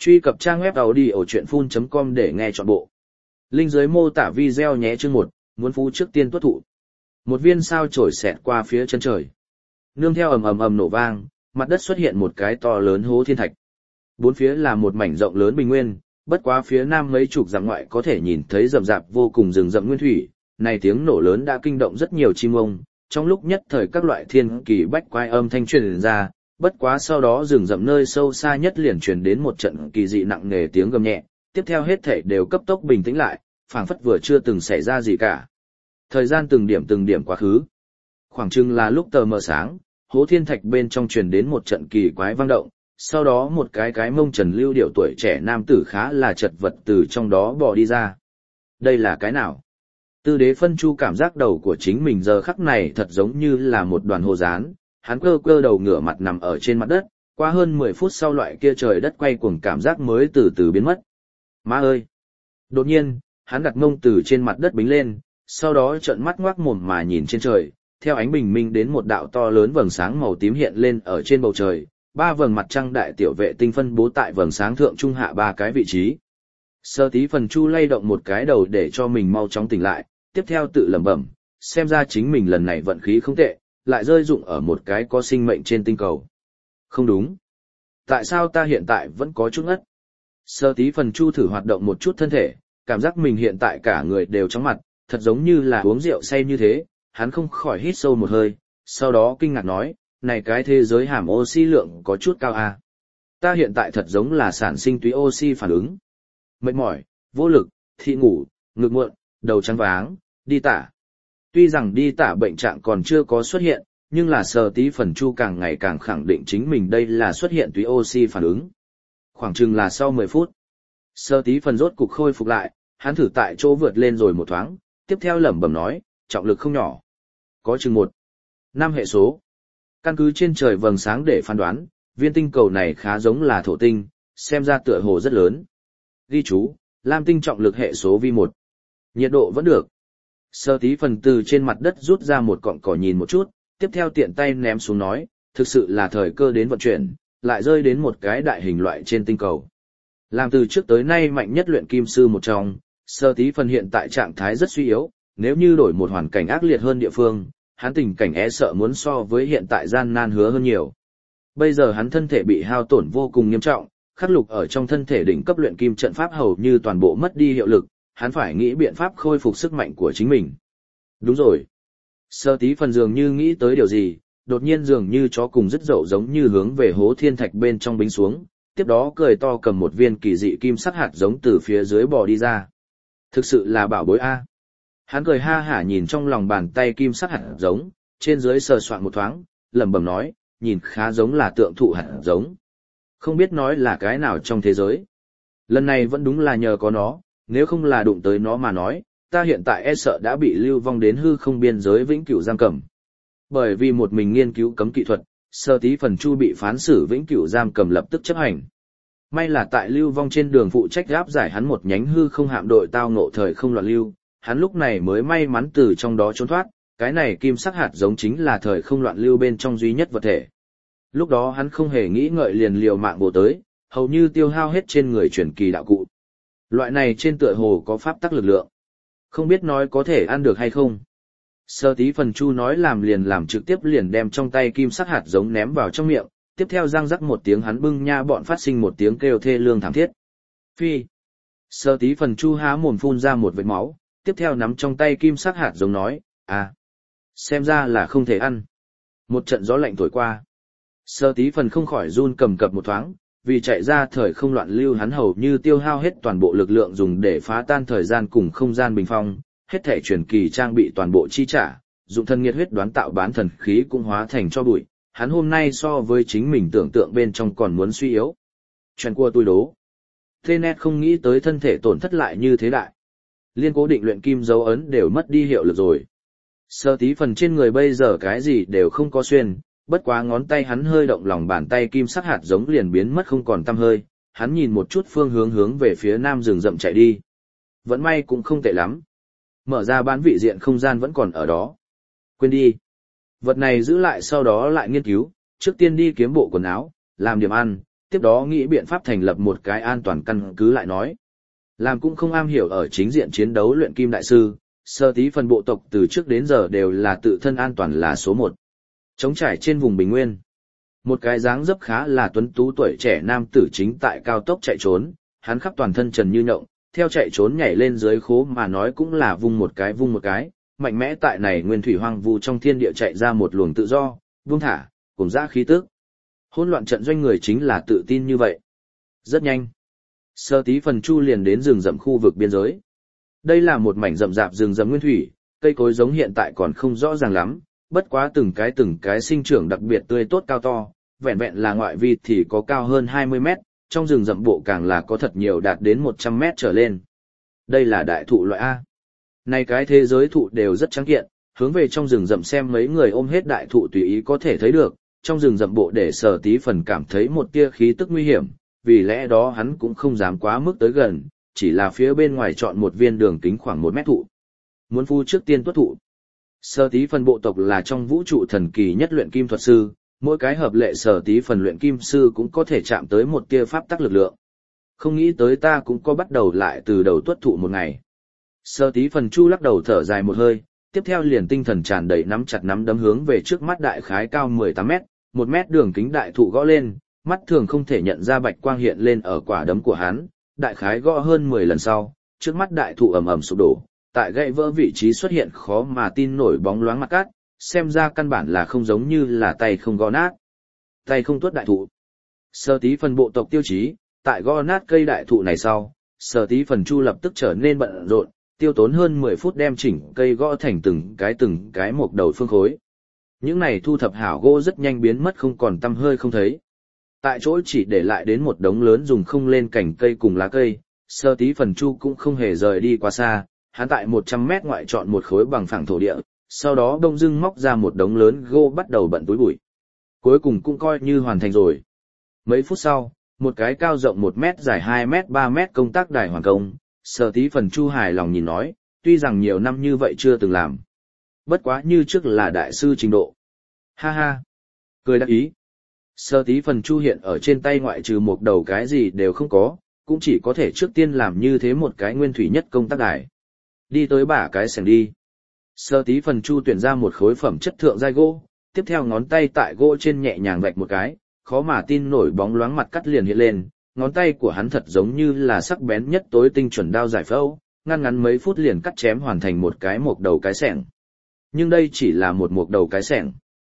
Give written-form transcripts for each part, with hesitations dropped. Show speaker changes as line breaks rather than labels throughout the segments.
Truy cập trang web audiochuyenphun.com để nghe trọn bộ. Link dưới mô tả video nhé. Chương 1, muốn phú trước tiên tuất thụ. Một viên sao chổi xẹt qua phía chân trời. Nương theo ầm ầm ầm nổ vang, mặt đất xuất hiện một cái to lớn hố thiên thạch. Bốn phía là một mảnh rộng lớn bình nguyên, bất quá phía nam mấy chục dặm ngoại có thể nhìn thấy rậm rạp vô cùng rừng rậm nguyên thủy. Này tiếng nổ lớn đã kinh động rất nhiều chim ông, trong lúc nhất thời các loại thiên kỳ bách quái âm thanh truyền ra. Bất quá sau đó rừng rậm nơi sâu xa nhất liền truyền đến một trận kỳ dị nặng nề tiếng gầm nhẹ, tiếp theo hết thảy đều cấp tốc bình tĩnh lại, phảng phất vừa chưa từng xảy ra gì cả. Thời gian từng điểm quá khứ. Khoảng chừng là lúc tờ mờ sáng, hố thiên thạch bên trong truyền đến một trận kỳ quái vang động, sau đó một cái mông trần lưu điệu tuổi trẻ nam tử khá là chật vật từ trong đó bò đi ra. Đây là cái nào? Tư Đế Phân Chu cảm giác đầu của chính mình giờ khắc này thật giống như là một đoàn hồ dán. Hắn cơ đầu ngửa mặt nằm ở trên mặt đất, qua hơn 10 phút sau loại kia trời đất quay cuồng cảm giác mới từ từ biến mất. Má ơi! Đột nhiên, hắn đặt mông từ trên mặt đất bính lên, sau đó trợn mắt ngoác mồm mà nhìn trên trời, theo ánh bình minh đến một đạo to lớn vầng sáng màu tím hiện lên ở trên bầu trời, 3 vầng mặt trăng đại tiểu vệ tinh phân bố tại vầng sáng thượng trung hạ 3 cái vị trí. Sơ Tí Phần Chu lay động một cái đầu để cho mình mau chóng tỉnh lại, tiếp theo tự lẩm bẩm, xem ra chính mình lần này vận khí không tệ. Lại rơi dụng ở một cái có sinh mệnh trên tinh cầu. Không đúng. Tại sao ta hiện tại vẫn có chút ngất? Sơ Tí Phần Chu thử hoạt động một chút thân thể, cảm giác mình hiện tại cả người đều chóng mặt, thật giống như là uống rượu say như thế, hắn không khỏi hít sâu một hơi, sau đó kinh ngạc nói, này cái thế giới hàm oxy lượng có chút cao à? Ta hiện tại thật giống là sản sinh túy oxy phản ứng. Mệt mỏi, vô lực, thị ngủ, ngực muộn, đầu trắng váng, đi tả. Tuy rằng đi tả bệnh trạng còn chưa có xuất hiện, nhưng là Sơ Tí Phần Chu càng ngày càng khẳng định chính mình đây là xuất hiện túy oxy phản ứng. Khoảng chừng là sau 10 phút, Sơ Tí Phần rốt cục khôi phục lại, hắn thử tại chỗ vượt lên rồi một thoáng, tiếp theo lẩm bẩm nói, trọng lực không nhỏ. Có chừng 1/5 hệ số. Căn cứ trên trời vầng sáng để phán đoán, viên tinh cầu này khá giống là thổ tinh, xem ra tựa hồ rất lớn. Ghi chú, lam tinh trọng lực hệ số vi 1. Nhiệt độ vẫn được. Sơ Tí Phần từ trên mặt đất rút ra một cọng cỏ nhìn một chút, tiếp theo tiện tay ném xuống nói, thực sự là thời cơ đến vận chuyển, lại rơi đến một cái đại hình loại trên tinh cầu. Làm từ trước tới nay mạnh nhất luyện kim sư một trong, Sơ Tí Phần hiện tại trạng thái rất suy yếu, nếu như đổi một hoàn cảnh ác liệt hơn địa phương, hắn tình cảnh e sợ muốn so với hiện tại gian nan hứa hơn nhiều. Bây giờ hắn thân thể bị hao tổn vô cùng nghiêm trọng, khắc lục ở trong thân thể đỉnh cấp luyện kim trận pháp hầu như toàn bộ mất đi hiệu lực. Hắn phải nghĩ biện pháp khôi phục sức mạnh của chính mình. Đúng rồi. Sơ Tí Phần dường như nghĩ tới điều gì, đột nhiên dường như chó cùng dứt dậu giống như hướng về hố thiên thạch bên trong bính xuống, tiếp đó cười to cầm một viên kỳ dị kim sắc hạt giống từ phía dưới bò đi ra. Thực sự là bảo bối a. Hắn cười ha hả nhìn trong lòng bàn tay kim sắc hạt giống, trên dưới sờ soạn một thoáng, lẩm bẩm nói, nhìn khá giống là tượng thụ hạt giống. Không biết nói là cái nào trong thế giới. Lần này vẫn đúng là nhờ có nó. Nếu không là đụng tới nó mà nói, ta hiện tại e sợ đã bị lưu vong đến hư không biên giới vĩnh cửu giam cầm. Bởi vì một mình nghiên cứu cấm kỹ thuật, Sơ Tí Phần Chu bị phán xử vĩnh cửu giam cầm lập tức chấp hành. May là tại lưu vong trên đường phụ trách áp giải hắn một nhánh hư không hạm đội tao ngộ thời không loạn lưu, hắn lúc này mới may mắn từ trong đó trốn thoát, cái này kim sắc hạt giống chính là thời không loạn lưu bên trong duy nhất vật thể. Lúc đó hắn không hề nghĩ ngợi liền liều mạng bổ tới, hầu như tiêu hao hết trên người truyền kỳ đạo cụ. Loại này trên tựa hồ có pháp tắc lực lượng. Không biết nói có thể ăn được hay không. Sơ Tí Phần Chu nói làm liền làm trực tiếp liền đem trong tay kim sắc hạt giống ném vào trong miệng, tiếp theo răng rắc một tiếng hắn bưng nha bọn phát sinh một tiếng kêu thê lương thảm thiết. Phi. Sơ Tí Phần Chu há mồm phun ra một vệt máu, tiếp theo nắm trong tay kim sắc hạt giống nói, xem ra là không thể ăn. Một trận gió lạnh thổi qua. Sơ Tí Phần không khỏi run cầm cập một thoáng, vì chạy ra thời không loạn lưu hắn hầu như tiêu hao hết toàn bộ lực lượng dùng để phá tan thời gian cùng không gian bình phong, hết thể truyền kỳ trang bị toàn bộ chi trả, dụng thân nghiệt huyết đoán tạo bán thần khí cũng hóa thành cho bụi, hắn hôm nay so với chính mình tưởng tượng bên trong còn muốn suy yếu. Chuyện cua tôi đố. Tenet không nghĩ tới thân thể tổn thất lại như thế đại. Liên cố định luyện kim dấu ấn đều mất đi hiệu lực rồi. Sơ Tí Phần trên người bây giờ cái gì đều không có xuyên, bất quá ngón tay hắn hơi động lòng bàn tay kim sắc hạt giống liền biến mất không còn tăm hơi, hắn nhìn một chút phương hướng về phía nam rừng rậm chạy đi. Vẫn may cũng không tệ lắm. Mở ra bán vị diện không gian vẫn còn ở đó. Quên đi. Vật này giữ lại sau đó lại nghiên cứu, trước tiên đi kiếm bộ quần áo, làm điểm ăn, tiếp đó nghĩ biện pháp thành lập một cái an toàn căn cứ lại nói. Làm cũng không am hiểu ở chính diện chiến đấu luyện kim đại sư, Sở Tí Phần bộ tộc từ trước đến giờ đều là tự thân an toàn là số một. Trống trải trên vùng bình nguyên. Một cái dáng dấp khá là tuấn tú tuổi trẻ nam tử chính tại cao tốc chạy trốn, hắn khắp toàn thân trần như nhộng, theo chạy trốn nhảy lên dưới khố mà nói cũng là vung một cái, mạnh mẽ tại này nguyên thủy hoang vu trong thiên địa chạy ra một luồng tự do, buông thả, cùng dã khí tức. Hỗn loạn trận doanh người chính là tự tin như vậy. Rất nhanh, Sở Tí Phần chu liền đến rừng rậm khu vực biên giới. Đây là một mảnh rậm rạp rừng rậm nguyên thủy, cây cối giống hiện tại còn không rõ ràng lắm, bất quá từng cái sinh trưởng đặc biệt tươi tốt cao to, vẹn vẹn là ngoại vi thì có cao hơn 20 mét, trong rừng rậm bộ càng là có thật nhiều đạt đến 100 mét trở lên. Đây là đại thụ loại A. Này cái thế giới thụ đều rất trắng kiện, hướng về trong rừng rậm xem mấy người ôm hết đại thụ tùy ý có thể thấy được, trong rừng rậm bộ để Sở Tí Phần cảm thấy một tia khí tức nguy hiểm, vì lẽ đó hắn cũng không dám quá mức tới gần, chỉ là phía bên ngoài chọn một viên đường kính khoảng 1 mét thụ. Muốn phu trước tiên tuất thụ. Sở Tí Phần bộ tộc là trong vũ trụ thần kỳ nhất luyện kim thuật sư, mỗi cái hợp lệ Sở Tí Phần luyện kim sư cũng có thể chạm tới một tia pháp tắc lực lượng. Không nghĩ tới ta cũng có bắt đầu lại từ đầu tuất thụ một ngày. Sở Tí Phần chu lắc đầu thở dài một hơi, tiếp theo liền tinh thần tràn đầy nắm chặt nắm đấm hướng về trước mắt đại khái cao 18 mét, 1 mét đường kính đại thụ gõ lên, mắt thường không thể nhận ra bạch quang hiện lên ở quả đấm của hắn, đại khái gõ hơn 10 lần sau, trước mắt đại thụ ầm ầm sụp đổ, tại gãy vỡ vị trí xuất hiện khó mà tin nổi bóng loáng mặt cát, xem ra căn bản là không giống như là tay không gõ nát. Tay không tuốt đại thụ. Sở Tí Phần bộ tộc tiêu chí, tại gõ nát cây đại thụ này sau, Sở Tí Phần chu lập tức trở nên bận rộn, tiêu tốn hơn 10 phút đem chỉnh cây gõ thành từng cái một đầu phương khối. Những này thu thập hảo gỗ rất nhanh biến mất không còn tăm hơi không thấy. Tại chỗ chỉ để lại đến một đống lớn dùng không lên cành cây cùng lá cây, Sở Tí Phần chu cũng không hề rời đi quá xa, hắn tại 100 mét ngoại chọn một khối bằng phẳng thổ địa, sau đó đông dưng móc ra một đống lớn gỗ bắt đầu bận túi bụi. Cuối cùng cũng coi như hoàn thành rồi. Mấy phút sau, một cái cao rộng 1 mét dài 2 mét 3 mét công tác đài hoàn công, Sở Tí Phần chu hài lòng nhìn nói, tuy rằng nhiều năm như vậy chưa từng làm. Bất quá như trước là đại sư trình độ. Ha ha. Cười đắc ý. Sở Tí Phần chu hiện ở trên tay ngoại trừ một đầu cái gì đều không có, cũng chỉ có thể trước tiên làm như thế một cái nguyên thủy nhất công tác đài. Đi tới bả cái sảnh đi. Sở Tí Phần chu tuyển ra một khối phẩm chất thượng giai gỗ, tiếp theo ngón tay tại gỗ trên nhẹ nhàng vạch một cái, khó mà tin nổi bóng loáng mặt cắt liền hiện lên, ngón tay của hắn thật giống như là sắc bén nhất tối tinh chuẩn đao giải phẫu, ngắn mấy phút liền cắt chém hoàn thành một cái mộc đầu cái xẻng. Nhưng đây chỉ là một mộc đầu cái xẻng.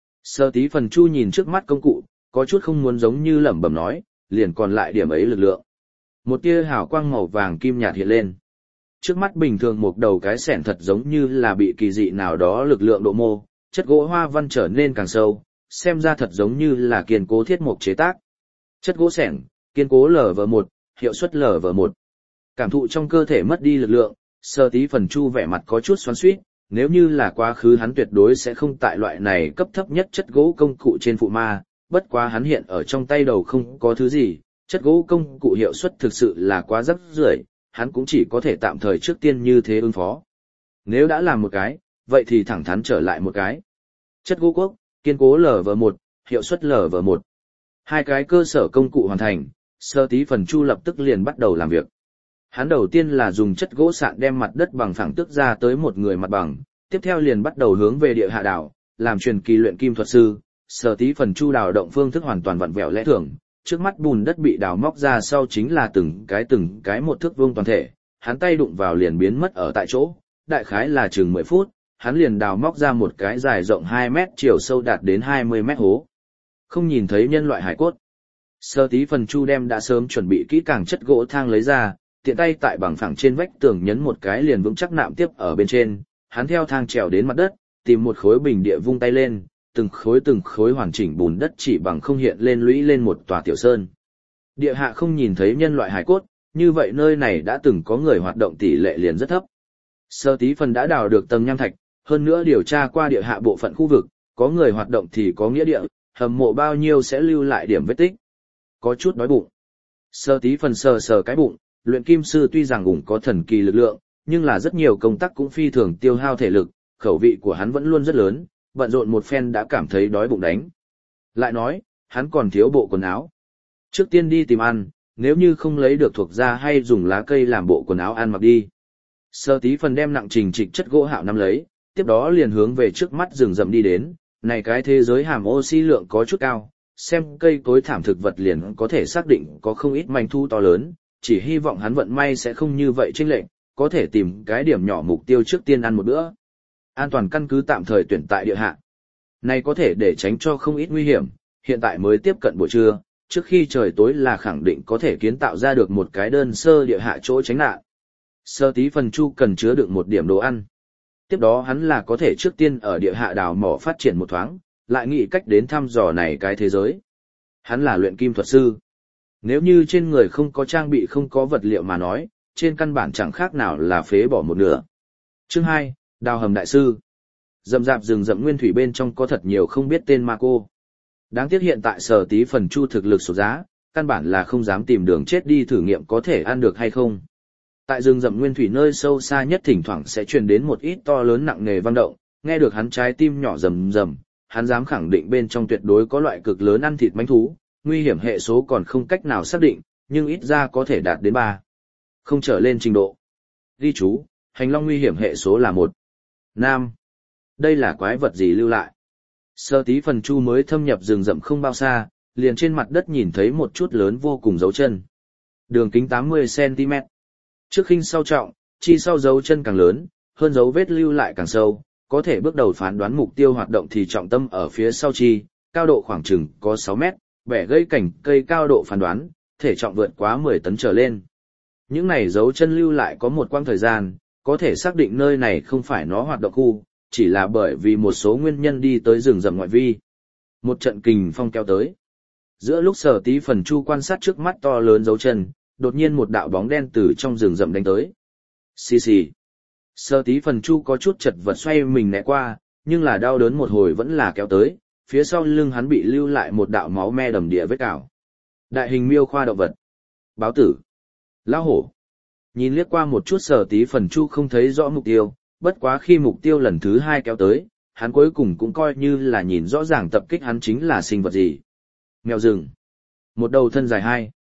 Sở Tí Phần chu nhìn trước mắt công cụ, có chút không muốn giống như lẩm bẩm nói, liền còn lại điểm ấy lực lượng. Một tia hào quang màu vàng kim nhạt hiện lên. Trước mắt bình thường một đầu cái xẻng thật giống như là bị kỳ dị nào đó lực lượng độ mô, chất gỗ hoa văn trở nên càng sâu, xem ra thật giống như là kiên cố thiết mộc chế tác. Chất gỗ xẻng, kiên cố LV1, hiệu suất LV1. Cảm thụ trong cơ thể mất đi lực lượng, Sở Tí Phần chu vẻ mặt có chút xoắn xuýt, nếu như là quá khứ hắn tuyệt đối sẽ không tại loại này cấp thấp nhất chất gỗ công cụ trên phụ ma, bất quá hắn hiện ở trong tay đầu không có thứ gì, chất gỗ công cụ hiệu suất thực sự là quá rắc rưởi, hắn cũng chỉ có thể tạm thời trước tiên như thế ứng phó. Nếu đã làm một cái, vậy thì thẳng thắn trở lại một cái. Chất gỗ quốc, kiên cố LV1, hiệu suất LV1. Hai cái cơ sở công cụ hoàn thành, Sở Tí Phần chu lập tức liền bắt đầu làm việc. Hắn đầu tiên là dùng chất gỗ sạn đem mặt đất bằng phẳng tước ra tới một người mặt bằng, tiếp theo liền bắt đầu hướng về địa hạ đảo, làm truyền kỳ luyện kim thuật sư. Sở Tí Phần chu đào động phương thức hoàn toàn vặn vẹo lẽ thường, trước mắt bùn đất bị đào móc ra sau chính là từng cái một thước vuông toàn thể, hắn tay đụng vào liền biến mất ở tại chỗ, đại khái là chừng 10 phút, hắn liền đào móc ra một cái dài rộng 2 mét chiều sâu đạt đến 20 mét hố. Không nhìn thấy nhân loại hải cốt. Sở Tí Phần chu đem đã sớm chuẩn bị kỹ càng chất gỗ thang lấy ra, tiện tay tại bằng phẳng trên vách tường nhấn một cái liền vững chắc nạm tiếp ở bên trên, hắn theo thang trèo đến mặt đất, tìm một khối bình địa vung tay lên, từng khối hoàn chỉnh bùn đất chỉ bằng không hiện lên lũy lên một tòa tiểu sơn. Địa hạ không nhìn thấy nhân loại hải cốt, như vậy nơi này đã từng có người hoạt động tỷ lệ liền rất thấp. Sở Tí Phần đã đào được tầng nham thạch, hơn nữa điều tra qua địa hạ bộ phận khu vực, có người hoạt động thì có nghĩa địa, hầm mộ bao nhiêu sẽ lưu lại điểm vết tích. Có chút đói bụng. Sở Tí Phần sờ cái bụng, luyện kim sư tuy rằng cũng có thần kỳ lực lượng, nhưng là rất nhiều công tác cũng phi thường tiêu hao thể lực, khẩu vị của hắn vẫn luôn rất lớn, bận rộn một phen đã cảm thấy đói bụng đánh. Lại nói, hắn còn thiếu bộ quần áo. Trước tiên đi tìm ăn, nếu như không lấy được thuộc da hay dùng lá cây làm bộ quần áo ăn mặc đi. Sở Tí Phần đem nặng trình trịch chất gỗ hạo nắm lấy, tiếp đó liền hướng về trước mắt rừng rậm đi đến, này cái thế giới hàm oxy lượng có chút cao, xem cây cối thảm thực vật liền có thể xác định có không ít manh thu to lớn, chỉ hy vọng hắn vận may sẽ không như vậy chênh lệch, có thể tìm cái điểm nhỏ mục tiêu trước tiên ăn một bữa. An toàn căn cứ tạm thời tuyển tại địa hạ. Này có thể để tránh cho không ít nguy hiểm, hiện tại mới tiếp cận buổi trưa, trước khi trời tối là khẳng định có thể kiến tạo ra được một cái đơn sơ địa hạ chỗ tránh nạn. Sở Tí Phần Chu cần chứa đựng một điểm đồ ăn. Tiếp đó hắn là có thể trước tiên ở địa hạ đào mỏ phát triển một thoáng, lại nghĩ cách đến thăm dò này cái thế giới. Hắn là luyện kim thuật sư. Nếu như trên người không có trang bị không có vật liệu mà nói, trên căn bản chẳng khác nào là phế bỏ một nửa. Chương 2, Đào hầm đại sư. Rậm rạp rừng rậm nguyên thủy bên trong có thật nhiều không biết tên ma cô. Đáng tiếc hiện tại Sở Tí Phần Chu thực lực sổ giá, căn bản là không dám tìm đường chết đi thử nghiệm có thể ăn được hay không. Tại rừng rậm nguyên thủy nơi sâu xa nhất thỉnh thoảng sẽ truyền đến một ít to lớn nặng nề vang động, nghe được hắn trái tim nhỏ rầm rầm, hắn dám khẳng định bên trong tuyệt đối có loại cực lớn ăn thịt mãnh thú, nguy hiểm hệ số còn không cách nào xác định, nhưng ít ra có thể đạt đến 3. Không trở lên trình độ. Ghi chú, hành long nguy hiểm hệ số là 1. Nam. Đây là quái vật gì lưu lại? Sở Tí Phần Chu mới thâm nhập rừng rậm không bao xa, liền trên mặt đất nhìn thấy một chút lớn vô cùng dấu chân. Đường kính 80cm. Trước khinh sau trọng, chi sau dấu chân càng lớn, hơn dấu vết lưu lại càng sâu, có thể bước đầu phán đoán mục tiêu hoạt động thì trọng tâm ở phía sau chi, cao độ khoảng chừng có 6 mét, bẻ gãy cành cây cao độ phán đoán, thể trọng vượt quá 10 tấn trở lên. Những này dấu chân lưu lại có một quãng thời gian, có thể xác định nơi này không phải nó hoạt động khu, chỉ là bởi vì một số nguyên nhân đi tới rừng rậm ngoại vi. Một trận kình phong kéo tới. Giữa lúc Sở Tí Phần Chu quan sát trước mắt to lớn dấu chân, đột nhiên một đạo bóng đen từ trong rừng rậm đánh tới. Xì xì. Sở Tí Phần Chu có chút chật vật xoay mình né qua, nhưng là đau đớn một hồi vẫn là kéo tới, phía sau lưng hắn bị lưu lại một đạo máu me đầm địa vết cào. Đại hình miêu khoa động vật. Báo tử. Lão hổ. Nhìn liếc qua một chút Sở Tí Phần Chu không thấy rõ mục tiêu, bất quá khi mục tiêu lần thứ 2 kéo tới, hắn cuối cùng cũng coi như là nhìn rõ ràng tập kích hắn chính là sinh vật gì. Mèo rừng. Một đầu thân dài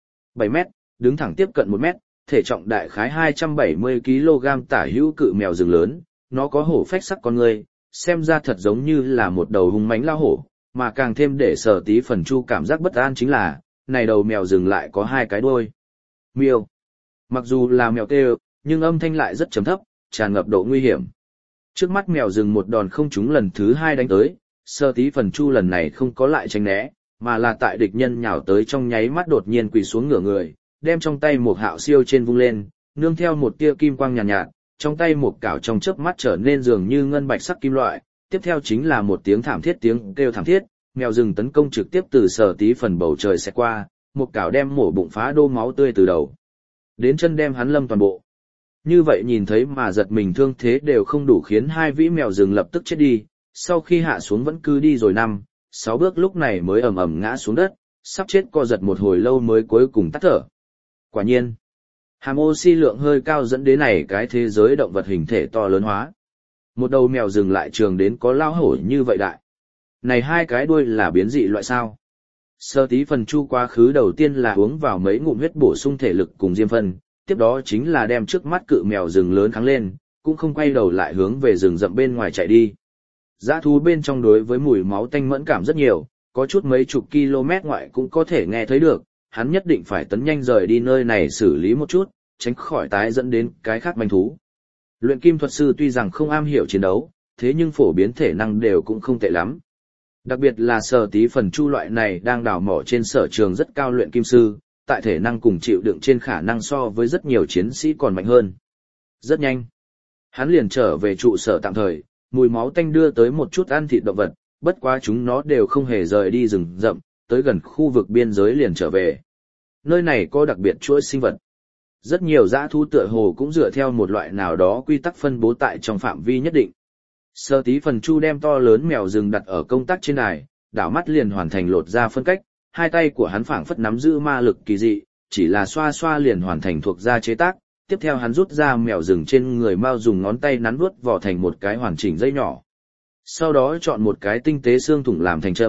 7 mét, đứng thẳng tiếp cận 1 mét, thể trọng đại khái 270 kg tả hữu cự mèo rừng lớn, nó có hổ phách sắc con người, xem ra thật giống như là một đầu hung mãnh lao hổ, mà càng thêm để Sở Tí Phần Chu cảm giác bất an chính là, này đầu mèo rừng lại có 2 cái đuôi. Miêu. Mặc dù là mèo kêu, nhưng âm thanh lại rất trầm thấp, tràn ngập độ nguy hiểm. Trước mắt mèo rừng một đòn không trúng lần thứ 2 đánh tới, Sở Tí Phần Chu lần này không có lại tránh né, mà là tại địch nhân nhào tới trong nháy mắt đột nhiên quỳ xuống ngửa người, đem trong tay một hạo siêu trên vung lên, nương theo một tia kim quang nhàn nhạt, trong tay một cảo trong chớp mắt trở nên dường như ngân bạch sắc kim loại, tiếp theo chính là một tiếng thảm thiết tiếng kêu thảm thiết, mèo rừng tấn công trực tiếp từ Sở Tí Phần bầu trời sẽ qua, một cảo đem mổ bụng phá đô máu tươi từ đầu đến chân đem hắn lâm toàn bộ. Như vậy nhìn thấy mà giật mình thương thế đều không đủ khiến 2 vĩ mèo rừng lập tức chết đi, sau khi hạ xuống vẫn cứ đi rồi 5-6 bước lúc này mới ầm ầm ngã xuống đất, sắp chết co giật một hồi lâu mới cuối cùng tắt thở. Quả nhiên, hàm oxy lượng hơi cao dẫn đến này cái thế giới động vật hình thể to lớn hóa. Một đầu mèo rừng lại trường đến có lao hổ như vậy đại. Này 2 cái đuôi là biến dị loại sao? Sở Tí Phần Chu quá khứ đầu tiên là uống vào mấy ngụm huyết bổ sung thể lực cùng diêm phân, tiếp đó chính là đem trước mắt cự mèo rừng lớn kháng lên, cũng không quay đầu lại hướng về rừng rậm bên ngoài chạy đi. Dã thú bên trong đối với mùi máu tanh mẫn cảm rất nhiều, có chút mấy chục km ngoại cũng có thể nghe thấy được, hắn nhất định phải tấn nhanh rời đi nơi này xử lý một chút, tránh khỏi tái dẫn đến cái khác manh thú. Luyện kim thuật sư tuy rằng không am hiểu chiến đấu, thế nhưng phổ biến thể năng đều cũng không tệ lắm. Đặc biệt là Sở Tí Phần Chu loại này đang đào mỏ trên sở trường rất cao luyện kim sư, tại thể năng cùng chịu đựng trên khả năng so với rất nhiều chiến sĩ còn mạnh hơn. Rất nhanh, hắn liền trở về trụ sở tạm thời, mùi máu tanh đưa tới một chút ăn thịt động vật, bất quá chúng nó đều không hề rời đi rừng rậm, tới gần khu vực biên giới liền trở về. Nơi này có đặc biệt chuỗi sinh vật. Rất nhiều dã thú tựa hồ cũng dựa theo một loại nào đó quy tắc phân bố tại trong phạm vi nhất định. Sở Tí Phần Chu đem to lớn mèo rừng đặt ở công tắc trên đài, đảo mắt liền hoàn thành lột ra phân cách, 2 tay của hắn phảng phất nắm giữ ma lực kỳ dị, chỉ là xoa xoa liền hoàn thành thuộc da chế tác, tiếp theo hắn rút ra mèo rừng trên người mao dùng ngón tay nắn vuốt vỏ thành một cái hoàn chỉnh dây nhỏ. Sau đó chọn một cái tinh tế xương thủng làm thành châm,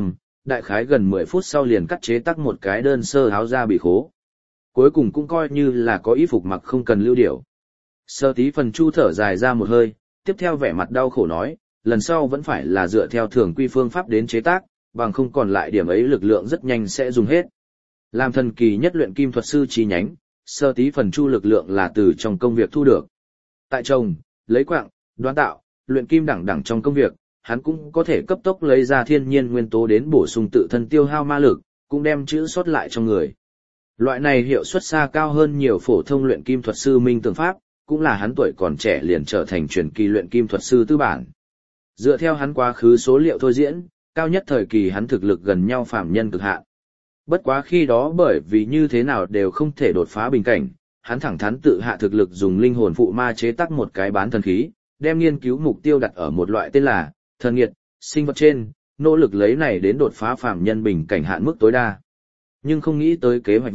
đại khái gần 10 phút sau liền cắt chế tác một cái đơn sơ áo da bị khố. Cuối cùng cũng coi như là có y phục mặc không cần lưu điểu. Sơ tí phần Chu thở dài ra một hơi, tiếp theo vẻ mặt đau khổ nói, lần sau vẫn phải là dựa theo thường quy phương pháp đến chế tác, bằng không còn lại điểm ấy lực lượng rất nhanh sẽ dùng hết. Làm thần kỳ nhất luyện kim thuật sư chi nhánh, sơ tí phần Chu lực lượng là từ trong công việc thu được. Tại trồng, lấy quặng, đoán tạo, luyện kim đẳng trong công việc, hắn cũng có thể cấp tốc lấy ra thiên nhiên nguyên tố đến bổ sung tự thân tiêu hao ma lực, cũng đem chữ sót lại trong người. Loại này hiệu suất xa cao hơn nhiều phổ thông luyện kim thuật sư minh tường pháp, cũng là hắn tuổi còn trẻ liền trở thành truyền kỳ luyện kim thuật sư tư bản. Dựa theo hắn quá khứ số liệu thôi diễn, cao nhất thời kỳ hắn thực lực gần nhau phàm nhân cực hạn. Bất quá khi đó bởi vì như thế nào đều không thể đột phá bình cảnh, hắn thẳng thắn tự hạ thực lực dùng linh hồn phụ ma chế tác một cái bán thần khí, đem nghiên cứu mục tiêu đặt ở một loại tên là thần nghiệt, sinh vật trên, nỗ lực lấy này đến đột phá phàm nhân bình cảnh hạn mức tối đa. Nhưng không nghĩ tới kế hoạch V.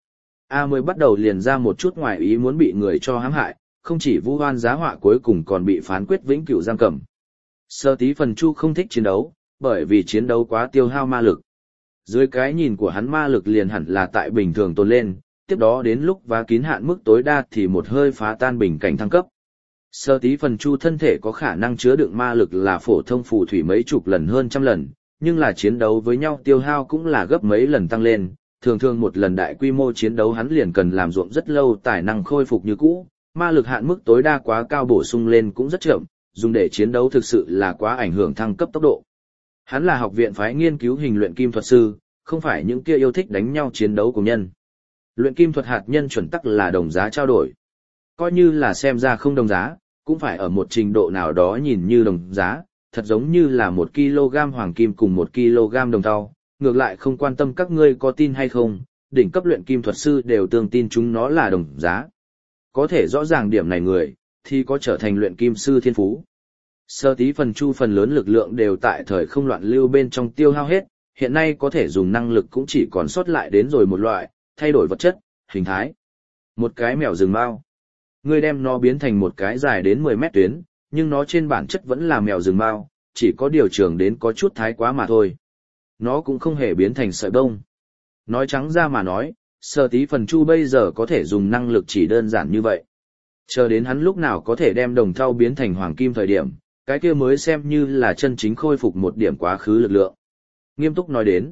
A mới bắt đầu liền ra một chút ngoài ý muốn bị người cho hãm hại, không chỉ vu oan giá họa cuối cùng còn bị phán quyết vĩnh cửu giam cầm. Sơ tí phần Chu không thích chiến đấu, bởi vì chiến đấu quá tiêu hao ma lực. Dưới cái nhìn của hắn ma lực liền hẳn là tại bình thường tồn lên, tiếp đó đến lúc vá kín hạn mức tối đa thì một hơi phá tan bình cảnh thăng cấp. Sơ tí phần Chu thân thể có khả năng chứa đựng ma lực là phổ thông phù thủy mấy chục lần hơn trăm lần, nhưng là chiến đấu với nhau tiêu hao cũng là gấp mấy lần tăng lên, thường một lần đại quy mô chiến đấu hắn liền cần làm ruộng rất lâu tài năng khôi phục như cũ, ma lực hạn mức tối đa quá cao bổ sung lên cũng rất chậm, dùng để chiến đấu thực sự là quá ảnh hưởng thăng cấp tốc độ. Hắn là học viện phái nghiên cứu hình luyện kim thuật sư, không phải những kia yêu thích đánh nhau chiến đấu của nhân. Luyện kim thuật hạt nhân chuẩn tắc là đồng giá trao đổi. Coi như là xem ra không đồng giá, cũng phải ở một trình độ nào đó nhìn như đồng giá, thật giống như là 1 kg hoàng kim cùng 1 kg đồng thau. Ngược lại không quan tâm các ngươi có tin hay không, đỉnh cấp luyện kim thuật sư đều tương tin chúng nó là đồng giá. Có thể rõ ràng điểm này người, thì có trở thành luyện kim sư thiên phú. Sơ tí phần Chu phần lớn lực lượng đều tại thời không loạn lưu bên trong tiêu hao hết, hiện nay có thể dùng năng lực cũng chỉ còn sót lại đến rồi một loại, thay đổi vật chất, hình thái. Một cái mèo rừng mao. Ngươi đem nó biến thành một cái dài đến 10 mét tuyến, nhưng nó trên bản chất vẫn là mèo rừng mao, chỉ có điều trường đến có chút thái quá mà thôi. Nó cũng không hề biến thành sợi bông. Nói trắng ra mà nói, sơ tí phần Chu bây giờ có thể dùng năng lực chỉ đơn giản như vậy. Chờ đến hắn lúc nào có thể đem đồng thau biến thành hoàng kim thời điểm, cái kia mới xem như là chân chính khôi phục một điểm quá khứ lực lượng. Nghiêm túc nói đến,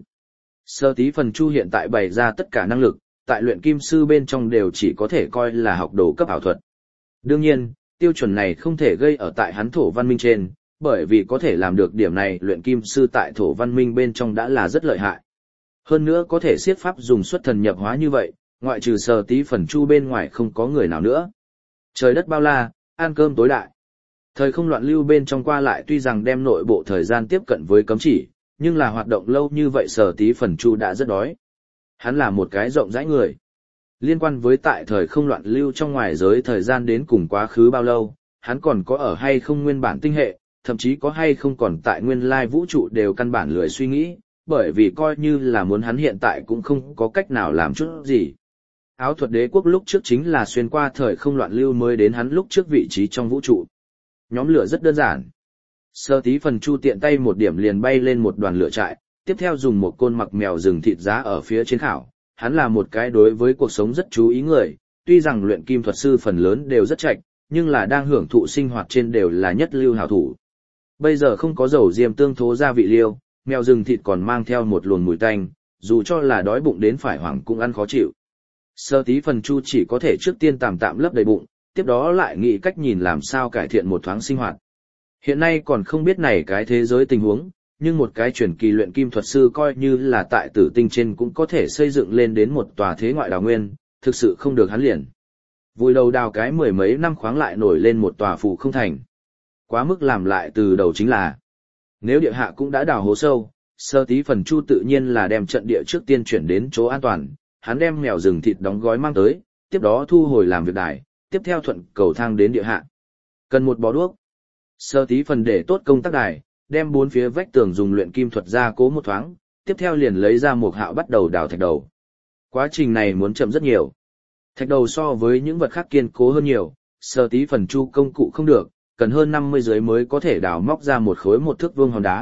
sơ tí phần Chu hiện tại bày ra tất cả năng lực, tại luyện kim sư bên trong đều chỉ có thể coi là học đồ cấp ảo thuật. Đương nhiên, tiêu chuẩn này không thể gây ở tại hắn thổ văn minh trên, bởi vì có thể làm được điểm này luyện kim sư tại thổ văn minh bên trong đã là rất lợi hại. Hơn nữa có thể siết pháp dùng xuất thần nhập hóa như vậy, ngoại trừ sơ tí phần Chu bên ngoài không có người nào nữa. Trời đất bao la, ăn cơm tối đại. Thời không loạn lưu bên trong qua lại tuy rằng đem nội bộ thời gian tiếp cận với cấm chỉ, nhưng là hoạt động lâu như vậy sơ tí phần Chu đã rất đói. Hắn là một cái rộng rãi người. Liên quan với tại thời không loạn lưu trong ngoài giới thời gian đến cùng quá khứ bao lâu, hắn còn có ở hay không nguyên bản tinh hệ, thậm chí có hay không còn tại nguyên lai vũ trụ đều căn bản lười suy nghĩ, bởi vì coi như là muốn hắn hiện tại cũng không có cách nào làm chút gì. Áo thuật đế quốc lúc trước chính là xuyên qua thời không loạn lưu mới đến hắn lúc trước vị trí trong vũ trụ. Nhóm lửa rất đơn giản. Sơ tí phần Chu tiện tay một điểm liền bay lên một đoàn lửa trại, tiếp theo dùng một côn mặc mèo rừng thịt giá ở phía trên khảo. Hắn là một cái đối với cuộc sống rất chú ý người, tuy rằng luyện kim thuật sư phần lớn đều rất chạch, nhưng là đang hưởng thụ sinh hoạt trên đều là nhất lưu hảo thủ. Bây giờ không có dầu diêm tương thố gia vị liêu, mèo rừng thịt còn mang theo một luồng mùi tanh, dù cho là đói bụng đến phải hoảng cũng ăn khó chịu. Sơ tí phần Chu chỉ có thể trước tiên tạm lấp đầy bụng, tiếp đó lại nghĩ cách nhìn làm sao cải thiện một thoáng sinh hoạt. Hiện nay còn không biết này cái thế giới tình huống, nhưng một cái truyền kỳ luyện kim thuật sư coi như là tại tử tinh trên cũng có thể xây dựng lên đến một tòa thế ngoại đào nguyên, thực sự không được hắn liền. Vùi đầu đào cái 10 mấy năm khoáng lại nổi lên một tòa phù không thành. Quá mức làm lại từ đầu chính là, nếu địa hạ cũng đã đào hố sâu, sơ tí phần Chu tự nhiên là đem trận địa trước tiên chuyển đến chỗ an toàn, hắn đem mèo rừng thịt đóng gói mang tới, tiếp đó thu hồi làm việc đài, tiếp theo thuận cầu thang đến địa hạ. Cần một bó đuốc. Sơ tí phần để tốt công tác đài, đem bốn phía vách tường dùng luyện kim thuật gia cố một thoáng, tiếp theo liền lấy ra một hạo bắt đầu đào thạch đầu. Quá trình này muốn chậm rất nhiều. Thạch đầu so với những vật khác kiên cố hơn nhiều, sơ tí phần Chu công cụ không được, cần hơn 50 giới mới có thể đào móc ra một khối 1 thước vuông hòn đá,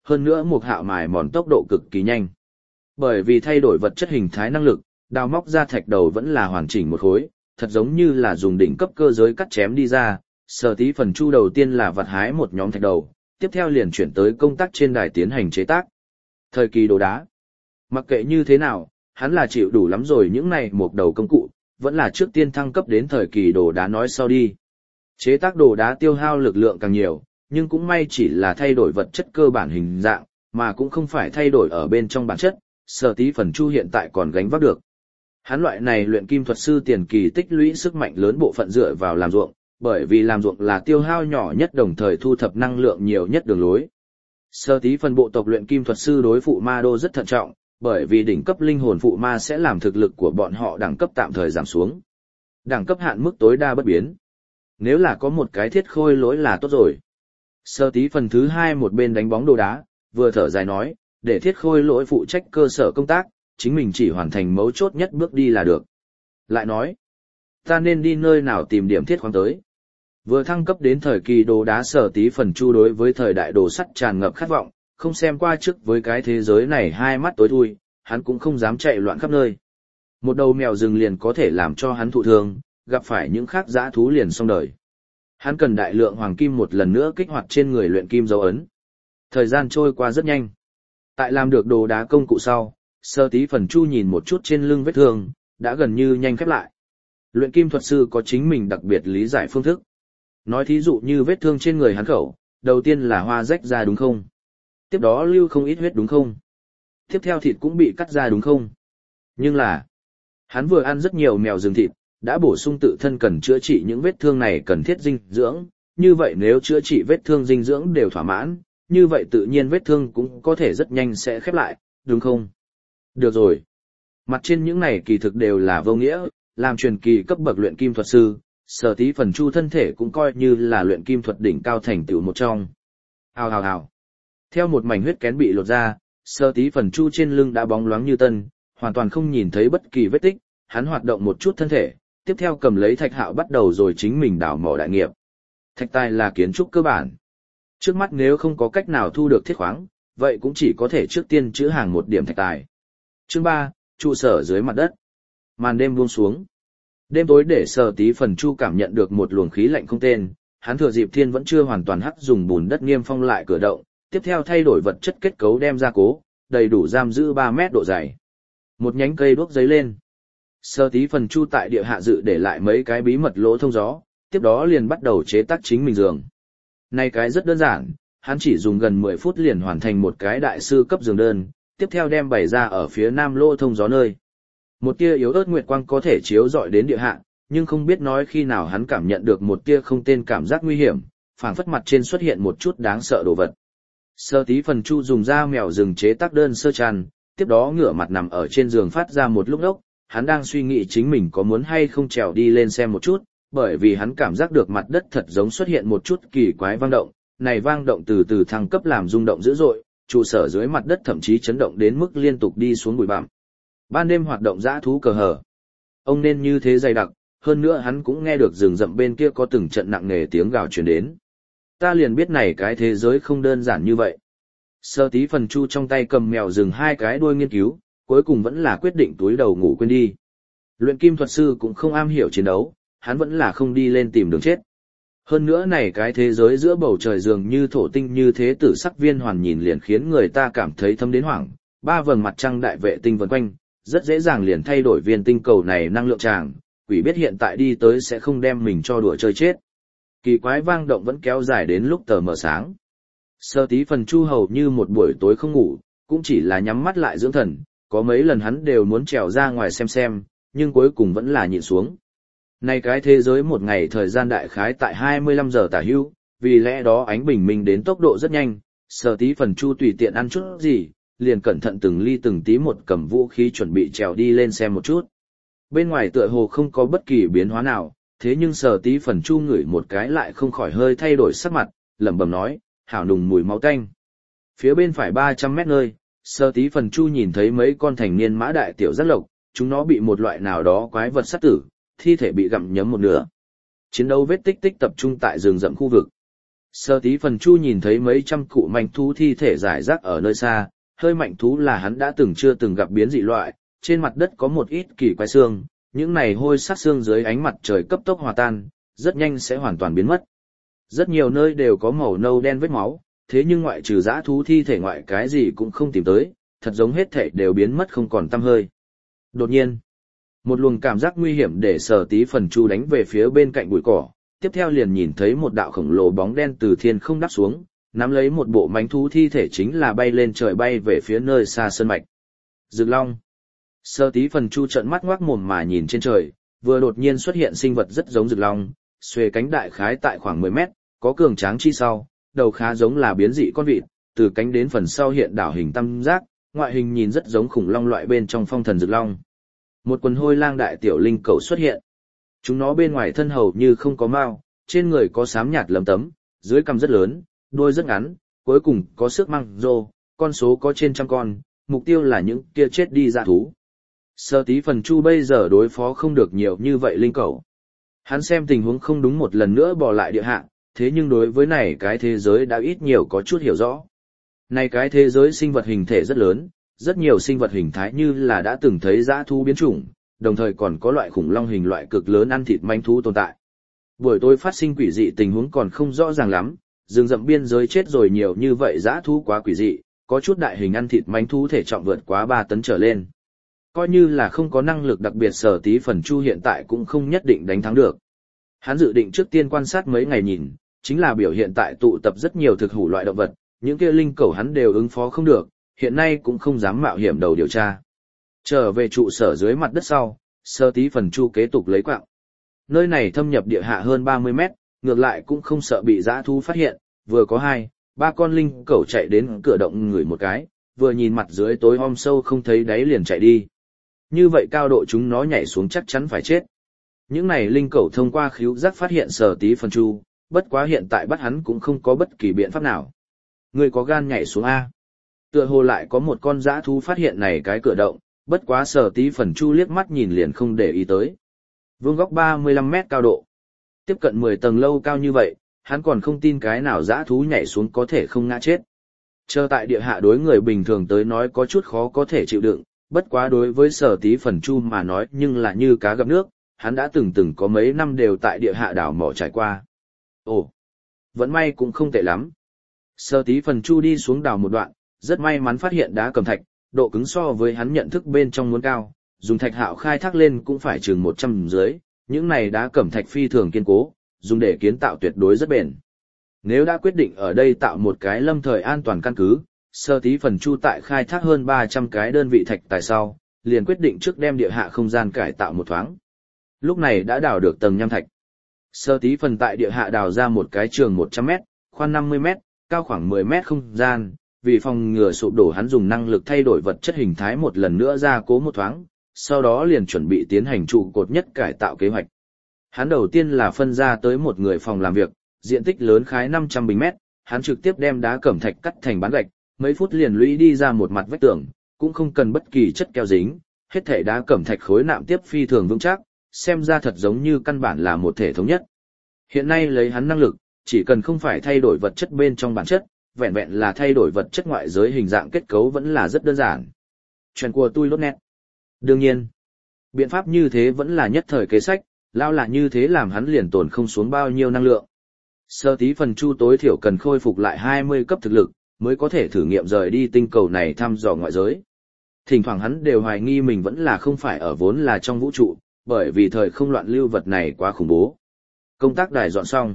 hơn nữa Mục Hạo mài mòn tốc độ cực kỳ nhanh. Bởi vì thay đổi vật chất hình thái năng lực, đào móc ra thạch đầu vẫn là hoàn chỉnh một khối, thật giống như là dùng đỉnh cấp cơ giới cắt chém đi ra. Sở Tí Phần Chu đầu tiên là vặt hái một nhóm thạch đầu, tiếp theo liền chuyển tới công tác trên đài tiến hành chế tác. Thời kỳ đồ đá. Mặc kệ như thế nào, hắn là chịu đủ lắm rồi những này một đầu công cụ, vẫn là trước tiên thăng cấp đến thời kỳ đồ đá nói sau đi. Chế tác đồ đá tiêu hao lực lượng càng nhiều, nhưng cũng may chỉ là thay đổi vật chất cơ bản hình dạng, mà cũng không phải thay đổi ở bên trong bản chất, Sở Tí Phần Chu hiện tại còn gánh vác được. Hắn loại này luyện kim thuật sư tiền kỳ tích lũy sức mạnh lớn bộ phận dựa vào làm ruộng, bởi vì làm ruộng là tiêu hao nhỏ nhất đồng thời thu thập năng lượng nhiều nhất đường lối. Sở Tí Phần bộ tộc luyện kim thuật sư đối phụ ma đô rất thận trọng, bởi vì đỉnh cấp linh hồn phụ ma sẽ làm thực lực của bọn họ đẳng cấp tạm thời giảm xuống. Đẳng cấp hạn mức tối đa bất biến. Nếu là có một cái thiết khôi lỗi là tốt rồi. Sở Tí Phần thứ 2 một bên đánh bóng đồ đá, vừa thở dài nói, để thiết khôi lỗi phụ trách cơ sở công tác, chính mình chỉ hoàn thành mấu chốt nhất bước đi là được. Lại nói, ta nên đi nơi nào tìm điểm thiết khoáng tới. Vừa thăng cấp đến thời kỳ đồ đá Sở Tí Phần Chu đối với thời đại đồ sắt tràn ngập khát vọng, không xem qua trước với cái thế giới này hai mắt tối thui, hắn cũng không dám chạy loạn khắp nơi. Một đầu mèo rừng liền có thể làm cho hắn thụ thương, gặp phải những khác dã thú liền xong đời. Hắn cần đại lượng hoàng kim một lần nữa kích hoạt trên người luyện kim dấu ấn. Thời gian trôi qua rất nhanh. Tại làm được đồ đá công cụ sau, Sở Tí Phần Chu nhìn một chút trên lưng vết thương, đã gần như nhanh khép lại. Luyện kim thuật sư có chính mình đặc biệt lý giải phương thức. Nói thí dụ như vết thương trên người hắn khẩu, đầu tiên là hoa rách ra đúng không? Tiếp đó lưu không ít huyết đúng không? Tiếp theo thịt cũng bị cắt ra đúng không? Nhưng là, hắn vừa ăn rất nhiều mèo rừng thịt, đã bổ sung tự thân cần chữa trị những vết thương này cần thiết dinh dưỡng, như vậy nếu chữa trị vết thương dinh dưỡng đều thỏa mãn, như vậy tự nhiên vết thương cũng có thể rất nhanh sẽ khép lại, đúng không? Được rồi. Mặt trên những này kỳ thực đều là vô nghĩa, làm truyền kỳ cấp bậc luyện kim thuật sư, Sở Tí Phần Chu thân thể cũng coi như là luyện kim thuật đỉnh cao thành tựu một trong. Hào hào hào. Theo một mảnh huyết kén bị lột ra, Sở Tí Phần Chu trên lưng đã bóng loáng như tân, hoàn toàn không nhìn thấy bất kỳ vết tích, hắn hoạt động một chút thân thể, tiếp theo cầm lấy thạch hạo bắt đầu rồi chính mình đào mỏ đại nghiệp. Thạch tài là kiến trúc cơ bản. Trước mắt nếu không có cách nào thu được thiết khoáng, vậy cũng chỉ có thể trước tiên trữ hàng một điểm thạch tài. Chương 3, trụ sở dưới mặt đất. Màn đêm buông xuống. Đêm tối để Sở Tí Phần Chu cảm nhận được một luồng khí lạnh không tên, hắn thừa dịp thiên vẫn chưa hoàn toàn hắc dùng bùn đất niêm phong lại cửa động, tiếp theo thay đổi vật chất kết cấu đem ra cố, đầy đủ giam giữ 3 mét độ dày. Một nhánh cây đuốc giấy lên. Sở Tí Phần Chu tại địa hạ dự để lại mấy cái bí mật lỗ thông gió, tiếp đó liền bắt đầu chế tác chính mình giường. Này cái rất đơn giản, hắn chỉ dùng gần 10 phút liền hoàn thành một cái đại sư cấp giường đơn, tiếp theo đem bày ra ở phía nam lỗ thông gió nơi. Một tia yếu ớt nguyệt quang có thể chiếu rọi đến địa hạ, nhưng không biết nói khi nào hắn cảm nhận được một tia không tên cảm giác nguy hiểm, phảng phất mặt trên xuất hiện một chút đáng sợ đồ vật. Sở Tí Phần Chu dùng da mèo rừng chế tác đơn sơ tràn, tiếp đó ngửa mặt nằm ở trên giường phát ra một lúc ốc, hắn đang suy nghĩ chính mình có muốn hay không trèo đi lên xem một chút, bởi vì hắn cảm giác được mặt đất thật giống xuất hiện một chút kỳ quái vang động, này vang động từ từ thăng cấp làm rung động dữ dội, trụ sở dưới mặt đất thậm chí chấn động đến mức liên tục đi xuống bụi bặm. Ban đêm hoạt động dã thú cờ hở. Ông nên như thế dày đặc, hơn nữa hắn cũng nghe được rừng rậm bên kia có từng trận nặng nề tiếng gào truyền đến. Ta liền biết này cái thế giới không đơn giản như vậy. Sở Tí Phần Chu trong tay cầm mèo rừng 2 cái đuôi nghiên cứu, cuối cùng vẫn là quyết định túi đầu ngủ quên đi. Luyện kim thuật sư cũng không am hiểu chiến đấu, hắn vẫn là không đi lên tìm đường chết. Hơn nữa này cái thế giới giữa bầu trời dường như thổ tinh như thế tử sắc viên hoàn nhìn liền khiến người ta cảm thấy thâm đến hoảng, 3 vầng mặt trăng đại vệ tinh vần quanh, rất dễ dàng liền thay đổi viên tinh cầu này năng lượng tràng, quỷ biết hiện tại đi tới sẽ không đem mình cho đùa chơi chết. Kỳ quái vang động vẫn kéo dài đến lúc tờ mờ sáng. Sở Tí Phần Chu hầu như một buổi tối không ngủ, cũng chỉ là nhắm mắt lại dưỡng thần, có mấy lần hắn đều muốn trèo ra ngoài xem, nhưng cuối cùng vẫn là nhịn xuống. Này cái thế giới một ngày thời gian đại khái tại 25 giờ tả hữu, vì lẽ đó ánh bình minh đến tốc độ rất nhanh, Sở Tí Phần Chu tùy tiện ăn chút gì, liền cẩn thận từng ly từng tí một cầm vũ khí chuẩn bị trèo đi lên xem một chút. Bên ngoài tựa hồ không có bất kỳ biến hóa nào, thế nhưng Sở Tí Phần Chu ngửi một cái lại không khỏi hơi thay đổi sắc mặt, lẩm bẩm nói, hảo nùng mùi máu tanh. Phía bên phải 300 mét nơi, Sở Tí Phần Chu nhìn thấy mấy con thành niên mã đại tiểu giác lộc, chúng nó bị một loại nào đó quái vật sát tử, thi thể bị gặm nhấm một nửa. Chiến đấu vết tích tập trung tại rừng rậm khu vực. Sở Tí Phần Chu nhìn thấy mấy trăm cụ manh thú thi thể rải rác ở nơi xa, hơi mạnh thú là hắn đã từng chưa từng gặp biến dị loại, trên mặt đất có một ít kỳ quái xương, những này hôi sát xương dưới ánh mặt trời cấp tốc hòa tan, rất nhanh sẽ hoàn toàn biến mất. Rất nhiều nơi đều có màu nâu đen vết máu, thế nhưng ngoại trừ dã thú thi thể ngoại cái gì cũng không tìm tới, thật giống hết thể đều biến mất không còn tăm hơi. Đột nhiên, một luồng cảm giác nguy hiểm để Sở Tí Phần Chu đánh về phía bên cạnh bụi cỏ, tiếp theo liền nhìn thấy một đạo khổng lồ bóng đen từ thiên không đáp xuống, nắm lấy một bộ mánh thú thi thể chính là bay lên trời bay về phía nơi xa sơn mạch. Rực long. Sở Tí Phần Chu trợn mắt ngoác mồm mà nhìn trên trời, vừa đột nhiên xuất hiện sinh vật rất giống rực long, xuề cánh đại khái tại khoảng 10 mét, có cường tráng chi sau, đầu khá giống là biến dị con vịt, từ cánh đến phần sau hiện đảo hình tam giác, ngoại hình nhìn rất giống khủng long loại bên trong phong thần rực long. Một quần hôi lang đại tiểu linh cầu xuất hiện. Chúng nó bên ngoài thân hầu như không có mao, trên người có xám nhạt lấm tấm, dưới cằm rất lớn, đuôi rất ngắn, cuối cùng có xước măng rô, con số có trên trăm con, mục tiêu là những kia chết đi dã thú. Sở Tí Phần Chu bây giờ đối phó không được nhiều như vậy linh cầu. Hắn xem tình huống không đúng một lần nữa bỏ lại địa hạ, thế nhưng đối với này cái thế giới đã ít nhiều có chút hiểu rõ. Này cái thế giới sinh vật hình thể rất lớn, rất nhiều sinh vật hình thái như là đã từng thấy dã thú biến chủng, đồng thời còn có loại khủng long hình loại cực lớn ăn thịt manh thú tồn tại. Buổi tối phát sinh quỷ dị tình huống còn không rõ ràng lắm, rừng rậm biên giới chết rồi nhiều như vậy dã thú quá quỷ dị, có chút đại hình ăn thịt manh thú thể trọng vượt quá 3 tấn trở lên. Coi như là không có năng lực đặc biệt Sở Tí Phần Chu hiện tại cũng không nhất định đánh thắng được. Hắn dự định trước tiên quan sát mấy ngày nhìn, chính là biểu hiện tại tụ tập rất nhiều thực hủ loại động vật, những kia linh cẩu hắn đều ứng phó không được, hiện nay cũng không dám mạo hiểm đầu điều tra. Trở về trụ sở dưới mặt đất sau, Sở Tí Phần Chu kế tục lấy quạng. Nơi này thâm nhập địa hạ hơn 30 mét, ngược lại cũng không sợ bị dã thú phát hiện, vừa có 2-3 con linh cẩu chạy đến cửa động ngửi một cái, vừa nhìn mặt dưới tối om sâu không thấy đáy liền chạy đi. Như vậy cao độ chúng nó nhảy xuống chắc chắn phải chết. Những này linh cẩu thông qua khíu giác phát hiện Sở Tí Phần Chu, bất quá hiện tại bắt hắn cũng không có bất kỳ biện pháp nào. Người có gan nhảy xuống A. Tựa hồ lại có một con dã thú phát hiện này cái cửa động, bất quá Sở Tí Phần Chu liếc mắt nhìn liền không để ý tới. Vuông góc 35 mét cao độ. Tiếp cận 10 tầng lâu cao như vậy, hắn còn không tin cái nào dã thú nhảy xuống có thể không ngã chết. Chờ tại địa hạ đối người bình thường tới nói có chút khó có thể chịu đựng, bất quá đối với Sở Tí Phần Chu mà nói nhưng là như cá gặp nước, hắn đã từng có mấy năm đều tại địa hạ đảo mỏ trải qua. Ồ, vẫn may cũng không tệ lắm. Sở Tí Phần Chu đi xuống đào một đoạn, rất may mắn phát hiện đá cẩm thạch, độ cứng so với hắn nhận thức bên trong muốn cao, dùng thạch hạo khai thác lên cũng phải chừng 100 dưới, những này đá cẩm thạch phi thường kiên cố, dùng để kiến tạo tuyệt đối rất bền. Nếu đã quyết định ở đây tạo một cái lâm thời an toàn căn cứ, Sở Tí Phần Chu tại khai thác hơn 300 cái đơn vị thạch tài sau, liền quyết định trước đem địa hạ không gian cải tạo một thoáng. Lúc này đã đào được tầng nham thạch. Sở Tí Phần tại địa hạ đào ra một cái trường 100 mét, khoan 50 mét, cao khoảng 10 mét không gian, vì phòng ngừa sụp đổ hắn dùng năng lực thay đổi vật chất hình thái một lần nữa ra cố một thoáng, sau đó liền chuẩn bị tiến hành trụ cột nhất cải tạo kế hoạch. Hắn đầu tiên là phân ra tới một người phòng làm việc, diện tích lớn khái 500 bình mét, hắn trực tiếp đem đá cẩm thạch cắt thành bán gạch, mấy phút liền lũy đi ra một mặt vách tường, cũng không cần bất kỳ chất keo dính, hết thảy đá cẩm thạch khối nạm tiếp phi thường vững chắc, xem ra thật giống như căn bản là một thể thống nhất. Hiện nay lấy hắn năng lực, chỉ cần không phải thay đổi vật chất bên trong bản chất, vẹn vẹn là thay đổi vật chất ngoại giới hình dạng kết cấu vẫn là rất đơn giản. Chuyện của tôi lốt nét. Đương nhiên, biện pháp như thế vẫn là nhất thời kế sách, lao là như thế làm hắn liền tổn không xuống bao nhiêu năng lượng. Sở Tí Phần Chu tối thiểu cần khôi phục lại 20 cấp thực lực, mới có thể thử nghiệm rời đi tinh cầu này thăm dò ngoại giới. Thỉnh thoảng hắn đều hoài nghi mình vẫn là không phải ở vốn là trong vũ trụ, bởi vì thời không loạn lưu vật này quá khủng bố. Công tác đài dọn xong.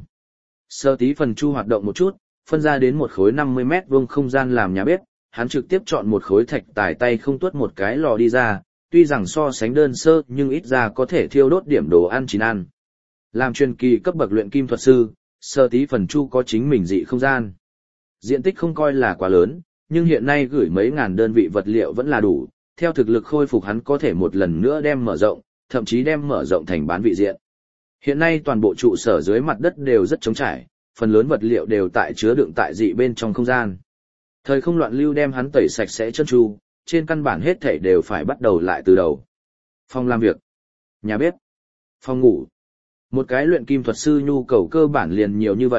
Sở Tí Phần Chu hoạt động một chút, phân ra đến một khối 50 mét vuông không gian làm nhà bếp, hắn trực tiếp chọn một khối thạch tài tay không tuốt một cái lò đi ra, tuy rằng so sánh đơn sơ nhưng ít ra có thể thiêu đốt điểm đồ ăn chín ăn. Làm truyền kỳ cấp bậc luyện kim thuật sư, Sở Tí Phần Chu có chính mình dị không gian. Diện tích không coi là quá lớn, nhưng hiện nay gửi mấy ngàn đơn vị vật liệu vẫn là đủ, theo thực lực khôi phục hắn có thể một lần nữa đem mở rộng, thậm chí đem mở rộng thành bán vị diện. Hiện nay toàn bộ trụ sở dưới mặt đất đều rất trống trải, phần lớn vật liệu đều tại chứa đựng tại dị bên trong không gian. Thời không loạn lưu đem hắn tẩy sạch sẽ chân tru, trên căn bản hết thảy đều phải bắt đầu lại từ đầu. Phòng làm việc, nhà bếp, phòng ngủ. Một cái luyện kim thuật sư nhu cầu cơ bản liền nhiều như vậy,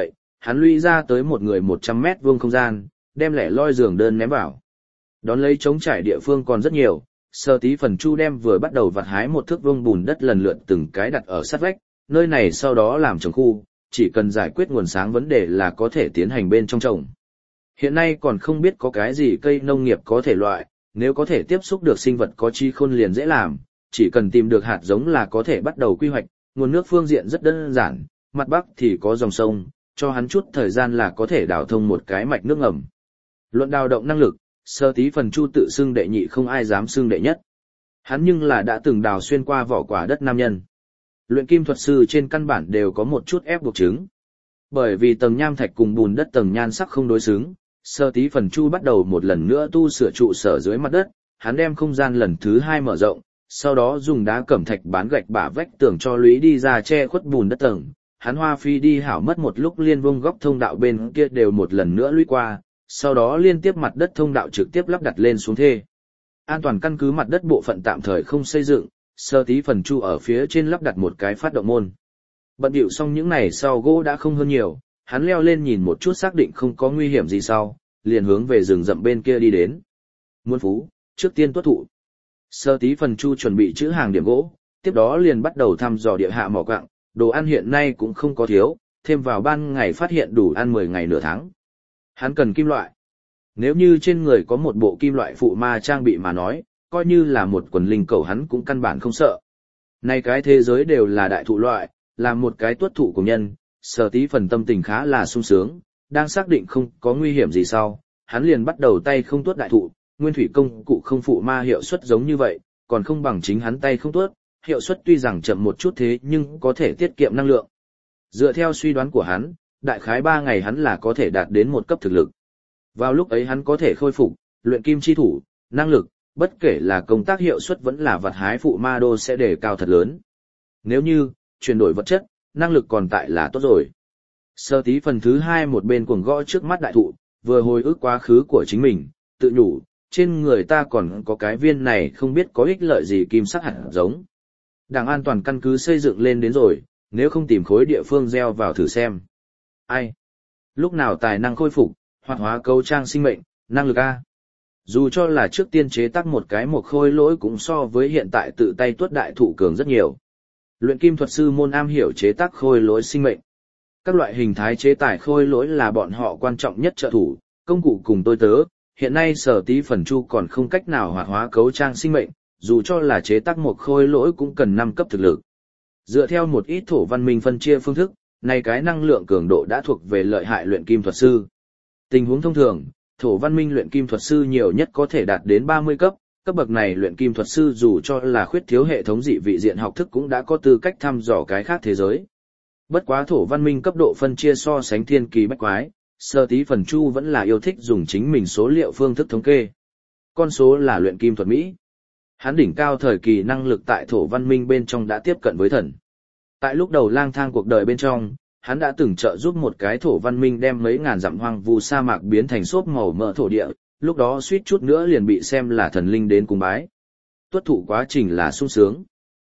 hắn lũy ra tới một người 100 mét vuông không gian, đem lẻ loi giường đơn ném vào. Đón lấy trống trải địa phương còn rất nhiều, Sở Tí Phần Chu đem vừa bắt đầu vặt hái một thước vuông bùn đất lần lượt từng cái đặt ở sát vách, nơi này sau đó làm trồng khu, chỉ cần giải quyết nguồn sáng vấn đề là có thể tiến hành bên trong trồng. Hiện nay còn không biết có cái gì cây nông nghiệp có thể loại, nếu có thể tiếp xúc được sinh vật có trí khôn liền dễ làm, chỉ cần tìm được hạt giống là có thể bắt đầu quy hoạch, nguồn nước phương diện rất đơn giản, mặt bắc thì có dòng sông, cho hắn chút thời gian là có thể đào thông một cái mạch nước ngầm. Luận đào động năng lực, Sở Tí Phần Chu tự xưng đệ nhị không ai dám xưng đệ nhất. Hắn nhưng là đã từng đào xuyên qua vỏ quả đất nam nhân. Luyện kim thuật sư trên căn bản đều có một chút ép buộc chứng. Bởi vì tầng nham thạch cùng bùn đất tầng nhan sắc không đối xứng, Sở Tí Phần Chu bắt đầu một lần nữa tu sửa trụ sở dưới mặt đất, hắn đem không gian lần thứ 2 mở rộng, sau đó dùng đá cẩm thạch bán gạch bả vách tường cho lũy đi ra che khuất bùn đất tầng. Hắn hoa phi đi hảo mất một lúc liên vung góc thông đạo bên kia đều một lần nữa lũy qua, sau đó liên tiếp mặt đất thông đạo trực tiếp lắp đặt lên xuống thê. An toàn căn cứ mặt đất bộ phận tạm thời không xây dựng, Sở Tí Phần Chu ở phía trên lắp đặt một cái phát động môn. Bận điệu xong những này sau gỗ đã không hơn nhiều, hắn leo lên nhìn một chút xác định không có nguy hiểm gì sau, liền hướng về rừng rậm bên kia đi đến. Muôn phú, trước tiên tuất thụ. Sở Tí Phần Chu chuẩn bị trữ hàng điểm gỗ, tiếp đó liền bắt đầu thăm dò địa hạ mỏ quặng, đồ ăn hiện nay cũng không có thiếu, thêm vào ban ngày phát hiện đủ ăn 10 ngày nửa tháng. Hắn cần kim loại. Nếu như trên người có một bộ kim loại phụ ma trang bị mà nói, coi như là một quần linh cầu hắn cũng căn bản không sợ. Nay cái thế giới đều là đại thụ loại, là một cái tuất thụ của nhân, Sở Tí Phần tâm tình khá là sung sướng, đang xác định không có nguy hiểm gì sau, hắn liền bắt đầu tay không tuốt đại thụ, nguyên thủy công cụ không phụ ma hiệu suất giống như vậy, còn không bằng chính hắn tay không tuốt, hiệu suất tuy rằng chậm một chút thế nhưng có thể tiết kiệm năng lượng. Dựa theo suy đoán của hắn, đại khái 3 ngày hắn là có thể đạt đến một cấp thực lực. Vào lúc ấy hắn có thể khôi phục, luyện kim chi thủ, năng lực, bất kể là công tác hiệu suất vẫn là vật hái phụ ma đô sẽ đề cao thật lớn. Nếu như, chuyển đổi vật chất, năng lực còn tại là tốt rồi. Sở Tí phần thứ 2 một bên cuồng gõ trước mắt đại thụ, vừa hồi ức quá khứ của chính mình, tự nhủ, trên người ta còn có cái viên này không biết có ích lợi gì kim sắc hạt giống. Đảng an toàn căn cứ xây dựng lên đến rồi, nếu không tìm khối địa phương gieo vào thử xem. Ai? Lúc nào tài năng khôi phục, hoạt hóa cấu trang sinh mệnh, năng lực A. Dù cho là trước tiên chế tác một cái một khôi lỗi cũng so với hiện tại tự tay tuốt đại thụ cường rất nhiều. Luyện kim thuật sư môn am hiểu chế tác khôi lỗi sinh mệnh. Các loại hình thái chế tải khôi lỗi là bọn họ quan trọng nhất trợ thủ, công cụ cùng tôi tớ. Hiện nay Sở Tí phần Chu còn không cách nào hoạt hóa cấu trang sinh mệnh, dù cho là chế tác một khôi lỗi cũng cần 5 cấp thực lực. Dựa theo một ít thổ văn minh phân chia phương thức, này cái năng lượng cường độ đã thuộc về lợi hại luyện kim thuật sư. Tình huống thông thường, thổ văn minh luyện kim thuật sư nhiều nhất có thể đạt đến 30 cấp, cấp bậc này luyện kim thuật sư dù cho là khuyết thiếu hệ thống dị vị diện học thức cũng đã có tư cách thăm dò cái khác thế giới. Bất quá thổ văn minh cấp độ phân chia so sánh thiên kỳ bách quái, Sở Tí phần Chu vẫn là yêu thích dùng chính mình số liệu phương thức thống kê. Con số là luyện kim thuật Mỹ. Hắn đỉnh cao thời kỳ năng lực tại thổ văn minh bên trong đã tiếp cận với thần. Tại lúc đầu lang thang cuộc đời bên trong, hắn đã từng trợ giúp một cái thổ văn minh đem mấy ngàn dặm hoang vu sa mạc biến thành xốp màu mỡ thổ địa, lúc đó suýt chút nữa liền bị xem là thần linh đến cung bái. Tuất thụ quá trình là sung sướng.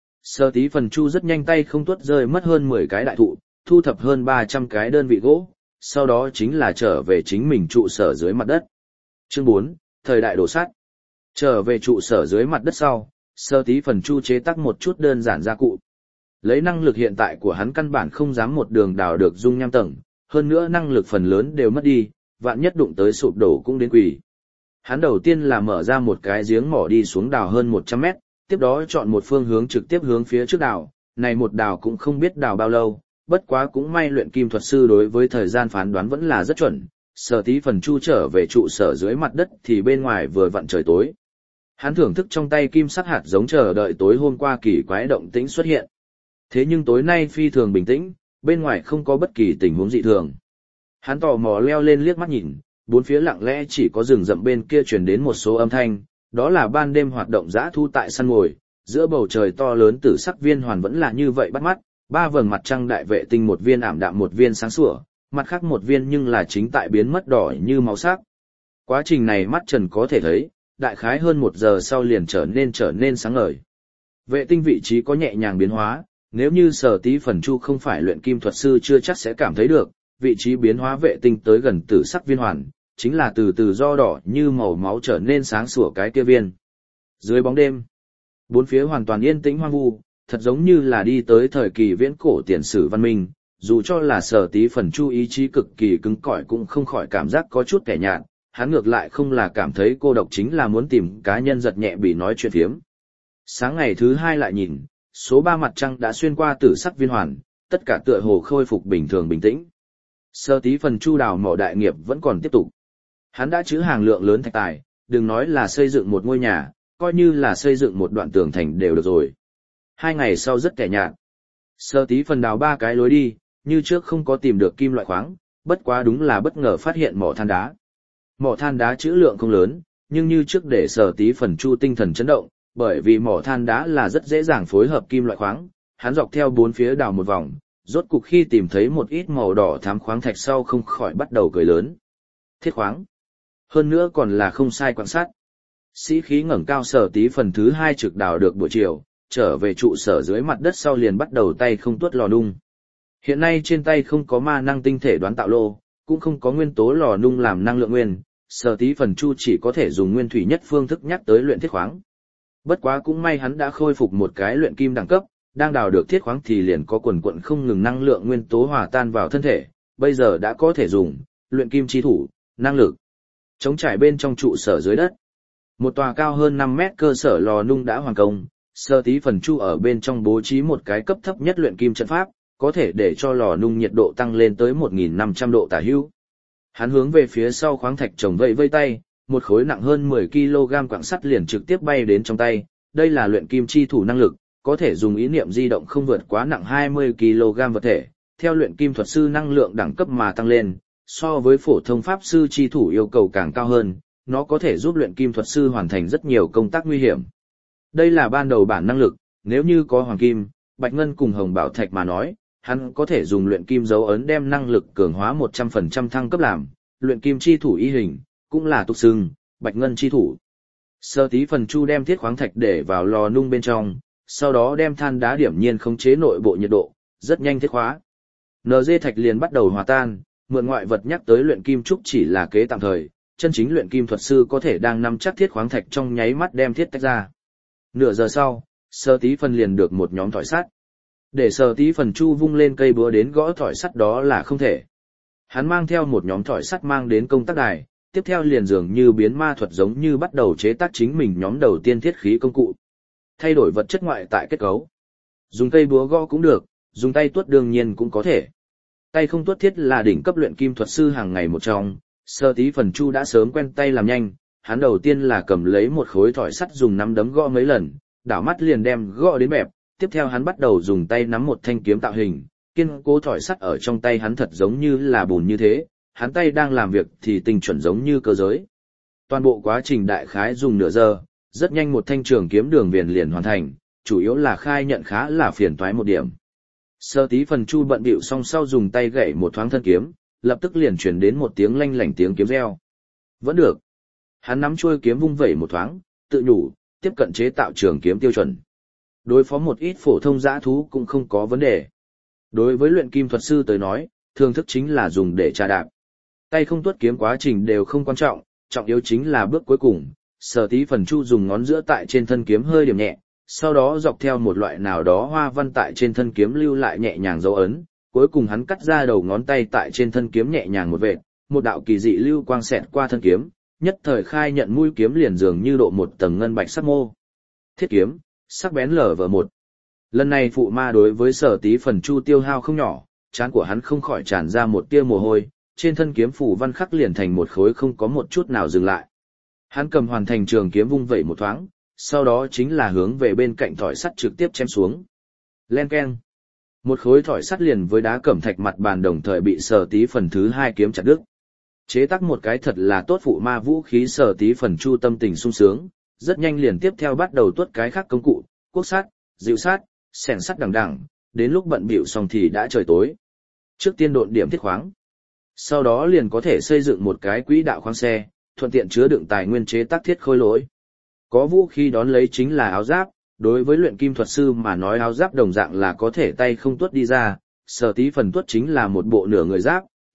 Sở Tí phần Chu rất nhanh tay không tuất rơi mất hơn 10 cái đại thụ, thu thập hơn 300 cái đơn vị gỗ, sau đó chính là trở về chính mình trụ sở dưới mặt đất. Chương 4, thời đại đổ sắt. Trở về trụ sở dưới mặt đất sau, Sở Tí phần Chu chế tác một chút đơn giản gia cụ. Lấy năng lực hiện tại của hắn căn bản không dám một đường đào được dung nham tầng, hơn nữa năng lực phần lớn đều mất đi, vạn nhất đụng tới sụp đổ cũng đến quỷ. Hắn đầu tiên là mở ra một cái giếng mỏ đi xuống đào hơn 100 mét, tiếp đó chọn một phương hướng trực tiếp hướng phía trước đào, này một đào cũng không biết đào bao lâu, bất quá cũng may luyện kim thuật sư đối với thời gian phán đoán vẫn là rất chuẩn. Sở Tí phần Chu trở về trụ sở dưới mặt đất thì bên ngoài vừa vặn trời tối. Hắn thưởng thức trong tay kim sắc hạt giống chờ đợi tối hôm qua kỳ quái động tĩnh xuất hiện. Thế nhưng tối nay phi thường bình tĩnh, bên ngoài không có bất kỳ tình huống dị thường. Hắn tò mò leo lên liếc mắt nhìn, bốn phía lặng lẽ chỉ có rừng rậm bên kia truyền đến một số âm thanh, đó là ban đêm hoạt động dã thu tại săn mồi, giữa bầu trời to lớn tử sắc viên hoàn vẫn là như vậy bắt mắt, 3 vầng mặt trăng đại vệ tinh một viên ảm đạm một viên sáng sủa, mặt khác một viên nhưng là chính tại biến mất đỏ như máu sắc. Quá trình này mắt trần có thể thấy, đại khái hơn 1 giờ sau liền trở nên sáng ngời. Vệ tinh vị trí có nhẹ nhàng biến hóa, nếu như Sở Tí phần Chu không phải luyện kim thuật sư chưa chắc sẽ cảm thấy được, vị trí biến hóa vệ tinh tới gần tử sắc viên hoàn, chính là từ từ do đỏ như màu máu trở nên sáng sủa cái kia viên. Dưới bóng đêm, bốn phía hoàn toàn yên tĩnh hoang vu, thật giống như là đi tới thời kỳ viễn cổ tiền sử văn minh, dù cho là Sở Tí Phần Chu ý chí cực kỳ cứng cỏi cũng không khỏi cảm giác có chút kẻ nhạt, hắn ngược lại không là cảm thấy cô độc, chính là muốn tìm cá nhân giật nhẹ bị nói chuyện phiếm. Sáng ngày thứ hai lại nhìn, số 3 mặt trăng đã xuyên qua tử sắc viên hoàn, tất cả tựa hồ khôi phục bình thường bình tĩnh. Sở Tí Phần Chu đào mỏ đại nghiệp vẫn còn tiếp tục. Hắn đã trữ hàng lượng lớn thạch tài, đừng nói là xây dựng một ngôi nhà, coi như là xây dựng một đoạn tường thành đều được rồi. 2 ngày sau rất kẻ nhạt. Sở Tí Phần đào 3 cái lối đi, như trước không có tìm được kim loại khoáng, bất quá đúng là bất ngờ phát hiện mỏ than đá. Mỏ than đá trữ lượng không lớn, nhưng như trước để Sở Tí Phần Chu tinh thần chấn động, bởi vì mỏ than đá là rất dễ dàng phối hợp kim loại khoáng, hắn dọc theo bốn phía đào một vòng, rốt cục khi tìm thấy một ít màu đỏ thắm khoáng thạch sau không khỏi bắt đầu cười lớn. Thiết khoáng. Hơn nữa còn là không sai quan sát. Sĩ khí ngẩng cao Sở Tí Phần thứ 2 trực đào được buổi chiều, trở về trụ sở dưới mặt đất sau liền bắt đầu tay không tuốt lò nung. Hiện nay trên tay không có ma năng tinh thể đoán tạo lô, cũng không có nguyên tố lò nung làm năng lượng nguyên, Sở Tí Phần Chu chỉ có thể dùng nguyên thủy nhất phương thức nhắc tới luyện thiết khoáng. Bất quá cũng may hắn đã khôi phục một cái luyện kim đẳng cấp, đang đào được thiết khoáng thì liền có quần quần không ngừng năng lượng nguyên tố hòa tan vào thân thể, bây giờ đã có thể dùng luyện kim chi thủ, năng lực. Trống trải bên trong trụ sở dưới đất. Một tòa cao hơn 5 mét cơ sở lò nung đã hoàn công, Sở Tí Phần Chu ở bên trong bố trí một cái cấp thấp nhất luyện kim trận pháp, có thể để cho lò nung nhiệt độ tăng lên tới 1.500 độ tả hữu. Hắn hướng về phía sau khoáng thạch trồng vẫy vây tay, một khối nặng hơn 10 kg quặng sắt liền trực tiếp bay đến trong tay, đây là luyện kim chi thủ năng lực, có thể dùng ý niệm di động không vượt quá nặng 20 kg vật thể, theo luyện kim thuật sư năng lượng đẳng cấp mà tăng lên, so với phổ thông pháp sư chi thủ yêu cầu càng cao hơn, nó có thể giúp luyện kim thuật sư hoàn thành rất nhiều công tác nguy hiểm. Đây là ban đầu bản năng lực, nếu như có hoàng kim, bạch ngân cùng hồng bảo thạch mà nói, hắn có thể dùng luyện kim dấu ấn đem năng lực cường hóa 100% thăng cấp làm, luyện kim chi thủ y hình, cũng là tục xưng, bạch ngân chi thủ. Sở Tí Phần Chu đem thiết khoáng thạch để vào lò nung bên trong, sau đó đem than đá điểm nhiên khống chế nội bộ nhiệt độ, rất nhanh thiết khóa. NG thạch liền bắt đầu hòa tan, mượn ngoại vật nhắc tới luyện kim trúc chỉ là kế tạm thời, chân chính luyện kim thuật sư có thể đang nắm chắc thiết khoáng thạch trong nháy mắt đem thiết tách ra. Nửa giờ sau, Sở Tí Phần liền được một nhóm thỏi sắt. Để Sở Tí Phần Chu vung lên cây búa đến gõ thỏi sắt đó là không thể. Hắn mang theo một nhóm thỏi sắt mang đến công tác đài, tiếp theo liền dường như biến ma thuật giống như bắt đầu chế tác chính mình nhóm đầu tiên thiết khí công cụ. Thay đổi vật chất ngoại tại kết cấu. Dùng cây búa gõ cũng được, dùng tay tuốt đương nhiên cũng có thể. Tay không tuốt thiết là đỉnh cấp luyện kim thuật sư hàng ngày một trong, Sở Tí Phần Chu đã sớm quen tay làm nhanh, hắn đầu tiên là cầm lấy một khối thỏi sắt dùng nắm đấm gõ mấy lần, đảo mắt liền đem gõ đến bẹp, tiếp theo hắn bắt đầu dùng tay nắm một thanh kiếm tạo hình, kiên cố thỏi sắt ở trong tay hắn thật giống như là bùn như thế, hắn tay đang làm việc thì tinh chuẩn giống như cơ giới. Toàn bộ quá trình đại khái dùng nửa giờ, rất nhanh một thanh trường kiếm đường viền liền hoàn thành, chủ yếu là khai nhận khá là phiền toái một điểm. Sở Tí Phần Chu bận bịu xong sau dùng tay gậy một thoáng thân kiếm, lập tức liền truyền đến một tiếng lanh lảnh tiếng kiếm reo. Vẫn được. Hắn nắm chuôi kiếm vung vẩy một thoáng, tự nhủ, tiếp cận chế tạo trường kiếm tiêu chuẩn. Đối phó một ít phổ thông dã thú cũng không có vấn đề. Đối với luyện kim thuật sư tới nói, thường thức chính là dùng để trà đạp. Tay không tuốt kiếm quá trình đều không quan trọng, trọng yếu chính là bước cuối cùng. Sở Tí Phần Chu dùng ngón giữa tại trên thân kiếm hơi điểm nhẹ, sau đó dọc theo một loại nào đó hoa văn tại trên thân kiếm lưu lại nhẹ nhàng dấu ấn, cuối cùng hắn cắt ra đầu ngón tay tại trên thân kiếm nhẹ nhàng một vệt, một đạo kỳ dị lưu quang xẹt qua thân kiếm, nhất thời khai nhận mũi kiếm liền dường như độ một tầng ngân bạch sắc mô. Thiết kiếm, sắc bén LV1. Lần này phụ ma đối với Sở Tí Phần Chu tiêu hao không nhỏ, trán của hắn không khỏi tràn ra một tia mồ hôi, trên thân kiếm phủ văn khắc liền thành một khối không có một chút nào dừng lại. Hắn cầm hoàn thành trường kiếm vung vẩy một thoáng, sau đó chính là hướng về bên cạnh thỏi sắt trực tiếp chém xuống. Len keng. Một khối thỏi sắt liền với đá cẩm thạch mặt bàn đồng thời bị Sở Tí Phần thứ 2 kiếm chặt đứt. Chế tác một cái thật là tốt phụ ma vũ khí. Sở Tí Phần Chu tâm tình sung sướng, rất nhanh liền tiếp theo bắt đầu tuốt cái khác công cụ, cuốc sắt, dịu sắt, xẻng sắt đằng đằng, đến lúc bận bịu xong thì đã trời tối. Trước tiên độn điểm thiết khoáng, sau đó liền có thể xây dựng một cái quỹ đạo khoáng xe, thuận tiện chứa đựng tài nguyên chế tác thiết khôi lỗi. Có vũ khí đón lấy chính là áo giáp, đối với luyện kim thuật sư mà nói áo giáp đồng dạng là có thể tay không tuốt đi ra, Sở Tí Phần tuốt chính là một bộ nửa người giáp,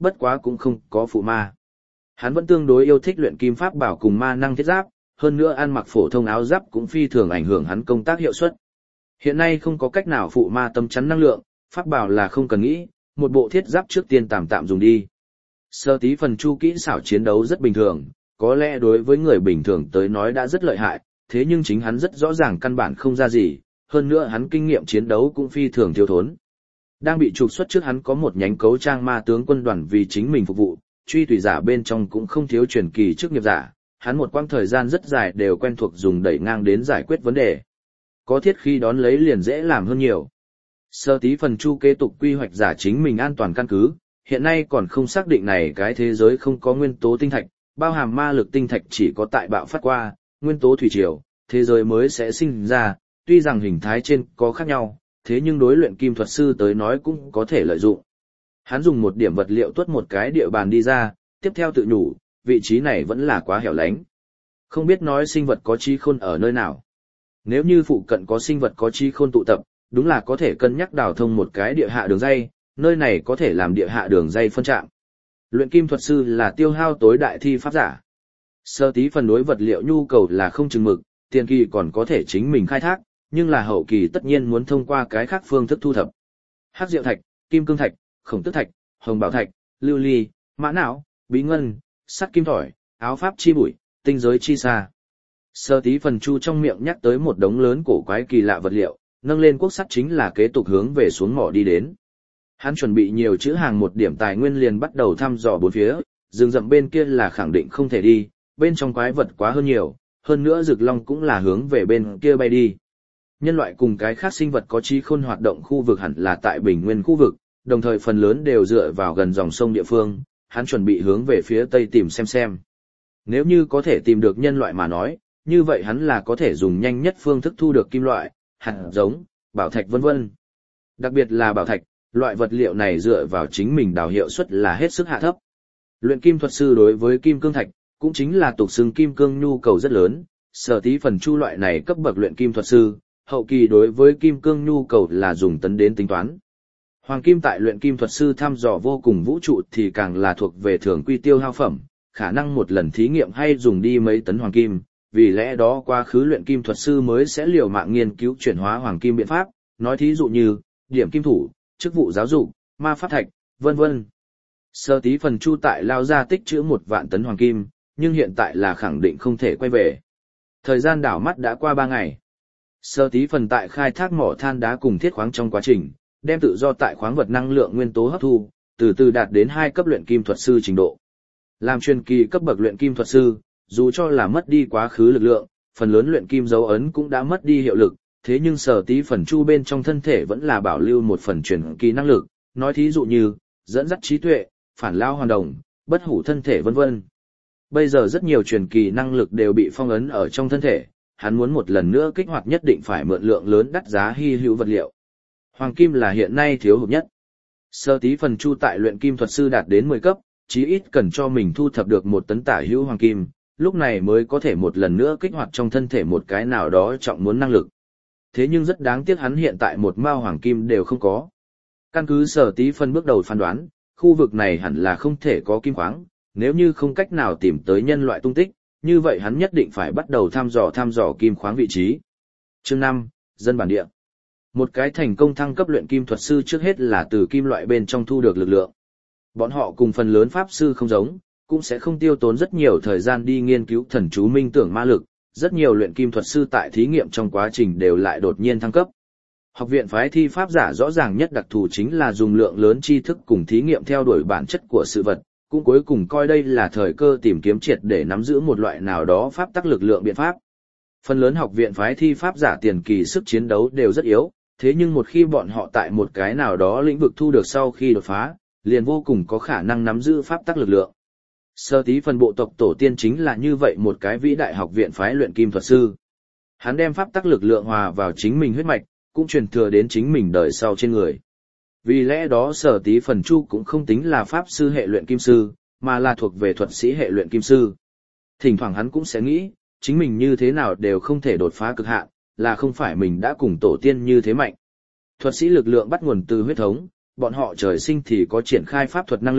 bất quá cũng không có phụ ma. Hắn vẫn tương đối yêu thích luyện kim pháp bảo cùng ma năng thiết giáp, hơn nữa ăn mặc phổ thông áo giáp cũng phi thường ảnh hưởng hắn công tác hiệu suất. Hiện nay không có cách nào phụ ma tâm chắn năng lượng, pháp bảo là không cần nghĩ, một bộ thiết giáp trước tiên tạm tạm dùng đi. Sơ tí phần chu kỹ xảo chiến đấu rất bình thường, có lẽ đối với người bình thường tới nói đã rất lợi hại, thế nhưng chính hắn rất rõ ràng căn bản không ra gì, hơn nữa hắn kinh nghiệm chiến đấu cũng phi thường thiếu thốn. Đang bị trục xuất trước hắn có một nhánh cấu trang ma tướng quân đoàn vì chính mình phục vụ, truy tùy giả bên trong cũng không thiếu truyền kỳ chức nghiệp giả, hắn một quãng thời gian rất dài đều quen thuộc dùng đẩy ngang đến giải quyết vấn đề. Có thiết khi đón lấy liền dễ làm hơn nhiều. Sơ tí phần chu kế tục quy hoạch giả chính mình an toàn căn cứ, hiện nay còn không xác định này cái thế giới không có nguyên tố tinh thạch, bao hàm ma lực tinh thạch chỉ có tại bạo phát qua, nguyên tố thủy triều, thế giới mới sẽ sinh ra, tuy rằng hình thái trên có khác nhau, thế nhưng đối luyện kim thuật sư tới nói cũng có thể lợi dụng. Hắn dùng một điểm vật liệu tuốt một cái địa bàn đi ra, tiếp theo tự nhủ, vị trí này vẫn là quá hẻo lánh. Không biết nói sinh vật có trí khôn ở nơi nào. Nếu như phụ cận có sinh vật có trí khôn tụ tập, đúng là có thể cân nhắc đào thông một cái địa hạ đường dây, nơi này có thể làm địa hạ đường dây phân trạm. Luyện kim thuật sư là tiêu hao tối đại thi pháp giả. Sơ tí phần đối vật liệu nhu cầu là không chừng mực, tiền kỳ còn có thể chính mình khai thác, nhưng là hậu kỳ tất nhiên muốn thông qua cái khác phương thức thu thập. Hắc diệu thạch, kim cương thạch, khổng tước thạch, hồng bảo thạch, lưu ly, mã não, bí ngân, sắt kim thỏi, áo pháp chi bụi, tinh giới chi sa. Sơ tí phần chu trong miệng nhắc tới một đống lớn cổ quái kỳ lạ vật liệu, nâng lên quốc sắt chính là kế tục hướng về xuống mỏ đi đến. Hắn chuẩn bị nhiều chữ hàng một điểm tài nguyên liền bắt đầu thăm dò bốn phía, rừng rậm bên kia là khẳng định không thể đi, bên trong quái vật quá hơn nhiều, hơn nữa rực long cũng là hướng về bên kia bay đi. Nhân loại cùng cái khác sinh vật có trí khôn hoạt động khu vực hẳn là tại bình nguyên khu vực, đồng thời phần lớn đều dựa vào gần dòng sông địa phương, hắn chuẩn bị hướng về phía tây tìm xem. Nếu như có thể tìm được nhân loại mà nói, như vậy hắn là có thể dùng nhanh nhất phương thức thu được kim loại, hạt giống, bảo thạch vân vân. Đặc biệt là bảo thạch, loại vật liệu này dựa vào chính mình đào hiệu suất là hết sức hạ thấp. Luyện kim thuật sư đối với kim cương thạch, cũng chính là tục xưng kim cương nhu cầu rất lớn, sở tí phần chu loại này cấp bậc luyện kim thuật sư, hậu kỳ đối với kim cương nhu cầu là dùng tấn đến tính toán. Hoàng kim tại luyện kim thuật sư thăm dò vô cùng vũ trụ thì càng là thuộc về thường quy tiêu hao phẩm, khả năng một lần thí nghiệm hay dùng đi mấy tấn hoàng kim, vì lẽ đó quá khứ luyện kim thuật sư mới sẽ liều mạng nghiên cứu chuyển hóa hoàng kim biện pháp, nói thí dụ như điểm kim thủ, chức vụ giáo dục, ma pháp thạch, vân vân. Sơ tí phần chu tại lao ra tích trữ 1 vạn tấn hoàng kim, nhưng hiện tại là khẳng định không thể quay về. Thời gian đảo mắt đã qua 3 ngày. Sơ tí phần tại khai thác mỏ than đá cùng thiết khoáng trong quá trình, đem tự do tại khoáng vật năng lượng nguyên tố hấp thu, từ từ đạt đến 2 cấp luyện kim thuật sư trình độ. Làm truyền kỳ cấp bậc luyện kim thuật sư, dù cho là mất đi quá khứ lực lượng, phần lớn luyện kim dấu ấn cũng đã mất đi hiệu lực, thế nhưng sở tí phần chu bên trong thân thể vẫn là bảo lưu một phần truyền kỳ năng lực, nói thí dụ như, dẫn dắt trí tuệ, phản lao hoàn đồng, bất hủ thân thể vân vân. Bây giờ rất nhiều truyền kỳ năng lực đều bị phong ấn ở trong thân thể, hắn muốn một lần nữa kích hoạt nhất định phải mượn lượng lớn đắt giá hy hữu vật liệu. Hoàng kim là hiện nay thiếu hụt nhất. Sơ tí phần chu tại luyện kim thuật sư đạt đến 10 cấp, chí ít cần cho mình thu thập được 1 tấn tả hữu hoàng kim, lúc này mới có thể một lần nữa kích hoạt trong thân thể một cái nào đó trọng muốn năng lực. Thế nhưng rất đáng tiếc hắn hiện tại một mao hoàng kim đều không có. Căn cứ sở tí phần bước đầu phán đoán, khu vực này hẳn là không thể có kim khoáng, nếu như không cách nào tìm tới nhân loại tung tích, như vậy hắn nhất định phải bắt đầu thăm dò kim khoáng vị trí. Chương 5, dân bản địa. Một cái thành công thăng cấp luyện kim thuật sư trước hết là từ kim loại bên trong thu được lực lượng. Bọn họ cùng phần lớn pháp sư không giống, cũng sẽ không tiêu tốn rất nhiều thời gian đi nghiên cứu thần chú minh tưởng ma lực, rất nhiều luyện kim thuật sư tại thí nghiệm trong quá trình đều lại đột nhiên thăng cấp. Học viện phái thi pháp giả rõ ràng nhất đặc thù chính là dùng lượng lớn tri thức cùng thí nghiệm theo đuổi bản chất của sự vật, cũng cuối cùng coi đây là thời cơ tìm kiếm triệt để nắm giữ một loại nào đó pháp tắc lực lượng biện pháp. Phần lớn học viện phái thi pháp giả tiền kỳ sức chiến đấu đều rất yếu, thế nhưng một khi bọn họ tại một cái nào đó lĩnh vực thu được sau khi đột phá, liền vô cùng có khả năng nắm giữ pháp tắc lực lượng. Sơ tí phần bộ tộc tổ tiên chính là như vậy một cái vĩ đại học viện phái luyện kim thuật sư. Hắn đem pháp tắc lực lượng hòa vào chính mình huyết mạch, cũng truyền thừa đến chính mình đời sau trên người. Vì lẽ đó sở tí phần chu cũng không tính là pháp sư hệ luyện kim sư, mà là thuộc về thuật sĩ hệ luyện kim sư. Thỉnh thoảng hắn cũng sẽ nghĩ, chính mình như thế nào đều không thể đột phá cực hạn, là không phải mình đã cùng tổ tiên như thế mạnh. Thuật sĩ lực lượng bắt nguồn từ huyết thống, bọn họ trời sinh thì có triển khai pháp thuật năng lực,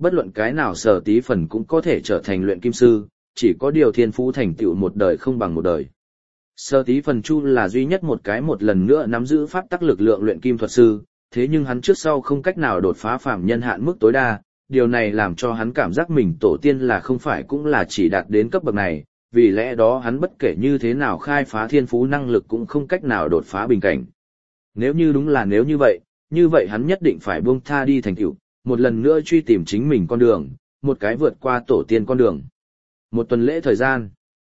Bất luận cái nào Sở Tí Phần cũng có thể trở thành luyện kim sư, chỉ có điều thiên phú thành tựu một đời không bằng một đời. Sở Tí Phần Chu là duy nhất một cái một lần nữa nắm giữ pháp tắc lực lượng luyện kim thuật sư, thế nhưng hắn trước sau không cách nào đột phá phàm nhân hạn mức tối đa, điều này làm cho hắn cảm giác mình tổ tiên là không phải cũng là chỉ đạt đến cấp bậc này, vì lẽ đó hắn bất kể như thế nào khai phá thiên phú năng lực cũng không cách nào đột phá bình cảnh. Nếu như đúng là nếu như vậy hắn nhất định phải buông tha đi thành tựu, một lần nữa truy tìm chính mình con đường, một cái vượt qua tổ tiên con đường. Một tuần lễ thời gian,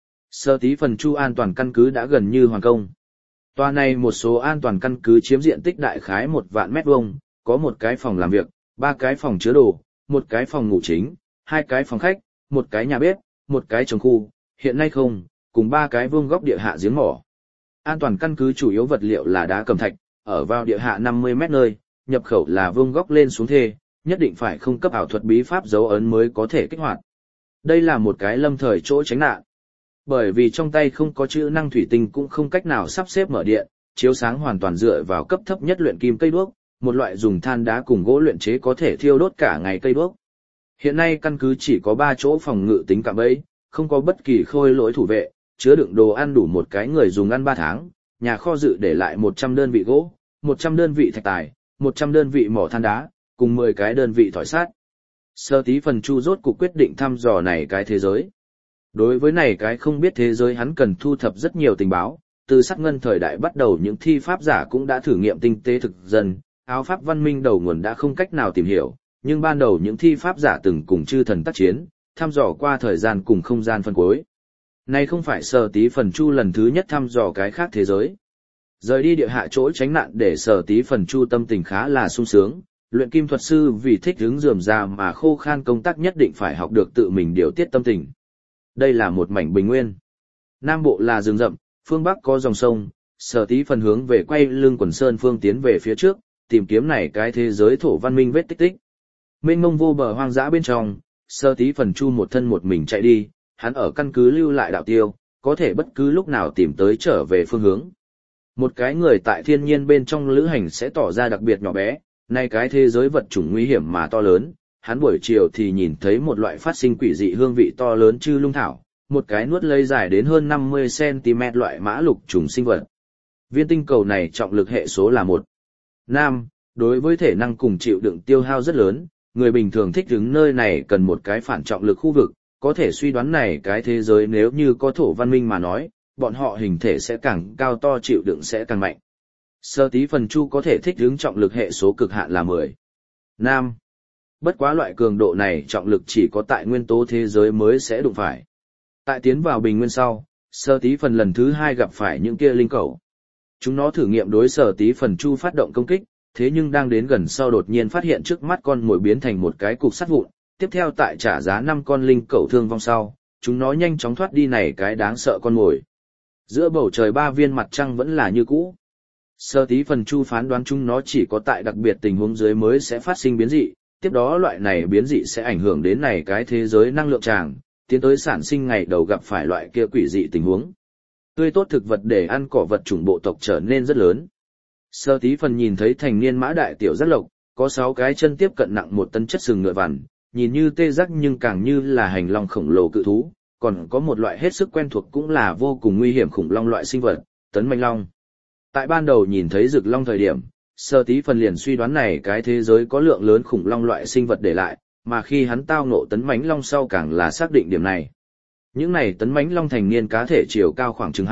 Sở Tí Phần Chu an toàn căn cứ đã gần như hoàn công. Tòa này một số an toàn căn cứ chiếm diện tích đại khái 1.000 mét vuông, có một cái phòng làm việc, 3 cái phòng chứa đồ, một cái phòng ngủ chính, 2 cái phòng khách, một cái nhà bếp, một cái trồng khu, hiện nay không, cùng 3 cái vuông góc địa hạ giếng mỏ. An toàn căn cứ chủ yếu vật liệu là đá cẩm thạch, ở vào địa hạ 50 mét nơi, nhập khẩu là vuông góc lên xuống thê, nhất định phải không cấp ảo thuật bí pháp dấu ấn mới có thể kích hoạt. Đây là một cái lâm thời chỗ tránh nạn. Bởi vì trong tay không có chữ năng thủy tinh cũng không cách nào sắp xếp mở điện, chiếu sáng hoàn toàn dựa vào cấp thấp nhất luyện kim cây đuốc, một loại dùng than đá cùng gỗ luyện chế có thể thiêu đốt cả ngày cây đuốc. Hiện nay căn cứ chỉ có 3 chỗ phòng ngự tính cạm bẫy, không có bất kỳ khôi lỗi thủ vệ, chứa đựng đồ ăn đủ một cái người dùng ăn 3 tháng, nhà kho dự để lại 100 đơn vị gỗ, 100 đơn vị thạch tài, 100 đơn vị mỏ than đá, cùng 10 cái đơn vị thỏi sắt. Sở Tí Phần Chu rốt cuộc quyết định thăm dò này cái thế giới. Đối với này cái không biết thế giới hắn cần thu thập rất nhiều tình báo, từ Sắt Ngân thời đại bắt đầu những thi pháp giả cũng đã thử nghiệm tinh tế thực dân, áo pháp văn minh đầu nguồn đã không cách nào tìm hiểu, nhưng ban đầu những thi pháp giả từng cùng chư thần tác chiến, thăm dò qua thời gian cùng không gian phân cuối. Này không phải Sở Tí Phần Chu lần thứ nhất thăm dò cái khác thế giới. Rời đi địa hạ chỗ tránh nạn để Sở Tí Phần Chu tâm tình khá là sung sướng, luyện kim thuật sư vì thích hứng rườm rà mà khô khan công tác nhất định phải học được tự mình điều tiết tâm tình. Đây là một mảnh bình nguyên. Nam bộ là rừng rậm, phương bắc có dòng sông, Sở Tí Phần hướng về quay lưng quần sơn phương tiến về phía trước, tìm kiếm này cái thế giới thổ văn minh vết tích tích. Mênh mông vô bờ hoang dã bên trong, Sở Tí Phần Chu một thân một mình chạy đi, hắn ở căn cứ lưu lại đạo tiêu, có thể bất cứ lúc nào tìm tới trở về phương hướng. Một cái người tại thiên nhiên bên trong lữ hành sẽ tỏ ra đặc biệt nhỏ bé, này cái thế giới vật chủng nguy hiểm mà to lớn, hắn buổi chiều thì nhìn thấy một loại phát sinh quỷ dị hương vị to lớn chư lung thảo, một cái nuốt lây dài đến hơn 50cm loại mã lục trùng sinh vật. Viên tinh cầu này trọng lực hệ số là 1. Nam, đối với thể năng cùng chịu đựng tiêu hao rất lớn, người bình thường thích đứng nơi này cần một cái phản trọng lực khu vực, có thể suy đoán này cái thế giới nếu như có thổ văn minh mà nói, bọn họ hình thể sẽ càng cao to chịu đựng sẽ càng mạnh. Sở Tí Phần Chu có thể thích ứng trọng lực hệ số cực hạn là 10. Nam. Bất quá loại cường độ này trọng lực chỉ có tại nguyên tố thế giới mới sẽ đụng phải. Tại tiến vào bình nguyên sau, Sở Tí Phần lần thứ 2 gặp phải những kia linh cẩu. Chúng nó thử nghiệm đối Sở Tí Phần Chu phát động công kích, thế nhưng đang đến gần sau đột nhiên phát hiện trước mắt con mồi biến thành một cái cục sắt vụn, tiếp theo tại trả giá 5 con linh cẩu thương vong sau, chúng nó nhanh chóng thoát đi này cái đáng sợ con mồi. Giữa bầu trời 3 viên mặt trăng vẫn là như cũ. Sở Tí Phần Chu phán đoán chúng nó chỉ có tại đặc biệt tình huống dưới mới sẽ phát sinh biến dị, tiếp đó loại này biến dị sẽ ảnh hưởng đến này cái thế giới năng lượng tràng, tiến tới sản sinh ngày đầu gặp phải loại kia quỷ dị tình huống. Tươi tốt thực vật để ăn cỏ vật chủng bộ tộc trở nên rất lớn. Sở Tí Phần nhìn thấy thành niên mã đại tiểu giác lộc, có 6 cái chân tiếp cận nặng 1 tấn chất sừng ngựa vằn, nhìn như tê giác nhưng càng như là hành long khổng lồ cự thú, còn có một loại hết sức quen thuộc cũng là vô cùng nguy hiểm khủng long loại sinh vật, tấn manh long. Tại ban đầu nhìn thấy rực long thời điểm, Sở Tí Phần liền suy đoán này cái thế giới có lượng lớn khủng long loại sinh vật để lại, mà khi hắn tao ngộ tấn mãnh long sau càng là xác định điểm này. Những này tấn mãnh long thành niên cá thể chiều cao khoảng chừng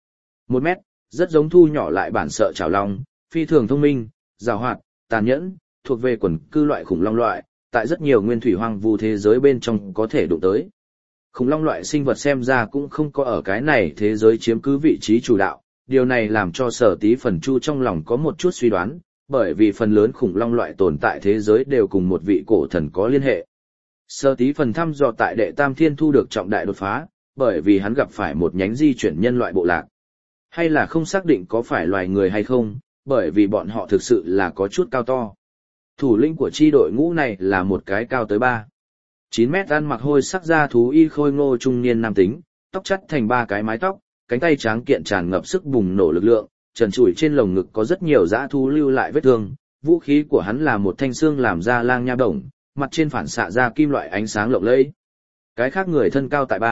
1 mét, rất giống thu nhỏ lại bản sợ chảo long, phi thường thông minh, giàu hoạt, tàn nhẫn, thuộc về quần cư loại khủng long loại, tại rất nhiều nguyên thủy hoang vu thế giới bên trong có thể đụng tới. Khủng long loại sinh vật xem ra cũng không có ở cái này thế giới chiếm cứ vị trí chủ đạo, điều này làm cho Sở Tí Phần Chu trong lòng có một chút suy đoán, bởi vì phần lớn khủng long loại tồn tại thế giới đều cùng một vị cổ thần có liên hệ. Sở Tí Phần thăm dò tại Đệ Tam Thiên thu được trọng đại đột phá, bởi vì hắn gặp phải một nhánh di chuyển nhân loại bộ lạc. Hay là không xác định có phải loài người hay không, bởi vì bọn họ thực sự là có chút cao to. Thủ lĩnh của chi đội ngũ này là một cái cao tới 9 mét ăn mặc hôi sắc da thú y khôi ngô trung niên nam tính, tóc chắt thành 3 cái mái tóc, cánh tay tráng kiện tràn ngập sức bùng nổ lực lượng, trần trụi trên lồng ngực có rất nhiều dã thú lưu lại vết thương, vũ khí của hắn là một thanh xương làm ra lang nha bổng, mặt trên phản xạ ra kim loại ánh sáng lộng lẫy. Cái khác người thân cao tại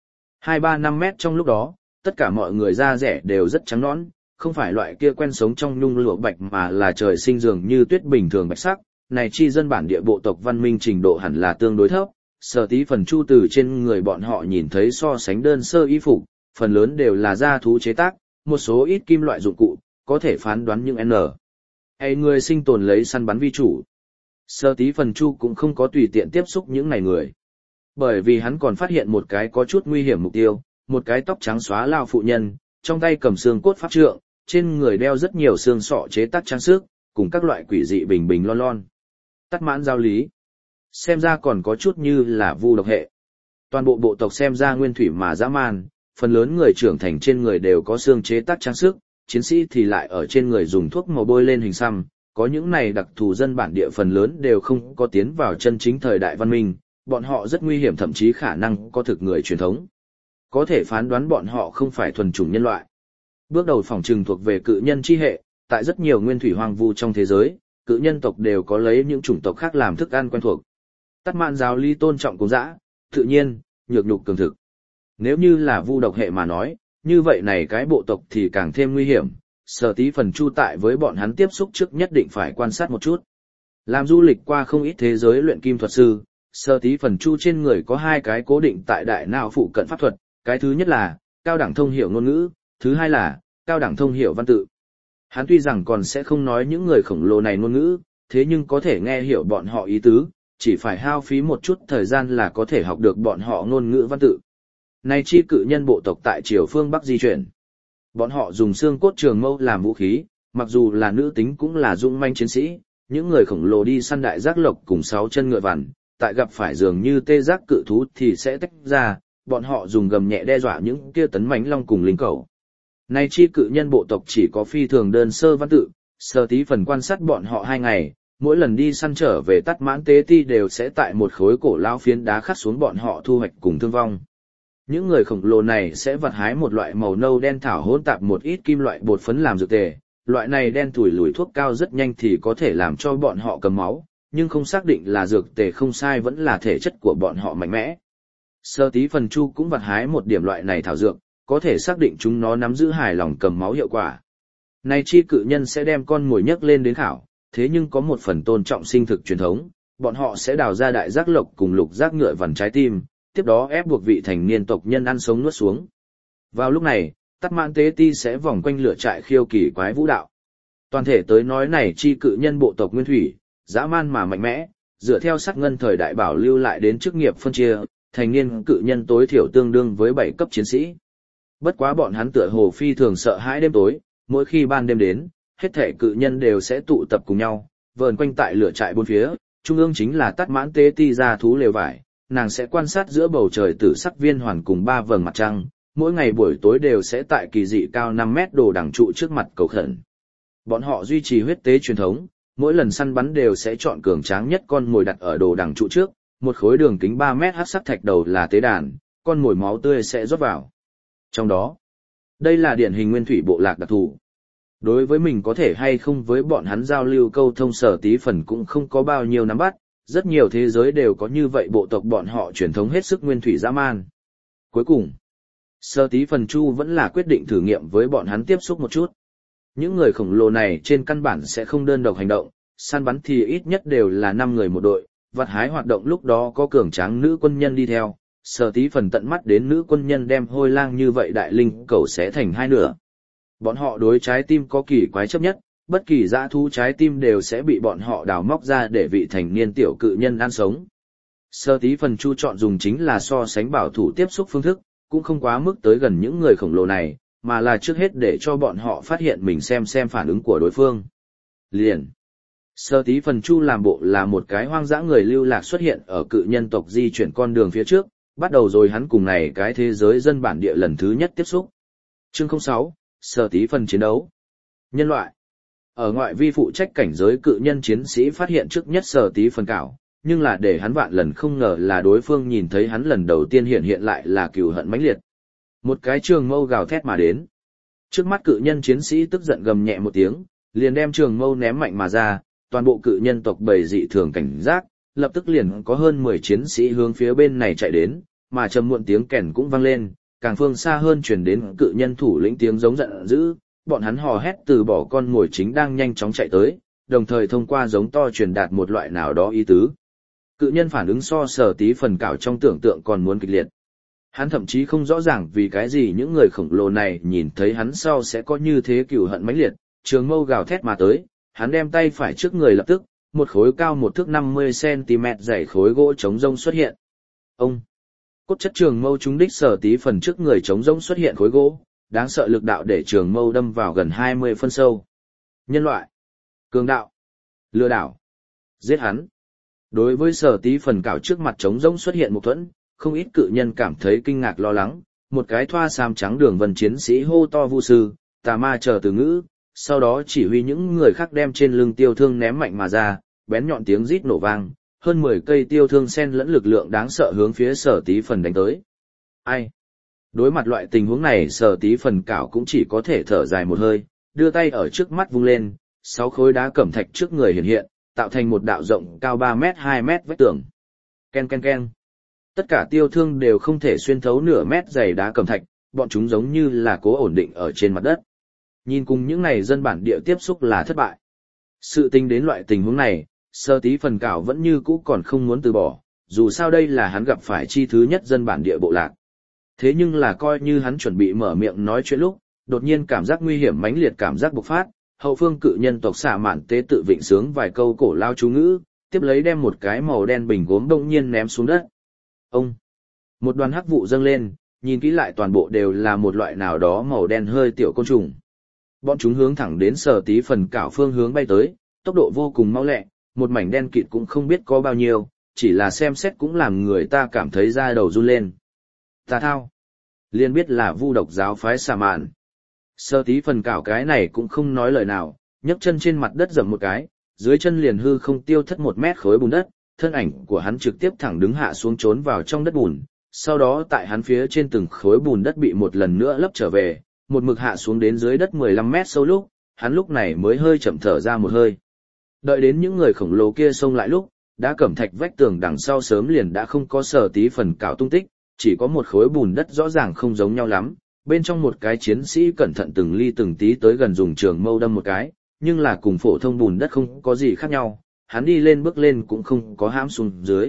2-3-5 mét trong lúc đó, tất cả mọi người da rẻ đều rất trắng nõn, không phải loại kia quen sống trong nhung lụa bạch mà là trời sinh dường như tuyết bình thường bạch sắc. Này chi dân bản địa bộ tộc văn minh trình độ hẳn là tương đối thấp, Sở Tí Phần Chu từ trên người bọn họ nhìn thấy so sánh đơn sơ y phục, phần lớn đều là da thú chế tác, một số ít kim loại dụng cụ, có thể phán đoán những hay người sinh tồn lấy săn bắn vi chủ. Sở Tí Phần Chu cũng không có tùy tiện tiếp xúc những này người. Bởi vì hắn còn phát hiện một cái có chút nguy hiểm mục tiêu, một cái tóc trắng xóa lao phụ nhân, trong tay cầm xương cốt pháp trượng, trên người đeo rất nhiều xương sọ chế tác trang sức, cùng các loại quỷ dị bình bình lon lon. Tắt mãn giao lý. Xem ra còn có chút như là vu độc hệ. Toàn bộ bộ tộc xem ra nguyên thủy mà dã man, phần lớn người trưởng thành trên người đều có xương chế tác trang sức, chiến sĩ thì lại ở trên người dùng thuốc màu bôi lên hình xăm, có những này đặc thù dân bản địa phần lớn đều không có tiến vào chân chính thời đại văn minh, bọn họ rất nguy hiểm thậm chí khả năng có thực người truyền thống. Có thể phán đoán bọn họ không phải thuần chủng nhân loại. Bước đầu phỏng trừng thuộc về cự nhân chi hệ, tại rất nhiều nguyên thủy hoang vu trong thế giới, cự nhân tộc đều có lấy những chủng tộc khác làm thức ăn quen thuộc. Tắt mạn giáo lý tôn trọng công dã, tự nhiên, nhược nhục cường thực. Nếu như là vu độc hệ mà nói, như vậy này cái bộ tộc thì càng thêm nguy hiểm, Sở Tí Phần Chu tại với bọn hắn tiếp xúc trước nhất định phải quan sát một chút. Làm du lịch qua không ít thế giới luyện kim thuật sư, Sở Tí Phần Chu trên người có hai cái cố định tại đại não phụ cận pháp thuật, cái thứ nhất là cao đẳng thông hiểu ngôn ngữ, thứ hai là cao đẳng thông hiểu văn tự. Hắn tuy rằng còn sẽ không nói những người khổng lồ này ngôn ngữ, thế nhưng có thể nghe hiểu bọn họ ý tứ, chỉ phải hao phí một chút thời gian là có thể học được bọn họ ngôn ngữ văn tự. Này chi cự nhân bộ tộc tại triều phương Bắc di chuyển. Bọn họ dùng xương cốt trường mâu làm vũ khí, mặc dù là nữ tính cũng là dũng manh chiến sĩ, những người khổng lồ đi săn đại giác lộc cùng 6 chân ngựa vằn, tại gặp phải dường như tê giác cự thú thì sẽ tách ra, bọn họ dùng gầm nhẹ đe dọa những kia tấn mãnh long cùng linh cẩu. Này chi cự nhân bộ tộc chỉ có phi thường đơn sơ văn tự, Sở Tí Phần quan sát bọn họ 2 ngày, mỗi lần đi săn trở về Tắt Mãn Tế Ti đều sẽ tại một khối cổ lao phiến đá khắc xuống bọn họ thu hoạch cùng thương vong. Những người khổng lồ này sẽ vặt hái một loại màu nâu đen thảo hỗn tạp một ít kim loại bột phấn làm dược tề, loại này đen thủi lùi thuốc cao rất nhanh thì có thể làm cho bọn họ cầm máu, nhưng không xác định là dược tề không sai vẫn là thể chất của bọn họ mạnh mẽ. Sở Tí Phần Chu cũng vặt hái một điểm loại này thảo dược, có thể xác định chúng nó nắm giữ hài lòng cầm máu hiệu quả. Này chi cự nhân sẽ đem con mồi nhấc lên đến khảo, thế nhưng có một phần tôn trọng sinh thực truyền thống, bọn họ sẽ đào ra đại giác lộc cùng lục giác ngựa vằn trái tim, tiếp đó ép buộc vị thành niên tộc nhân ăn sống nuốt xuống. Vào lúc này, Tắt Mãn Tế Ti sẽ vòng quanh lửa trại khiêu kỳ quái vũ đạo. Toàn thể tới nói này chi cự nhân bộ tộc nguyên thủy, dã man mà mạnh mẽ, dựa theo sắc ngân thời đại bảo lưu lại đến chức nghiệp phân chia, thành niên cự nhân tối thiểu tương đương với 7 cấp chiến sĩ. Bất quá bọn hắn tựa hồ phi thường sợ hãi đêm tối, mỗi khi ban đêm đến, hết thể cự nhân đều sẽ tụ tập cùng nhau, vờn quanh tại lửa trại bốn phía, trung ương chính là Tắt Mãn Tế Ti ra thú lều vải, nàng sẽ quan sát giữa bầu trời tử sắc viên hoàn cùng 3 vầng mặt trăng, mỗi ngày buổi tối đều sẽ tại kỳ dị cao 5 mét đồ đằng trụ trước mặt cầu khẩn. Bọn họ duy trì huyết tế truyền thống, mỗi lần săn bắn đều sẽ chọn cường tráng nhất con mồi đặt ở đồ đằng trụ trước, một khối đường kính 3 mét hắc sắc thạch đầu là tế đàn, con mồi máu tươi sẽ rót vào. Trong đó, đây là điển hình nguyên thủy bộ lạc đặc thù. Đối với mình có thể hay không với bọn hắn giao lưu câu thông Sở Tí Phần cũng không có bao nhiêu nắm bắt, rất nhiều thế giới đều có như vậy bộ tộc bọn họ truyền thống hết sức nguyên thủy dã man. Cuối cùng, Sở Tí Phần Chu vẫn là quyết định thử nghiệm với bọn hắn tiếp xúc một chút. Những người khổng lồ này trên căn bản sẽ không đơn độc hành động, săn bắn thì ít nhất đều là 5 người một đội, vặt hái hoạt động lúc đó có cường tráng nữ quân nhân đi theo. Sở Tí Phần tận mắt đến nữ quân nhân đem hôi lang như vậy đại linh cầu xé thành 2 nửa. Bọn họ đối trái tim có kỳ quái chấp nhất, bất kỳ dã thú trái tim đều sẽ bị bọn họ đào móc ra để vị thành niên tiểu cự nhân ăn sống. Sở Tí Phần Chu chọn dùng chính là so sánh bảo thủ tiếp xúc phương thức, cũng không quá mức tới gần những người khổng lồ này, mà là trước hết để cho bọn họ phát hiện mình xem phản ứng của đối phương. Liền, Sở Tí Phần Chu làm bộ là một cái hoang dã người lưu lạc xuất hiện ở cự nhân tộc di chuyển con đường phía trước, bắt đầu rồi hắn cùng này cái thế giới dân bản địa lần thứ nhất tiếp xúc. Chương 06, Sở Tí Phần chiến đấu. Nhân loại. Ở ngoại vi phụ trách cảnh giới cự nhân chiến sĩ phát hiện trước nhất Sở Tí Phần cảo, nhưng là để hắn vạn lần không ngờ là đối phương nhìn thấy hắn lần đầu tiên hiện lại là cừu hận mãnh liệt. Một cái trường mâu gào thét mà đến. Trước mắt cự nhân chiến sĩ tức giận gầm nhẹ một tiếng, liền đem trường mâu ném mạnh mà ra, toàn bộ cự nhân tộc bầy dị thường cảnh giác, lập tức liền có hơn 10 chiến sĩ hướng phía bên này chạy đến, mà trầm muộn tiếng kèn cũng vang lên, càng phương xa hơn truyền đến cự nhân thủ lĩnh tiếng giống giận dữ, bọn hắn hò hét từ bỏ con mồi chính đang nhanh chóng chạy tới, đồng thời thông qua giống to truyền đạt một loại nào đó ý tứ. Cự nhân phản ứng so Sở Tí Phần Cảo trong tưởng tượng còn muốn kịch liệt. Hắn thậm chí không rõ ràng vì cái gì những người khổng lồ này nhìn thấy hắn sau sẽ có như thế cừu hận mãnh liệt, trường mâu gào thét mà tới, hắn đem tay phải trước người lập tức, một khối cao 1 thước 50 cm dày khối gỗ trống rông xuất hiện. Ông! Cốt chất trường mâu trúng đích Sở Tí Phần trước người trống rông xuất hiện khối gỗ, đáng sợ lực đạo để trường mâu đâm vào gần 20 phân sâu. Nhân loại! Cường đạo! Lừa đảo! Giết hắn! Đối với Sở Tí Phần Cảo trước mặt trống rông xuất hiện một thuẫn, không ít cự nhân cảm thấy kinh ngạc lo lắng, một cái thoa sam trắng đường vân chiến sĩ hô to vu sư, tà ma chờ từ ngữ, sau đó chỉ huy những người khác đem trên lưng tiêu thương ném mạnh mà ra, bén nhọn tiếng rít nổ vang, hơn 10 cây tiêu thương xen lẫn lực lượng đáng sợ hướng phía Sở Tí Phần đánh tới. Ai? Đối mặt loại tình huống này Sở Tí Phần Cảo cũng chỉ có thể thở dài một hơi, đưa tay ở trước mắt vung lên, 6 khối đá cẩm thạch trước người hiện hiện, tạo thành một đạo rộng cao 3 mét 2 mét vách tường. Ken ken ken. Tất cả tiêu thương đều không thể xuyên thấu nửa mét dày đá cẩm thạch, bọn chúng giống như là cố ổn định ở trên mặt đất. Nhìn cùng những này dân bản địa tiếp xúc là thất bại. Sự tình đến loại tình huống này, Sở Tí Phần Cảo vẫn như cũ còn không muốn từ bỏ, dù sao đây là hắn gặp phải chi thứ nhất dân bản địa bộ lạc. Thế nhưng là coi như hắn chuẩn bị mở miệng nói chuyện lúc, đột nhiên cảm giác nguy hiểm mãnh liệt cảm giác bộc phát, hậu phương cự nhân tộc xạ mạn tế tự vịnh sướng vài câu cổ lao chú ngữ, tiếp lấy đem một cái màu đen bình gốm đông nhiên ném xuống đất. Ông! Một đoàn hắc vụ dâng lên, nhìn kỹ lại toàn bộ đều là một loại nào đó màu đen hơi tiểu côn trùng. Bọn chúng hướng thẳng đến Sở Tí Phần Cảo phương hướng bay tới, tốc độ vô cùng mau lẹ, một mảnh đen kịt cũng không biết có bao nhiêu, chỉ là xem xét cũng làm người ta cảm thấy da đầu run lên. Tà thao! Liền biết là vu độc giáo phái xà mạn. Sở Tí Phần Cảo cái này cũng không nói lời nào, nhấc chân trên mặt đất dầm một cái, dưới chân liền hư không tiêu thất 1 mét khối bùn đất, thân ảnh của hắn trực tiếp thẳng đứng hạ xuống trốn vào trong đất bùn, sau đó tại hắn phía trên từng khối bùn đất bị một lần nữa lấp trở về, một mực hạ xuống đến dưới đất 15 mét sâu lúc, hắn lúc này mới hơi chậm thở ra một hơi. Đợi đến những người khổng lồ kia xông lại lúc, đã cẩm thạch vách tường đằng sau sớm liền đã không có Sở Tí Phần Cảo tung tích, chỉ có một khối bùn đất rõ ràng không giống nhau lắm, bên trong một cái chiến sĩ cẩn thận từng ly từng tí tới gần dùng trường mâu đâm một cái, nhưng là cùng phổ thông bùn đất không có gì khác nhau, hắn đi lên bước lên cũng không có hãm xuống dưới.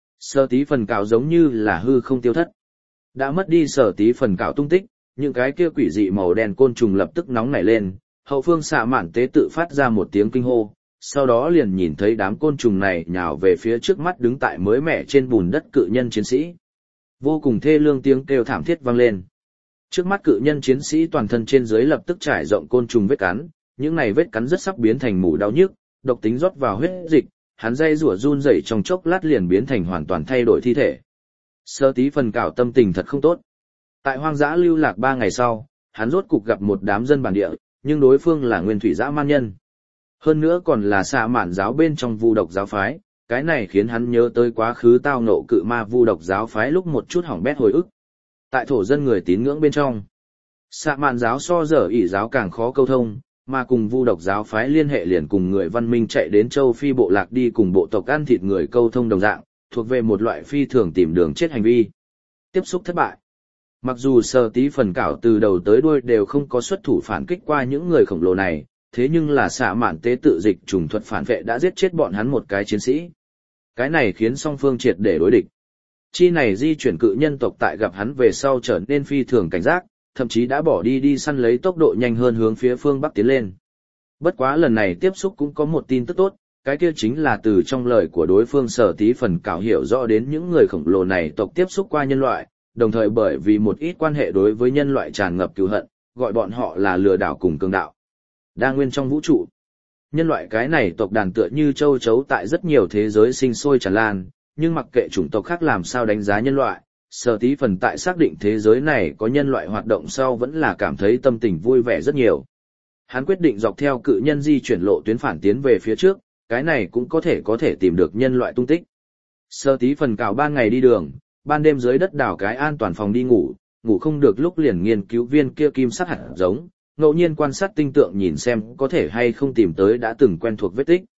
Sở Tí Phần Cảo giống như là hư không tiêu thất. Đã mất đi Sở Tí Phần Cảo tung tích, những cái kia quỷ dị màu đen côn trùng lập tức nóng nảy lên, hậu phương xạ mạn tế tự phát ra một tiếng kinh hô, sau đó liền nhìn thấy đám côn trùng này nhào về phía trước mắt đứng tại mới mẻ trên bùn đất cự nhân chiến sĩ. Vô cùng thê lương tiếng kêu thảm thiết vang lên. Trước mắt cự nhân chiến sĩ toàn thân trên dưới lập tức trải rộng côn trùng vết cắn, những này vết cắn rất sắp biến thành mủ đau nhức, độc tính rót vào huyết dịch, hắn dây rủa run rẩy trong chốc lát liền biến thành hoàn toàn thay đổi thi thể. Sở Tí Phần Cảo tâm tình thật không tốt. Tại hoang dã lưu lạc 3 ngày sau, hắn rốt cục gặp một đám dân bản địa, nhưng đối phương là nguyên thủy dã man nhân. Hơn nữa còn là xạ mạn giáo bên trong vu độc giáo phái, cái này khiến hắn nhớ tới quá khứ tao nộ cự ma vu độc giáo phái lúc một chút hỏng bét hồi ức. Tại thổ dân người tín ngưỡng bên trong, xạ mạn giáo so dở ỷ giáo càng khó câu thông, mà cùng vu độc giáo phái liên hệ liền cùng người văn minh chạy đến châu Phi bộ lạc đi cùng bộ tộc ăn thịt người câu thông đồng dạng, thuộc về một loại phi thường tìm đường chết hành vi. Tiếp xúc thất bại. Mặc dù Sở Tí Phần Cảo từ đầu tới đuôi đều không có xuất thủ phản kích qua những người khổng lồ này, thế nhưng là xạ mạn tế tự dịch trùng thuật phản vệ đã giết chết bọn hắn một cái chiến sĩ. Cái này khiến song phương triệt để đối địch. Chi này di chuyển cự nhân tộc tại gặp hắn về sau trở nên phi thường cảnh giác, thậm chí đã bỏ đi săn lấy tốc độ nhanh hơn hướng phía phương Bắc tiến lên. Bất quá lần này tiếp xúc cũng có một tin tức tốt, cái kia chính là từ trong lời của đối phương Sở Tí Phần Cảo hiểu rõ đến những người khổng lồ này tộc tiếp xúc qua nhân loại, đồng thời bởi vì một ít quan hệ đối với nhân loại tràn ngập cừu hận, gọi bọn họ là lừa đảo cùng cường đạo. Đa nguyên trong vũ trụ, nhân loại cái này tộc đàn tựa như châu chấu tại rất nhiều thế giới sinh sôi tràn lan, nhưng mặc kệ chủng tộc khác làm sao đánh giá nhân loại, Sở Tí Phần tại xác định thế giới này có nhân loại hoạt động sau vẫn là cảm thấy tâm tình vui vẻ rất nhiều. Hắn quyết định dọc theo cự nhân di chuyển lộ tuyến phản tiến về phía trước, cái này cũng có thể tìm được nhân loại tung tích. Sở Tí Phần cào ban ngày đi đường, ban đêm dưới đất đào cái an toàn phòng đi ngủ, ngủ không được lúc liền nghiên cứu viên kia kim sắc hạt giống, ngẫu nhiên quan sát tinh tượng nhìn xem có thể hay không tìm tới đã từng quen thuộc vết tích.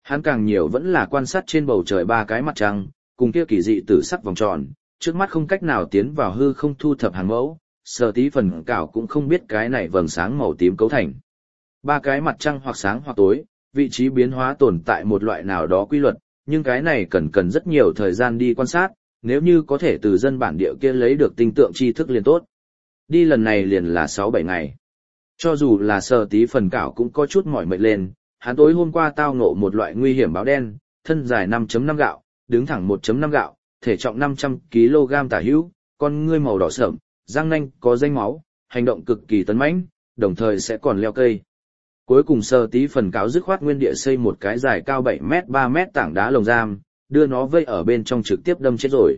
Hắn càng nhiều vẫn là quan sát trên bầu trời ba cái mặt trăng, cùng kia kỳ dị tử sắc vòng tròn, trước mắt không cách nào tiến vào hư không thu thập hàng mẫu, Sở Tí Phần Cảo cũng không biết cái này vầng sáng màu tím cấu thành. Ba cái mặt trăng hoặc sáng hoặc tối, vị trí biến hóa tồn tại một loại nào đó quy luật, nhưng cái này cần rất nhiều thời gian đi quan sát, nếu như có thể từ dân bản địa kia lấy được tinh tượng tri thức liền tốt. Đi lần này liền là 6-7 ngày. Cho dù là Sở Tí Phần Cảo cũng có chút mỏi mệt lên, hắn tối hôm qua tao ngộ một loại nguy hiểm báo đen, thân dài 5.5 gạo, đứng thẳng 1.5 gạo, thể trọng 500 kg tả hữu, con ngươi màu đỏ sẫm, răng nanh có danh máu, hành động cực kỳ tấn mãnh, đồng thời sẽ còn leo cây. Cuối cùng Sở Tí Phần Cảo dứt khoát nguyên địa xây một cái dài cao 7 mét 3 mét tảng đá lồng giam, đưa nó vây ở bên trong trực tiếp đâm chết rồi.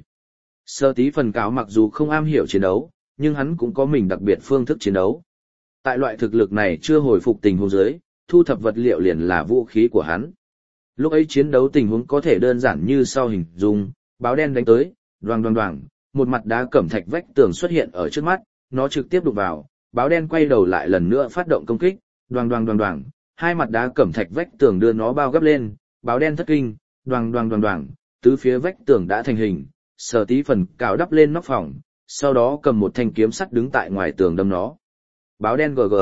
Sở Tí Phần Cảo mặc dù không am hiểu chiến đấu, nhưng hắn cũng có mình đặc biệt phương thức chiến đấu. Tại loại thực lực này chưa hồi phục tình huống dưới, thu thập vật liệu liền là vũ khí của hắn. Lúc ấy chiến đấu tình huống có thể đơn giản như sau hình dung, báo đen đánh tới, đoàng đoàng đoàng, một mặt đá cẩm thạch vách tường xuất hiện ở trước mắt, nó trực tiếp đụng vào, báo đen quay đầu lại lần nữa phát động công kích, đoàng đoàng đoàng đoàng, hai mặt đá cẩm thạch vách tường đưa nó bao gấp lên, báo đen thất kinh, đoàng đoàng đoàng đoàng, tứ phía vách tường đã thành hình, Sở Tí Phần Cảo đắp lên nóc phòng, sau đó cầm một thanh kiếm sắt đứng tại ngoài tường đâm nó. Báo đen GG.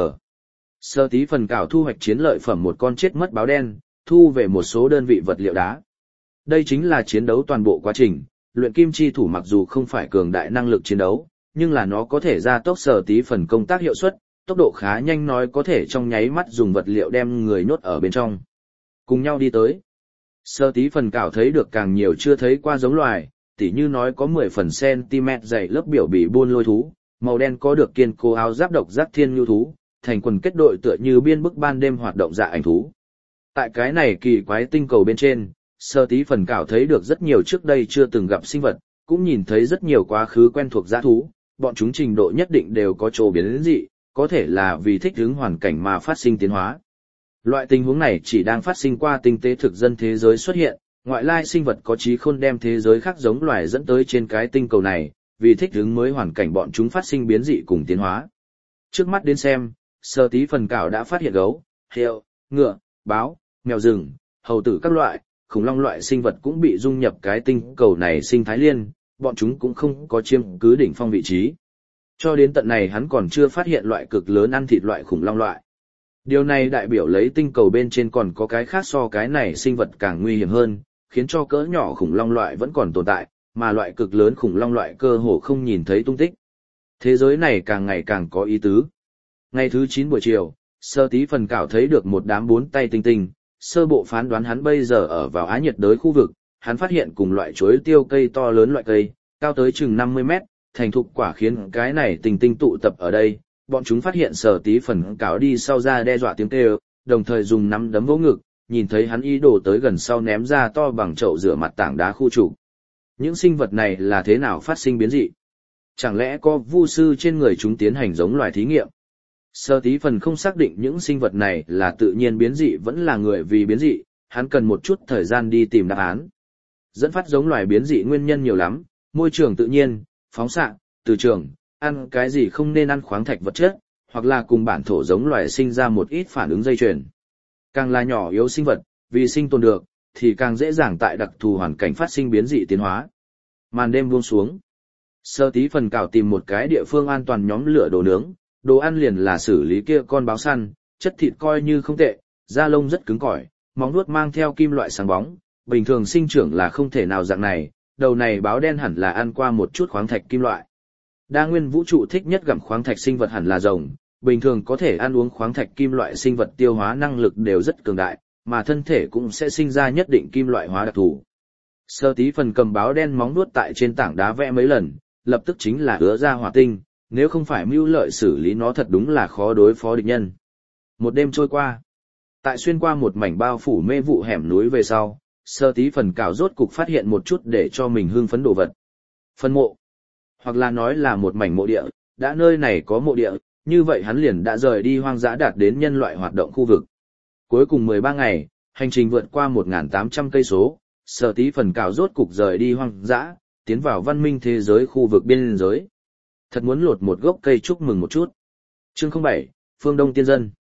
Sở Tí Phần Cảo thu hoạch chiến lợi phẩm một con chết mất báo đen, thu về một số đơn vị vật liệu đá. Đây chính là chiến đấu toàn bộ quá trình, luyện kim chi thủ mặc dù không phải cường đại năng lực chiến đấu, nhưng là nó có thể gia tốc Sở Tí Phần công tác hiệu suất, tốc độ khá nhanh, nói có thể trong nháy mắt dùng vật liệu đem người nhốt ở bên trong. Cùng nhau đi tới. Sở Tí Phần Cảo thấy được càng nhiều chưa thấy qua giống loài, tỉ như nói có 10 phần cm dày lớp biểu bì buôn lôi thú, màu đen có được kiên cố áo giáp độc giác thiên nhu thú, thành quần kết đội tựa như biên bức ban đêm hoạt động dạ ảnh thú. Tại cái này kỳ quái tinh cầu bên trên, Sở Tí Phần Cảo thấy được rất nhiều trước đây chưa từng gặp sinh vật, cũng nhìn thấy rất nhiều quá khứ quen thuộc dã thú, bọn chúng trình độ nhất định đều có chỗ biến dị, có thể là vì thích ứng hoàn cảnh mà phát sinh tiến hóa. Loại tình huống này chỉ đang phát sinh qua tinh tế thực dân thế giới xuất hiện, ngoại lai sinh vật có trí khôn đem thế giới khác giống loài dẫn tới trên cái tinh cầu này, vì thích ứng mới hoàn cảnh bọn chúng phát sinh biến dị cùng tiến hóa. Trước mắt đến xem, Sở Tí Phần Cảo đã phát hiện gấu, heo, ngựa, báo, mèo rừng, hầu tử các loại, khủng long loại sinh vật cũng bị dung nhập cái tinh cầu này sinh thái liên, bọn chúng cũng không có chiếm cứ đỉnh phong vị trí. Cho đến tận này hắn còn chưa phát hiện loại cực lớn ăn thịt loại khủng long loại. Điều này đại biểu lấy tinh cầu bên trên còn có cái khác so cái này sinh vật càng nguy hiểm hơn, khiến cho cỡ nhỏ khủng long loại vẫn còn tồn tại, mà loại cực lớn khủng long loại cơ hồ không nhìn thấy tung tích. Thế giới này càng ngày càng có ý tứ. Ngày thứ 9 buổi chiều, Sở Tí Phần Cảo thấy được một đám 4 tay tinh tinh, sơ bộ phán đoán hắn bây giờ ở vào Á nhiệt đới khu vực, hắn phát hiện cùng loại chuối tiêu cây to lớn loại cây, cao tới chừng 50 mét, thành thục quả khiến cái này tinh tinh tụ tập ở đây, bọn chúng phát hiện Sở Tí Phần Cảo đi sau ra đe dọa tiếng kêu, đồng thời dùng nắm đấm vỗ ngực, nhìn thấy hắn ý đồ tới gần sau ném ra to bằng chậu rửa mặt tảng đá khu trục. Những sinh vật này là thế nào phát sinh biến dị? Chẳng lẽ có vu sư trên người chúng tiến hành giống loài thí nghiệm? Sở Tí Phần không xác định những sinh vật này là tự nhiên biến dị vẫn là người vì biến dị, hắn cần một chút thời gian đi tìm đáp án. Dẫn phát giống loài biến dị nguyên nhân nhiều lắm, môi trường tự nhiên, phóng xạ, từ trường, ăn cái gì không nên ăn khoáng thạch vật chất, hoặc là cùng bản thổ giống loài sinh ra một ít phản ứng dây chuyền. Càng là nhỏ yếu sinh vật, vì sinh tồn được, thì càng dễ dàng tại đặc thù hoàn cảnh phát sinh biến dị tiến hóa. Màn đêm buông xuống. Sở Tí Phần Cảo tìm một cái địa phương an toàn nhóm lửa đồ nướng, đồ ăn liền là xử lý kia con báo săn, chất thịt coi như không tệ, da lông rất cứng cỏi, móng vuốt mang theo kim loại sáng bóng, bình thường sinh trưởng là không thể nào dạng này, đầu này báo đen hẳn là ăn qua một chút khoáng thạch kim loại. Đa nguyên vũ trụ thích nhất gặm khoáng thạch sinh vật hẳn là rồng, bình thường có thể ăn uống khoáng thạch kim loại sinh vật tiêu hóa năng lực đều rất cường đại, mà thân thể cũng sẽ sinh ra nhất định kim loại hóa đặc thù. Sở Tí Phần cầm báo đen móng vuốt tại trên tảng đá vẽ mấy lần, lập tức chính là ứa ra hỏa tinh, nếu không phải mưu lợi xử lý nó thật đúng là khó đối phó địch nhân. Một đêm trôi qua, tại xuyên qua một mảnh bao phủ mê vụ hẻm núi về sau, Sở Tí Phần Cảo rốt cục phát hiện một chút để cho mình hưng phấn đồ vật. Phân mộ, hoặc là nói là một mảnh mộ địa, đã nơi này có mộ địa, như vậy hắn liền đã rời đi hoang dã đạt đến nhân loại hoạt động khu vực. Cuối cùng 13 ngày, hành trình vượt qua 1.800 cây số, Sở Tí Phần Cảo rốt cục rời đi hoang dã, tiến vào văn minh thế giới khu vực biên giới. Thật muốn lột một gốc cây chúc mừng một chút. Chương 07, Phương Đông Tiên Dân.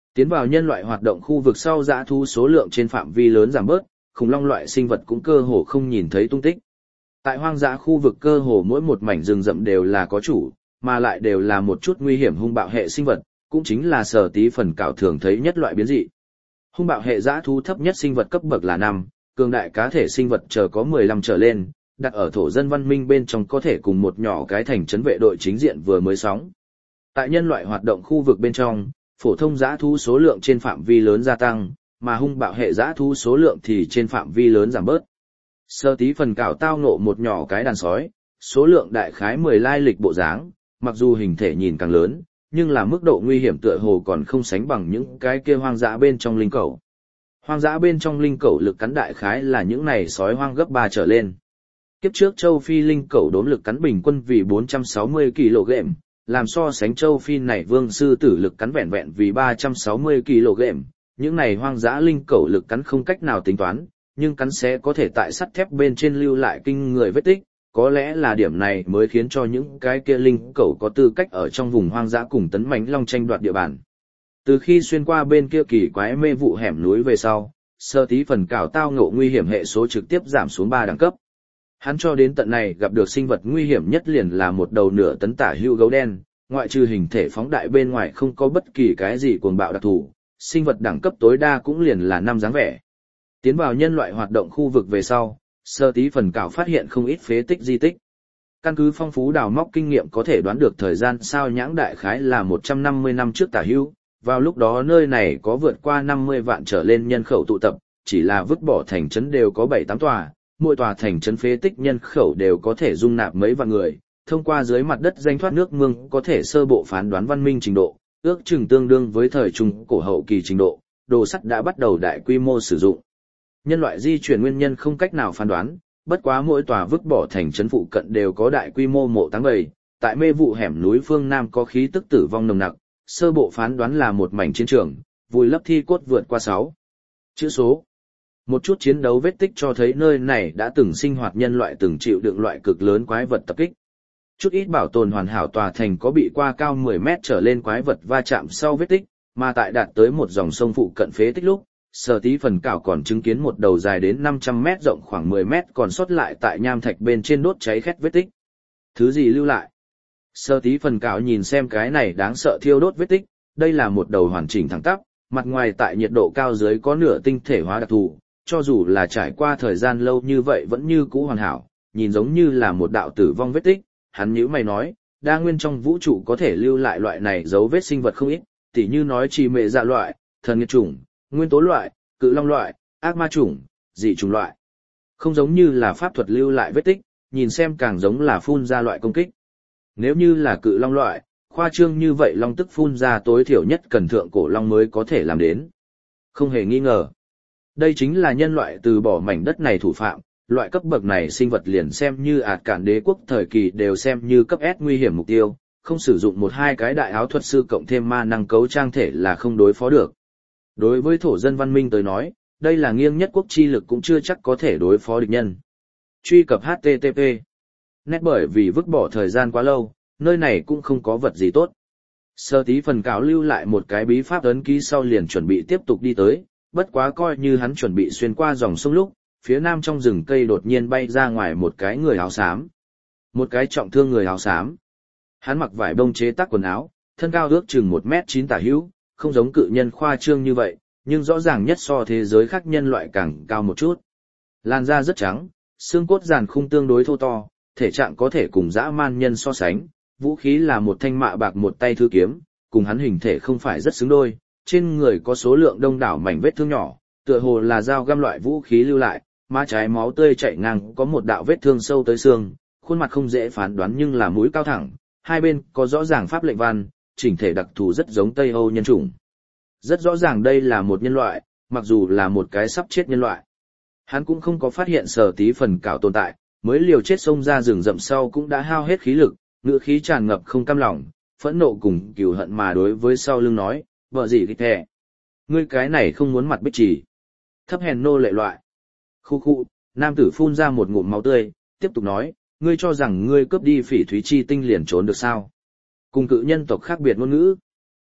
Tiến vào nhân loại hoạt động khu vực sau dã thú số lượng trên phạm vi lớn giảm bớt, khủng long loại sinh vật cũng cơ hồ không nhìn thấy tung tích. Tại hoang dã khu vực cơ hồ mỗi một mảnh rừng rậm đều là có chủ, mà lại đều là một chút nguy hiểm hung bạo hệ sinh vật, cũng chính là Sở Tí phần cảo thường thấy nhất loại biến dị. Hung bạo hệ dã thú thấp nhất sinh vật cấp bậc là 5, cường đại cá thể sinh vật chờ có 15 trở lên, đặt ở thổ dân văn minh bên trong có thể cùng một nhỏ cái thành trấn vệ đội chính diện vừa mới sóng. Tại nhân loại hoạt động khu vực bên trong, phổ thông dã thú số lượng trên phạm vi lớn gia tăng, mà hung bạo hệ dã thú số lượng thì trên phạm vi lớn giảm bớt. Sở Tí phần cảo tao ngộ một nhỏ cái đàn sói, số lượng đại khái 10 lai lịch bộ dáng, mặc dù hình thể nhìn càng lớn, nhưng là mức độ nguy hiểm tựa hồ còn không sánh bằng những cái kia hoang dã bên trong linh cẩu. Hoang dã bên trong linh cẩu lực cắn đại khái là những này sói hoang gấp 3 trở lên. Kiếp trước châu Phi linh cẩu đốm lực cắn bình quân vì 460 kg, làm so sánh châu Phi này vương sư tử lực cắn vẹn vẹn vì 360 kg. Những này hoang dã linh cẩu lực cắn không cách nào tính toán, nhưng cắn sẽ có thể tại sắt thép bên trên lưu lại kinh người vết tích, có lẽ là điểm này mới khiến cho những cái kia linh cẩu có tư cách ở trong vùng hoang dã cùng tấn mãnh long tranh đoạt địa bàn. Từ khi xuyên qua bên kia kỳ quái mê vụ hẻm núi về sau, Sở Tí phần cảo tao ngộ nguy hiểm hệ số trực tiếp giảm xuống 3 đẳng cấp. Hắn cho đến tận này gặp được sinh vật nguy hiểm nhất liền là một đầu nửa tấn tả hưu gấu đen, ngoại trừ hình thể phóng đại bên ngoài không có bất kỳ cái gì cuồng bạo đặc thù, sinh vật đẳng cấp tối đa cũng liền là 5 dáng vẻ. Tiến vào nhân loại hoạt động khu vực về sau, Sở Tí phần cảo phát hiện không ít phế tích di tích. Căn cứ phong phú đào móc kinh nghiệm có thể đoán được thời gian sao nhãng đại khái là 150 năm trước tả hưu, vào lúc đó nơi này có vượt qua 50 vạn trở lên nhân khẩu tụ tập, chỉ là vứt bỏ thành trấn đều có 7-8 tòa, mỗi tòa thành trấn phế tích nhân khẩu đều có thể dung nạp mấy vạn người, thông qua dưới mặt đất danh thoát nước mương có thể sơ bộ phán đoán văn minh trình độ, ước chừng tương đương với thời trung cổ hậu kỳ trình độ, đồ sắt đã bắt đầu đại quy mô sử dụng. Nhân loại di chuyển nguyên nhân không cách nào phán đoán, bất quá mỗi tòa vứt bỏ thành trấn phụ cận đều có đại quy mô mộ táng bầy, tại mê vụ hẻm núi phương Nam có khí tức tử vong nồng nặc, sơ bộ phán đoán là một mảnh chiến trường, vùi lấp thi cốt vượt qua 6 chữ số. Một chút chiến đấu vết tích cho thấy nơi này đã từng sinh hoạt nhân loại từng chịu đựng loại cực lớn quái vật tập kích. Chút ít bảo tồn hoàn hảo tòa thành có bị qua cao 10 mét trở lên quái vật va chạm sau vết tích, mà tại đạt tới một dòng sông phụ cận phế tích lúc, Sở Tí phần cảo còn chứng kiến một đầu dài đến 500 mét rộng khoảng 10 mét còn sót lại tại nham thạch bên trên đốt cháy khét vết tích. Thứ gì lưu lại? Sở Tí phần cảo nhìn xem cái này đáng sợ thiêu đốt vết tích, đây là một đầu hoàn chỉnh thẳng tắp, mặt ngoài tại nhiệt độ cao dưới có nửa tinh thể hóa đặc thù, cho dù là trải qua thời gian lâu như vậy vẫn như cũ hoàn hảo, nhìn giống như là một đạo tử vong vết tích. Hắn nhíu mày nói, đa nguyên trong vũ trụ có thể lưu lại loại này dấu vết sinh vật không ít, tỉ như nói trì mệ dạ loại, thần nghiệt chủng, nguyên tố loại, cự long loại, ác ma chủng, dị chủng loại. Không giống như là pháp thuật lưu lại vết tích, nhìn xem càng giống là phun ra loại công kích. Nếu như là cự long loại, khoa trương như vậy long tức phun ra tối thiểu nhất cần thượng cổ long mới có thể làm đến. Không hề nghi ngờ. Đây chính là nhân loại từ bỏ mảnh đất này thủ phạm, loại cấp bậc này sinh vật liền xem như ạt cản đế quốc thời kỳ đều xem như cấp S nguy hiểm mục tiêu, không sử dụng một hai cái đại áo thuật sư cộng thêm ma năng cấu trang thể là không đối phó được. Đối với thổ dân văn minh tới nói, đây là nghiêng nhất quốc chi lực cũng chưa chắc có thể đối phó địch nhân. Truy cập HTTP. Nét bởi vì vứt bỏ thời gian quá lâu, nơi này cũng không có vật gì tốt. Sở Tí phần cảo lưu lại một cái bí pháp ấn ký sau liền chuẩn bị tiếp tục đi tới, bất quá coi như hắn chuẩn bị xuyên qua dòng sông lúc, phía nam trong rừng cây đột nhiên bay ra ngoài một cái người áo xám. Một cái trọng thương người áo xám. Hắn mặc vải bông chế tác quần áo, thân cao ước chừng 1m9 tả hữu, không giống cự nhân khoa trương như vậy, nhưng rõ ràng nhất so thế giới khác nhân loại càng cao một chút. Làn da rất trắng, xương cốt giàn khung tương đối thô to, thể trạng có thể cùng dã man nhân so sánh, vũ khí là một thanh mạ bạc một tay thư kiếm, cùng hắn hình thể không phải rất xứng đôi, trên người có số lượng đông đảo mảnh vết thương nhỏ, tựa hồ là dao găm loại vũ khí lưu lại, má trái máu tươi chảy ngang có một đạo vết thương sâu tới xương, khuôn mặt không dễ phán đoán nhưng là mũi cao thẳng, hai bên có rõ ràng pháp lệnh văn, chỉnh thể đặc thù rất giống Tây Âu nhân chủng. Rất rõ ràng đây là một nhân loại, mặc dù là một cái sắp chết nhân loại. Hắn cũng không có phát hiện Sở Tí phần cảo tồn tại, mới liều chết xông ra rừng rậm sau cũng đã hao hết khí lực, ngữ khí tràn ngập không cam lòng, phẫn nộ cùng cừu hận mà đối với sau lưng nói, vợ gì thích thẻ. Ngươi cái này không muốn mặt bích chỉ. Thấp hèn nô lệ loại. Khu khu, nam tử phun ra một ngụm máu tươi, tiếp tục nói, ngươi cho rằng ngươi cướp đi phỉ thúy chi tinh liền trốn được sao? Cùng cự nhân tộc khác biệt ngôn ngữ.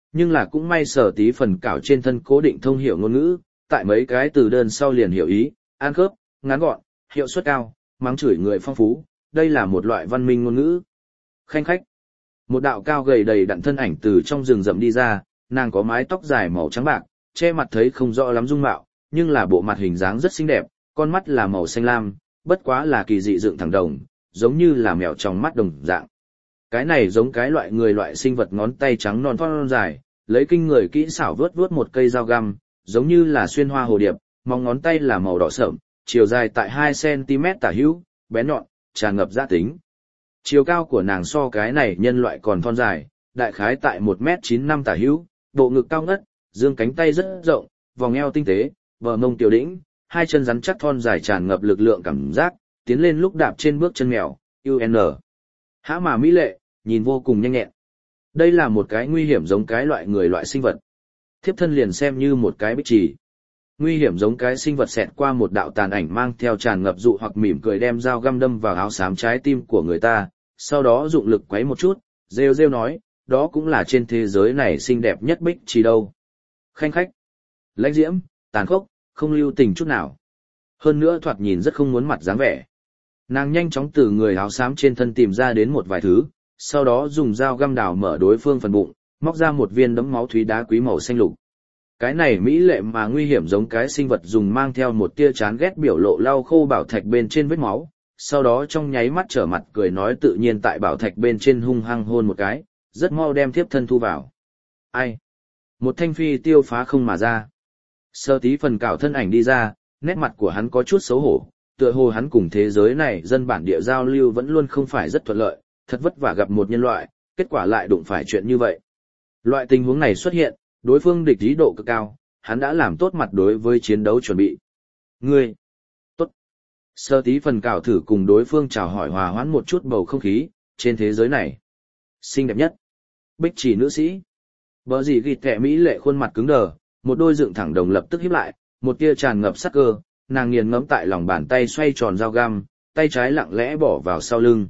Nhưng là cũng may Sở Tí phần cảo trên thân cố định thông hiểu ngôn ngữ, tại mấy cái từ đơn sau liền hiểu ý, ăn khớp, ngắn gọn, hiệu suất cao, mắng chửi người phong phú, đây là một loại văn minh ngôn ngữ. Khanh khách. Một đạo cao gầy đầy đặn thân ảnh từ trong rừng rậm đi ra, nàng có mái tóc dài màu trắng bạc, che mặt thấy không rõ lắm dung mạo, nhưng là bộ mặt hình dáng rất xinh đẹp, con mắt là màu xanh lam, bất quá là kỳ dị dựng thẳng đồng, giống như là mèo trong mắt đồng dạng. Cái này giống cái loại người loại sinh vật ngón tay trắng non thon dài, lấy kinh người kỹ xảo vướt vướt một cây dao găm, giống như là xuyên hoa hồ điệp, móng ngón tay là màu đỏ sẫm, chiều dài tại 2 cm tả hữu, bén nhọn, tràn ngập giá tính. Chiều cao của nàng so cái này nhân loại còn thon dài, đại khái tại 1m95 tả hữu, bộ ngực cao ngất, dương cánh tay rất rộng, vòng eo tinh tế, bờ mông tiểu đĩnh, hai chân rắn chắc thon dài tràn ngập lực lượng cảm giác, tiến lên lúc đạp trên bước chân mèo, UN. Hã mà mỹ lệ, nhìn vô cùng nhanh nhẹn. Đây là một cái nguy hiểm giống cái loại người loại sinh vật. Thiếp thân liền xem như một cái bích trì. Nguy hiểm giống cái sinh vật xẹt qua một đạo tàn ảnh mang theo tràn ngập dụ hoặc mỉm cười đem dao găm đâm vào áo xám trái tim của người ta, sau đó dụng lực quấy một chút, rêu rêu nói, đó cũng là trên thế giới này xinh đẹp nhất bích trì đâu. Khanh khách, lãnh diễm, tàn khốc, không lưu tình chút nào. Hơn nữa thoạt nhìn rất không muốn mặt dáng vẻ. Nàng nhanh chóng từ người áo xám trên thân tìm ra đến một vài thứ, sau đó dùng dao găm đào mở đối phương phần bụng, móc ra một viên đấm máu thúy đá quý màu xanh lục. Cái này mỹ lệ mà nguy hiểm giống cái sinh vật dùng mang theo một tia chán ghét biểu lộ lau khô bảo thạch bên trên vết máu, sau đó trong nháy mắt trở mặt cười nói tự nhiên tại bảo thạch bên trên hung hăng hôn một cái, rất mau đem thiếp thân thu vào. Ai? Một thanh phi tiêu phá không mà ra. Sơ Tí phần cảo thân ảnh đi ra, nét mặt của hắn có chút xấu hổ, tựa hồ hắn cùng thế giới này dân bản địa giao lưu vẫn luôn không phải rất thuận lợi, thật vất vả gặp một nhân loại, kết quả lại đụng phải chuyện như vậy. Loại tình huống này xuất hiện, đối phương địch ý độ cực cao, hắn đã làm tốt mặt đối với chiến đấu chuẩn bị. Ngươi! Tốt! Sơ Tí phần cảo thử cùng đối phương chào hỏi hòa hoãn một chút bầu không khí, trên thế giới này. Xinh đẹp nhất! Bích chỉ nữ sĩ! Bờ gì gịt kẻ mỹ lệ khuôn mặt cứng đờ, một đôi dựng thẳng đồng lập tức híp lại, một tia tràn ngập sắc cơ, nàng nghiền ngẫm tại lòng bàn tay xoay tròn dao găm, tay trái lặng lẽ bỏ vào sau lưng.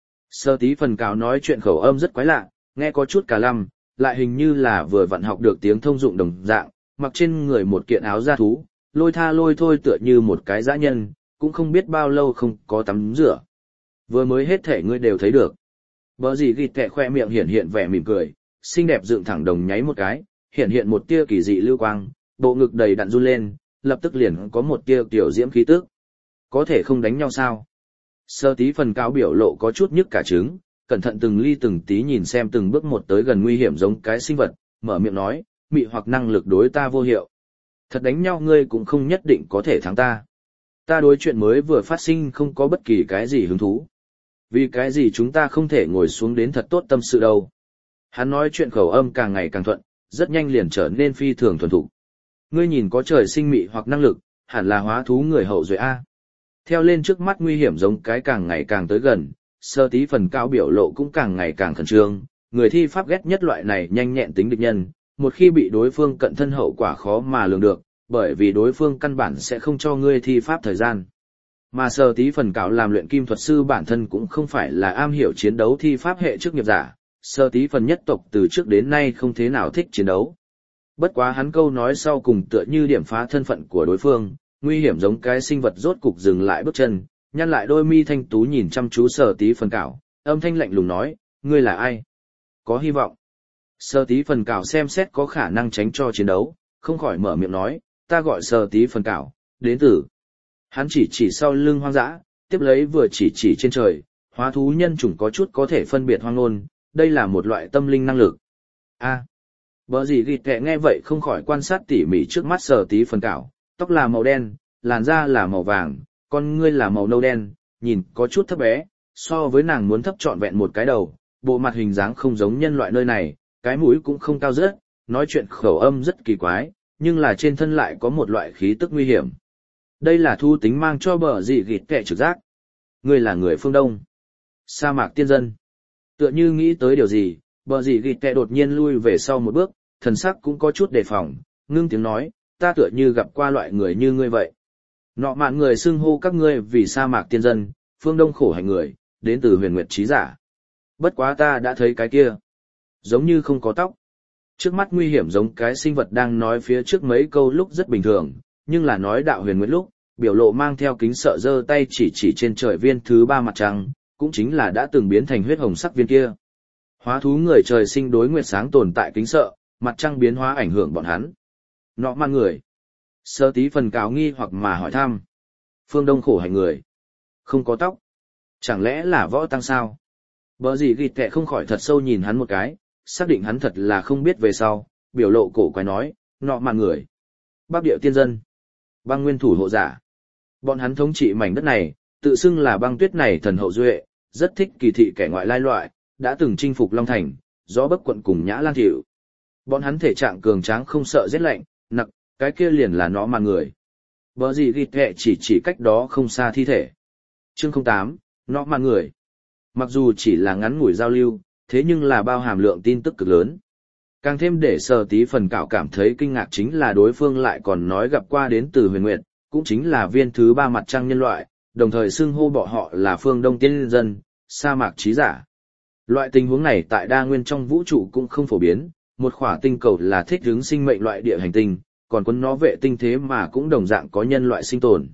Sơ Tí phần cảo nói chuyện khẩu âm rất quái lạ, nghe có chút cả lăm, lại hình như là vừa vặn học được tiếng thông dụng đồng dạng, mặc trên người một kiện áo da thú, lôi tha lôi thôi tựa như một cái dã nhân, cũng không biết bao lâu không có tắm rửa. Vừa mới hết thể ngươi đều thấy được. Bờ gì gịt kẹ khoe miệng hiện hiện vẻ mỉm cười, xinh đẹp dựng thẳng đồng nháy một cái, hiện hiện một tia kỳ dị lưu quang, bộ ngực đầy đặn run lên, lập tức liền có một tia tiểu diễm khí tức. Có thể không đánh nhau sao? Sơ Tí phần cao biểu lộ có chút nhức cả trứng, cẩn thận từng ly từng tí nhìn xem từng bước một tới gần nguy hiểm giống cái sinh vật, mở miệng nói, mị hoặc năng lực đối ta vô hiệu. Thật đánh nhau ngươi cũng không nhất định có thể thắng ta. Ta đối chuyện mới vừa phát sinh không có bất kỳ cái gì hứng thú. Vì cái gì chúng ta không thể ngồi xuống đến thật tốt tâm sự đâu. Hắn nói chuyện khẩu âm càng ngày càng thuận, rất nhanh liền trở nên phi thường thuần thục. Ngươi nhìn có trời sinh mị hoặc năng lực, hẳn là hóa thú người hậu duệ A. Theo lên trước mắt nguy hiểm giống cái càng ngày càng tới gần, Sơ Tí phần cao biểu lộ cũng càng ngày càng khẩn trương, người thi pháp ghét nhất loại này nhanh nhẹn tính địch nhân, một khi bị đối phương cận thân hậu quả khó mà lường được, bởi vì đối phương căn bản sẽ không cho ngươi thi pháp thời gian. Mà Sơ Tí phần cảo làm luyện kim thuật sư bản thân cũng không phải là am hiểu chiến đấu thi pháp hệ chức nghiệp giả, Sơ Tí phần nhất tộc từ trước đến nay không thế nào thích chiến đấu. Bất quá hắn câu nói sau cùng tựa như điểm phá thân phận của đối phương, nguy hiểm giống cái sinh vật rốt cục dừng lại bước chân, nhăn lại đôi mi thanh tú nhìn chăm chú Sơ Tí phần cảo, âm thanh lạnh lùng nói, ngươi là ai? Có hy vọng. Sơ Tí phần cảo xem xét có khả năng tránh cho chiến đấu, không khỏi mở miệng nói, ta gọi Sơ Tí phần cảo, đến từ. Hắn chỉ sau lưng hoang dã, tiếp lấy vừa chỉ trên trời, hóa thú nhân chủng có chút có thể phân biệt hoang ngôn, đây là một loại tâm linh năng lực. A. Bờ gì gịt kẹ nghe vậy không khỏi quan sát tỉ mỉ trước mắt Sơ Tí phần cảo, tóc là màu đen, làn da là màu vàng, con ngươi là màu nâu đen, nhìn có chút thấp bé, so với nàng muốn thấp trọn vẹn một cái đầu, bộ mặt hình dáng không giống nhân loại nơi này, cái mũi cũng không cao rất, nói chuyện khẩu âm rất kỳ quái, nhưng là trên thân lại có một loại khí tức nguy hiểm. Đây là thu tính mang cho bờ dị gịt kẹ trực giác. Ngươi là người phương Đông. Sa mạc tiên dân. Tựa như nghĩ tới điều gì, bờ dị gịt kẹ đột nhiên lui về sau một bước, thần sắc cũng có chút đề phòng, ngưng tiếng nói, ta tựa như gặp qua loại người như ngươi vậy. Nọ mạn người xưng hô các ngươi vì sa mạc tiên dân, phương Đông khổ hành người, đến từ huyền nguyệt trí giả. Bất quá ta đã thấy cái kia. Giống như không có tóc. Trước mắt nguy hiểm giống cái sinh vật đang nói phía trước mấy câu lúc rất bình thường, nhưng là nói đạo huyền nguyệt lúc, biểu lộ mang theo kính sợ giơ tay chỉ trên trời viên thứ 3 mặt trăng, cũng chính là đã từng biến thành huyết hồng sắc viên kia. Hóa thú người trời sinh đối nguyệt sáng tồn tại kính sợ, mặt trăng biến hóa ảnh hưởng bọn hắn. Nọ man người. Sơ tí phần cáo nghi hoặc mà hỏi thăm. Phương Đông khổ hành người. Không có tóc. Chẳng lẽ là võ tăng sao? Bở gì gịt kệ không khỏi thật sâu nhìn hắn một cái, xác định hắn thật là không biết về sau, biểu lộ cổ quái nói, nọ man người. Bắc địa tiên dân. Băng nguyên thủ hộ giả. Bọn hắn thống trị mảnh đất này, tự xưng là băng tuyết này thần hậu duệ, rất thích kỳ thị kẻ ngoại lai loại, đã từng chinh phục Long Thành, gió bấc quận cùng Nhã Lan Thiệu. Bọn hắn thể trạng cường tráng không sợ rét lạnh, nặc, cái kia liền là nó mà người. Bở gì gịt kệ chỉ cách đó không xa thi thể. Chương 08, nó mà người. Mặc dù chỉ là ngắn ngủi giao lưu, thế nhưng là bao hàm lượng tin tức cực lớn. Càng thêm để Sở Tí phần cạo cảm thấy kinh ngạc chính là đối phương lại còn nói gặp qua đến từ huyền nguyệt, cũng chính là viên thứ 3 mặt trăng nhân loại, đồng thời xưng hô bọn họ là phương Đông tiên dân, sa mạc trí giả. Loại tình huống này tại đa nguyên trong vũ trụ cũng không phổ biến, một khỏa tinh cầu là thích ứng sinh mệnh loại địa hành tinh, còn quân nó vệ tinh thế mà cũng đồng dạng có nhân loại sinh tồn.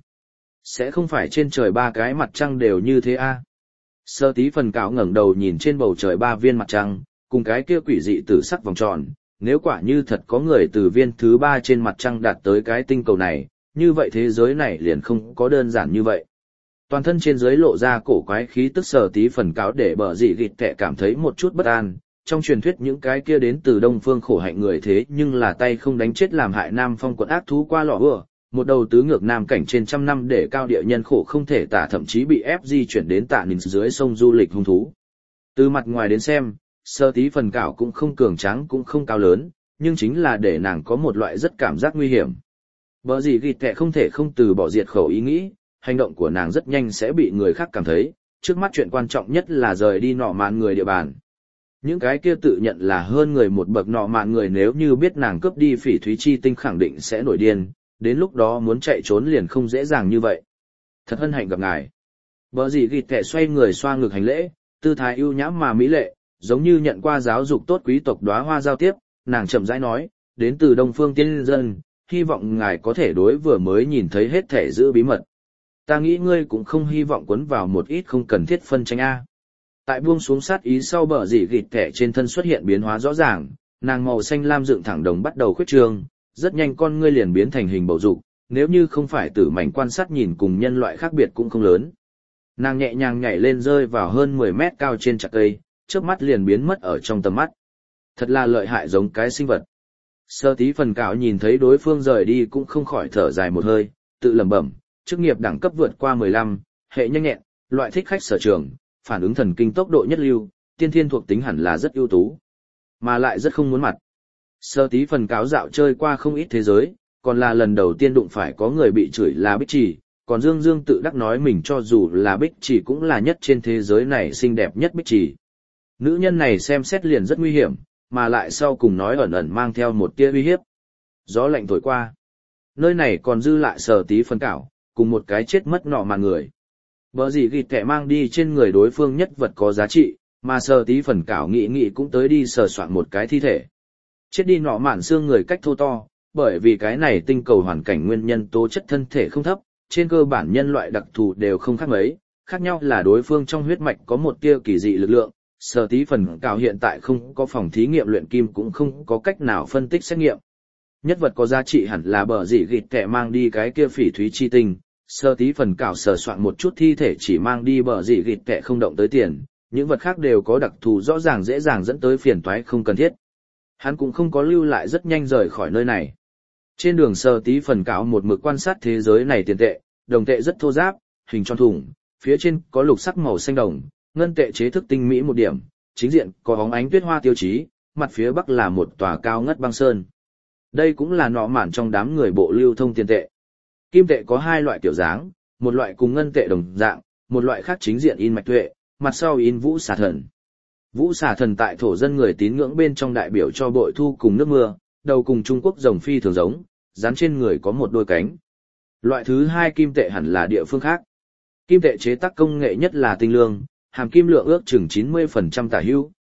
Sẽ không phải trên trời 3 cái mặt trăng đều như thế a? Sơ Tí phần cạo ngẩng đầu nhìn trên bầu trời 3 viên mặt trăng, cùng cái kia quỷ dị tử sắc vòng tròn, nếu quả như thật có người từ viên thứ 3 trên mặt trăng đạt tới cái tinh cầu này, như vậy thế giới này liền không có đơn giản như vậy. Toàn thân trên dưới lộ ra cổ quái khí tức Sở Tí phần cáo để bở dị gịt kệ cảm thấy một chút bất an, trong truyền thuyết những cái kia đến từ Đông Phương khổ hạnh người thế nhưng là tay không đánh chết làm hại Nam Phong quận ác thú qua lò ưa, một đầu tứ ngược nam cảnh trên trăm năm để cao địa nhân khổ không thể tả thậm chí bị ép di chuyển đến tạ nình dưới sông du lịch hung thú. Từ mặt ngoài đến xem, Sở Tí phần cảo cũng không cường tráng cũng không cao lớn, nhưng chính là để nàng có một loại rất cảm giác nguy hiểm. Bở gì gịt kệ không thể không từ bỏ diệt khẩu ý nghĩ, hành động của nàng rất nhanh sẽ bị người khác cảm thấy, trước mắt chuyện quan trọng nhất là rời đi nọ mạn người địa bàn. Những cái kia tự nhận là hơn người một bậc nọ mạn người nếu như biết nàng cướp đi phỉ thúy chi tinh khẳng định sẽ nổi điên, đến lúc đó muốn chạy trốn liền không dễ dàng như vậy. Thật hân hạnh gặp ngài. Bở gì gịt kệ xoay người xoa ngực hành lễ, tư thái ưu nhã mà mỹ lệ, giống như nhận qua giáo dục tốt quý tộc đóa hoa giao tiếp, nàng chậm rãi nói, đến từ Đông Phương tiên dân, hy vọng ngài có thể đối vừa mới nhìn thấy hết thể giữ bí mật. Ta nghĩ ngươi cũng không hy vọng quấn vào một ít không cần thiết phân tranh a. Tại buông xuống sát ý sau bờ dỉ gịt kẻ trên thân xuất hiện biến hóa rõ ràng, nàng màu xanh lam dựng thẳng đồng bắt đầu khuyết trương, rất nhanh con ngươi liền biến thành hình bầu dục, nếu như không phải tử mảnh quan sát nhìn cùng nhân loại khác biệt cũng không lớn. Nàng nhẹ nhàng nhảy lên rơi vào hơn 10 mét cao trên chặt cây, chớp mắt liền biến mất ở trong tầm mắt. Thật là lợi hại giống cái sinh vật. Sơ Tí phần cạo nhìn thấy đối phương rời đi cũng không khỏi thở dài một hơi, tự lẩm bẩm, chức nghiệp đẳng cấp vượt qua 15, hệ nhanh nhẹn, loại thích khách sở trường, phản ứng thần kinh tốc độ nhất lưu, tiên thiên thuộc tính hẳn là rất ưu tú, mà lại rất không muốn mặt. Sơ Tí phần cáo dạo chơi qua không ít thế giới, còn là lần đầu tiên đụng phải có người bị chửi là bích chỉ, còn Dương Dương tự đắc nói mình cho dù là bích chỉ cũng là nhất trên thế giới này xinh đẹp nhất bích chỉ. Nữ nhân này xem xét liền rất nguy hiểm, mà lại sau cùng nói ẩn ẩn mang theo một tia uy hiếp. Gió lạnh thổi qua. Nơi này còn dư lại Sở Tí phần cảo, cùng một cái chết mất nọ mà người. Bở gì gịt kẻ mang đi trên người đối phương nhất vật có giá trị, mà Sở Tí phần cảo nghĩ cũng tới đi sờ soạn một cái thi thể. Chết đi nọ mạn xương người cách thô to, bởi vì cái này tinh cầu hoàn cảnh nguyên nhân tố chất thân thể không thấp, trên cơ bản nhân loại đặc thù đều không khác mấy, khác nhau là đối phương trong huyết mạch có một tia kỳ dị lực lượng. Sở Tí phần cảo hiện tại không có phòng thí nghiệm luyện kim cũng không có cách nào phân tích xét nghiệm. Nhất vật có giá trị hẳn là bở dị gịt kẻ mang đi cái kia phỉ thúy chi tinh. Sở Tí phần cảo sờ soạn một chút thi thể chỉ mang đi bở dị gịt kẻ không động tới tiền, những vật khác đều có đặc thù rõ ràng dễ dàng dẫn tới phiền toái không cần thiết. Hắn cũng không có lưu lại rất nhanh rời khỏi nơi này. Trên đường Sở Tí phần cảo một mực quan sát thế giới này tiền tệ, đồng tệ rất thô ráp, hình tròn thủng, phía trên có lục sắc màu xanh đồng, ngân tệ chế thức tinh mỹ một điểm, chính diện có óng ánh tuyết hoa tiêu chí, mặt phía bắc là một tòa cao ngất băng sơn. Đây cũng là nọ mạn trong đám người bộ lưu thông tiền tệ. Kim tệ có hai loại kiểu dáng, một loại cùng ngân tệ đồng dạng, một loại khác chính diện in mạch tuệ, mặt sau in vũ xà thần. Vũ xà thần tại thổ dân người tín ngưỡng bên trong đại biểu cho bội thu cùng nước mưa, đầu cùng Trung Quốc rồng phi thường giống, dán trên người có một đôi cánh. Loại thứ hai kim tệ hẳn là địa phương khác. Kim tệ chế tác công nghệ nhất là tinh lương, hàm kim lượng ước chừng 90% tả hữu,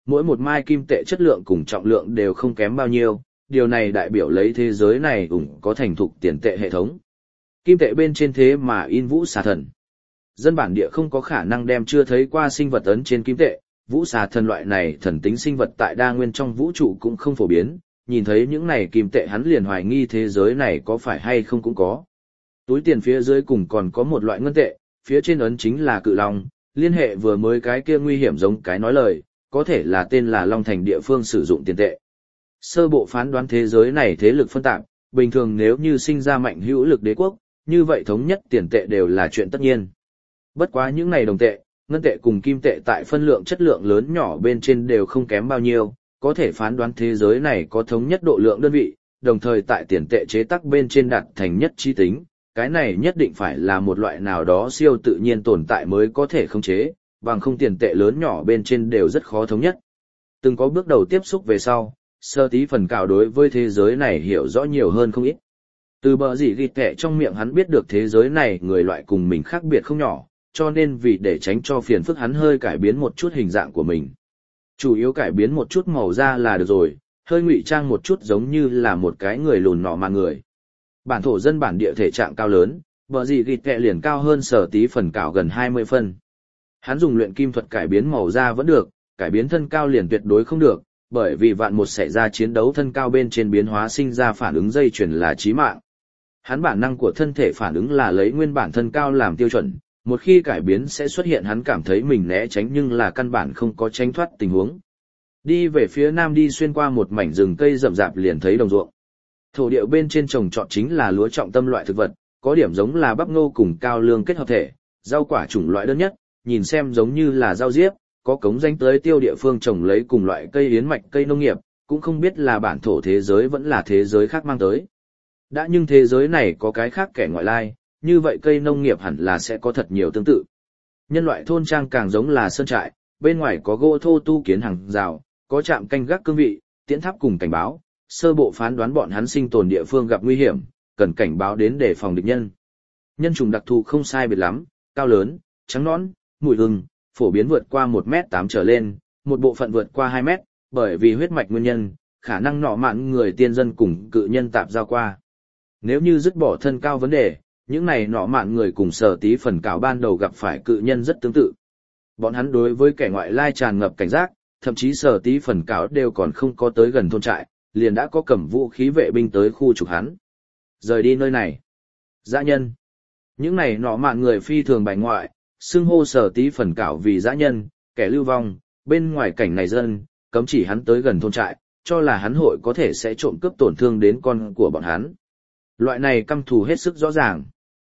Mỗi một mai kim tệ chất lượng cùng trọng lượng đều không kém bao nhiêu, điều này đại biểu lấy thế giới này ủng có thành thục tiền tệ hệ thống. Kim tệ bên trên thế mà in Vũ Xà Thần. Dân bản địa không có khả năng đem chưa thấy qua sinh vật ấn trên kim tệ, Vũ Xà Thần loại này thần tính sinh vật tại đa nguyên trong vũ trụ cũng không phổ biến, nhìn thấy những này kim tệ hắn liền hoài nghi thế giới này có phải hay không cũng có. Túi tiền phía dưới cùng còn có một loại ngân tệ, phía trên ấn chính là cự long, liên hệ vừa mới cái kia nguy hiểm giống cái nói lời, có thể là tên là Long Thành địa phương sử dụng tiền tệ. Sơ bộ phán đoán thế giới này thế lực phân tạp, bình thường nếu như sinh ra mạnh hữu lực đế quốc, như vậy thống nhất tiền tệ đều là chuyện tất nhiên. Bất quá những này đồng tệ, ngân tệ cùng kim tệ tại phân lượng chất lượng lớn nhỏ bên trên đều không kém bao nhiêu, có thể phán đoán thế giới này có thống nhất độ lượng đơn vị, đồng thời tại tiền tệ chế tác bên trên đạt thành nhất chi tính, cái này nhất định phải là một loại nào đó siêu tự nhiên tồn tại mới có thể khống chế, bằng không tiền tệ lớn nhỏ bên trên đều rất khó thống nhất. Từng có bước đầu tiếp xúc về sau, Sơ Tí Phần Cảo đối với thế giới này hiểu rõ nhiều hơn không ít. Từ bờ gì ghi tệ trong miệng hắn biết được thế giới này người loại cùng mình khác biệt không nhỏ, cho nên vì để tránh cho phiền phức hắn hơi cải biến một chút hình dạng của mình. Chủ yếu cải biến một chút màu da là được rồi, hơi ngụy trang một chút giống như là một cái người lùn nọ mà người. Bản thổ dân bản địa thể trạng cao lớn, bờ gì ghi tệ liền cao hơn Sở Tí Phần Cảo gần 20 phân. Hắn dùng luyện kim thuật cải biến màu da vẫn được, cải biến thân cao liền tuyệt đối không được, bởi vì vạn một xảy ra chiến đấu thân cao bên trên biến hóa sinh ra phản ứng dây chuyền là chí mạng. Hắn bản năng của thân thể phản ứng là lấy nguyên bản thân cao làm tiêu chuẩn, một khi cải biến sẽ xuất hiện hắn cảm thấy mình né tránh nhưng là căn bản không có tránh thoát tình huống. Đi về phía nam đi xuyên qua một mảnh rừng cây rậm rạp liền thấy đồng ruộng. Thổ địa bên trên trồng trọt chính là lúa trọng tâm loại thực vật, có điểm giống là bắp ngô cùng cao lương kết hợp thể, rau quả chủng loại đơn nhất, nhìn xem giống như là rau diếp, có cống danh tới tiêu địa phương trồng lấy cùng loại cây yến mạch cây nông nghiệp, cũng không biết là bản thổ thế giới vẫn là thế giới khác mang tới. Đã nhưng thế giới này có cái khác kẻ ngoại lai, như vậy cây nông nghiệp hẳn là sẽ có thật nhiều tương tự. Nhân loại thôn trang càng giống là sơn trại, bên ngoài có gỗ thô tu kiến hàng rào, có trạm canh gác cương vị, tiễn tháp cùng cảnh báo, sơ bộ phán đoán bọn hắn sinh tồn địa phương gặp nguy hiểm, cần cảnh báo đến để phòng địch nhân. Nhân chủng đặc thù không sai biệt lắm, cao lớn, trắng nõn, mùi hương, phổ biến vượt qua 1m8 trở lên, một bộ phận vượt qua 2m, bởi vì huyết mạch nguyên nhân, khả năng nọ mạn người tiên dân cùng cự nhân tạp giao qua. Nếu như dứt bỏ thân cao vấn đề, những này nọ mạn người cùng Sở Tí Phần Cảo ban đầu gặp phải cự nhân rất tương tự. Bọn hắn đối với kẻ ngoại lai tràn ngập cảnh giác, thậm chí Sở Tí Phần Cảo đều còn không có tới gần thôn trại, liền đã có cầm vũ khí vệ binh tới khu trục hắn. Rời đi nơi này. Dã nhân. Những này nọ mạn người phi thường bài ngoại, xưng hô Sở Tí Phần Cảo vì dã nhân, kẻ lưu vong, bên ngoài cảnh này dân, cấm chỉ hắn tới gần thôn trại, cho là hắn hội có thể sẽ trộm cướp tổn thương đến con của bọn hắn. Loại này căm thù hết sức rõ ràng.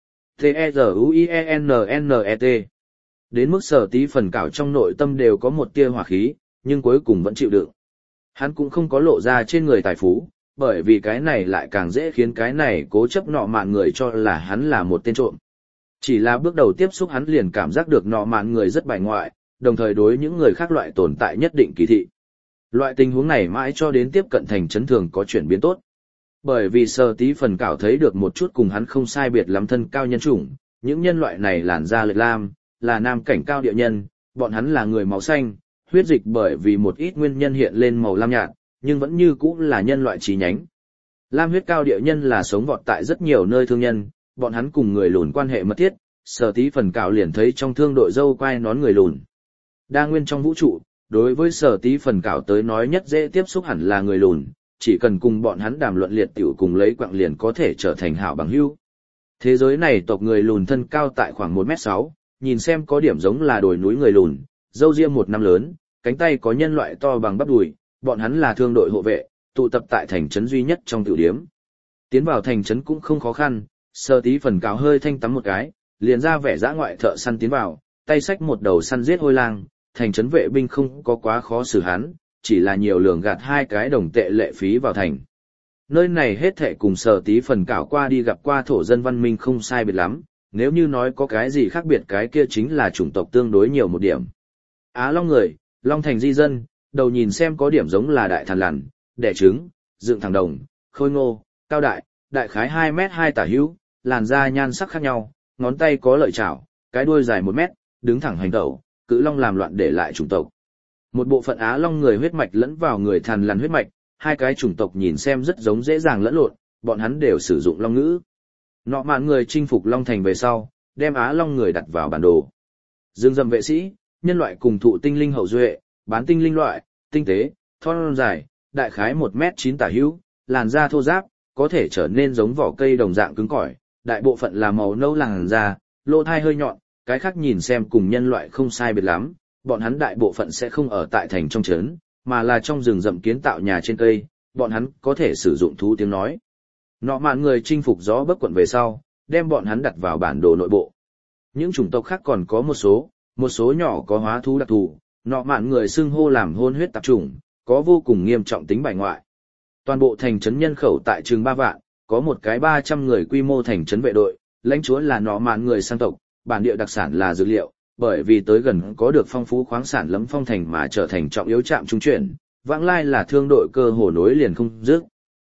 T-E-Z-U-I-E-N-N-E-T. Đến mức Sở Tí Phần Cảo trong nội tâm đều có một tia hỏa khí, nhưng cuối cùng vẫn chịu đựng. Hắn cũng không có lộ ra trên người tài phú, bởi vì cái này lại càng dễ khiến cái này cố chấp nọ mạn người cho là hắn là một tên trộm. Chỉ là bước đầu tiếp xúc hắn liền cảm giác được nọ mạn người rất bài ngoại, đồng thời đối những người khác loại tồn tại nhất định kỳ thị. Loại tình huống này mãi cho đến tiếp cận thành trấn thường có chuyển biến tốt. Bởi vì Sở Tí Phần Cảo thấy được một chút cùng hắn không sai biệt lắm thân cao nhân chủng, những nhân loại này làn da lệch lam, là nam cảnh cao địa nhân, bọn hắn là người máu xanh, huyết dịch bởi vì một ít nguyên nhân hiện lên màu lam nhạt, nhưng vẫn như cũ là nhân loại chí nhánh. Lam huyết cao địa nhân là sống vọt tại rất nhiều nơi thương nhân, bọn hắn cùng người lùn quan hệ mật thiết, Sở Tí Phần Cảo liền thấy trong thương đội dâu quai nón người lùn. Đa nguyên trong vũ trụ, đối với Sở Tí Phần Cảo tới nói nhất dễ tiếp xúc hẳn là người lùn, chỉ cần cùng bọn hắn đàm luận liệt tiểu cùng lấy quạng liền có thể trở thành hảo bằng hữu. Thế giới này tộc người lùn thân cao tại khoảng 1m6, nhìn xem có điểm giống là đồi núi người lùn, râu ria một năm lớn, cánh tay có nhân loại to bằng bắp đùi, bọn hắn là thương đội hộ vệ, tụ tập tại thành trấn duy nhất trong tiểu điếm. Tiến vào thành trấn cũng không khó khăn, Sở Tí Phần Cảo hơi thanh tắm một cái, liền ra vẻ dã ngoại thợ săn tiến vào, tay xách một đầu săn giết hôi lang, thành trấn vệ binh không có quá khó xử hắn, chỉ là nhiều lường gạt 2 cái đồng tệ lệ phí vào thành. Nơi này hết thệ cùng Sở Tí Phần Cảo qua đi gặp qua thổ dân văn minh không sai biệt lắm, nếu như nói có cái gì khác biệt cái kia chính là chủng tộc tương đối nhiều một điểm. Á Long người, Long Thành di dân, đầu nhìn xem có điểm giống là đại thằn lằn, đẻ trứng, dựng thẳng đồng, khôi ngô, cao đại khái 2m2 tả hữu, làn da nhan sắc khác nhau, ngón tay có lợi chảo, cái đuôi dài 1 mét, đứng thẳng hành tẩu, cự long làm loạn để lại chủng tộc. Một bộ phận Á Long người huyết mạch lẫn vào người Thằn Lằn huyết mạch, hai cái chủng tộc nhìn xem rất giống dễ dàng lẫn lộn, bọn hắn đều sử dụng Long ngữ. Nọ mạn người chinh phục Long Thành về sau, đem Á Long người đặt vào bản đồ. Dương dầm vệ sĩ, nhân loại cùng thụ tinh linh hậu duệ, bán tinh linh loại, tinh tế, thon dài, đại khái 1m9 tả hữu, làn da thô ráp, có thể trở nên giống vỏ cây đồng dạng cứng cỏi, đại bộ phận là màu nâu làn da, lỗ thai hơi nhọn, cái khác nhìn xem cùng nhân loại không sai biệt lắm, bọn hắn đại bộ phận sẽ không ở tại thành trong trấn, mà là trong rừng rậm kiến tạo nhà trên cây, bọn hắn có thể sử dụng thú tiếng nói. Nọ mạn người chinh phục gió bấc quận về sau, đem bọn hắn đặt vào bản đồ nội bộ. Những chủng tộc khác còn có một số nhỏ có hóa thú đặc thù, nọ mạn người xưng hô làm hôn huyết tạp chủng, có vô cùng nghiêm trọng tính bài ngoại. Toàn bộ thành trấn nhân khẩu tại chừng 3 vạn, có một cái 300 người quy mô thành trấn vệ đội, lãnh chúa là nọ mạn người sang tộc, bản địa đặc sản là dược liệu, bởi vì tới gần có được phong phú khoáng sản Lẫm Phong thành mà trở thành trọng yếu trạm trung chuyển, vãng lai là thương đội cơ hồ nối liền không dứt.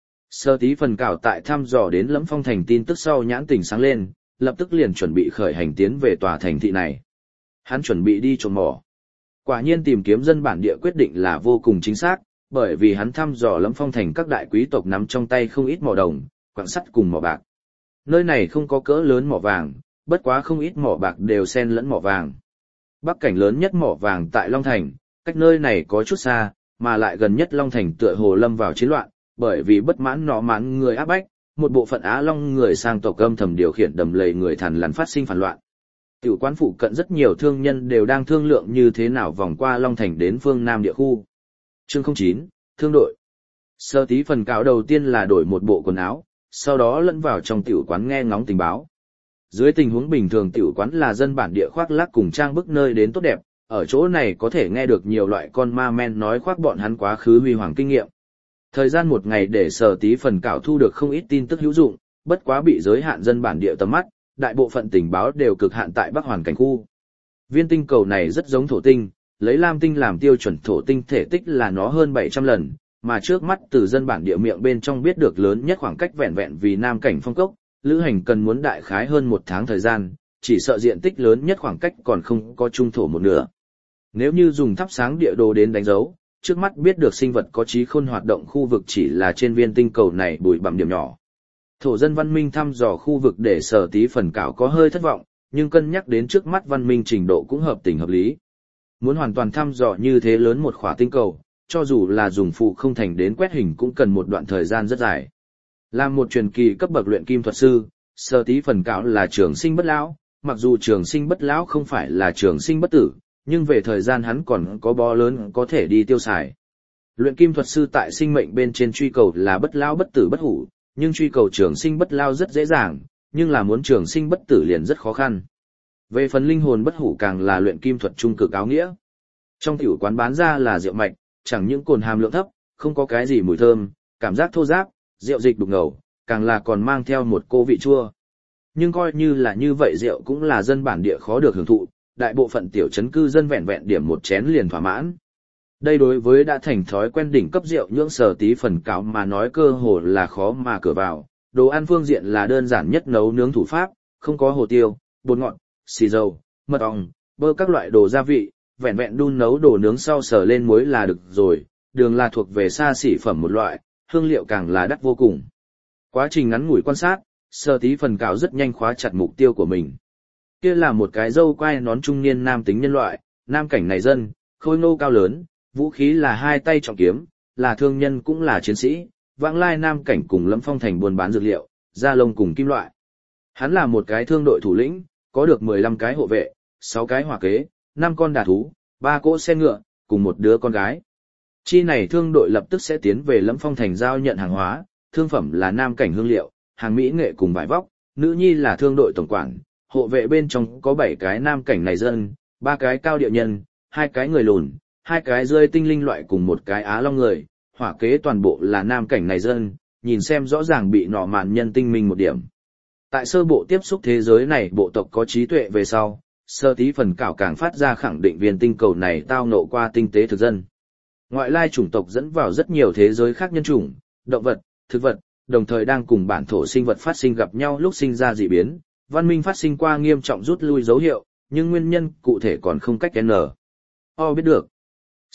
Sơ tí phần cảo tại thăm dò đến Lẫm Phong thành tin tức sau nhãn tỉnh sáng lên, lập tức liền chuẩn bị khởi hành tiến về tòa thành thị này. Hắn chuẩn bị đi trộm mỏ. Quả nhiên tìm kiếm dân bản địa quyết định là vô cùng chính xác, bởi vì hắn thăm dò Lẫm Phong thành các đại quý tộc nắm trong tay không ít mỏ đồng, quặng sắt cùng mỏ bạc. Nơi này không có cỡ lớn mỏ vàng, bất quá không ít mỏ bạc đều xen lẫn mỏ vàng. Bắc cảnh lớn nhất mỏ vàng tại Long Thành, cách nơi này có chút xa, mà lại gần nhất Long Thành tựa hồ lâm vào chiến loạn, bởi vì bất mãn nọ mãn người áp bách, một bộ phận Á Long người sang tộc âm thầm điều khiển đầm lầy người Thằn Lằn phát sinh phản loạn. Tiểu quán phụ cận rất nhiều thương nhân đều đang thương lượng như thế nào vòng qua Long Thành đến phương Nam địa khu. Chương 09, Thương đội. Sơ tí phần cáo đầu tiên là đổi một bộ quần áo, sau đó lẫn vào trong tiểu quán nghe ngóng tình báo. Dưới tình huống bình thường tiểu quán là dân bản địa khoác lác cùng trang bức nơi đến tốt đẹp, ở chỗ này có thể nghe được nhiều loại con ma men nói khoác bọn hắn quá khứ huy hoàng kinh nghiệm. Thời gian một ngày để Sở tí phần cảo thu được không ít tin tức hữu dụng, bất quá bị giới hạn dân bản địa tầm mắt, đại bộ phận tình báo đều cực hạn tại Bắc Hoàn cảnh khu. Viên tinh cầu này rất giống thổ tinh, lấy lam tinh làm tiêu chuẩn thổ tinh thể tích là nó hơn 700 lần, mà trước mắt từ dân bản địa miệng bên trong biết được lớn nhất khoảng cách vẹn vẹn vì nam cảnh phong cốc, lữ hành cần muốn đại khái hơn 1 tháng thời gian, chỉ sợ diện tích lớn nhất khoảng cách còn không có trung thổ một nửa. Nếu như dùng thắp sáng địa đồ đến đánh dấu, trước mắt biết được sinh vật có trí khôn hoạt động khu vực chỉ là trên viên tinh cầu này bụi bặm điểm nhỏ. Thổ dân văn minh thăm dò khu vực để Sở tí phần cảo có hơi thất vọng, nhưng cân nhắc đến trước mắt văn minh trình độ cũng hợp tình hợp lý. Muốn hoàn toàn thăm dò như thế lớn một khỏa tinh cầu, cho dù là dùng phụ không thành đến quét hình cũng cần một đoạn thời gian rất dài. Làm một truyền kỳ cấp bậc luyện kim thuật sư, Sở tí phần cảo là trường sinh bất lão, mặc dù trường sinh bất lão không phải là trường sinh bất tử, nhưng về thời gian hắn còn có bó lớn có thể đi tiêu xài. Luyện kim thuật sư tại sinh mệnh bên trên truy cầu là bất lão bất tử bất hủ, nhưng truy cầu trường sinh bất lao rất dễ dàng, nhưng là muốn trường sinh bất tử liền rất khó khăn. Về phần linh hồn bất hủ càng là luyện kim thuật trung cực áo nghĩa. Trong tiểu quán bán ra là rượu mạch, chẳng những cồn hàm lượng thấp, không có cái gì mùi thơm, cảm giác thô ráp, rượu dịch đục ngầu, càng là còn mang theo một cô vị chua. Nhưng coi như là như vậy rượu cũng là dân bản địa khó được hưởng thụ, đại bộ phận tiểu trấn cư dân vẹn vẹn điểm một chén liền thỏa mãn. Đây đối với đã thành thói quen đỉnh cấp rượu nhưỡng Sở tí phần cảo mà nói cơ hồ là khó mà cửa vào. Đồ ăn phương diện là đơn giản nhất nấu nướng thủ pháp, không có hồ tiêu, bột ngọt, xì dầu, mật ong, bơ các loại đồ gia vị, vẹn vẹn đun nấu đồ nướng sau sờ lên muối là được rồi, đường là thuộc về xa xỉ phẩm một loại, hương liệu càng là đắt vô cùng. Quá trình ngắn ngủi quan sát, Sở tí phần cảo rất nhanh khóa chặt mục tiêu của mình. Kia là một cái râu quai nón trung niên nam tính nhân loại, nam cảnh này dân, khôi ngô cao lớn, vũ khí là 2 tay trọng kiếm, là thương nhân cũng là chiến sĩ, vãng lai nam cảnh cùng Lẫm Phong thành buôn bán dược liệu, da lông cùng kim loại. Hắn là một cái thương đội thủ lĩnh, có được 15 cái hộ vệ, 6 cái hỏa kế, 5 con đà thú, 3 cỗ xe ngựa, cùng một đứa con gái. Chi này thương đội lập tức sẽ tiến về Lẫm Phong thành giao nhận hàng hóa, thương phẩm là nam cảnh hương liệu, hàng mỹ nghệ cùng vải vóc, nữ nhi là thương đội tổng quản, hộ vệ bên trong có 7 cái nam cảnh này dân, 3 cái cao địa nhân, 2 cái người lùn, 2 cái rơi tinh linh loại cùng 1 cái Á Long người, hỏa kế toàn bộ là nam cảnh này dân, nhìn xem rõ ràng bị nọ mạn nhân tinh minh một điểm. Tại sơ bộ tiếp xúc thế giới này bộ tộc có trí tuệ về sau, Sở tí phần cảo càng phát ra khẳng định viên tinh cầu này tao ngộ qua tinh tế thực dân. Ngoại lai chủng tộc dẫn vào rất nhiều thế giới khác nhân chủng, động vật, thực vật, đồng thời đang cùng bản thổ sinh vật phát sinh gặp nhau lúc sinh ra dị biến, văn minh phát sinh qua nghiêm trọng rút lui dấu hiệu, nhưng nguyên nhân cụ thể còn không cách N. O biết được.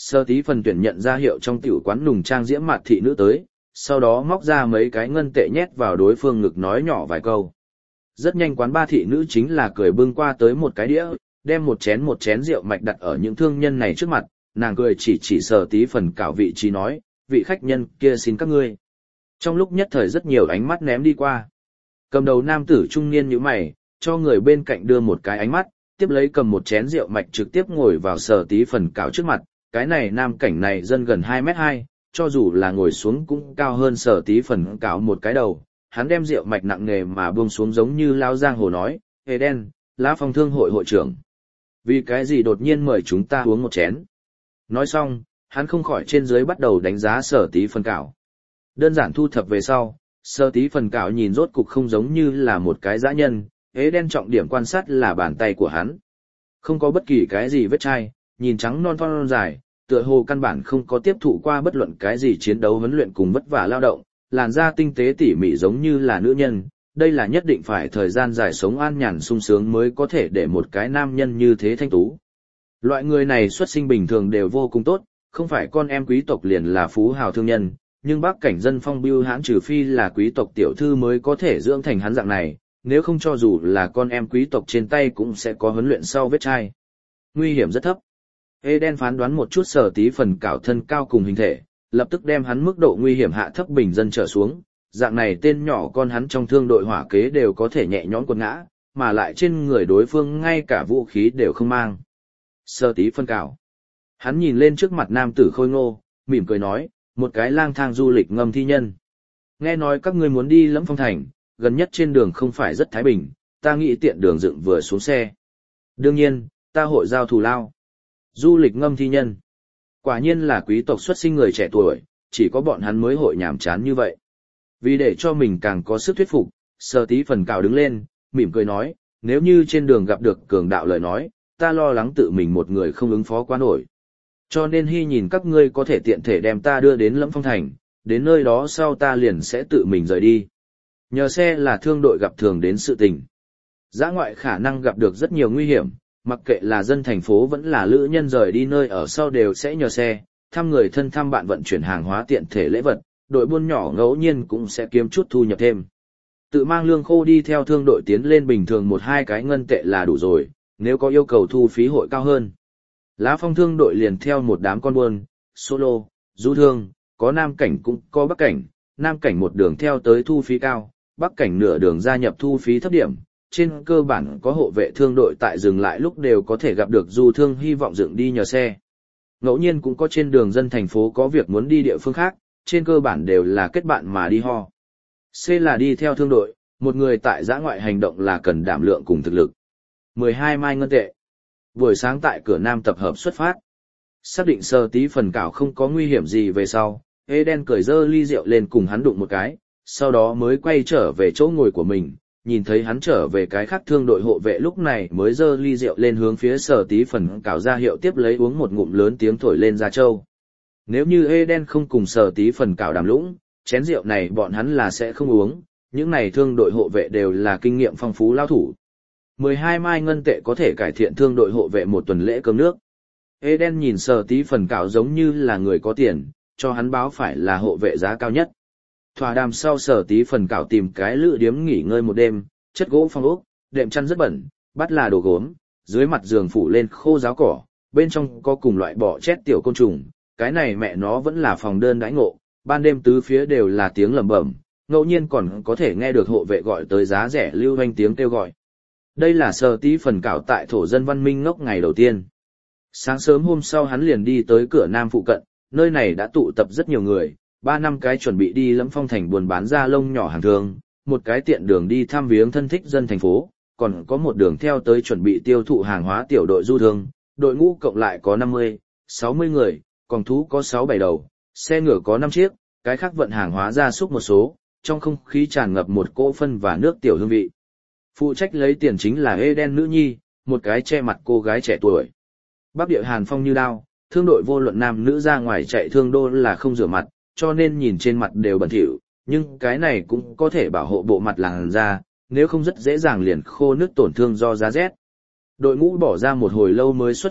Sơ tí phần tuyển nhận ra hiệu trong tiểu quán nùng trang diễm mặt thị nữ tới, sau đó móc ra mấy cái ngân tệ nhét vào đối phương ngực nói nhỏ vài câu. Rất nhanh quán ba thị nữ chính là cười bưng qua tới một cái đĩa, đem một chén rượu mạch đặt ở những thương nhân này trước mặt, nàng cười chỉ Sơ tí phần cảo vị trí nói, vị khách nhân kia xin các ngươi. Trong lúc nhất thời rất nhiều ánh mắt ném đi qua. Cầm đầu nam tử trung niên như mày, cho người bên cạnh đưa một cái ánh mắt, tiếp lấy cầm một chén rượu mạch trực tiếp ngồi vào Sơ tí phần cảo trước mặt, cái này nam cảnh này dân gần 2m2, cho dù là ngồi xuống cũng cao hơn Sơ tí phần cảo một cái đầu. Hắn đem rượu mạch nặng nề mà buông xuống giống như lao giang hồ nói, Hề đen, Lá Phong thương hội hội trưởng. Vì cái gì đột nhiên mời chúng ta uống một chén? Nói xong, hắn không khỏi trên dưới bắt đầu đánh giá Sơ tí phần cảo. Đơn giản thu thập về sau, Sơ tí phần cảo nhìn rốt cục không giống như là một cái dã nhân, Hề đen trọng điểm quan sát là bàn tay của hắn. Không có bất kỳ cái gì vết chai, nhìn trắng non thon dài, tựa hồ căn bản không có tiếp thụ qua bất luận cái gì chiến đấu huấn luyện cùng vất vả lao động. Làn da tinh tế tỉ mỉ giống như là nữ nhân, đây là nhất định phải thời gian dài sống an nhàn sung sướng mới có thể để một cái nam nhân như thế thanh tú. Loại người này xuất sinh bình thường đều vô cùng tốt, không phải con em quý tộc liền là phú hào thương nhân, nhưng bắc cảnh dân phong bưu hãn trừ phi là quý tộc tiểu thư mới có thể dưỡng thành hắn dạng này, nếu không cho dù là con em quý tộc trên tay cũng sẽ có huấn luyện sau vết chai. Nguy hiểm rất thấp. Eden phán đoán một chút Sơ tí phần cảo thân cao cùng hình thể, lập tức đem hắn mức độ nguy hiểm hạ thấp bình dân trở xuống, dạng này tên nhỏ con hắn trong thương đội hỏa kế đều có thể nhẹ nhõm quật ngã, mà lại trên người đối phương ngay cả vũ khí đều không mang. Sơ tí phân cảo. Hắn nhìn lên trước mặt nam tử khôi ngô, mỉm cười nói, một cái lang thang du lịch ngâm thi nhân. Nghe nói các ngươi muốn đi Lẫm Phong thành, gần nhất trên đường không phải rất thái bình, ta nghĩ tiện đường dựng vừa xuống xe. Đương nhiên, ta hội giao thù lao. Du lịch ngâm thi nhân. Quả nhiên là quý tộc xuất sinh người trẻ tuổi, chỉ có bọn hắn mới hội nhàm chán như vậy. Vì để cho mình càng có sức thuyết phục, Sơ tí phần cảo đứng lên, mỉm cười nói, nếu như trên đường gặp được cường đạo lời nói, ta lo lắng tự mình một người không ứng phó quá nổi. Cho nên hy nhìn các ngươi có thể tiện thể đem ta đưa đến Lẫm Phong thành, đến nơi đó sau ta liền sẽ tự mình rời đi. Nhờ xe là thương đội gặp thường đến sự tình. Dã ngoại khả năng gặp được rất nhiều nguy hiểm, mặc kệ là dân thành phố vẫn là lữ nhân rời đi nơi ở sau đều sẽ nhờ xe, thăm người thân thăm bạn vận chuyển hàng hóa tiện thể lễ vật, đội buôn nhỏ ngẫu nhiên cũng sẽ kiếm chút thu nhập thêm. Tự mang lương khô đi theo thương đội tiến lên bình thường 1-2 cái ngân tệ là đủ rồi, nếu có yêu cầu thu phí hội cao hơn. Lá Phong thương đội liền theo một đám con buôn, solo, du thương, có nam cảnh cũng có bắc cảnh, nam cảnh một đường theo tới thu phí cao, bắc cảnh nửa đường gia nhập thu phí thấp điểm. Trên cơ bản có hộ vệ thương đội tại dừng lại lúc đều có thể gặp được du thương hy vọng dựng đi nhờ xe. Ngẫu nhiên cũng có trên đường dân thành phố có việc muốn đi địa phương khác, trên cơ bản đều là kết bạn mà đi ho. C là đi theo thương đội, một người tại dã ngoại hành động là cần đảm lượng cùng thực lực. 12 mai ngân tệ. Buổi sáng tại cửa nam tập hợp xuất phát. Xác định Sơ tí phần cảo không có nguy hiểm gì về sau, Eden cởi dơ ly rượu lên cùng hắn đụng một cái, sau đó mới quay trở về chỗ ngồi của mình. Nhìn thấy hắn trở về cái khác thương đội hộ vệ lúc này mới dơ ly rượu lên hướng phía Sơ tí phần cảo ra hiệu tiếp lấy uống một ngụm lớn tiếng thổi lên ra châu. Nếu như Eden không cùng Sơ tí phần cảo đàm lũng, chén rượu này bọn hắn là sẽ không uống, những này thương đội hộ vệ đều là kinh nghiệm phong phú lao thủ. 12 mai ngân tệ có thể cải thiện thương đội hộ vệ một tuần lễ cơm nước. Eden nhìn Sơ tí phần cảo giống như là người có tiền, cho hắn báo phải là hộ vệ giá cao nhất. Thỏa đàm sau Sơ tí phần cảo tìm cái lữ điếm nghỉ ngơi một đêm, chất gỗ phong ốc, đệm chăn rất bẩn, bắt là đồ gốm, dưới mặt giường phủ lên khô ráo cỏ, bên trong có cùng loại bọ chét tiểu côn trùng, cái này mẹ nó vẫn là phòng đơn đãi ngộ, ban đêm tứ phía đều là tiếng lẩm bẩm, ngẫu nhiên còn có thể nghe được hộ vệ gọi tới giá rẻ lưu hoanh tiếng kêu gọi. Đây là Sơ tí phần cảo tại thổ dân văn minh ngốc ngày đầu tiên. Sáng sớm hôm sau hắn liền đi tới cửa nam phụ cận, nơi này đã tụ tập rất nhiều người, 3-5 cái chuẩn bị đi Lẫm Phong thành buôn bán da lông nhỏ hàng thường, một cái tiện đường đi thăm viếng thân thích dân thành phố, còn có một đường theo tới chuẩn bị tiêu thụ hàng hóa tiểu đội du thương, đội ngũ cộng lại có 50-60 người, còn thú có 6-7 đầu, xe ngựa có 5 chiếc, cái khác vận hàng hóa gia súc một số, trong không khí tràn ngập một cỗ phân và nước tiểu hương vị. Phụ trách lấy tiền chính là Eden nữ nhi, một cái che mặt cô gái trẻ tuổi. Bắc địa hàn phong như đao, thương đội vô luận nam nữ ra ngoài chạy thương đô là không rửa mặt, cho nên nhìn trên mặt đều bẩn thỉu, nhưng cái này cũng có thể bảo hộ bộ mặt làn da, nếu không rất dễ dàng liền khô nước tổn thương do giá rét. Đội ngũ bỏ ra một hồi lâu mới xuất phát,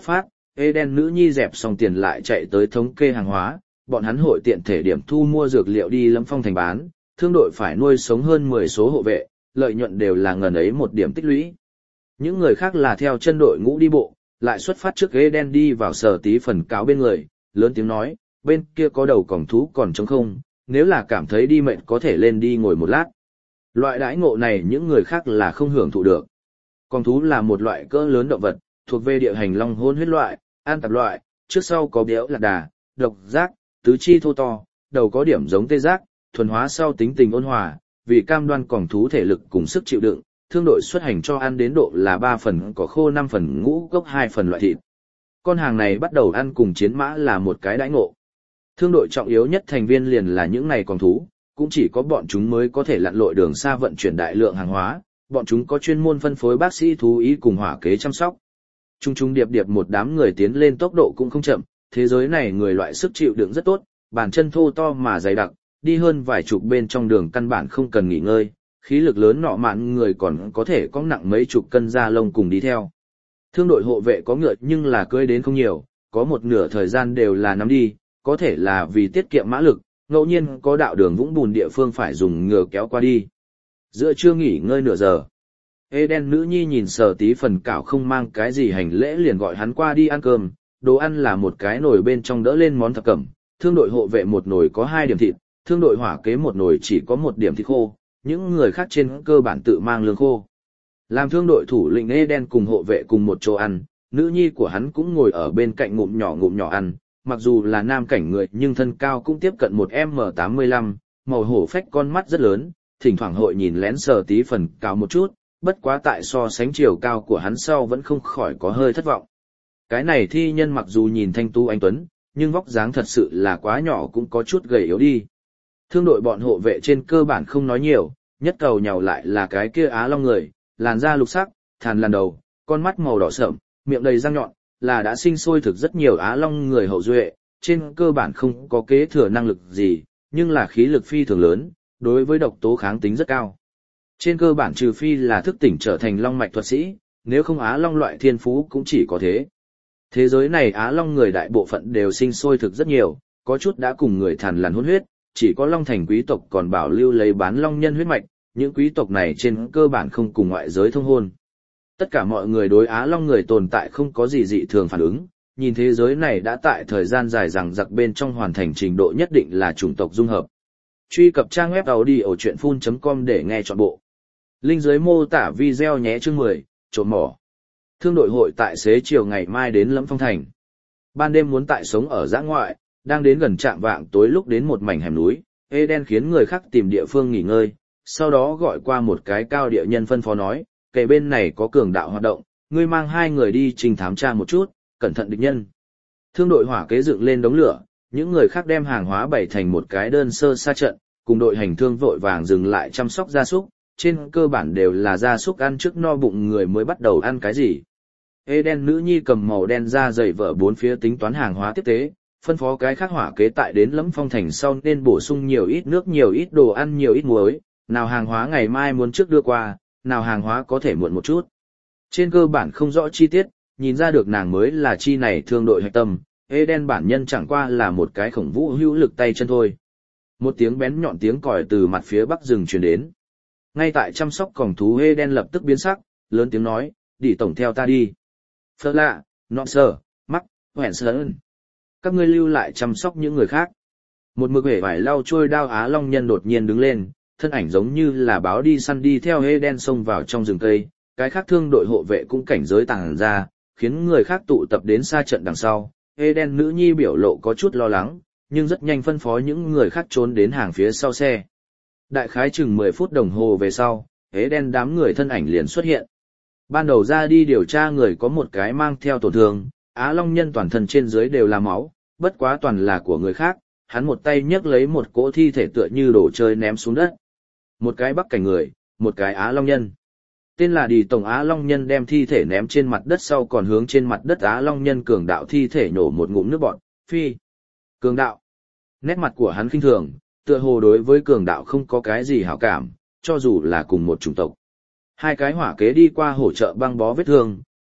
Eden nữ nhi dẹp xong tiền lại chạy tới thống kê hàng hóa, bọn hắn hội tiện thể điểm thu mua dược liệu đi Lâm Phong thành bán, thương đội phải nuôi sống hơn 10 số hộ vệ, lợi nhuận đều là ngần ấy một điểm tích lũy. Những người khác là theo chân đội ngũ đi bộ, lại xuất phát trước Eden đi vào Sở Tí Phần cáo bên người, lớn tiếng nói, bên kia có đầu còng thú còn trống không, nếu là cảm thấy đi mệt có thể lên đi ngồi một lát. Loại đãi ngộ này những người khác là không hưởng thụ được. Còng thú là một loại cỡ lớn động vật, thuộc về địa hành long hôn huyết loại, an tạp loại, trước sau có béo lạc đà, độc giác, tứ chi thô to, đầu có điểm giống tê giác, thuần hóa sau tính tình ôn hòa, vì cam đoan còng thú thể lực cùng sức chịu đựng, thương đội xuất hành cho ăn đến độ là 3 phần cỏ khô 5 phần ngũ cốc 2 phần loại thịt. Con hàng này bắt đầu ăn cùng chiến mã là một cái đãi ngộ. Thương đội trọng yếu nhất thành viên liền là những này còng thú, cũng chỉ có bọn chúng mới có thể lặn lội đường xa vận chuyển đại lượng hàng hóa, bọn chúng có chuyên môn phân phối bác sĩ thú y cùng hỏa kế chăm sóc. Trung điệp điệp một đám người tiến lên tốc độ cũng không chậm, thế giới này người loại sức chịu đựng rất tốt, bàn chân thô to mà dày đặc, đi hơn vài chục bên trong đường căn bản không cần nghỉ ngơi, khí lực lớn nọ mạn người còn có thể có nặng mấy chục cân da lông cùng đi theo. Thương đội hộ vệ có ngựa nhưng là cưỡi đến không nhiều, có một nửa thời gian đều là nắm đi, có thể là vì tiết kiệm mã lực, ngẫu nhiên có đạo đường vũng bùn địa phương phải dùng ngựa kéo qua đi. Giữa trưa nghỉ ngơi nửa giờ. Eden nữ nhi nhìn Sở Tí Phần cảo không mang cái gì hành lễ liền gọi hắn qua đi ăn cơm, đồ ăn là một cái nồi bên trong đỡ lên món thập cẩm, thương đội hộ vệ một nồi có 2 điểm thịt, thương đội hỏa kế một nồi chỉ có 1 điểm thịt khô, những người khác trên cơ bản tự mang lương khô. Làm thương đội thủ lĩnh Eden cùng hộ vệ cùng một chỗ ăn, nữ nhi của hắn cũng ngồi ở bên cạnh ngụm nhỏ ăn, mặc dù là nam cảnh người nhưng thân cao cũng tiếp cận 1m85, màu hổ phách con mắt rất lớn, thỉnh thoảng hội nhìn lén Sở Tí Phần cao một chút, bất quá tại so sánh chiều cao của hắn sau vẫn không khỏi có hơi thất vọng. Cái này thi nhân mặc dù nhìn thanh tu anh tuấn, nhưng vóc dáng thật sự là quá nhỏ cũng có chút gầy yếu đi. Thương đội bọn hộ vệ trên cơ bản không nói nhiều, nhất cầu nhào lại là cái kia Á Long người, làn da lục sắc, thàn làn đầu, con mắt màu đỏ sẫm, miệng đầy răng nhọn, là đã sinh sôi thực rất nhiều Á Long người hậu duệ, trên cơ bản không có kế thừa năng lực gì, nhưng là khí lực phi thường lớn, đối với độc tố kháng tính rất cao. Trên cơ bản trừ phi là thức tỉnh trở thành long mạch thuật sĩ, nếu không Á Long loại thiên phú cũng chỉ có thế. Thế giới này Á Long người đại bộ phận đều sinh sôi thực rất nhiều, có chút đã cùng người thằn lằn hôn huyết, chỉ có Long Thành quý tộc còn bảo lưu lấy bán Long nhân huyết mạch, những quý tộc này trên cơ bản không cùng ngoại giới thông hôn. Tất cả mọi người đối Á Long người tồn tại không có gì dị thường phản ứng, nhìn thế giới này đã tại thời gian dài rằng giặc bên trong hoàn thành trình độ nhất định là chủng tộc dung hợp. Truy cập trang web audiochuyenphun.com để nghe trọn bộ. Link dưới mô tả video nhé. Chương 10, trộm mỏ. Thương đội hội tại xế chiều ngày mai đến Lâm Phong thành. Ban đêm muốn tại sống ở dã ngoại, đang đến gần trạm vạng tối lúc đến một mảnh hẻm núi, Eden khiến người khác tìm địa phương nghỉ ngơi, sau đó gọi qua một cái cao địa nhân phân phó nói, kể bên này có cường đạo hoạt động, ngươi mang 2 người đi trình thám tra một chút, cẩn thận địch nhân. Thương đội hỏa kế dựng lên đống lửa, những người khác đem hàng hóa bày thành một cái đơn sơ xa trận, cùng đội hành thương vội vàng dừng lại chăm sóc gia súc, trên cơ bản đều là gia súc ăn trước no bụng người mới bắt đầu ăn cái gì. Eden nữ nhi cầm màu đen da dày vợ 4 phía tính toán hàng hóa tiếp tế, phân phó cái khác hỏa kế tại đến Lâm Phong thành sau nên bổ sung nhiều ít nước nhiều ít đồ ăn nhiều ít muối, nào hàng hóa ngày mai muốn trước đưa qua, nào hàng hóa có thể muộn một chút. Trên cơ bản không rõ chi tiết, nhìn ra được nàng mới là chi này thương đội hạch tâm, Eden bản nhân chẳng qua là một cái khổng vũ hữu lực tay chân thôi. Một tiếng bén nhọn tiếng còi từ mặt phía bắc rừng truyền đến. Ngay tại chăm sóc còng thú Eden lập tức biến sắc, lớn tiếng nói, đi tổng theo ta đi. Phơ lạ, nọ sờ, mắc, hẹn sờn. Các ngươi lưu lại chăm sóc những người khác. Một mực hể vải lau trôi đao Á Long nhân đột nhiên đứng lên, thân ảnh giống như là báo đi săn đi theo Eden xông vào trong rừng cây, cái khác thương đội hộ vệ cũng cảnh giới tàng ra, khiến người khác tụ tập đến xa trận đằng sau. Eden nữ nhi biểu lộ có chút lo lắng, nhưng rất nhanh phân phó những người khác trốn đến hàng phía sau xe. Đại khái chừng 10 phút đồng hồ về sau, Eden đám người thân ảnh liền xuất hiện. Ban đầu ra đi điều tra người có một cái mang theo tổn thương, Á Long nhân toàn thân trên dưới đều là máu, bất quá toàn là của người khác, hắn một tay nhấc lấy một cỗ thi thể tựa như đồ chơi ném xuống đất. Một cái Bắc cảnh người, một cái Á Long nhân. Tên là Đi Tổng Á Long nhân đem thi thể ném trên mặt đất sau còn hướng trên mặt đất Á Long nhân cường đạo thi thể nhổ một ngụm nước bọt, phi. Cường đạo. Nét mặt của hắn khinh thường, tựa hồ đối với cường đạo không có cái gì hảo cảm, cho dù là cùng một chủng tộc. 2 cái hỏa kế đi qua hỗ trợ băng bó vết thương,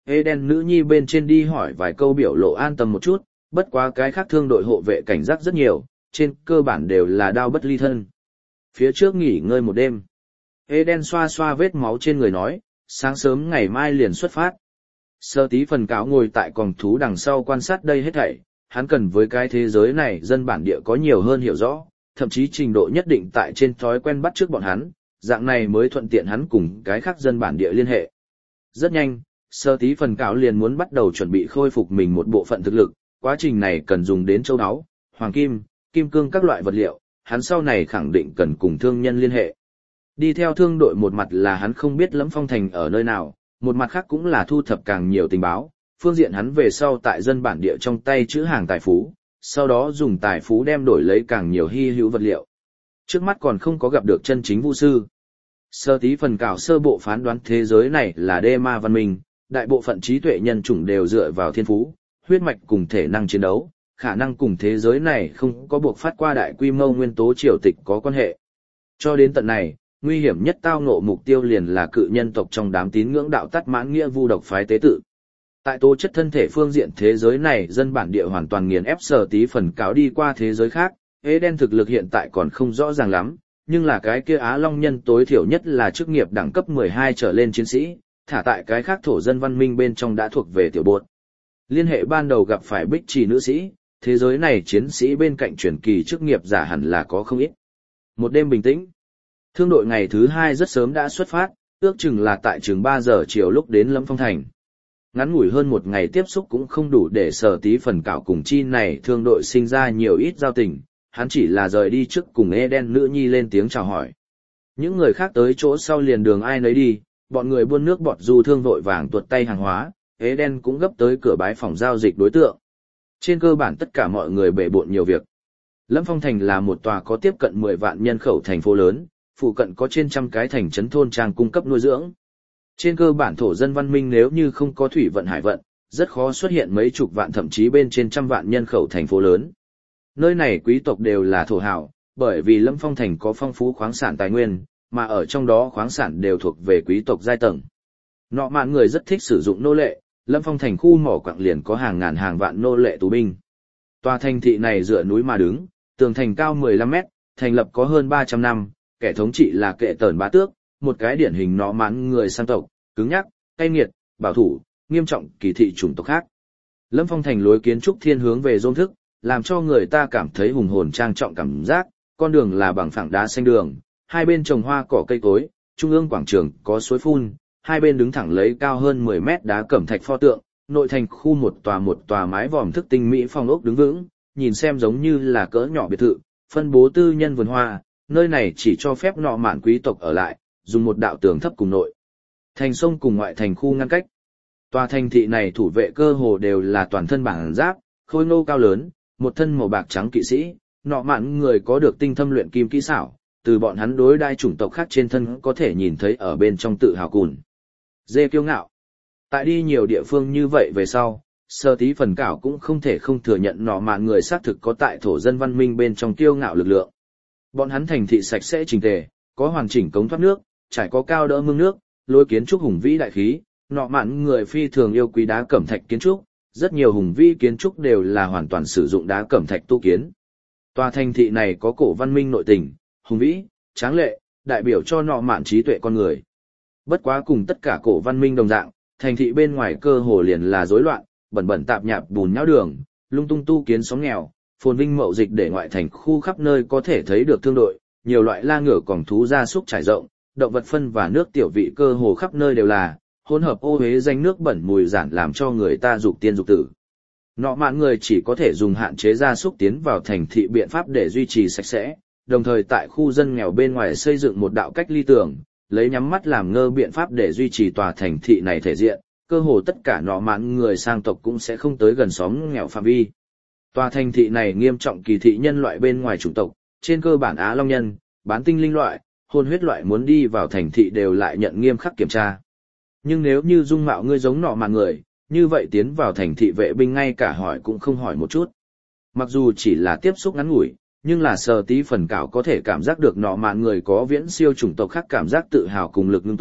Eden nữ nhi bên trên đi hỏi vài câu biểu lộ an tâm một chút, bất quá cái khác thương đội hộ vệ cảnh giác rất nhiều, trên cơ bản đều là đao bất ly thân. Phía trước nghỉ ngơi một đêm. Eden xoa xoa vết máu trên người nói, sáng sớm ngày mai liền xuất phát. Sơ tí phần cáo ngồi tại còng thú đằng sau quan sát đây hết thảy, hắn cần với cái thế giới này dân bản địa có nhiều hơn hiểu rõ, thậm chí trình độ nhất định tại trên thói quen bắt chước bọn hắn, dạng này mới thuận tiện hắn cùng cái khác dân bản địa liên hệ. Rất nhanh, sơ tí phần cáo liền muốn bắt đầu chuẩn bị khôi phục mình một bộ phận thực lực, quá trình này cần dùng đến châu áo, hoàng kim, kim cương các loại vật liệu, hắn sau này khẳng định cần cùng thương nhân liên hệ. Đi theo thương đội một mặt là hắn không biết Lâm Phong Thành ở nơi nào, một mặt khác cũng là thu thập càng nhiều tình báo, phương diện hắn về sau tại dân bản địa trong tay chữ hàng tài phú, sau đó dùng tài phú đem đổi lấy càng nhiều hy hữu vật liệu. Trước mắt còn không có gặp được chân chính vũ sư. Sơ tí phần cảo sơ bộ phán đoán thế giới này là đê ma văn minh, đại bộ phận trí tuệ nhân chủng đều dựa vào thiên phú, huyết mạch cùng thể năng chiến đấu, khả năng cùng thế giới này không có buộc phát qua đại quy mô nguyên tố triều tịch có quan hệ. Cho đến tận này, nguy hiểm nhất tao ngộ mục tiêu liền là cự nhân tộc trong đám tín ngưỡng đạo tắt mãn nghĩa vu độc phái tế tự. Tại tố chất thân thể phương diện thế giới này dân bản địa hoàn toàn nghiền ép sờ tí phần cáo đi qua thế giới khác, Eden thực lực hiện tại còn không rõ ràng lắm, nhưng là cái kia Á Long nhân tối thiểu nhất là chức nghiệp đẳng cấp 12 trở lên chiến sĩ, thả tại cái khác thổ dân văn minh bên trong đã thuộc về tiểu bột. Liên hệ ban đầu gặp phải bích trì nữ sĩ, thế giới này chiến sĩ bên cạnh truyền kỳ chức nghiệp giả hẳn là có không ít. Một đêm bình tĩnh. Thương đội ngày thứ 2 rất sớm đã xuất phát, ước chừng là tại chừng 3 giờ chiều lúc đến Lâm Phong Thành. Ngắn ngủi hơn một ngày tiếp xúc cũng không đủ để sở tí phần cảo cùng chi này thương đội sinh ra nhiều ít giao tình, hắn chỉ là rời đi trước cùng Eden nữ nhi lên tiếng chào hỏi. Những người khác tới chỗ sau liền đường ai nấy đi, bọn người buôn nước bọt du thương vội vàng tuột tay hàng hóa, Eden cũng gấp tới cửa bái phòng giao dịch đối tượng. Trên cơ bản tất cả mọi người bể bộn nhiều việc. Lâm Phong Thành là một tòa có tiếp cận 10 vạn nhân khẩu thành phố lớn, phụ cận có trên trăm cái thành trấn thôn trang cung cấp nuôi dưỡng. Trên cơ bản thổ dân văn minh nếu như không có thủy vận hải vận, rất khó xuất hiện mấy chục vạn thậm chí bên trên trăm vạn nhân khẩu thành phố lớn. Nơi này quý tộc đều là thổ hào, bởi vì Lâm Phong Thành có phong phú khoáng sản tài nguyên, mà ở trong đó khoáng sản đều thuộc về quý tộc giai tầng. Nọ mạn người rất thích sử dụng nô lệ, Lâm Phong Thành khu mỏ quặng liền có hàng ngàn hàng vạn nô lệ tù binh. Tòa thành thị này dựa núi mà đứng, tường thành cao 15 mét, thành lập có hơn 300 năm, kẻ thống trị là Kệ Tởn Bá Tước, một cái điển hình nọ mạn người sang tộc, cứng nhắc, cay nghiệt, bảo thủ, nghiêm trọng kỳ thị chủng tộc khác. Lâm Phong Thành lối kiến trúc thiên hướng về rôm thức, làm cho người ta cảm thấy hùng hồn trang trọng cảm giác, con đường là bằng phẳng đá xanh đường, hai bên trồng hoa cỏ cây cối, trung ương quảng trường có suối phun, hai bên đứng thẳng lấy cao hơn 10 mét đá cẩm thạch pho tượng, nội thành khu một tòa mái vòm thức tinh mỹ phong ốc đứng vững, nhìn xem giống như là cỡ nhỏ biệt thự, phân bố tư nhân vườn hoa, nơi này chỉ cho phép nọ mạn quý tộc ở lại, dùng một đạo tường thấp cùng nội thành sông cùng ngoại thành khu ngăn cách. Tòa thành thị này thủ vệ cơ hồ đều là toàn thân bản giáp, khôi ngô cao lớn, một thân màu bạc trắng kỵ sĩ, nọ mạn người có được tinh thâm luyện kim kỹ xảo, từ bọn hắn đối đai chủng tộc khác trên thân có thể nhìn thấy ở bên trong tự hào cùn. Dê kiêu ngạo. Tại đi nhiều địa phương như vậy về sau, sơ tí phần cảo cũng không thể không thừa nhận nọ mạn người xác thực có tại thổ dân văn minh bên trong kiêu ngạo lực lượng. Bọn hắn thành thị sạch sẽ chỉnh tề, có hoàn chỉnh cống thoát nước, trải có cao đỡ mương nước, lối kiến trúc hùng vĩ đại khí, nọ mạn người phi thường yêu quý đá cẩm thạch kiến trúc, rất nhiều hùng vĩ kiến trúc đều là hoàn toàn sử dụng đá cẩm thạch tu kiến. Tòa thành thị này có cổ văn minh nội tình, hùng vĩ, tráng lệ, đại biểu cho nọ mạn trí tuệ con người. Bất quá cùng tất cả cổ văn minh đồng dạng, thành thị bên ngoài cơ hồ liền là rối loạn, bẩn bẩn tạp nhạp bùn nhão đường, lung tung tu kiến xóm nghèo, phồn vinh mậu dịch để ngoại thành khu khắp nơi có thể thấy được thương đội, nhiều loại la ngựa còng thú gia súc trải rộng, động vật phân và nước tiểu vị cơ hồ khắp nơi đều là, hỗn hợp ô uế danh nước bẩn mùi giản làm cho người ta dục tiên dục tử. Nọ mạn người chỉ có thể dùng hạn chế gia súc tiến vào thành thị biện pháp để duy trì sạch sẽ, đồng thời tại khu dân nghèo bên ngoài xây dựng một đạo cách ly tường, lấy nhắm mắt làm ngơ biện pháp để duy trì tòa thành thị này thể diện, cơ hồ tất cả nọ mạn người sang tộc cũng sẽ không tới gần xóm nghèo phạm vi. Tòa thành thị này nghiêm trọng kỳ thị nhân loại bên ngoài chủng tộc, trên cơ bản Á Long nhân, bán tinh linh loại, hôn huyết loại muốn đi vào thành thị đều lại nhận nghiêm khắc kiểm tra. Nhưng nếu như dung mạo ngươi giống nọ mạn người, như vậy tiến vào thành thị vệ binh ngay cả hỏi cũng không hỏi một chút. Mặc dù chỉ là tiếp xúc ngắn ngủi, nhưng là sờ tí phần cảo có thể cảm giác được nọ mạn người có viễn siêu chủng tộc khác cảm giác tự hào cùng lực ngưng tụ,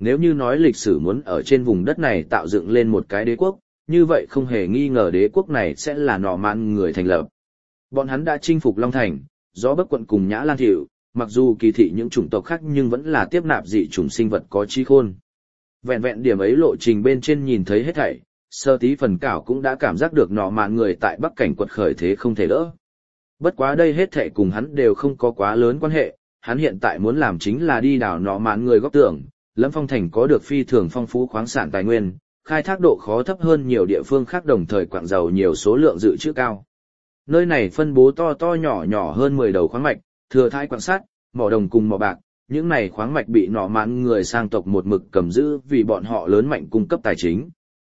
Nếu như nói lịch sử muốn ở trên vùng đất này tạo dựng lên một cái đế quốc, như vậy không hề nghi ngờ đế quốc này sẽ là nọ mạn người thành lập. Bọn hắn đã chinh phục Long Thành, Gió Bấc quận cùng Nhã Lan Thiệu, mặc dù kỳ thị những chủng tộc khác nhưng vẫn là tiếp nạp dị chủng sinh vật có trí khôn. Vẹn vẹn điểm ấy lộ trình bên trên nhìn thấy hết thảy, Sơ Tí Phần Cảo cũng đã cảm giác được nọ mạn người tại Bắc Cảnh quật khởi thế không thể đỡ. Bất quá đây hết thảy cùng hắn đều không có quá lớn quan hệ, hắn hiện tại muốn làm chính là đi đào nọ mạn người góc tưởng. Lâm Phong Thành có được phi thường phong phú khoáng sản tài nguyên, khai thác độ khó thấp hơn nhiều địa phương khác, đồng thời quặng giàu nhiều số lượng dự trữ cao. Nơi này phân bố to to nhỏ nhỏ hơn 10 đầu khoáng mạch, thừa thãi quặng sắt, mỏ đồng cùng mỏ bạc, những này khoáng mạch bị nọ mạn người sang tộc một mực cầm giữ vì bọn họ lớn mạnh cung cấp tài chính.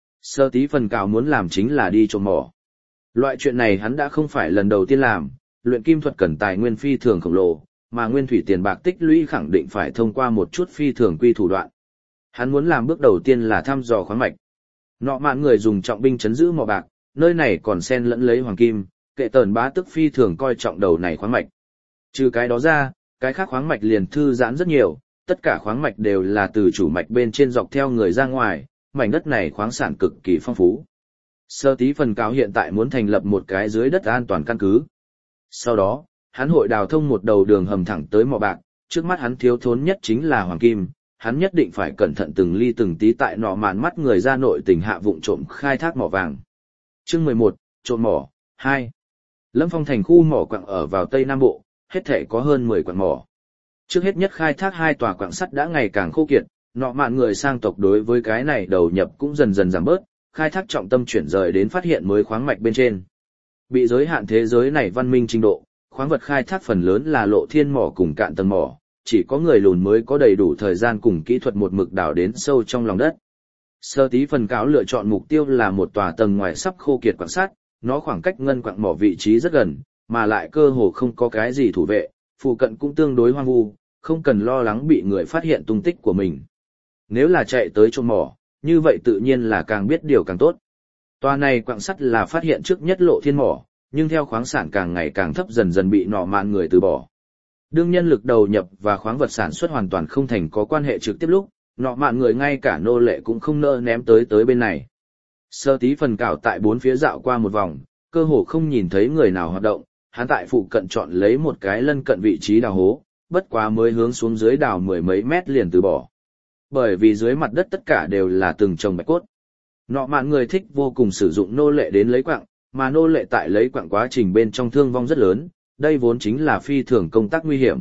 Sơ Tí Phần Cảo muốn làm chính là đi trộm mỏ. Loại chuyện này hắn đã không phải lần đầu tiên làm, luyện kim thuật cần tài nguyên phi thường khổng lồ, mà nguyên thủy tiền bạc tích lũy khẳng định phải thông qua một chút phi thường quy thủ đoạn. Hắn muốn làm bước đầu tiên là thăm dò khoáng mạch. Nọ mạn người dùng trọng binh chấn giữ mỏ bạc, nơi này còn xen lẫn lấy hoàng kim, Kệ Tần bá tức phi thường coi trọng đầu này khoáng mạch. Trừ cái đó ra, cái khác khoáng mạch liền thư giãn rất nhiều, tất cả khoáng mạch đều là từ chủ mạch bên trên dọc theo người ra ngoài, mảnh đất này khoáng sản cực kỳ phong phú. Sơ Tí Phần Cảo hiện tại muốn thành lập một cái dưới đất an toàn căn cứ. Sau đó, hắn hội đào thông một đầu đường hầm thẳng tới mỏ bạc, trước mắt hắn thiếu thốn nhất chính là hoàng kim, hắn nhất định phải cẩn thận từng ly từng tí tại nọ mạn mắt người ra nội tình hạ vụng trộm khai thác mỏ vàng. Chương 11, trộm mỏ, 2. Lâm Phong Thành khu mỏ quặng ở vào Tây Nam Bộ, hết thể có hơn 10 quặng mỏ. Trước hết nhất khai thác 2 tòa quặng sắt đã ngày càng khô kiệt, nọ mạn người sang tộc đối với cái này đầu nhập cũng dần dần giảm bớt, khai thác trọng tâm chuyển rời đến phát hiện mới khoáng mạch bên trên. Bị giới hạn thế giới này văn minh trình độ, khoáng vật khai thác phần lớn là lộ thiên mỏ cùng cạn tầng mỏ, chỉ có người lùn mới có đầy đủ thời gian cùng kỹ thuật một mực đào đến sâu trong lòng đất. Sơ Tí Phần Cảo lựa chọn mục tiêu là một tòa tầng ngoài sắp khô kiệt quặng sắt, nó khoảng cách ngân quặng mỏ vị trí rất gần, mà lại cơ hồ không có cái gì thủ vệ, phụ cận cũng tương đối hoang vu, không cần lo lắng bị người phát hiện tung tích của mình. Nếu là chạy tới trộm mỏ, như vậy tự nhiên là càng biết điều càng tốt. Tòa này quặng sắt là phát hiện trước nhất lộ thiên mỏ, nhưng theo khoáng sản càng ngày càng thấp dần dần bị nọ mạn người từ bỏ. Đương nhân lực đầu nhập và khoáng vật sản xuất hoàn toàn không thành có quan hệ trực tiếp lúc, nọ mạn người ngay cả nô lệ cũng không nỡ ném tới bên này. Sơ Tí Phần Cảo tại bốn phía dạo qua một vòng, cơ hồ không nhìn thấy người nào hoạt động, hắn tại phụ cận chọn lấy một cái lân cận vị trí đào hố, bất quá mới hướng xuống dưới đào 10 mấy mét liền từ bỏ. Bởi vì dưới mặt đất tất cả đều là từng chồng bạch cốt. Nọ mạn người thích vô cùng sử dụng nô lệ đến lấy quặng, mà nô lệ tại lấy quặng quá trình bên trong thương vong rất lớn, đây vốn chính là phi thường công tác nguy hiểm.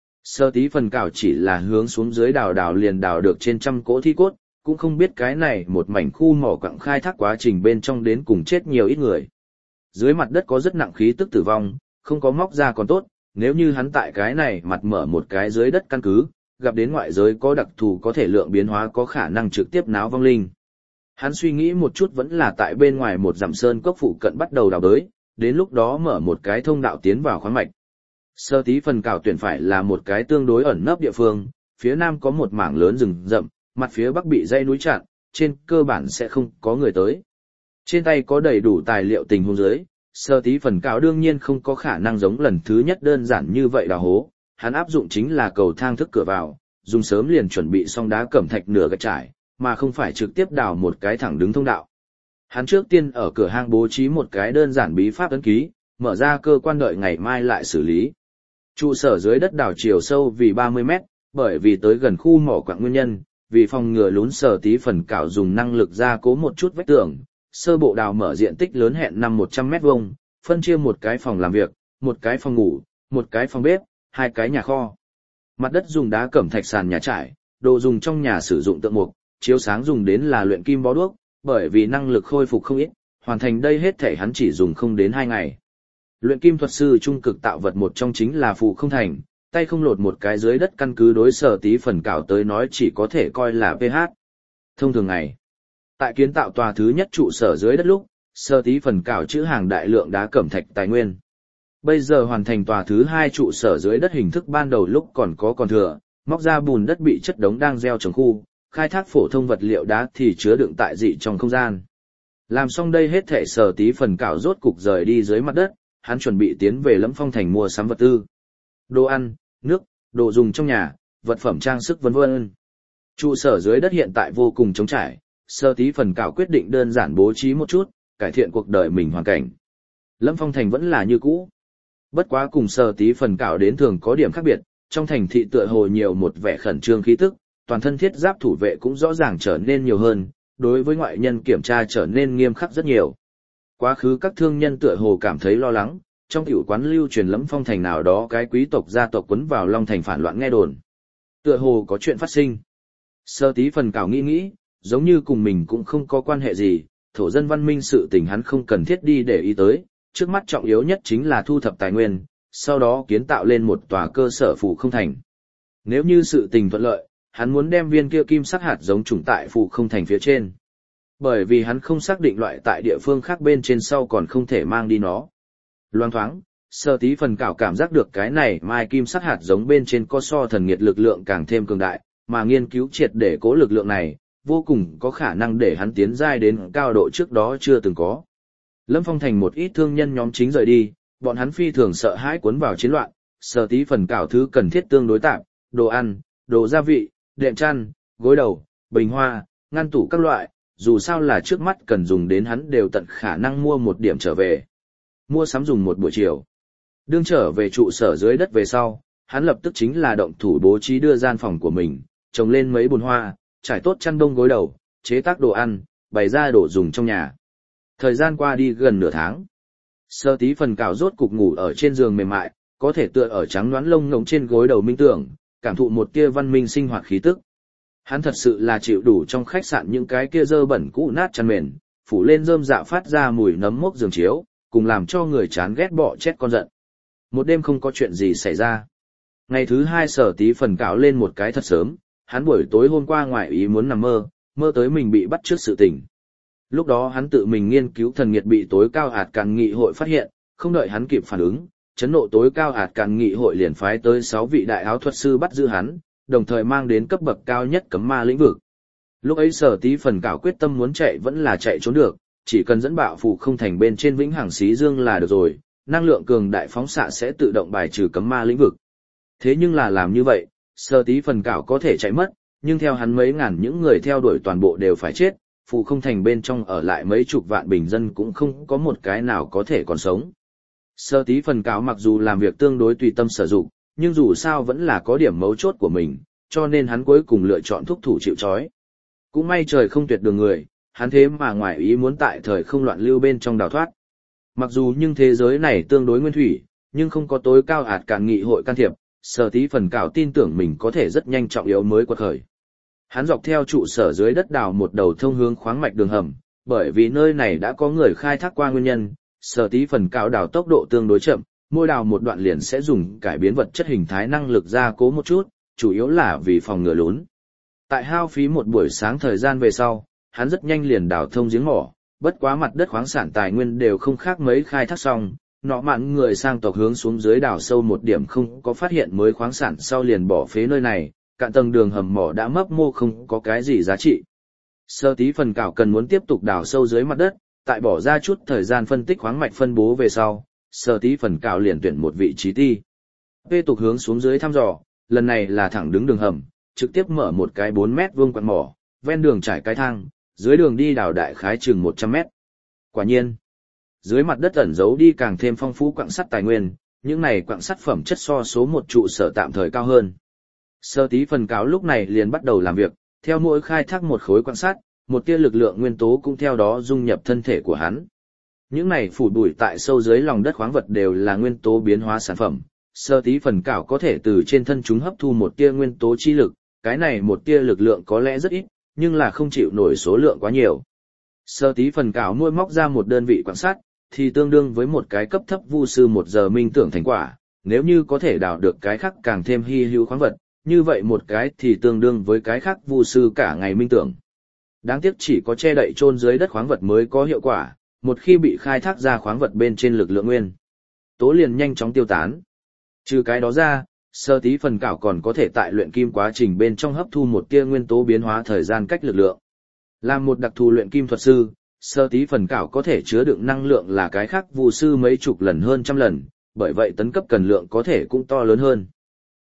Sơ Tí Phần Cảo chỉ là hướng xuống dưới đào liền đào được trên trăm cỗ thi cốt, cũng không biết cái này một mảnh khu mỏ quặng khai thác quá trình bên trong đến cùng chết nhiều ít người. Dưới mặt đất có rất nặng khí tức tử vong, không có móc ra còn tốt, nếu như hắn tại cái này mặt mở một cái dưới đất căn cứ, gặp đến ngoại giới có đặc thù có thể lượng biến hóa có khả năng trực tiếp náo vong linh. Hắn suy nghĩ một chút vẫn là tại bên ngoài một dặm sơn cốc phụ cận bắt đầu đào bới, đến lúc đó mở một cái thông đạo tiến vào khoáng mạch. Sơ Tí Phần Cảo tuyển phải là một cái tương đối ẩn nấp địa phương, phía nam có một mảng lớn rừng rậm, mặt phía bắc bị dãy núi chặn, trên cơ bản sẽ không có người tới. Trên tay có đầy đủ tài liệu tình huống dưới, Sơ Tí Phần Cảo đương nhiên không có khả năng giống lần thứ nhất đơn giản như vậy đào hố, hắn áp dụng chính là cầu thang thức cửa vào, dùng sớm liền chuẩn bị xong đá cẩm thạch nửa gạch trải, mà không phải trực tiếp đào một cái thẳng đứng thông đạo. Hắn trước tiên ở cửa hang bố trí một cái đơn giản bí pháp ấn ký, mở ra cơ quan đợi ngày mai lại xử lý. Trụ sở dưới đất đào chiều sâu vì 30 mét, bởi vì tới gần khu mỏ quặng nguyên nhân, vì phòng ngừa lún Sơ Tí Phần Cảo dùng năng lực gia cố một chút vách tường, sơ bộ đào mở diện tích lớn hẹn 100 mét vuông, phân chia một cái phòng làm việc, một cái phòng ngủ, một cái phòng bếp, 2 cái nhà kho. Mặt đất dùng đá cẩm thạch sàn nhà trải, đồ dùng trong nhà sử dụng tượng mục, chiếu sáng dùng đến là luyện kim bó đuốc, bởi vì năng lực khôi phục không ít, hoàn thành đây hết thể hắn chỉ dùng không đến 2 ngày. Luyện kim thuật sư trung cực tạo vật một trong chính là phụ không thành, tay không lột một cái dưới đất căn cứ đối Sơ Tí Phần Cảo tới nói chỉ có thể coi là PH. Thông thường ngày, tại kiến tạo tòa thứ nhất trụ sở dưới đất lúc, Sơ Tí Phần Cảo trữ hàng đại lượng đá cẩm thạch tài nguyên. Bây giờ hoàn thành tòa thứ 2 trụ sở dưới đất hình thức ban đầu lúc còn thừa, móc ra bùn đất bị chất đống đang gieo trồng khu, khai thác phổ thông vật liệu đá thì chứa đựng tại dị trong không gian. Làm xong đây hết thể Sơ Tí Phần Cảo rốt cục rời đi dưới mặt đất, hắn chuẩn bị tiến về Lâm Phong Thành mua sắm vật tư. Đồ ăn, nước, đồ dùng trong nhà, vật phẩm trang sức vân vân. Trụ sở dưới đất hiện tại vô cùng trống trải, Sở Tí Phần Cảo quyết định đơn giản bố trí một chút, cải thiện cuộc đời mình hoàn cảnh. Lâm Phong Thành vẫn là như cũ. Bất quá cùng Sở Tí Phần Cảo đến thường có điểm khác biệt, trong thành thị tựa hồ nhiều một vẻ khẩn trương khí tức, toàn thân thiết giáp thủ vệ cũng rõ ràng trở nên nhiều hơn, đối với ngoại nhân kiểm tra trở nên nghiêm khắc rất nhiều. Quá khứ các thương nhân tựa hồ cảm thấy lo lắng, trong tiểu quán lưu truyền Lâm Phong Thành nào đó cái quý tộc gia tộc quấn vào Long Thành phản loạn nghe đồn. Tựa hồ có chuyện phát sinh. Sở Tí Phần Cảo nghĩ, giống như cùng mình cũng không có quan hệ gì, thổ dân văn minh sự tình hắn không cần thiết đi để ý tới, trước mắt trọng yếu nhất chính là thu thập tài nguyên, sau đó kiến tạo lên một tòa cơ sở phủ không thành. Nếu như sự tình thuận lợi, hắn muốn đem viên kia kim sắc hạt giống trùng tại phủ không thành phía trên. Bởi vì hắn không xác định loại tại địa phương khác bên trên sau còn không thể mang đi nó. Loang thoáng, Sở Tí Phần Cảo cảm giác được cái này mai kim sắc hạt giống bên trên có so thần nghiệt lực lượng càng thêm cường đại, mà nghiên cứu triệt để cố lực lượng này, vô cùng có khả năng để hắn tiến giai đến cao độ trước đó chưa từng có. Lâm Phong Thành một ít thương nhân nhóm chính rời đi, bọn hắn phi thường sợ hãi cuốn vào chiến loạn, Sở Tí Phần Cảo thứ cần thiết tương đối tạp, đồ ăn, đồ gia vị, đệm chăn, gối đầu, bình hoa, ngăn tủ các loại, dù sao là trước mắt cần dùng đến hắn đều tận khả năng mua một điểm trở về. Mua sắm dùng một buổi chiều. Đương trở về trụ sở dưới đất về sau, hắn lập tức chính là động thủ bố trí đưa gian phòng của mình, trồng lên mấy bồn hoa, trải tốt chăn đông gối đầu, chế tác đồ ăn, bày ra đồ dùng trong nhà. Thời gian qua đi gần nửa tháng. Sở Tí Phần Cảo rốt cục ngủ ở trên giường mềm mại, có thể tựa ở trắng nõn lông ngỗng trên gối đầu minh tưởng, cảm thụ một tia văn minh sinh hoạt khí tức. Hắn thật sự là chịu đủ trong khách sạn những cái kia dơ bẩn cũ nát chăn mền, phủ lên rơm dạ phát ra mùi nấm mốc giường chiếu, cùng làm cho người chán ghét bọ chết con giận. Một đêm không có chuyện gì xảy ra. Ngày thứ hai Sở Tí Phần Cảo lên một cái thật sớm, hắn buổi tối hôm qua ngoại ý muốn nằm mơ tới mình bị bắt trước sự tình. Lúc đó hắn tự mình nghiên cứu thần nghiệt bị tối cao ạt càn nghị hội phát hiện, không đợi hắn kịp phản ứng, chấn nộ tối cao ạt càn nghị hội liền phái tới 6 vị đại áo thuật sư bắt giữ hắn, đồng thời mang đến cấp bậc cao nhất cấm ma lĩnh vực. Lúc ấy Sở Tí Phần Cảo quyết tâm muốn chạy vẫn là chạy trốn được, chỉ cần dẫn bạo phủ không thành bên trên vĩnh hằng xí dương là được rồi, năng lượng cường đại phóng xạ sẽ tự động bài trừ cấm ma lĩnh vực. Thế nhưng là làm như vậy, Sở Tí Phần Cảo có thể chạy mất, nhưng theo hắn mấy ngàn những người theo đuổi toàn bộ đều phải chết, phủ không thành bên trong ở lại mấy chục vạn bình dân cũng không có một cái nào có thể còn sống. Sở Tí Phần Cảo mặc dù làm việc tương đối tùy tâm sở dụng, nhưng dù sao vẫn là có điểm mấu chốt của mình, cho nên hắn cuối cùng lựa chọn thúc thủ chịu trói. Cũng may trời không tuyệt đường người, hắn thế mà ngoài ý muốn tại thời không loạn lưu bên trong đào thoát. Mặc dù nhưng thế giới này tương đối nguyên thủy, nhưng không có tối cao ạt càn nghị hội can thiệp, Sở Tí Phần Cảo tin tưởng mình có thể rất nhanh trọng yếu mới quật khởi. Hắn dọc theo trụ sở dưới đất đào một đầu thông hướng khoáng mạch đường hầm, bởi vì nơi này đã có người khai thác qua nguyên nhân, Sở Tí Phần Cảo đào tốc độ tương đối chậm, mỗi đào một đoạn liền sẽ dùng cải biến vật chất hình thái năng lực gia cố một chút, chủ yếu là vì phòng ngừa lún. Tại hao phí một buổi sáng thời gian về sau, hắn rất nhanh liền đào thông giếng mỏ, bất quá mặt đất khoáng sản tài nguyên đều không khác mấy khai thác xong, nọ mạn người sang tộc hướng xuống dưới đào sâu một điểm không có phát hiện mới khoáng sản sau liền bỏ phế nơi này, cạn tầng đường hầm mỏ đã mấp mô không có cái gì giá trị. Sở Tí Phần Cảo cần muốn tiếp tục đào sâu dưới mặt đất, tại bỏ ra chút thời gian phân tích khoáng mạch phân bố về sau, Sở Tí Phần Cảo liền tuyển một vị trí ti. Tiếp tục hướng xuống dưới thăm dò, lần này là thẳng đứng đường hầm, trực tiếp mở một cái 4 mét vuông quặng mỏ, ven đường trải cái thang, dưới đường đi đào đại khái chừng 100 mét. Quả nhiên, dưới mặt đất ẩn giấu đi càng thêm phong phú quặng sắt tài nguyên, những này quặng sắt phẩm chất so số một trụ sở tạm thời cao hơn. Sở Tí Phần Cảo lúc này liền bắt đầu làm việc, theo mỗi khai thác một khối quặng sắt, một tia lực lượng nguyên tố cũng theo đó dung nhập thân thể của hắn. Những này phủ bụi tại sâu dưới lòng đất khoáng vật đều là nguyên tố biến hóa sản phẩm. Sở Tí Phần Cảo có thể từ trên thân chúng hấp thu một tia nguyên tố chi lực, cái này một tia lực lượng có lẽ rất ít, nhưng là không chịu nổi số lượng quá nhiều. Sở Tí Phần Cảo nuôi móc ra một đơn vị quặng sắt, thì tương đương với một cái cấp thấp vu sư 1 giờ minh tưởng thành quả, nếu như có thể đào được cái khác càng thêm hy hữu khoáng vật, như vậy một cái thì tương đương với cái khác vu sư cả ngày minh tưởng. Đáng tiếc chỉ có che đậy chôn dưới đất khoáng vật mới có hiệu quả, một khi bị khai thác ra khoáng vật bên trên lực lượng nguyên tố liền nhanh chóng tiêu tán. Trừ cái đó ra, Sở Tí Phần Cảo còn có thể tại luyện kim quá trình bên trong hấp thu một tia nguyên tố biến hóa thời gian cách lực lượng. Làm một đặc thù luyện kim thuật sư, Sở Tí Phần Cảo có thể chứa đựng năng lượng là cái khác vu sư mấy chục lần hơn trăm lần, bởi vậy tấn cấp cần lượng có thể cũng to lớn hơn.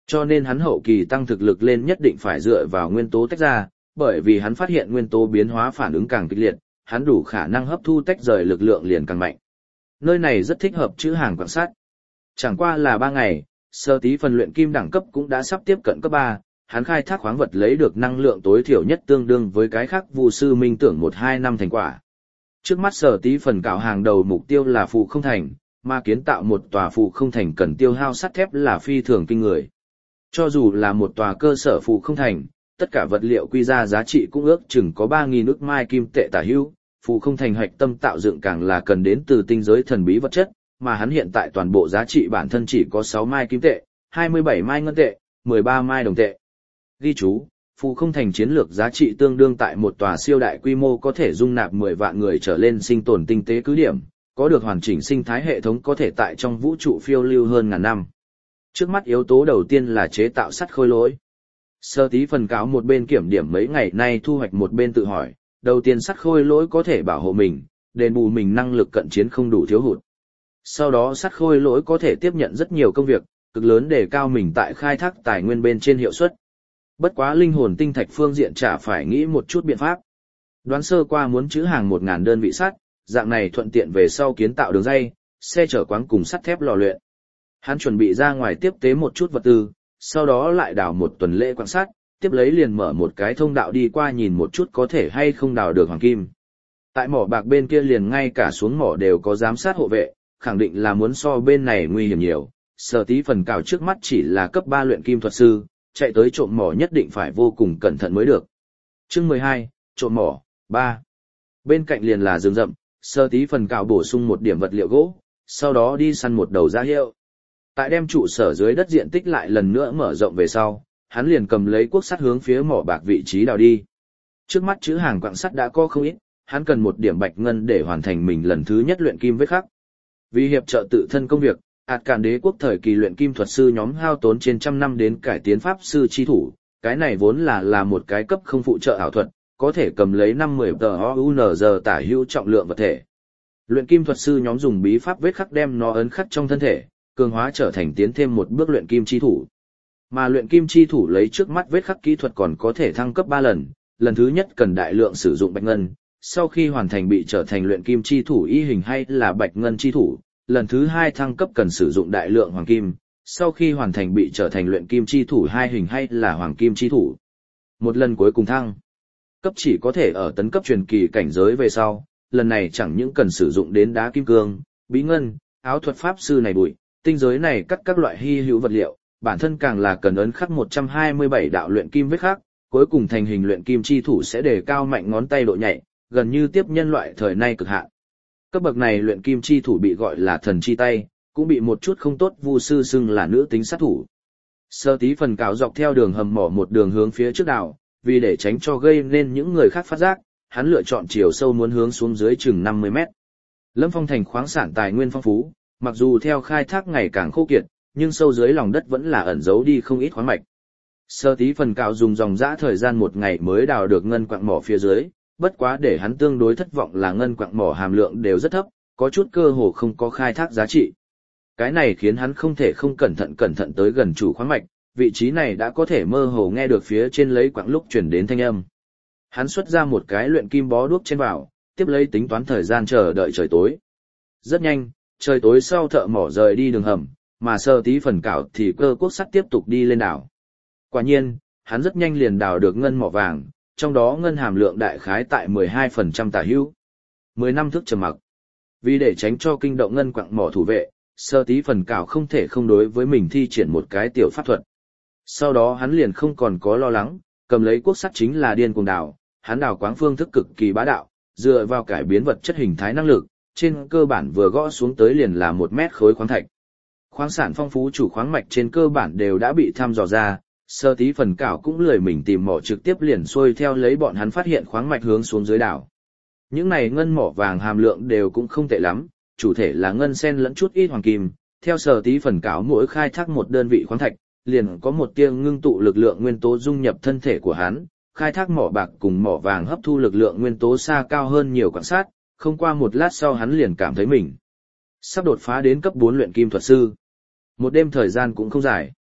Cho nên hắn hậu kỳ tăng thực lực lên nhất định phải dựa vào nguyên tố tách ra, bởi vì hắn phát hiện nguyên tố biến hóa phản ứng càng kịch liệt, hắn đủ khả năng hấp thu tách rời lực lượng liền càng mạnh. Nơi này rất thích hợp chữ hàng quan sát. Chẳng qua là 3 ngày, Sở Tí Phần luyện kim đẳng cấp cũng đã sắp tiếp cận cấp 3, hắn khai thác khoáng vật lấy được năng lượng tối thiểu nhất tương đương với cái khác Vu sư minh tưởng 1-2 năm thành quả. Trước mắt Sở Tí Phần cạo hàng đầu mục tiêu là phụ không thành, mà kiến tạo một tòa phụ không thành cần tiêu hao sắt thép là phi thường kinh người. Cho dù là một tòa cơ sở phụ không thành, tất cả vật liệu quy ra giá trị cũng ước chừng có 3.000 ức mai kim tệ tả hữu, phụ không thành hạch tâm tạo dựng càng là cần đến từ tinh giới thần bí vật chất, mà hắn hiện tại toàn bộ giá trị bản thân chỉ có 6 mai kim tệ, 27 mai ngân tệ, 13 mai đồng tệ. Ghi chú, phụ không thành chiến lược giá trị tương đương tại một tòa siêu đại quy mô có thể dung nạp 10 vạn người trở lên sinh tồn tinh tế cứ điểm, có được hoàn chỉnh sinh thái hệ thống có thể tại trong vũ trụ phiêu lưu hơn ngàn năm. Trước mắt yếu tố đầu tiên là chế tạo sắt khôi lỗi. Sở Tí Phần cáo một bên kiểm điểm mấy ngày nay thu hoạch một bên tự hỏi, đầu tiên sắt khôi lỗi có thể bảo hộ mình, đền bù mình năng lực cận chiến không đủ thiếu hụt. Sau đó sắt khôi lỗi có thể tiếp nhận rất nhiều công việc, cực lớn để cao mình tại khai thác tài nguyên bên trên hiệu suất. Bất quá linh hồn tinh thạch phương diện chả phải nghĩ một chút biện pháp. Đoán sơ qua muốn trữ hàng 1.000 đơn vị sắt, dạng này thuận tiện về sau kiến tạo đường dây, xe chở quáng cùng sắt thép lò luyện. Hắn chuẩn bị ra ngoài tiếp tế một chút vật tư, sau đó lại đào một tuần lễ quan sát, tiếp lấy liền mở một cái thông đạo đi qua nhìn một chút có thể hay không đào được hoàng kim. Tại mỏ bạc bên kia liền ngay cả xuống mỏ đều có giám sát hộ vệ, khẳng định là muốn so bên này nguy hiểm nhiều. Sở Tí Phần cào trước mắt chỉ là cấp 3 luyện kim thuật sư, chạy tới trộm mỏ nhất định phải vô cùng cẩn thận mới được. Chương 12, trộm mỏ, 3. Bên cạnh liền là rừng rậm, Sở Tí Phần cào bổ sung một điểm vật liệu gỗ, sau đó đi săn một đầu giá hiệu. Tại đem trụ sở dưới đất diện tích lại lần nữa mở rộng về sau, hắn liền cầm lấy cuốc sắt hướng phía mỏ bạc vị trí đào đi. Trước mắt chữ hàng quặng sắt đã có không ít, hắn cần một điểm bạch ngân để hoàn thành mình lần thứ nhất luyện kim vết khắc. Vì hiệp trợ tự thân công việc, Ạt Cản Đế quốc thời kỳ luyện kim thuật sư nhóm hao tốn trên trăm năm đến cải tiến pháp sư chi thủ, cái này vốn là một cái cấp không phụ trợ ảo thuật, có thể cầm lấy 50 TOUNZ tả hữu trọng lượng vật thể. Luyện kim thuật sư nhóm dùng bí pháp vết khắc đem nó ấn khắc trong thân thể, cường hóa trở thành tiến thêm một bước luyện kim chi thủ. Mà luyện kim chi thủ lấy trước mắt vết khắc kỹ thuật còn có thể thăng cấp 3 lần, lần thứ nhất cần đại lượng sử dụng bạch ngân, sau khi hoàn thành bị trở thành luyện kim chi thủ y hình hay là bạch ngân chi thủ, lần thứ 2 thăng cấp cần sử dụng đại lượng hoàng kim, sau khi hoàn thành bị trở thành luyện kim chi thủ 2 hình hay là hoàng kim chi thủ. Một lần cuối cùng thăng cấp chỉ có thể ở tấn cấp truyền kỳ cảnh giới về sau, lần này chẳng những cần sử dụng đến đá kim cương, bí ngân, áo thuật pháp sư này bụi, tinh giới này cắt các loại hy hữu vật liệu, bản thân càng là cần ấn khắc 127 đạo luyện kim vết khắc, cuối cùng thành hình luyện kim chi thủ sẽ đề cao mạnh ngón tay độ nhạy, gần như tiếp nhân loại thời nay cực hạn. Cấp bậc này luyện kim chi thủ bị gọi là thần chi tay, cũng bị một chút không tốt vu sư xưng là nữ tính sát thủ. Sở Tí Phần cào dọc theo đường hầm mỏ một đường hướng phía trước đảo, vì để tránh cho gây nên những người khác phát giác, hắn lựa chọn chiều sâu muốn hướng xuống dưới chừng 50 mét. Lâm Phong thành khoáng sản tài nguyên phong phú, mặc dù theo khai thác ngày càng khô kiệt, nhưng sâu dưới lòng đất vẫn là ẩn giấu đi không ít khoáng mạch. Sở Tí Phần cào dùng dòng dã thời gian 1 ngày mới đào được ngân quặng mỏ phía dưới, bất quá để hắn tương đối thất vọng là ngân quặng mỏ hàm lượng đều rất thấp, có chút cơ hồ không có khai thác giá trị. Cái này khiến hắn không thể không cẩn thận tới gần chủ khoáng mạch, vị trí này đã có thể mơ hồ nghe được phía trên lấy quặng lúc truyền đến thanh âm. Hắn xuất ra một cái luyện kim bó đuốc trên vào, tiếp lấy tính toán thời gian chờ đợi trời tối. Rất nhanh, trời tối sau thợ mỏ rời đi đường hầm, mà Sở Tí Phần cào thì cơ cuốc sắt tiếp tục đi lên đảo. Quả nhiên, hắn rất nhanh liền đào được ngân mỏ vàng, trong đó ngân hàm lượng đại khái tại 12% tả hữu. 10 năm thức trầm mặc. Vì để tránh cho kinh động ngân quặng mỏ thủ vệ, Sở Tí Phần cào không thể không đối với mình thi triển một cái tiểu pháp thuật. Sau đó hắn liền không còn có lo lắng, cầm lấy cuốc sắt chính là điên cuồng đào, hắn đào quáng phương thức cực kỳ bá đạo, dựa vào cải biến vật chất hình thái năng lực, trên cơ bản vừa gõ xuống tới liền là 1 mét khối khoáng thạch. Khoáng sản phong phú chủ khoáng mạch trên cơ bản đều đã bị thăm dò ra, Sở Tí Phần cào cũng lười mình tìm mỏ trực tiếp liền xuôi theo lấy bọn hắn phát hiện khoáng mạch hướng xuống dưới đảo. Những này ngân mỏ vàng hàm lượng đều cũng không tệ lắm, chủ thể là ngân sen lẫn chút ít hoàng kim, theo Sở Tí Phần cào mỗi khai thác một đơn vị khoáng thạch, liền có một tia ngưng tụ lực lượng nguyên tố dung nhập thân thể của hắn, khai thác mỏ bạc cùng mỏ vàng hấp thu lực lượng nguyên tố xa cao hơn nhiều quan sát, không qua một lát sau hắn liền cảm thấy mình sắp đột phá đến cấp 4 luyện kim thuật sư. Một đêm thời gian cũng không dài.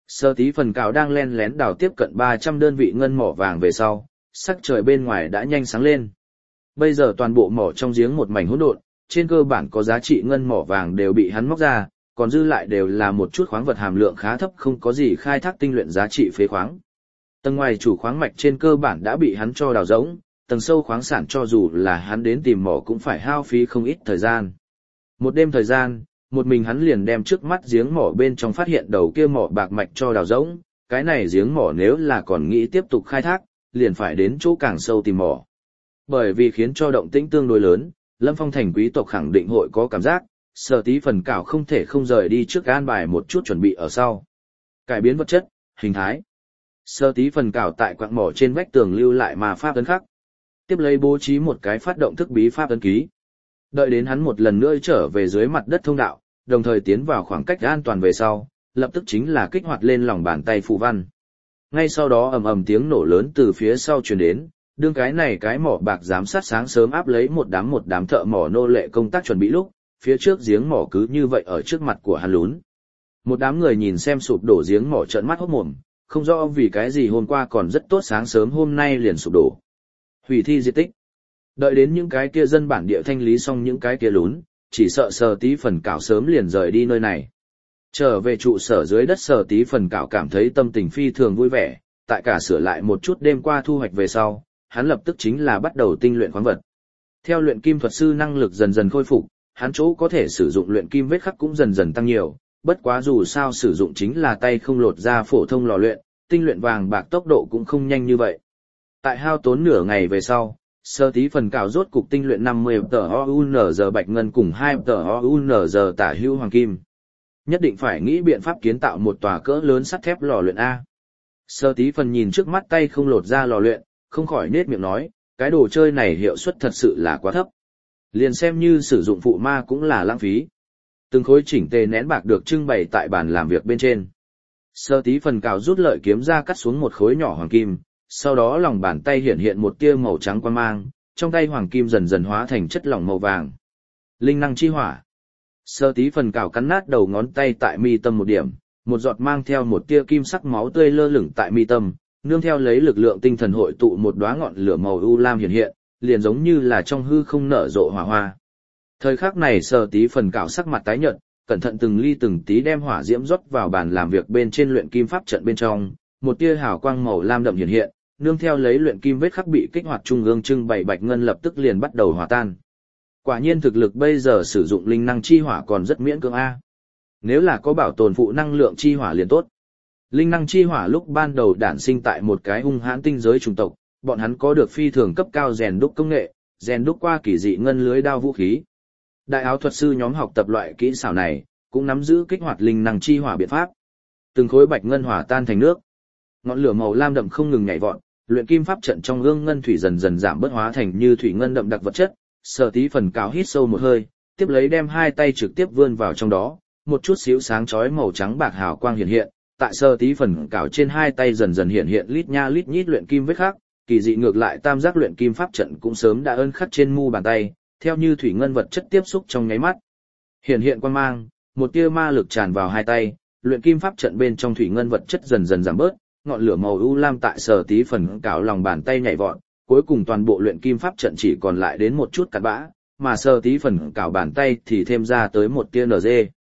Sở Tí Phần Cào đang len lén đào tiếp cận 300 đơn vị ngân mỏ vàng về sau, sắc trời bên ngoài đã nhanh sáng lên. Bây giờ toàn bộ mỏ trong giếng một mảnh hỗn độn, trên cơ bản có giá trị ngân mỏ vàng đều bị hắn móc ra, còn dư lại đều là một chút khoáng vật hàm lượng khá thấp không có gì khai thác tinh luyện giá trị phế khoáng. Tầng ngoài chủ khoáng mạch trên cơ bản đã bị hắn cho đào rỗng, tầng sâu khoáng sản cho dù là hắn đến tìm mỏ cũng phải hao phí không ít thời gian. Một đêm thời gian, một mình hắn liền đem trước mắt giếng mỏ bên trong phát hiện đầu kia mỏ bạc mạch cho đào rỗng, cái này giếng mỏ nếu là còn nghĩ tiếp tục khai thác, liền phải đến chỗ càng sâu tìm mỏ. Bởi vì khiến cho động tĩnh tương đối lớn, Lâm Phong thành quý tộc khẳng định hội có cảm giác, Sở Tí Phần Cào không thể không rời đi trước an bài một chút chuẩn bị ở sau. Cải biến vật chất, hình thái. Sở Tí Phần Cào tại quặng mỏ trên vách tường lưu lại mà pháp ấn khắc. Tiếp lấy bố trí một cái phát động thức bí pháp ấn ký. Đợi đến hắn một lần nữa trở về dưới mặt đất thông đạo, đồng thời tiến vào khoảng cách an toàn về sau, lập tức chính là kích hoạt lên lòng bàn tay phù văn. Ngay sau đó ầm ầm tiếng nổ lớn từ phía sau truyền đến, đương cái mỏ bạc giám sát sáng sớm áp lấy một đám thợ mỏ nô lệ công tác chuẩn bị lúc, phía trước giếng mỏ cứ như vậy ở trước mặt của hắn lún. Một đám người nhìn xem sụp đổ giếng mỏ trợn mắt hốt mồm, không rõ vì cái gì hôm qua còn rất tốt sáng sớm hôm nay liền sụp đổ. Hủy thi diệt tích. Đợi đến những cái kia dân bản địa thanh lý xong những cái kia lún, chỉ sợ Sở Tí Phần Cào sớm liền rời đi nơi này. Trở về trụ sở dưới đất, Sở Tí Phần Cào cảm thấy tâm tình phi thường vui vẻ, tại cả sửa lại một chút đêm qua thu hoạch về sau, hắn lập tức chính là bắt đầu tinh luyện khoáng vật. Theo luyện kim thuật sư năng lực dần dần khôi phục, hắn chỗ có thể sử dụng luyện kim vết khắc cũng dần dần tăng nhiều, bất quá dù sao sử dụng chính là tay không lột ra phổ thông lò luyện, tinh luyện vàng bạc tốc độ cũng không nhanh như vậy. Tại hao tốn nửa ngày về sau, Sở Tí Phần Cào rốt cục tinh luyện 50 tờ OUNZ bạch ngân cùng 2 tờ OUNZ tả hữu hoàng kim. Nhất định phải nghĩ biện pháp kiến tạo một tòa cỡ lớn sắt thép lò luyện A. Sở Tí Phần nhìn trước mắt tay không lột ra lò luyện, không khỏi nết miệng nói, cái đồ chơi này hiệu suất thật sự là quá thấp. Liền xem như sử dụng phụ ma cũng là lãng phí. Từng khối chỉnh tề nén bạc được trưng bày tại bàn làm việc bên trên. Sở Tí Phần Cào rút lợi kiếm ra cắt xuống một khối nhỏ hoàng kim, sau đó lòng bàn tay hiện hiện một tia màu trắng quang mang, trong tay hoàng kim dần dần hóa thành chất lỏng màu vàng. Linh năng chi hỏa. Sở Tí Phần Cào cắn nát đầu ngón tay tại mi tâm một điểm, một giọt mang theo một tia kim sắc máu tươi lơ lửng tại mi tâm, nương theo lấy lực lượng tinh thần hội tụ một đóa ngọn lửa màu u lam hiện hiện, liền giống như là trong hư không nở rộ hỏa hoa. Thời khắc này Sở Tí Phần Cào sắc mặt tái nhợt, cẩn thận từng ly từng tí đem hỏa diễm rót vào bàn làm việc bên trên luyện kim pháp trận bên trong, một tia hào quang màu lam đậm hiện hiện, nương theo lấy luyện kim vết khắc bị kích hoạt trung ương trưng bày bạch ngân lập tức liền bắt đầu hòa tan. Quả nhiên thực lực bây giờ sử dụng linh năng chi hỏa còn rất miễn cưỡng a. Nếu là có bảo tồn phụ năng lượng chi hỏa liền tốt. Linh năng chi hỏa lúc ban đầu đản sinh tại một cái hung hãn tinh giới chủng tộc, bọn hắn có được phi thường cấp cao rèn đúc công nghệ, rèn đúc qua kỳ dị ngân lưới đao vũ khí. Đại áo thuật sư nhóm học tập loại kỹ xảo này, cũng nắm giữ kích hoạt linh năng chi hỏa biện pháp. Từng khối bạch ngân hỏa tan thành nước. Ngọn lửa màu lam đậm không ngừng nhảy vọt, luyện kim pháp trận trong ương ngân thủy dần dần giảm bớt hóa thành như thủy ngân đậm đặc vật chất. Sở Tí Phần Cào hít sâu một hơi, tiếp lấy đem hai tay trực tiếp vươn vào trong đó, một chút xíu sáng chói màu trắng bạc hào quang hiện hiện, tại Sở Tí Phần Cào trên hai tay dần dần hiện hiện lít nha lít nhít luyện kim vết khắc, kỳ dị ngược lại tam giác luyện kim pháp trận cũng sớm đã ân khắc trên mu bàn tay, theo như thủy ngân vật chất tiếp xúc trong nháy mắt. Hiện hiện quang mang, một tia ma lực tràn vào hai tay, luyện kim pháp trận bên trong thủy ngân vật chất dần dần giảm bớt, ngọn lửa màu u lam tại Sở Tí Phần Cào lòng bàn tay nhảy vọt, cuối cùng toàn bộ luyện kim pháp trận chỉ còn lại đến một chút cặn bã, mà Sở Tí Phần Cào bàn tay thì thêm ra tới một tia NG.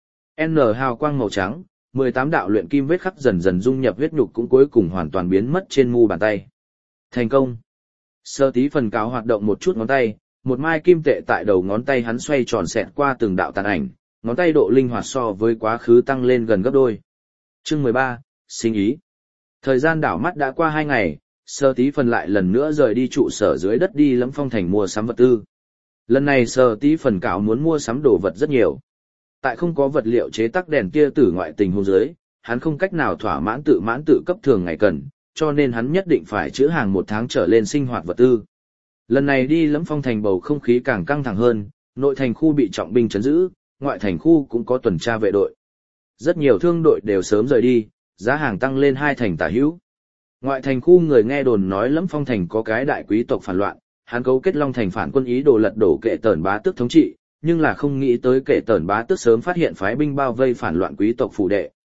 N hào quang màu trắng, 18 đạo luyện kim vết khắc dần dần dung nhập huyết nhục cũng cuối cùng hoàn toàn biến mất trên mu bàn tay. Thành công. Sở Tí Phần Cào hoạt động một chút ngón tay, một mai kim tệ tại đầu ngón tay hắn xoay tròn xẹt qua từng đạo tàn ảnh, ngón tay độ linh hoạt so với quá khứ tăng lên gần gấp đôi. Chương 13, sinh ý. Thời gian đảo mắt đã qua 2 ngày, Sở Tí Phần lại lần nữa rời đi trụ sở dưới đất đi Lâm Phong thành mua sắm vật tư. Lần này Sở Tí Phần Cào muốn mua sắm đồ vật rất nhiều. Tại không có vật liệu chế tác đèn kia tử ngoại tình huống dưới, hắn không cách nào thỏa mãn tự cấp thường ngày cần, cho nên hắn nhất định phải trữ hàng 1 tháng trở lên sinh hoạt vật tư. Lần này đi Lâm Phong thành bầu không khí càng căng thẳng hơn, nội thành khu bị trọng binh trấn giữ, ngoại thành khu cũng có tuần tra vệ đội. Rất nhiều thương đội đều sớm rời đi, giá hàng tăng lên 2 thành tả hữu. Ngoại thành khu người nghe đồn nói Lâm Phong thành có cái đại quý tộc phản loạn, hắn cấu kết Long thành phản quân ý đồ lật đổ Kệ Tởn bá tước thống trị, nhưng là không nghĩ tới Kệ Tởn bá tước sớm phát hiện phái binh bao vây phản loạn quý tộc phủ đệ,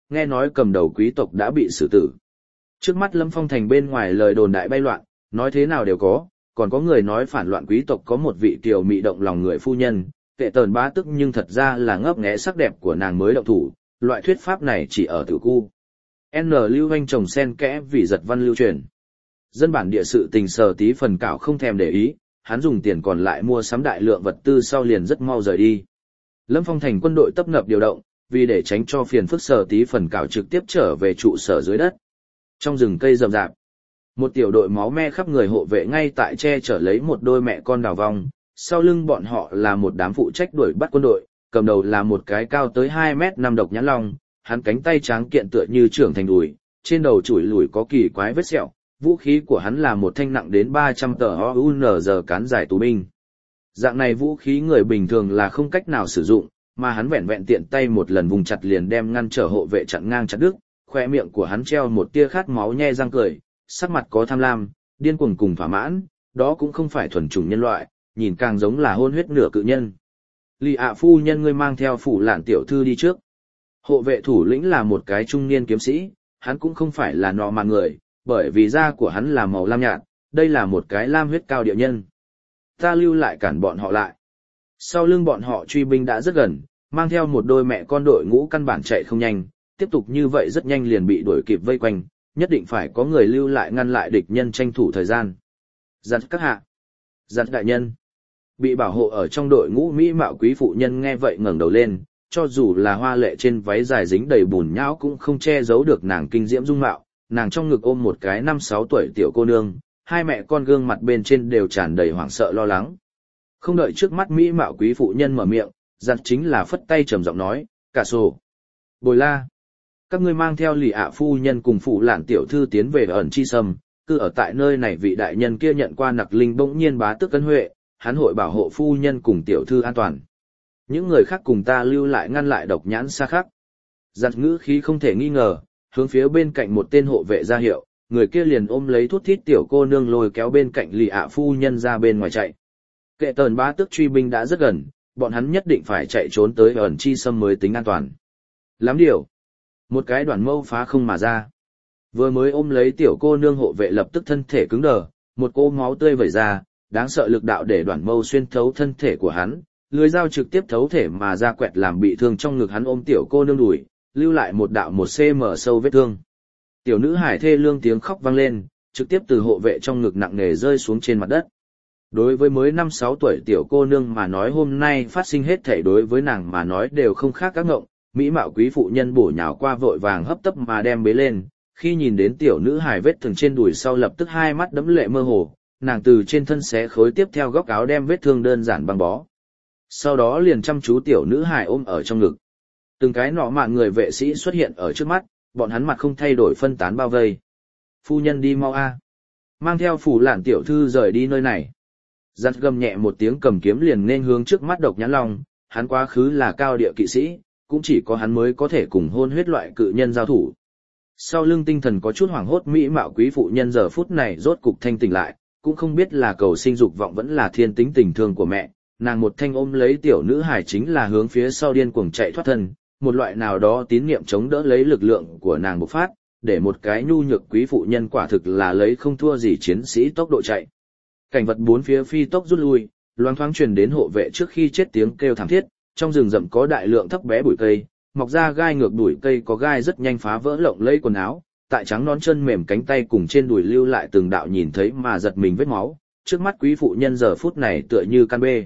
nghe nói cầm đầu quý tộc đã bị xử tử. Trước mắt Lâm Phong Thành bên ngoài lời đồn đại bay loạn, nói thế nào đều có, còn có người nói phản loạn quý tộc có một vị kiều mị động lòng người phu nhân, Kệ Tờn bá tức nhưng thật ra là ngấp nghé sắc đẹp của nàng mới động thủ, loại thuyết pháp này chỉ ở tử cu. N lưu hoanh trồng sen kẽ vì giật văn lưu truyền. Dân bản địa sự tình Sở Tí Phần Cảo không thèm để ý, hắn dùng tiền còn lại mua sắm đại lượng vật tư sau liền rất mau rời đi. Lâm Phong Thành quân đội tấp nập điều động, vì để tránh cho phiền phức Sở Tí Phần Cảo trực tiếp trở về trụ sở dưới đất. Trong rừng cây rậm rạp, một tiểu đội máu me khắp người hộ vệ ngay tại che chở lấy một đôi mẹ con đào vong, sau lưng bọn họ là một đám phụ trách đuổi bắt quân đội, cầm đầu là một cái cao tới 2 mét 5 độc nhãn long, hắn cánh tay tráng kiện tựa như trưởng thành đùi, trên đầu chủi lủi có kỳ quái vết sẹo, vũ khí của hắn là một thanh nặng đến 300 tờ OUNZ cán dài tù binh. Dạng này vũ khí người bình thường là không cách nào sử dụng, mà hắn vẹn vẹn tiện tay một lần vùng chặt liền đem ngăn trở hộ vệ chặn ngang chặt đứt, khoe miệng của hắn treo một tia khát máu nhe răng cười, sắc mặt có tham lam, điên cuồng cùng thỏa mãn, đó cũng không phải thuần chủng nhân loại, nhìn càng giống là hôn huyết nửa cự nhân. Lì ạ phu nhân ngươi mang theo phủ lạn tiểu thư đi trước. Hộ vệ thủ lĩnh là một cái trung niên kiếm sĩ, hắn cũng không phải là nọ mà người, bởi vì da của hắn là màu lam nhạt, đây là một cái lam huyết cao địa nhân. Ta lưu lại cản bọn họ lại. Sau lưng bọn họ truy binh đã rất gần, mang theo một đôi mẹ con đội ngũ căn bản chạy không nhanh, tiếp tục như vậy rất nhanh liền bị đuổi kịp vây quanh, nhất định phải có người lưu lại ngăn lại địch nhân tranh thủ thời gian. Giặt các hạ. Giặt đại nhân. Bị bảo hộ ở trong đội ngũ mỹ mạo quý phụ nhân nghe vậy ngẩng đầu lên, cho dù là hoa lệ trên váy dài dính đầy bùn nhão cũng không che giấu được nàng kinh diễm dung mạo, nàng trong ngực ôm một cái 5-6 tuổi tiểu cô nương, hai mẹ con gương mặt bên trên đều tràn đầy hoảng sợ lo lắng. Không đợi trước mắt mỹ mạo quý phụ nhân mở miệng, giặt chính là phất tay trầm giọng nói, cả sổ. Bồi la. Các ngươi mang theo lì ạ phu nhân cùng phụ lạn tiểu thư tiến về ẩn chi sâm, cứ ở tại nơi này vị đại nhân kia nhận qua nặc linh bỗng nhiên bá tước cân huệ, hắn hội bảo hộ phu nhân cùng tiểu thư an toàn. Những người khác cùng ta lưu lại ngăn lại độc nhãn xa khắc. Giặt ngữ khí không thể nghi ngờ, hướng phía bên cạnh một tên hộ vệ ra hiệu, người kia liền ôm lấy thuốc thít tiểu cô nương lôi kéo bên cạnh lì ạ phu nhân ra bên ngoài chạy. Kệ Tờn bá tước truy binh đã rất gần, bọn hắn nhất định phải chạy trốn tới ẩn chi sâm mới tính an toàn. Lắm điều. Một cái đoạn mâu phá không mà ra. Vừa mới ôm lấy tiểu cô nương hộ vệ lập tức thân thể cứng đờ, một cỗ máu tươi vẩy ra, đáng sợ lực đạo để đoạn mâu xuyên thấu thân thể của hắn, lưỡi dao trực tiếp thấu thể mà ra quẹt làm bị thương trong ngực hắn ôm tiểu cô nương đùi, lưu lại một đạo 1 cm sâu vết thương. Tiểu nữ hải thê lương tiếng khóc vang lên, trực tiếp từ hộ vệ trong ngực nặng nề rơi xuống trên mặt đất. Đối với mới 5-6 tuổi tiểu cô nương mà nói hôm nay phát sinh hết thảy đối với nàng mà nói đều không khác các ngộng, mỹ mạo quý phụ nhân bổ nhào qua vội vàng hấp tấp mà đem bế lên, khi nhìn đến tiểu nữ hài vết thương trên đùi sau lập tức hai mắt đẫm lệ mơ hồ, nàng từ trên thân xé khối tiếp theo góc áo đem vết thương đơn giản băng bó. Sau đó liền chăm chú tiểu nữ hài ôm ở trong ngực. Từng cái nọ mạn người vệ sĩ xuất hiện ở trước mắt, bọn hắn mặt không thay đổi phân tán bao vây. Phu nhân đi mau a. Mang theo phủ lạn tiểu thư rời đi nơi này. Giặt gầm nhẹ một tiếng cầm kiếm liền nên hướng trước mắt độc nhãn long, hắn quá khứ là cao địa kỵ sĩ, cũng chỉ có hắn mới có thể cùng hôn huyết loại cự nhân giao thủ. Sau lưng tinh thần có chút hoảng hốt mỹ mạo quý phụ nhân giờ phút này rốt cục thanh tỉnh lại, cũng không biết là cầu sinh dục vọng vẫn là thiên tính tình thương của mẹ, nàng một thanh ôm lấy tiểu nữ hài chính là hướng phía sau điên cuồng chạy thoát thân, một loại nào đó tín niệm chống đỡ lấy lực lượng của nàng bộc phát, để một cái nhu nhược quý phụ nhân quả thực là lấy không thua gì chiến sĩ tốc độ chạy. Cảnh vật bốn phía phi tốc rút lui, loáng thoáng truyền đến hộ vệ trước khi chết tiếng kêu thảm thiết, trong rừng rậm có đại lượng thấp bé bụi cây, mọc ra gai ngược đuổi cây có gai rất nhanh phá vỡ lộng lẫy quần áo, tại trắng nón chân mềm cánh tay cùng trên đùi lưu lại từng đạo nhìn thấy mà giật mình vết máu, trước mắt quý phụ nhân giờ phút này tựa như can bê.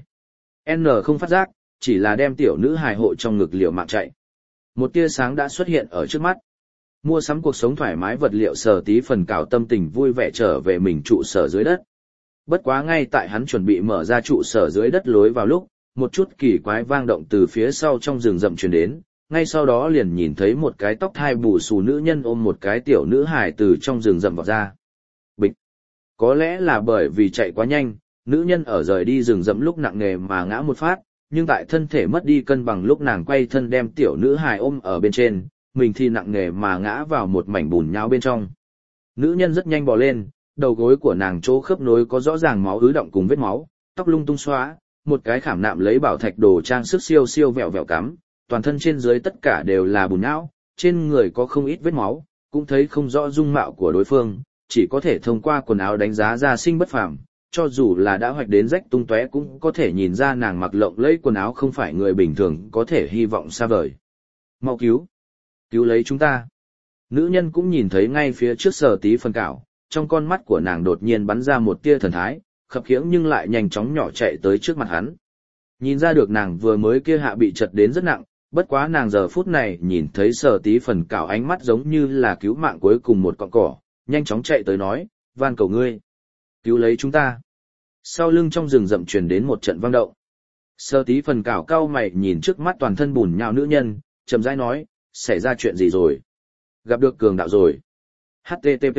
N không phát giác, chỉ là đem tiểu nữ hài hộ trong ngực liều mạng chạy. Một tia sáng đã xuất hiện ở trước mắt. Mua sắm cuộc sống thoải mái vật liệu Sở Tí Phần Cảo tâm tình vui vẻ trở về mình trụ sở dưới đất. Bất quá ngay tại hắn chuẩn bị mở ra trụ sở dưới đất lối vào lúc, một chút kỳ quái vang động từ phía sau trong rừng rậm truyền đến, ngay sau đó liền nhìn thấy một cái tóc thai bù xù nữ nhân ôm một cái tiểu nữ hài từ trong rừng rậm vọt ra. Bịch! Có lẽ là bởi vì chạy quá nhanh, nữ nhân ở rời đi rừng rậm lúc nặng nề mà ngã một phát, nhưng tại thân thể mất đi cân bằng lúc nàng quay thân đem tiểu nữ hài ôm ở bên trên, mình thì nặng nề mà ngã vào một mảnh bùn nhão bên trong. Nữ nhân rất nhanh bò lên, đầu gối của nàng chỗ khớp nối có rõ ràng máu ứ động cùng vết máu, tóc lung tung xóa, một cái khảm nạm lấy bảo thạch đồ trang sức siêu siêu vẹo vẹo cắm, toàn thân trên dưới tất cả đều là bùn nhão, trên người có không ít vết máu, cũng thấy không rõ dung mạo của đối phương, chỉ có thể thông qua quần áo đánh giá ra sinh bất phàm, cho dù là đã hoạch đến rách tung tóe cũng có thể nhìn ra nàng mặc lộng lẫy quần áo không phải người bình thường có thể hy vọng xa vời. Mau cứu! Cứu lấy chúng ta! Nữ nhân cũng nhìn thấy ngay phía trước Sở Tí Phần Cảo, trong con mắt của nàng đột nhiên bắn ra một tia thần thái, khập khiễng nhưng lại nhanh chóng nhỏ chạy tới trước mặt hắn. Nhìn ra được nàng vừa mới kia hạ bị chật đến rất nặng, bất quá nàng giờ phút này nhìn thấy Sở Tí Phần Cảo ánh mắt giống như là cứu mạng cuối cùng một cọng cỏ, nhanh chóng chạy tới nói, van cầu ngươi, cứu lấy chúng ta. Sau lưng trong rừng rậm truyền đến một trận vang động. Sở Tí Phần Cảo cau mày nhìn trước mắt toàn thân bùn nhão nữ nhân, chậm rãi nói, xảy ra chuyện gì rồi? Gặp được cường đạo rồi. HTTP.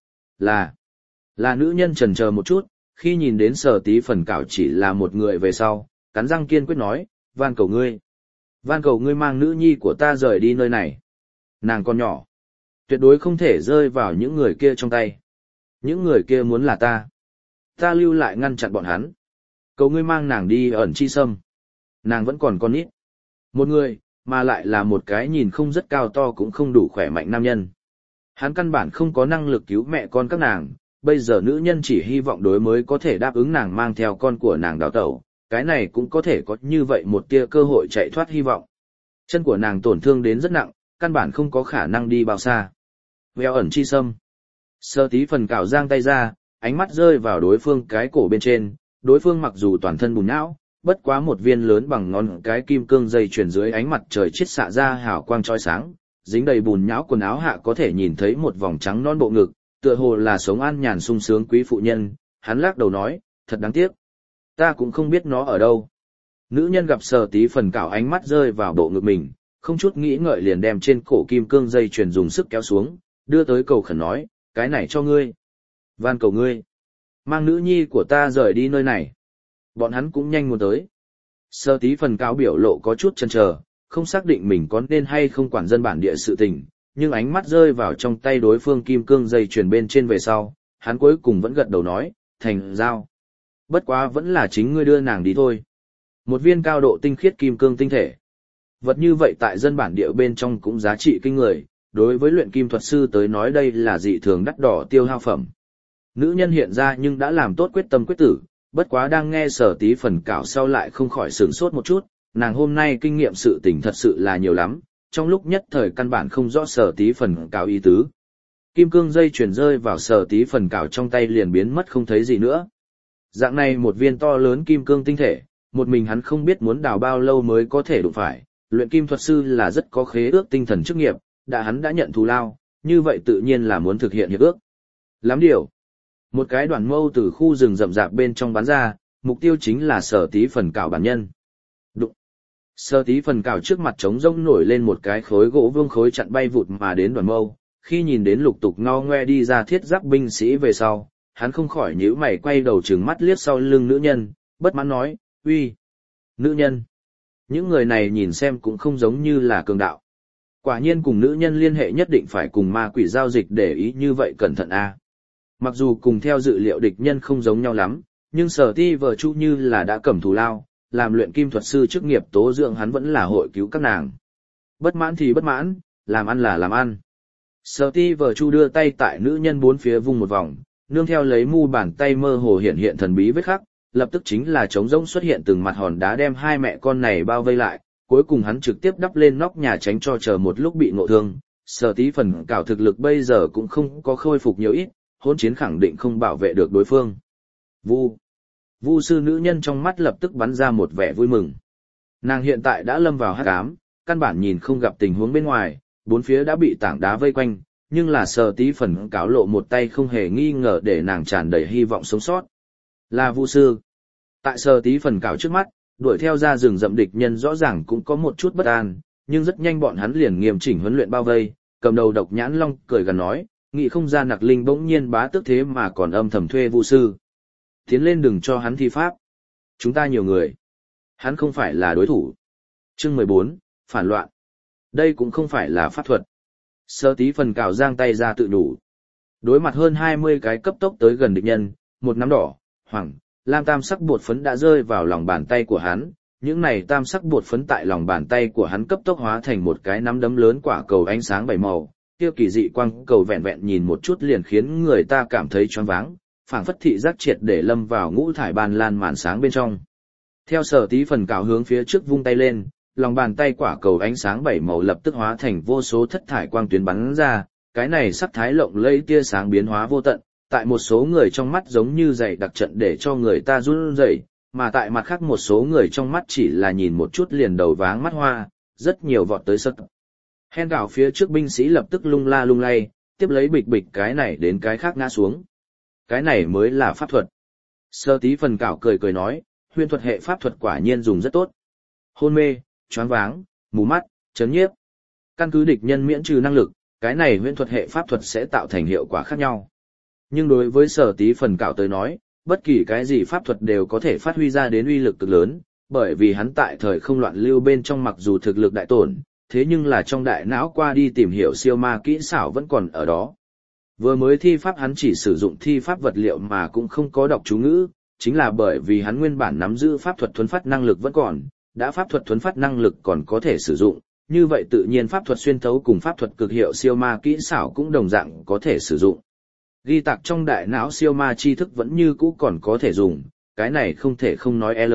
Là nữ nhân chần chờ một chút, khi nhìn đến Sở Tí Phần Cảo chỉ là một người về sau, cắn răng kiên quyết nói, van cầu ngươi mang nữ nhi của ta rời đi nơi này. Nàng còn nhỏ, tuyệt đối không thể rơi vào những người kia trong tay. Những người kia muốn là ta lưu lại ngăn chặn bọn hắn. Cầu ngươi mang nàng đi ẩn chi sâm. Nàng vẫn còn con nít. Một người, mà lại là một cái nhìn không rất cao to cũng không đủ khỏe mạnh nam nhân. Hắn căn bản không có năng lực cứu mẹ con các nàng, bây giờ nữ nhân chỉ hy vọng đối mới có thể đáp ứng nàng mang theo con của nàng đào tẩu, cái này cũng có thể có như vậy một tia cơ hội chạy thoát hy vọng. Chân của nàng tổn thương đến rất nặng, căn bản không có khả năng đi bao xa. Veo ẩn chi sâm. Sở Tí Phần Cảo giang tay ra, ánh mắt rơi vào đối phương cái cổ bên trên, đối phương mặc dù toàn thân bùn nhão, bất quá một viên lớn bằng ngón cái kim cương dây chuyền dưới ánh mặt trời chiết xạ ra hào quang chói sáng, dính đầy bùn nhão quần áo hạ có thể nhìn thấy một vòng trắng non bộ ngực, tựa hồ là sống an nhàn sung sướng quý phụ nhân. Hắn lắc đầu nói, thật đáng tiếc, ta cũng không biết nó ở đâu. Nữ nhân gặp Sở Tí Phần Cảo ánh mắt rơi vào bộ ngực mình, không chút nghĩ ngợi liền đem trên cổ kim cương dây chuyền dùng sức kéo xuống, đưa tới cầu khẩn nói, cái này cho ngươi. Van cầu ngươi, mang nữ nhi của ta rời đi nơi này. Bọn hắn cũng nhanh muốn tới. Sở Tí Phần Cảo biểu lộ có chút chần chờ, không xác định mình có nên hay không quản dân bản địa sự tình, nhưng ánh mắt rơi vào trong tay đối phương kim cương dây chuyền bên trên về sau, hắn cuối cùng vẫn gật đầu nói, thành giao. Bất quá vẫn là chính ngươi đưa nàng đi thôi. Một viên cao độ tinh khiết kim cương tinh thể. Vật như vậy tại dân bản địa bên trong cũng giá trị kinh người, đối với luyện kim thuật sư tới nói đây là dị thường đắt đỏ tiêu hao phẩm. Nữ nhân hiện ra nhưng đã làm tốt quyết tâm quyết tử, bất quá đang nghe Sở Tí Phần Cảo sau lại không khỏi sửng sốt một chút, nàng hôm nay kinh nghiệm sự tình thật sự là nhiều lắm, trong lúc nhất thời căn bản không rõ Sở Tí Phần Cảo ý tứ. Kim cương dây chuyển rơi vào Sở Tí Phần Cảo trong tay liền biến mất không thấy gì nữa. Dạng này một viên to lớn kim cương tinh thể, một mình hắn không biết muốn đào bao lâu mới có thể đụng phải, luyện kim thuật sư là rất có khế ước tinh thần chức nghiệp, hắn đã nhận thù lao, như vậy tự nhiên là muốn thực hiện hiệp ước. Lắm điều. Một cái đoàn mâu từ khu rừng rậm rạp bên trong bắn ra, mục tiêu chính là Sở Tí Phần Cảo bản nhân. Đụng. Sở Tí Phần Cảo trước mặt trống rỗng nổi lên một cái khối gỗ vương khối chặn bay vụt mà đến đoàn mâu, khi nhìn đến lục tục ngo ngoe đi ra thiết giáp binh sĩ về sau, hắn không khỏi nhíu mày quay đầu trừng mắt liếc sau lưng nữ nhân, bất mãn nói, uy, nữ nhân. Những người này nhìn xem cũng không giống như là cường đạo. Quả nhiên cùng nữ nhân liên hệ nhất định phải cùng ma quỷ giao dịch để ý như vậy cẩn thận a. Mặc dù cùng theo dự liệu địch nhân không giống nhau lắm, nhưng Sở Ti vợ Chu như là đã cầm thù lao, làm luyện kim thuật sư chức nghiệp tố dưỡng hắn vẫn là hội cứu các nàng. Bất mãn thì bất mãn, làm ăn là làm ăn. Sở Ti vợ Chu đưa tay tại nữ nhân bốn phía vung một vòng, nương theo lấy mu bàn tay mơ hồ hiện hiện thần bí vết khắc, lập tức chính là trống rỗng xuất hiện từng mặt hòn đá đem hai mẹ con này bao vây lại, cuối cùng hắn trực tiếp đắp lên nóc nhà tránh cho chờ một lúc bị ngộ thương. Sở Tí Phần Cảo thực lực bây giờ cũng không có khôi phục nhiều ít, hỗn chiến khẳng định không bảo vệ được đối phương. Vu sư nữ nhân trong mắt lập tức bắn ra một vẻ vui mừng. Nàng hiện tại đã lâm vào hắc ám, căn bản nhìn không gặp tình huống bên ngoài, bốn phía đã bị tảng đá vây quanh, nhưng là Sở Tí Phần Cảo lộ một tay không hề nghi ngờ để nàng tràn đầy hy vọng sống sót. Là Vu sư. Tại Sở Tí Phần Cảo trước mắt, đuổi theo ra rừng rậm địch nhân rõ ràng cũng có một chút bất an, nhưng rất nhanh bọn hắn liền nghiêm chỉnh huấn luyện bao vây, cầm đầu Độc Nhãn Long cười gần nói, nghĩ không ra Nặc Linh bỗng nhiên bá tước thế mà còn âm thầm thuê Vu sư. Tiến lên đừng cho hắn thi pháp. Chúng ta nhiều người. Hắn không phải là đối thủ. Chương 14, phản loạn. Đây cũng không phải là pháp thuật. Sở Tí Phần Cảo giang tay ra tự đủ. Đối mặt hơn 20 cái cấp tốc tới gần địch nhân, một nắm đỏ, hoàng, lam tam sắc bột phấn đã rơi vào lòng bàn tay của hắn, những này tam sắc bột phấn tại lòng bàn tay của hắn cấp tốc hóa thành một cái nắm đấm lớn quả cầu ánh sáng bảy màu, kia kỳ dị quang cầu vẹn vẹn nhìn một chút liền khiến người ta cảm thấy choáng váng, phảng phất thị giác triệt để lâm vào ngũ thải ban lan màn sáng bên trong. Theo Sở Tí Phần Cảo hướng phía trước vung tay lên, lòng bàn tay quả cầu ánh sáng bảy màu lập tức hóa thành vô số thất thải quang tuyến bắn ra, cái này sắc thái lộng lẫy tia sáng biến hóa vô tận, tại một số người trong mắt giống như dày đặc trận để cho người ta run rẩy, mà tại mặt khác một số người trong mắt chỉ là nhìn một chút liền đầu váng mắt hoa, rất nhiều vọt tới sật. Hen Cảo phía trước binh sĩ lập tức lung la lung lay, tiếp lấy bịch bịch cái này đến cái khác ngã xuống. Cái này mới là pháp thuật. Sở Tí Phần Cảo cười cười nói, huyền thuật hệ pháp thuật quả nhiên dùng rất tốt. Hôn mê, choáng váng, mù mắt, chấn nhiếp. Căn cứ địch nhân miễn trừ năng lực, cái này huyền thuật hệ pháp thuật sẽ tạo thành hiệu quả khác nhau. Nhưng đối với Sở Tí Phần Cảo tới nói, bất kỳ cái gì pháp thuật đều có thể phát huy ra đến uy lực cực lớn, bởi vì hắn tại thời không loạn lưu bên trong mặc dù thực lực đại tổn, thế nhưng là trong đại não qua đi tìm hiểu siêu ma kỹ xảo vẫn còn ở đó. Vừa mới thi pháp hắn chỉ sử dụng thi pháp vật liệu mà cũng không có đọc chú ngữ, chính là bởi vì hắn nguyên bản nắm giữ pháp thuật thuấn phát năng lực vẫn còn, đã pháp thuật thuấn phát năng lực còn có thể sử dụng, như vậy tự nhiên pháp thuật xuyên thấu cùng pháp thuật cực hiệu siêu ma kỹ xảo cũng đồng dạng có thể sử dụng. Ghi tạc trong đại não siêu ma tri thức vẫn như cũ còn có thể dùng, cái này không thể không nói L.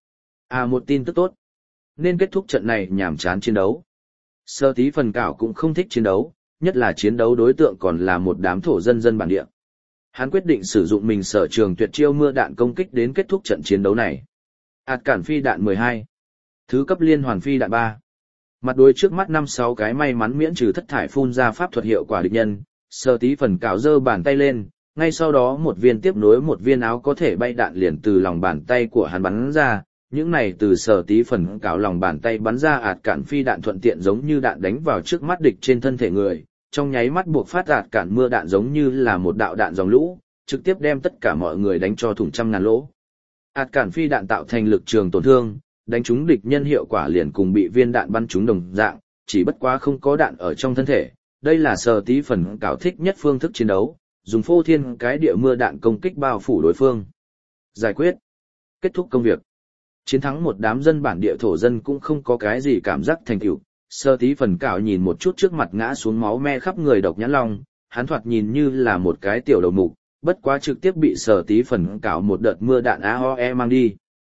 Một tin tức tốt. Nên kết thúc trận này nhàm chán chiến đấu. Sở Tí Phần Cảo cũng không thích chiến đấu, nhất là chiến đấu đối tượng còn là một đám thổ dân dân bản địa. Hắn quyết định sử dụng mình sở trường tuyệt chiêu mưa đạn công kích đến kết thúc trận chiến đấu này. Ạt cản phi đạn 12. Thứ cấp liên hoàn phi đạn 3. Mặt đối trước mắt 5-6 cái may mắn miễn trừ thất thải phun ra pháp thuật hiệu quả địch nhân, Sở Tí Phần Cảo giơ bàn tay lên, ngay sau đó một viên tiếp nối một viên áo có thể bay đạn liền từ lòng bàn tay của hắn bắn ra. Những này từ Sở Tí Phần Cảo lòng bàn tay bắn ra ạt cản phi đạn thuận tiện giống như đạn đánh vào trước mắt địch trên thân thể người, trong nháy mắt buộc phát ạt cản mưa đạn giống như là một đạo đạn dòng lũ, trực tiếp đem tất cả mọi người đánh cho thủng trăm ngàn lỗ. Ạt cản phi đạn tạo thành lực trường tổn thương, đánh trúng địch nhân hiệu quả liền cùng bị viên đạn bắn trúng đồng dạng, chỉ bất quá không có đạn ở trong thân thể. Đây là Sở Tí Phần Cảo thích nhất phương thức chiến đấu, dùng phô thiên cái địa mưa đạn công kích bao phủ đối phương. Giải quyết. Kết thúc công việc. Chiến thắng một đám dân bản địa thổ dân cũng không có cái gì cảm giác thành tựu. Sở Tí Phần Cảo nhìn một chút trước mặt ngã xuống máu me khắp người độc nhãn long, hắn thoạt nhìn như là một cái tiểu đầu mục, bất quá trực tiếp bị Sở Tí Phần Cảo một đợt mưa đạn AOE mang đi.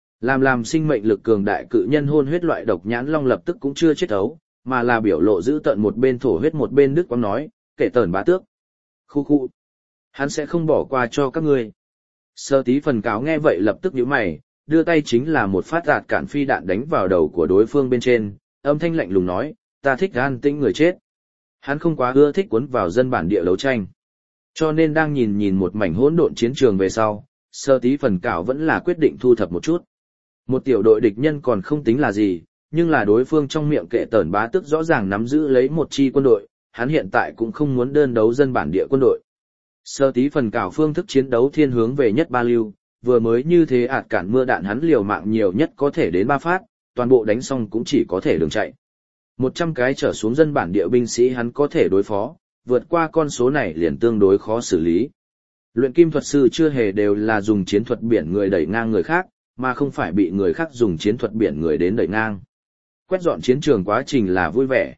Làm sinh mệnh lực cường đại cự nhân hôn huyết loại độc nhãn long lập tức cũng chưa chết ấu, mà là biểu lộ giữ tận một bên thổ huyết một bên đứt quãng nói, kể tởn bá tước. Khu khu. Hắn sẽ không bỏ qua cho các ngươi. Sở Tí Phần Cảo nghe vậy lập tức nhíu mày, đưa tay chính là một phát ạt cản phi đạn đánh vào đầu của đối phương bên trên, âm thanh lạnh lùng nói, ta thích an tĩnh người chết. Hắn không quá ưa thích cuốn vào dân bản địa đấu tranh. Cho nên đang nhìn một mảnh hỗn độn chiến trường về sau, Sở Tí Phần Cảo vẫn là quyết định thu thập một chút. Một tiểu đội địch nhân còn không tính là gì, nhưng là đối phương trong miệng kệ tởn bá tước rõ ràng nắm giữ lấy một chi quân đội, hắn hiện tại cũng không muốn đơn đấu dân bản địa quân đội. Sở Tí Phần Cảo phương thức chiến đấu thiên hướng về nhất ba lưu, vừa mới như thế ạt cản mưa đạn hắn liều mạng nhiều nhất có thể đến 3 phát, toàn bộ đánh xong cũng chỉ có thể đường chạy. 100 cái trở xuống dân bản địa binh sĩ hắn có thể đối phó, vượt qua con số này liền tương đối khó xử lý. Luyện kim thuật sư chưa hề đều là dùng chiến thuật biển người đẩy ngang người khác, mà không phải bị người khác dùng chiến thuật biển người đến đẩy ngang. Quét dọn chiến trường quá trình là vui vẻ.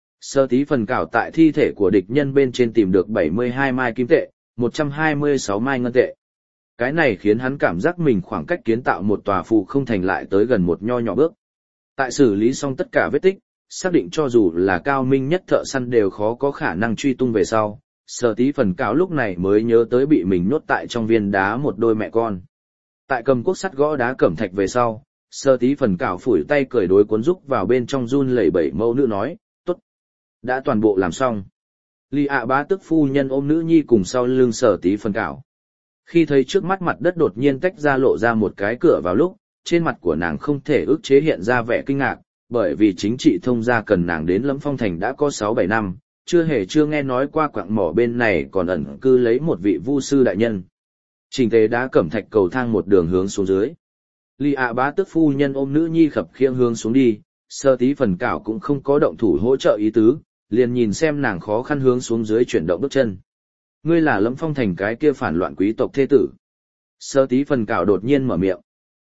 Sở Tí Phần Cảo tại thi thể của địch nhân bên trên tìm được 72 mai kim tệ, 126 mai ngân tệ. Cái này khiến hắn cảm giác mình khoảng cách kiến tạo một tòa phù không thành lại tới gần một nho nhỏ bước. Tại xử lý xong tất cả vết tích, xác định cho dù là cao minh nhất thợ săn đều khó có khả năng truy tung về sau, Sở Tí Phần Cảo lúc này mới nhớ tới bị mình nhốt tại trong viên đá một đôi mẹ con. Tại cầm cuốc sắt gõ đá cẩm thạch về sau, Sở Tí Phần Cảo phủi tay cởi đối cuốn rúc vào bên trong run lẩy bẩy mẫu nữ nói, tốt, đã toàn bộ làm xong. Ly ạ bá tức phu nhân ôm nữ nhi cùng sau lưng Sở Tí Phần Cảo. Khi thấy trước mắt mặt đất đột nhiên tách ra lộ ra một cái cửa vào lúc, trên mặt của nàng không thể ức chế hiện ra vẻ kinh ngạc, bởi vì chính trị thông gia cần nàng đến Lâm Phong Thành đã có 6-7 năm, chưa nghe nói qua quặng mỏ bên này còn ẩn cư lấy một vị vu sư đại nhân. Trình tế đá cẩm thạch cầu thang một đường hướng xuống dưới. Ly ạ bá tước phu nhân ôm nữ nhi khập khiễng hướng xuống đi, Sở Tí Phần Cảo cũng không có động thủ hỗ trợ ý tứ, liền nhìn xem nàng khó khăn hướng xuống dưới chuyển động bước chân. Ngươi là Lâm Phong Thành cái kia phản loạn quý tộc thế tử. Sở Tí Phần Cảo đột nhiên mở miệng.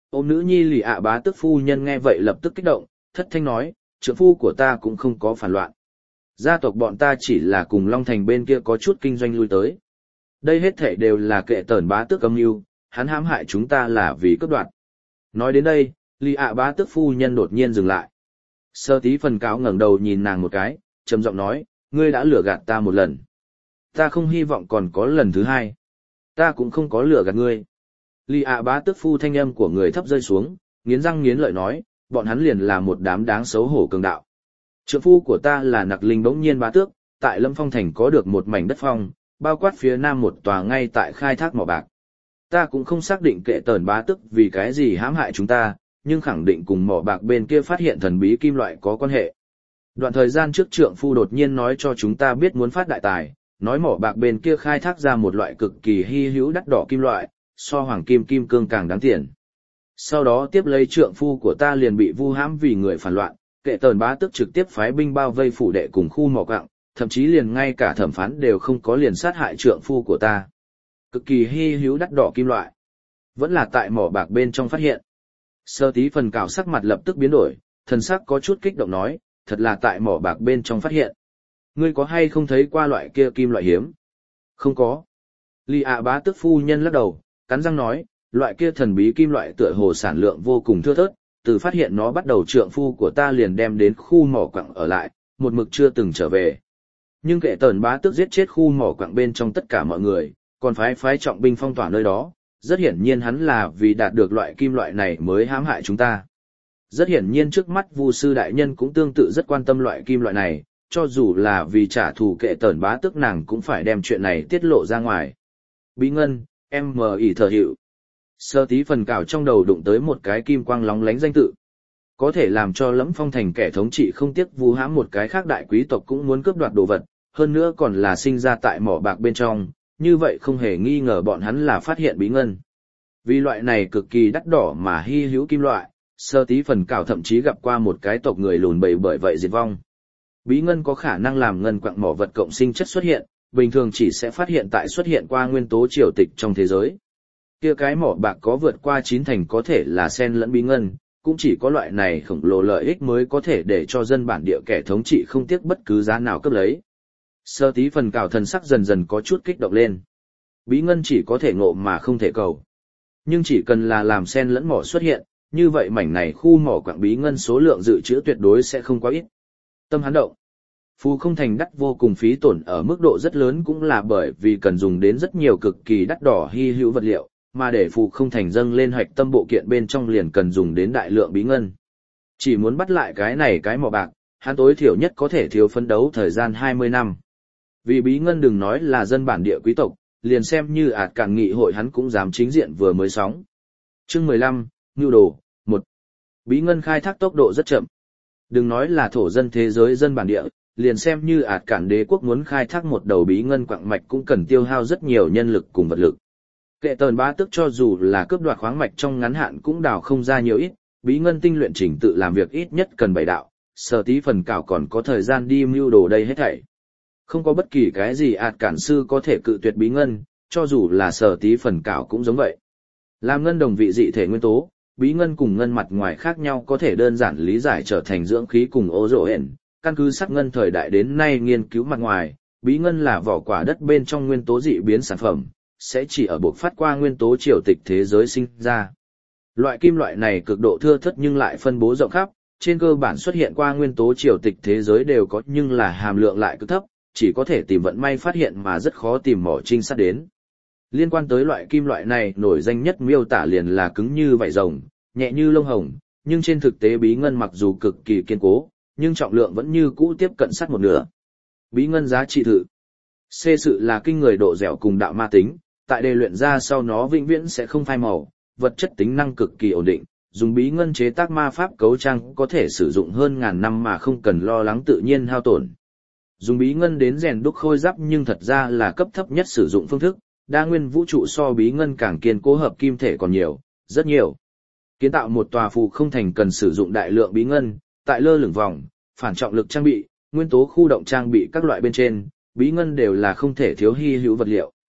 Ôm nữ nhi lì ạ bá tước phu nhân nghe vậy lập tức kích động, thất thanh nói, trượng phu của ta cũng không có phản loạn. Gia tộc bọn ta chỉ là cùng Long Thành bên kia có chút kinh doanh lui tới. Đây hết thảy đều là kệ tởn bá tước âm mưu, hắn hãm hại chúng ta là vì cướp đoạt. Nói đến đây, lì ạ bá tước phu nhân đột nhiên dừng lại. Sơ tí phần cáo ngẩng đầu nhìn nàng một cái, trầm giọng nói, ngươi đã lừa gạt ta một lần. Ta không hy vọng còn có lần thứ hai. Ta cũng không có lừa gạt ngươi. Lì ạ bá tước phu thanh âm của người thấp rơi xuống, nghiến răng nghiến lợi nói, bọn hắn liền là một đám đáng xấu hổ cường đạo. Trượng phu của ta là Nặc Linh bỗng nhiên bá tước, tại Lâm Phong Thành có được một mảnh đất phong, bao quát phía nam một tòa ngay tại khai thác mỏ bạc. Ta cũng không xác định kệ tởn bá tước vì cái gì hãm hại chúng ta, nhưng khẳng định cùng mỏ bạc bên kia phát hiện thần bí kim loại có quan hệ. Đoạn thời gian trước trượng phu đột nhiên nói cho chúng ta biết muốn phát đại tài, nói mỏ bạc bên kia khai thác ra một loại cực kỳ hy hữu đắt đỏ kim loại, so hoàng kim kim cương càng đáng tiền. Sau đó tiếp lấy trượng phu của ta liền bị vu hãm vì người phản loạn, kệ tờn bá tước trực tiếp phái binh bao vây phủ đệ cùng khu mỏ quặng, thậm chí liền ngay cả thẩm phán đều không có liền sát hại trượng phu của ta. Cực kỳ hy hữu đắt đỏ kim loại, vẫn là tại mỏ bạc bên trong phát hiện. Sơ tí phần cào sắc mặt lập tức biến đổi, thần sắc có chút kích động nói, thật là tại mỏ bạc bên trong phát hiện. Ngươi có hay không thấy qua loại kia kim loại hiếm? Không có. Lì ạ bá tước phu nhân lắc đầu, cắn răng nói, loại kia thần bí kim loại tựa hồ sản lượng vô cùng thưa thớt, từ phát hiện nó bắt đầu trượng phu của ta liền đem đến khu mỏ quặng ở lại, một mực chưa từng trở về. Nhưng kệ tờn bá tước giết chết khu mỏ quặng bên trong tất cả mọi người, còn phái trọng binh phong tỏa nơi đó, rất hiển nhiên hắn là vì đạt được loại kim loại này mới hãm hại chúng ta. Rất hiển nhiên trước mắt Vu sư đại nhân cũng tương tự rất quan tâm loại kim loại này, cho dù là vì trả thù kệ tờn bá tước nàng cũng phải đem chuyện này tiết lộ ra ngoài. Bí ngân, em mờ ỉ thờ hiệu. Sơ tí phần cào trong đầu đụng tới một cái kim quang lóng lánh danh tự. Có thể làm cho Lẫm Phong Thành kẻ thống trị không tiếc vu hãm một cái khác đại quý tộc cũng muốn cướp đoạt đồ vật, hơn nữa còn là sinh ra tại mỏ bạc bên trong, như vậy không hề nghi ngờ bọn hắn là phát hiện bí ngân. Vì loại này cực kỳ đắt đỏ mà hy hữu kim loại, sơ tí phần cào thậm chí gặp qua một cái tộc người lùn bầy bởi vậy diệt vong. Bí ngân có khả năng làm ngân quặng mỏ vật cộng sinh chất xuất hiện, bình thường chỉ sẽ phát hiện tại xuất hiện qua nguyên tố triều tịch trong thế giới. Kia cái mỏ bạc có vượt qua 9 thành có thể là xen lẫn bí ngân, cũng chỉ có loại này khổng lồ lợi ích mới có thể để cho dân bản địa kẻ thống trị không tiếc bất cứ giá nào cướp lấy. Sơ tí phần cào thần sắc dần dần có chút kích động lên. Bí ngân chỉ có thể ngộ mà không thể cầu. Nhưng chỉ cần là làm xen lẫn mỏ xuất hiện, như vậy mảnh này khu mỏ quặng bí ngân số lượng dự trữ tuyệt đối sẽ không quá ít. Tâm hắn động. Phù không thành đắt vô cùng phí tổn ở mức độ rất lớn cũng là bởi vì cần dùng đến rất nhiều cực kỳ đắt đỏ hy hữu vật liệu, mà để phù không thành dâng lên hoạch tâm bộ kiện bên trong liền cần dùng đến đại lượng bí ngân. Chỉ muốn bắt lại cái này cái mỏ bạc, hắn tối thiểu nhất có thể thiếu phấn đấu thời gian 20 năm. Vì bí ngân đừng nói là dân bản địa quý tộc, liền xem như ạt cản nghị hội hắn cũng dám chính diện vừa mới sóng. Chương 15, Nưu đồ, 1. Bí ngân khai thác tốc độ rất chậm. Đừng nói là thổ dân thế giới dân bản địa, liền xem như ạt cản đế quốc muốn khai thác một đầu bí ngân quặng mạch cũng cần tiêu hao rất nhiều nhân lực cùng vật lực. Kệ tờn bá tước cho dù là cướp đoạt khoáng mạch trong ngắn hạn cũng đào không ra nhiều ít, bí ngân tinh luyện trình tự làm việc ít nhất cần 7 đạo, sở tí phần cảo còn có thời gian đi mưu đồ đây hết thảy. Không có bất kỳ cái gì ạt cản sư có thể cự tuyệt bí ngân, cho dù là sở tí phần cảo cũng giống vậy. Làm ngân đồng vị dị thể nguyên tố, bí ngân cùng ngân mặt ngoài khác nhau có thể đơn giản lý giải trở thành dưỡng khí cùng ô rổ hển. Căn cứ sắc ngân thời đại đến nay nghiên cứu mặt ngoài, bí ngân là vỏ quả đất bên trong nguyên tố dị biến sản phẩm, sẽ chỉ ở buộc phát qua nguyên tố triều tịch thế giới sinh ra. Loại kim loại này cực độ thưa thớt nhưng lại phân bố rộng khắp, trên cơ bản xuất hiện qua nguyên tố triều tịch thế giới đều có nhưng là hàm lượng lại cực thấp, chỉ có thể tìm vận may phát hiện mà rất khó tìm mỏ trinh sát đến. Liên quan tới loại kim loại này nổi danh nhất miêu tả liền là cứng như vảy rồng, nhẹ như lông hồng, nhưng trên thực tế bí ngân mặc dù cực kỳ kiên cố, nhưng trọng lượng vẫn như cũ tiếp cận sắt một nửa. Bí ngân giá trị thử. C sự là kinh người độ dẻo cùng đạo ma tính, tại đề luyện ra sau nó vĩnh viễn sẽ không phai màu, vật chất tính năng cực kỳ ổn định, dùng bí ngân chế tác ma pháp cấu trang có thể sử dụng hơn ngàn năm mà không cần lo lắng tự nhiên hao tổn. Dùng bí ngân đến rèn đúc khôi giáp nhưng thật ra là cấp thấp nhất sử dụng phương thức, đa nguyên vũ trụ so bí ngân càng kiên cố hợp kim thể còn nhiều, rất nhiều. Kiến tạo một tòa phù không thành cần sử dụng đại lượng bí ngân, tại lơ lửng vòng, phản trọng lực trang bị, nguyên tố khu động trang bị các loại bên trên, bí ngân đều là không thể thiếu hy hữu vật liệu.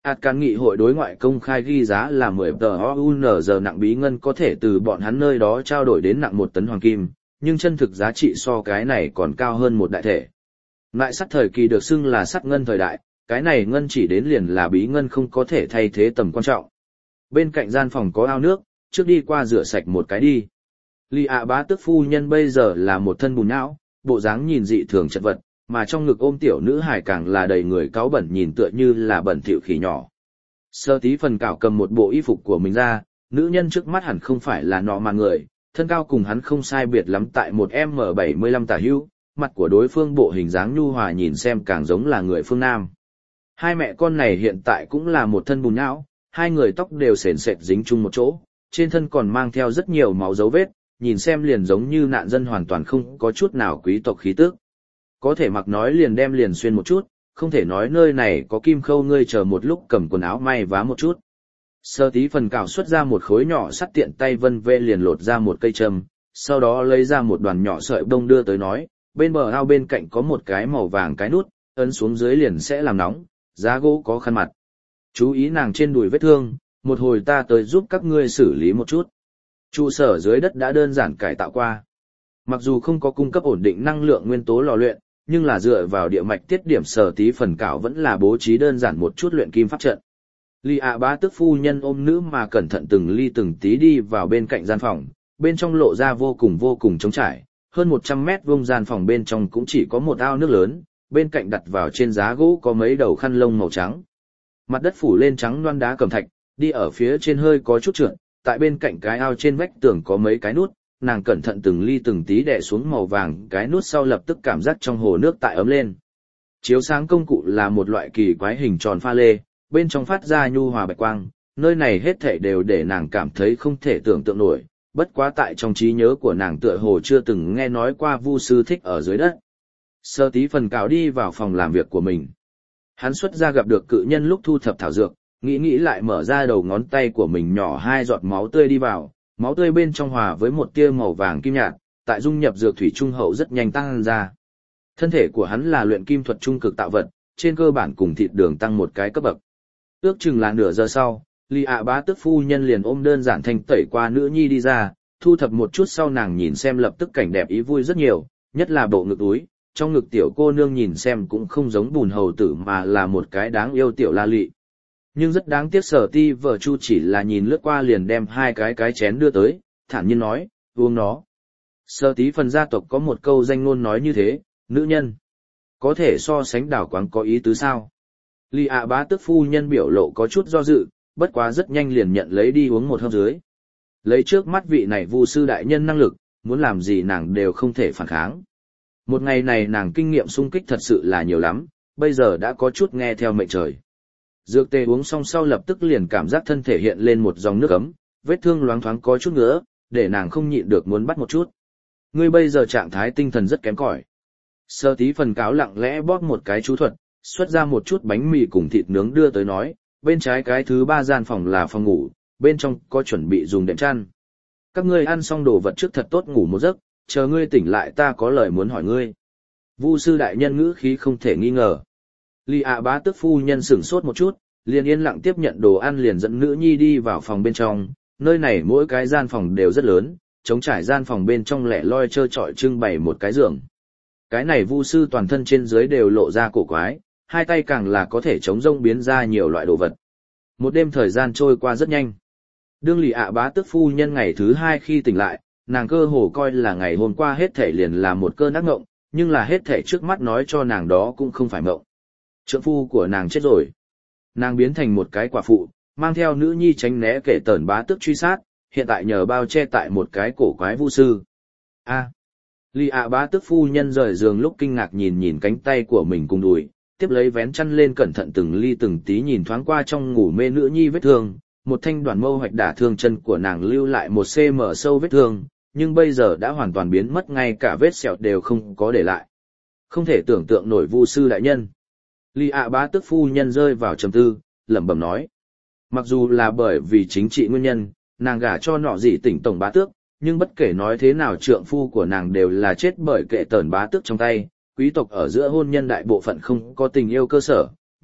Át Can nghị hội đối ngoại công khai ghi giá là 10 tờ nặng bí ngân có thể từ bọn hắn nơi đó trao đổi đến nặng 1 tấn hoàng kim, nhưng chân thực giá trị so cái này còn cao hơn một đại thể. Lại sắt thời kỳ được xưng là sắt ngân thời đại, cái này ngân chỉ đến liền là bí ngân không có thể thay thế tầm quan trọng. Bên cạnh gian phòng có ao nước, trước đi qua rửa sạch một cái đi. Ly ạ bá tước phu nhân bây giờ là một thân bùn não, bộ dáng nhìn dị thường chật vật, mà trong ngực ôm tiểu nữ hài càng là đầy người cáu bẩn nhìn tựa như là bẩn thỉu khỉ nhỏ. Sơ tí phần cảo cầm một bộ y phục của mình ra, nữ nhân trước mắt hẳn không phải là nọ mà người, thân cao cùng hắn không sai biệt lắm tại một M75 tả hữu, mặt của đối phương bộ hình dáng nhu hòa nhìn xem càng giống là người phương Nam. Hai mẹ con này hiện tại cũng là một thân bùn não, hai người tóc đều sền sệt dính chung một chỗ, trên thân còn mang theo rất nhiều máu dấu vết, nhìn xem liền giống như nạn dân hoàn toàn không có chút nào quý tộc khí tức. Có thể mặc nói liền đem liền xuyên một chút, không thể nói nơi này có kim khâu ngươi chờ một lúc cầm quần áo may vá một chút. Sơ tí phần cào xuất ra một khối nhỏ sắt tiện tay vân vê liền lột ra một cây châm, sau đó lấy ra một đoàn nhỏ sợi bông đưa tới nói, bên bờ ao bên cạnh có một cái màu vàng cái nút, ấn xuống dưới liền sẽ làm nóng, giá gỗ có khăn mặt. Chú ý nàng trên đùi vết thương, một hồi ta tới giúp các ngươi xử lý một chút. Trụ sở dưới đất đã đơn giản cải tạo qua. Mặc dù không có cung cấp ổn định năng lượng nguyên tố lò luyện, nhưng là dựa vào địa mạch tiết điểm sở tí phần cảo vẫn là bố trí đơn giản một chút luyện kim pháp trận. Ly ạ bá tước phu nhân ôm nữ mà cẩn thận từng ly từng tí đi vào bên cạnh gian phòng, bên trong lộ ra vô cùng trống trải, hơn 100 mét vuông gian phòng bên trong cũng chỉ có một ao nước lớn, bên cạnh đặt vào trên giá gỗ có mấy đầu khăn lông màu trắng. Mặt đất phủ lên trắng loan đá cẩm thạch, đi ở phía trên hơi có chút trượt, tại bên cạnh cái ao trên vách tường có mấy cái nút, nàng cẩn thận từng ly từng tí đè xuống màu vàng cái nút sau lập tức cảm giác trong hồ nước tại ấm lên. Chiếu sáng công cụ là một loại kỳ quái hình tròn pha lê, bên trong phát ra nhu hòa bạch quang, nơi này hết thảy đều để nàng cảm thấy không thể tưởng tượng nổi, bất quá tại trong trí nhớ của nàng tựa hồ chưa từng nghe nói qua vu sư thích ở dưới đất. Sơ tí phần cào đi vào phòng làm việc của mình. Hắn xuất ra gặp được cự nhân lúc thu thập thảo dược, nghĩ lại mở ra đầu ngón tay của mình nhỏ 2 giọt máu tươi đi vào, máu tươi bên trong hòa với một tia màu vàng kim nhạt, tại dung nhập dược thủy trung hậu rất nhanh tăng ra. Thân thể của hắn là luyện kim thuật trung cực tạo vật, trên cơ bản cùng thịt đường tăng một cái cấp bậc. Ước chừng là nửa giờ sau, Ly ạ bá tước phu nhân liền ôm đơn giản thanh tẩy qua nữ nhi đi ra, thu thập một chút sau nàng nhìn xem lập tức cảnh đẹp ý vui rất nhiều, nhất là bộ ngực túi, trong ngực tiểu cô nương nhìn xem cũng không giống bùn hầu tử mà là một cái đáng yêu tiểu la lị. Nhưng rất đáng tiếc Sở Ti vợ Chu chỉ là nhìn lướt qua liền đem 2 cái chén đưa tới, thản nhiên nói, uống nó. Sở Tí phần gia tộc có một câu danh ngôn nói như thế, nữ nhân có thể so sánh đảo quáng có ý tứ sao? Ly ạ bá tước phu nhân biểu lộ có chút do dự, bất quá rất nhanh liền nhận lấy đi uống một hớp dưới. Lấy trước mắt vị này vu sư đại nhân năng lực, muốn làm gì nàng đều không thể phản kháng. Một ngày này nàng kinh nghiệm xung kích thật sự là nhiều lắm, bây giờ đã có chút nghe theo mệnh trời. Dược tê uống xong sau lập tức liền cảm giác thân thể hiện lên một dòng nước ấm, vết thương loáng thoáng có chút nữa, để nàng không nhịn được muốn bắt một chút. Ngươi bây giờ trạng thái tinh thần rất kém cỏi. Sơ tí phần cáo lặng lẽ bóp một cái chú thuật, xuất ra một chút bánh mì cùng thịt nướng đưa tới nói, bên trái cái thứ 3 gian phòng là phòng ngủ, bên trong có chuẩn bị dùng đệm chăn. Các ngươi ăn xong đồ vật trước thật tốt ngủ một giấc, chờ ngươi tỉnh lại ta có lời muốn hỏi ngươi. Vu sư đại nhân ngữ khí không thể nghi ngờ. Ly ạ bá tước phu nhân sửng sốt một chút, liền yên lặng tiếp nhận đồ ăn liền dẫn nữ nhi đi vào phòng bên trong, nơi này mỗi cái gian phòng đều rất lớn, trống trải gian phòng bên trong lẻ loi trơ trọi trưng bày một cái giường. Cái này vu sư toàn thân trên dưới đều lộ ra cổ quái, hai tay càng là có thể chống rông biến ra nhiều loại đồ vật. Một đêm thời gian trôi qua rất nhanh. Đương Lì ạ bá tước phu nhân ngày thứ 2 khi tỉnh lại, nàng cơ hồ coi là ngày hôm qua hết thể liền là một cơn ác ngộng, nhưng là hết thể trước mắt nói cho nàng đó cũng không phải mộng. Trượng phu của nàng chết rồi. Nàng biến thành một cái quả phụ, mang theo nữ nhi tránh né kẻ tởn bá tước truy sát, hiện tại nhờ bao che tại một cái cổ quái vu sư. Lì ạ bá tước phu nhân rời giường lúc kinh ngạc nhìn cánh tay của mình cùng đùi, tiếp lấy vén chăn lên cẩn thận từng ly từng tí nhìn thoáng qua trong ngủ mê nữ nhi vết thương, một thanh đoàn mâu hoạch đả thương chân của nàng lưu lại một cm sâu vết thương, nhưng bây giờ đã hoàn toàn biến mất, ngay cả vết sẹo đều không có để lại. Không thể tưởng tượng nổi vu sư đại nhân. Lì ạ bá tước phu nhân rơi vào trầm tư, lẩm bẩm nói. Mặc dù là bởi vì chính trị nguyên nhân, nàng gả cho nọ dị tỉnh tổng bá tước, nhưng bất kể nói thế nào trượng phu của nàng đều là chết bởi kệ tờn bá tước trong tay, quý tộc ở giữa hôn nhân đại bộ phận không có tình yêu cơ sở,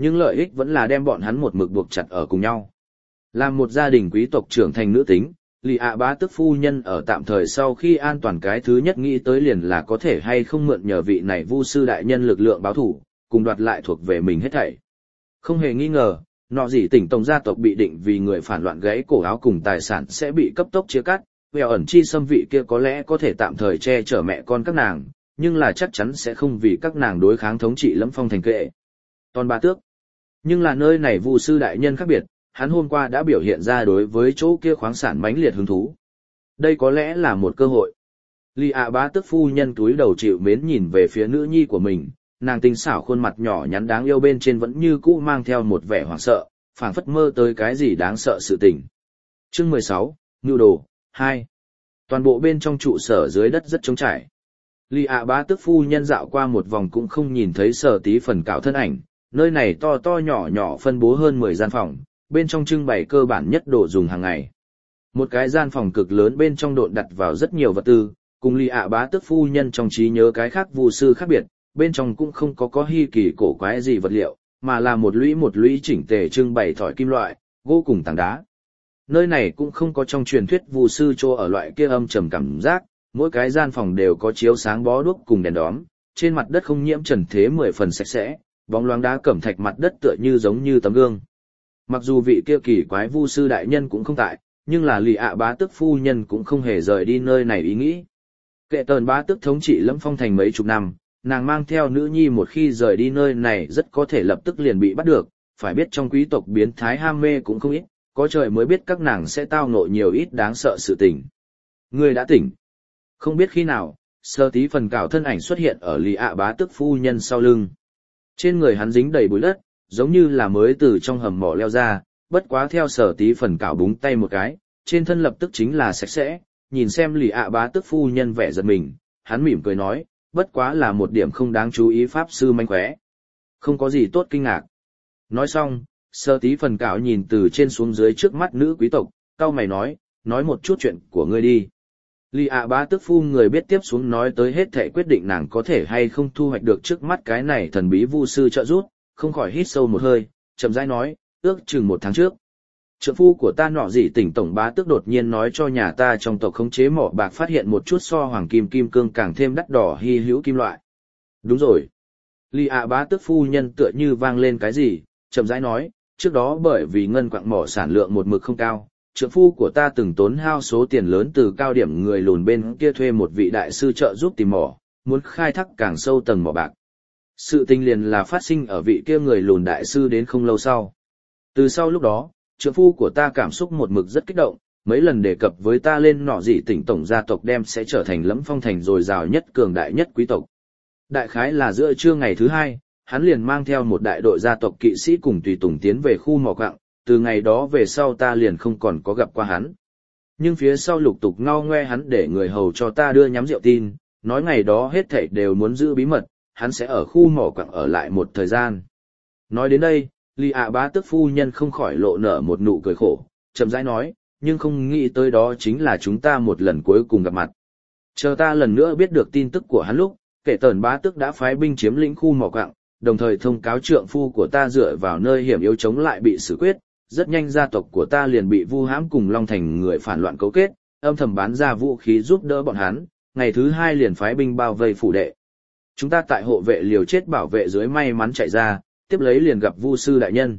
Nhưng lợi ích vẫn là đem bọn hắn một mực buộc chặt ở cùng nhau. Làm một gia đình quý tộc trưởng thành nữ tính, Lì ạ bá tước phu nhân ở tạm thời sau khi an toàn cái thứ nhất nghĩ tới liền là có thể hay không mượn nhờ vị này vu sư đại nhân lực lượng báo thủ, cùng đoạt lại thuộc về mình hết thảy. Không hề nghi ngờ, nọ gì tỉnh tổng gia tộc bị định vì người phản loạn gãy cổ áo cùng tài sản sẽ bị cấp tốc chia cắt, Vèo ẩn chi xâm vị kia có lẽ có thể tạm thời che chở mẹ con các nàng, nhưng là chắc chắn sẽ không vì các nàng đối kháng thống trị Lâm Phong thành kệ. Toàn bá tước. Nhưng là nơi này vu sư đại nhân khác biệt, hắn hôm qua đã biểu hiện ra đối với chỗ kia khoáng sản mãnh liệt hứng thú. Đây có lẽ là một cơ hội. Lì ạ bá tước phu nhân túi đầu chịu mến nhìn về phía nữ nhi của mình, nàng tinh xảo khuôn mặt nhỏ nhắn đáng yêu bên trên vẫn như cũ mang theo một vẻ hoảng sợ, phảng phất mơ tới cái gì đáng sợ sự tình. Chương 16, Nhu đồ, 2. Toàn bộ bên trong trụ sở dưới đất rất trống trải. Lì ạ bá tước phu nhân dạo qua một vòng cũng không nhìn thấy Sở Tí Phần Cảo thân ảnh, nơi này to to nhỏ nhỏ phân bố hơn 10 gian phòng, bên trong trưng bày cơ bản nhất đồ dùng hàng ngày. Một cái gian phòng cực lớn bên trong độn đặt vào rất nhiều vật tư, cùng Lì ạ bá tước phu nhân trong trí nhớ cái khác vu sư khác biệt, bên trong cũng không có hi kỳ cổ quái gì vật liệu, mà là một lũy chỉnh tề trưng bày thỏi kim loại, gỗ cùng tảng đá. Nơi này cũng không có trong truyền thuyết vu sư chỗ ở loại kia âm trầm cảm giác, mỗi cái gian phòng đều có chiếu sáng bó đuốc cùng đèn đóm, trên mặt đất không nhiễm trần thế 10 phần sạch sẽ, bóng loáng đá cẩm thạch mặt đất tựa như giống như tấm gương. Mặc dù vị kia kỳ quái vu sư đại nhân cũng không tại, nhưng là Lì ạ bá tước phu nhân cũng không hề rời đi nơi này ý nghĩ. Kệ tờn bá tước thống trị Lâm Phong thành mấy chục năm, nàng mang theo nữ nhi một khi rời đi nơi này rất có thể lập tức liền bị bắt được, phải biết trong quý tộc biến thái ham mê cũng không ít, có trời mới biết các nàng sẽ tao ngộ nhiều ít đáng sợ sự tình. Người đã tỉnh. Không biết khi nào, Sở Tí Phần Cảo thân ảnh xuất hiện ở Lì ạ bá tước phu nhân sau lưng. Trên người hắn dính đầy bụi đất, giống như là mới từ trong hầm mỏ leo ra, bất quá theo Sở Tí Phần Cảo búng tay một cái, trên thân lập tức chính là sạch sẽ, nhìn xem Lì ạ bá tước phu nhân vẻ giật mình, hắn mỉm cười nói, bất quá là một điểm không đáng chú ý pháp sư manh khóe. Không có gì tốt kinh ngạc. Nói xong, Sở Tí Phần Cảo nhìn từ trên xuống dưới trước mắt nữ quý tộc, cau mày nói một chút chuyện của ngươi đi. Lì ạ bá tước phu người biết tiếp xuống nói tới hết thảy quyết định nàng có thể hay không thu hoạch được trước mắt cái này thần bí vu sư trợ giúp, không khỏi hít sâu một hơi, chậm rãi nói, ước chừng 1 tháng trước. Trượng phu của ta nọ gì tỉnh tổng bá tước đột nhiên nói cho nhà ta trong tộc khống chế mỏ bạc phát hiện một chút so hoàng kim kim cương càng thêm đắt đỏ hy hữu kim loại. Đúng rồi. Lì ạ bá tước phu nhân tựa như vang lên cái gì, chậm rãi nói, trước đó bởi vì ngân quặng mỏ sản lượng một mực không cao, trượng phu của ta từng tốn hao số tiền lớn từ cao điểm người lùn bên kia thuê một vị đại sư trợ giúp tìm mỏ, muốn khai thác càng sâu tầng mỏ bạc. Sự tình liền là phát sinh ở vị kia người lùn đại sư đến không lâu sau. Từ sau lúc đó, trượng phu của ta cảm xúc một mực rất kích động, mấy lần đề cập với ta lên nọ gì tỉnh tổng gia tộc đem sẽ trở thành Lâm Phong thành dồi dào nhất cường đại nhất quý tộc. Đại khái là giữa trưa ngày thứ 2, hắn liền mang theo một đại đội gia tộc kỵ sĩ cùng tùy tùng tiến về khu mỏ quặng, từ ngày đó về sau ta liền không còn có gặp qua hắn. Nhưng phía sau lục tục ngao ngoe hắn để người hầu cho ta đưa nhắm rượu tin, nói ngày đó hết thảy đều muốn giữ bí mật, hắn sẽ ở khu mỏ quặng ở lại một thời gian. Nói đến đây, Lì ạ bá tước phu nhân không khỏi lộ nở một nụ cười khổ, chậm rãi nói, nhưng không nghĩ tới đó chính là chúng ta một lần cuối cùng gặp mặt. Chờ ta lần nữa biết được tin tức của hắn lúc, Kệ tờn bá tước đã phái binh chiếm lĩnh khu mỏ quặng, đồng thời thông cáo trượng phu của ta dựa vào nơi hiểm yếu chống lại bị xử quyết, rất nhanh gia tộc của ta liền bị vu hãm cùng Long Thành người phản loạn cấu kết, âm thầm bán ra vũ khí giúp đỡ bọn hắn, ngày thứ 2 liền phái binh bao vây phủ đệ. Chúng ta tại hộ vệ liều chết bảo vệ dưới may mắn chạy ra, tiếp lấy liền gặp vu sư đại nhân.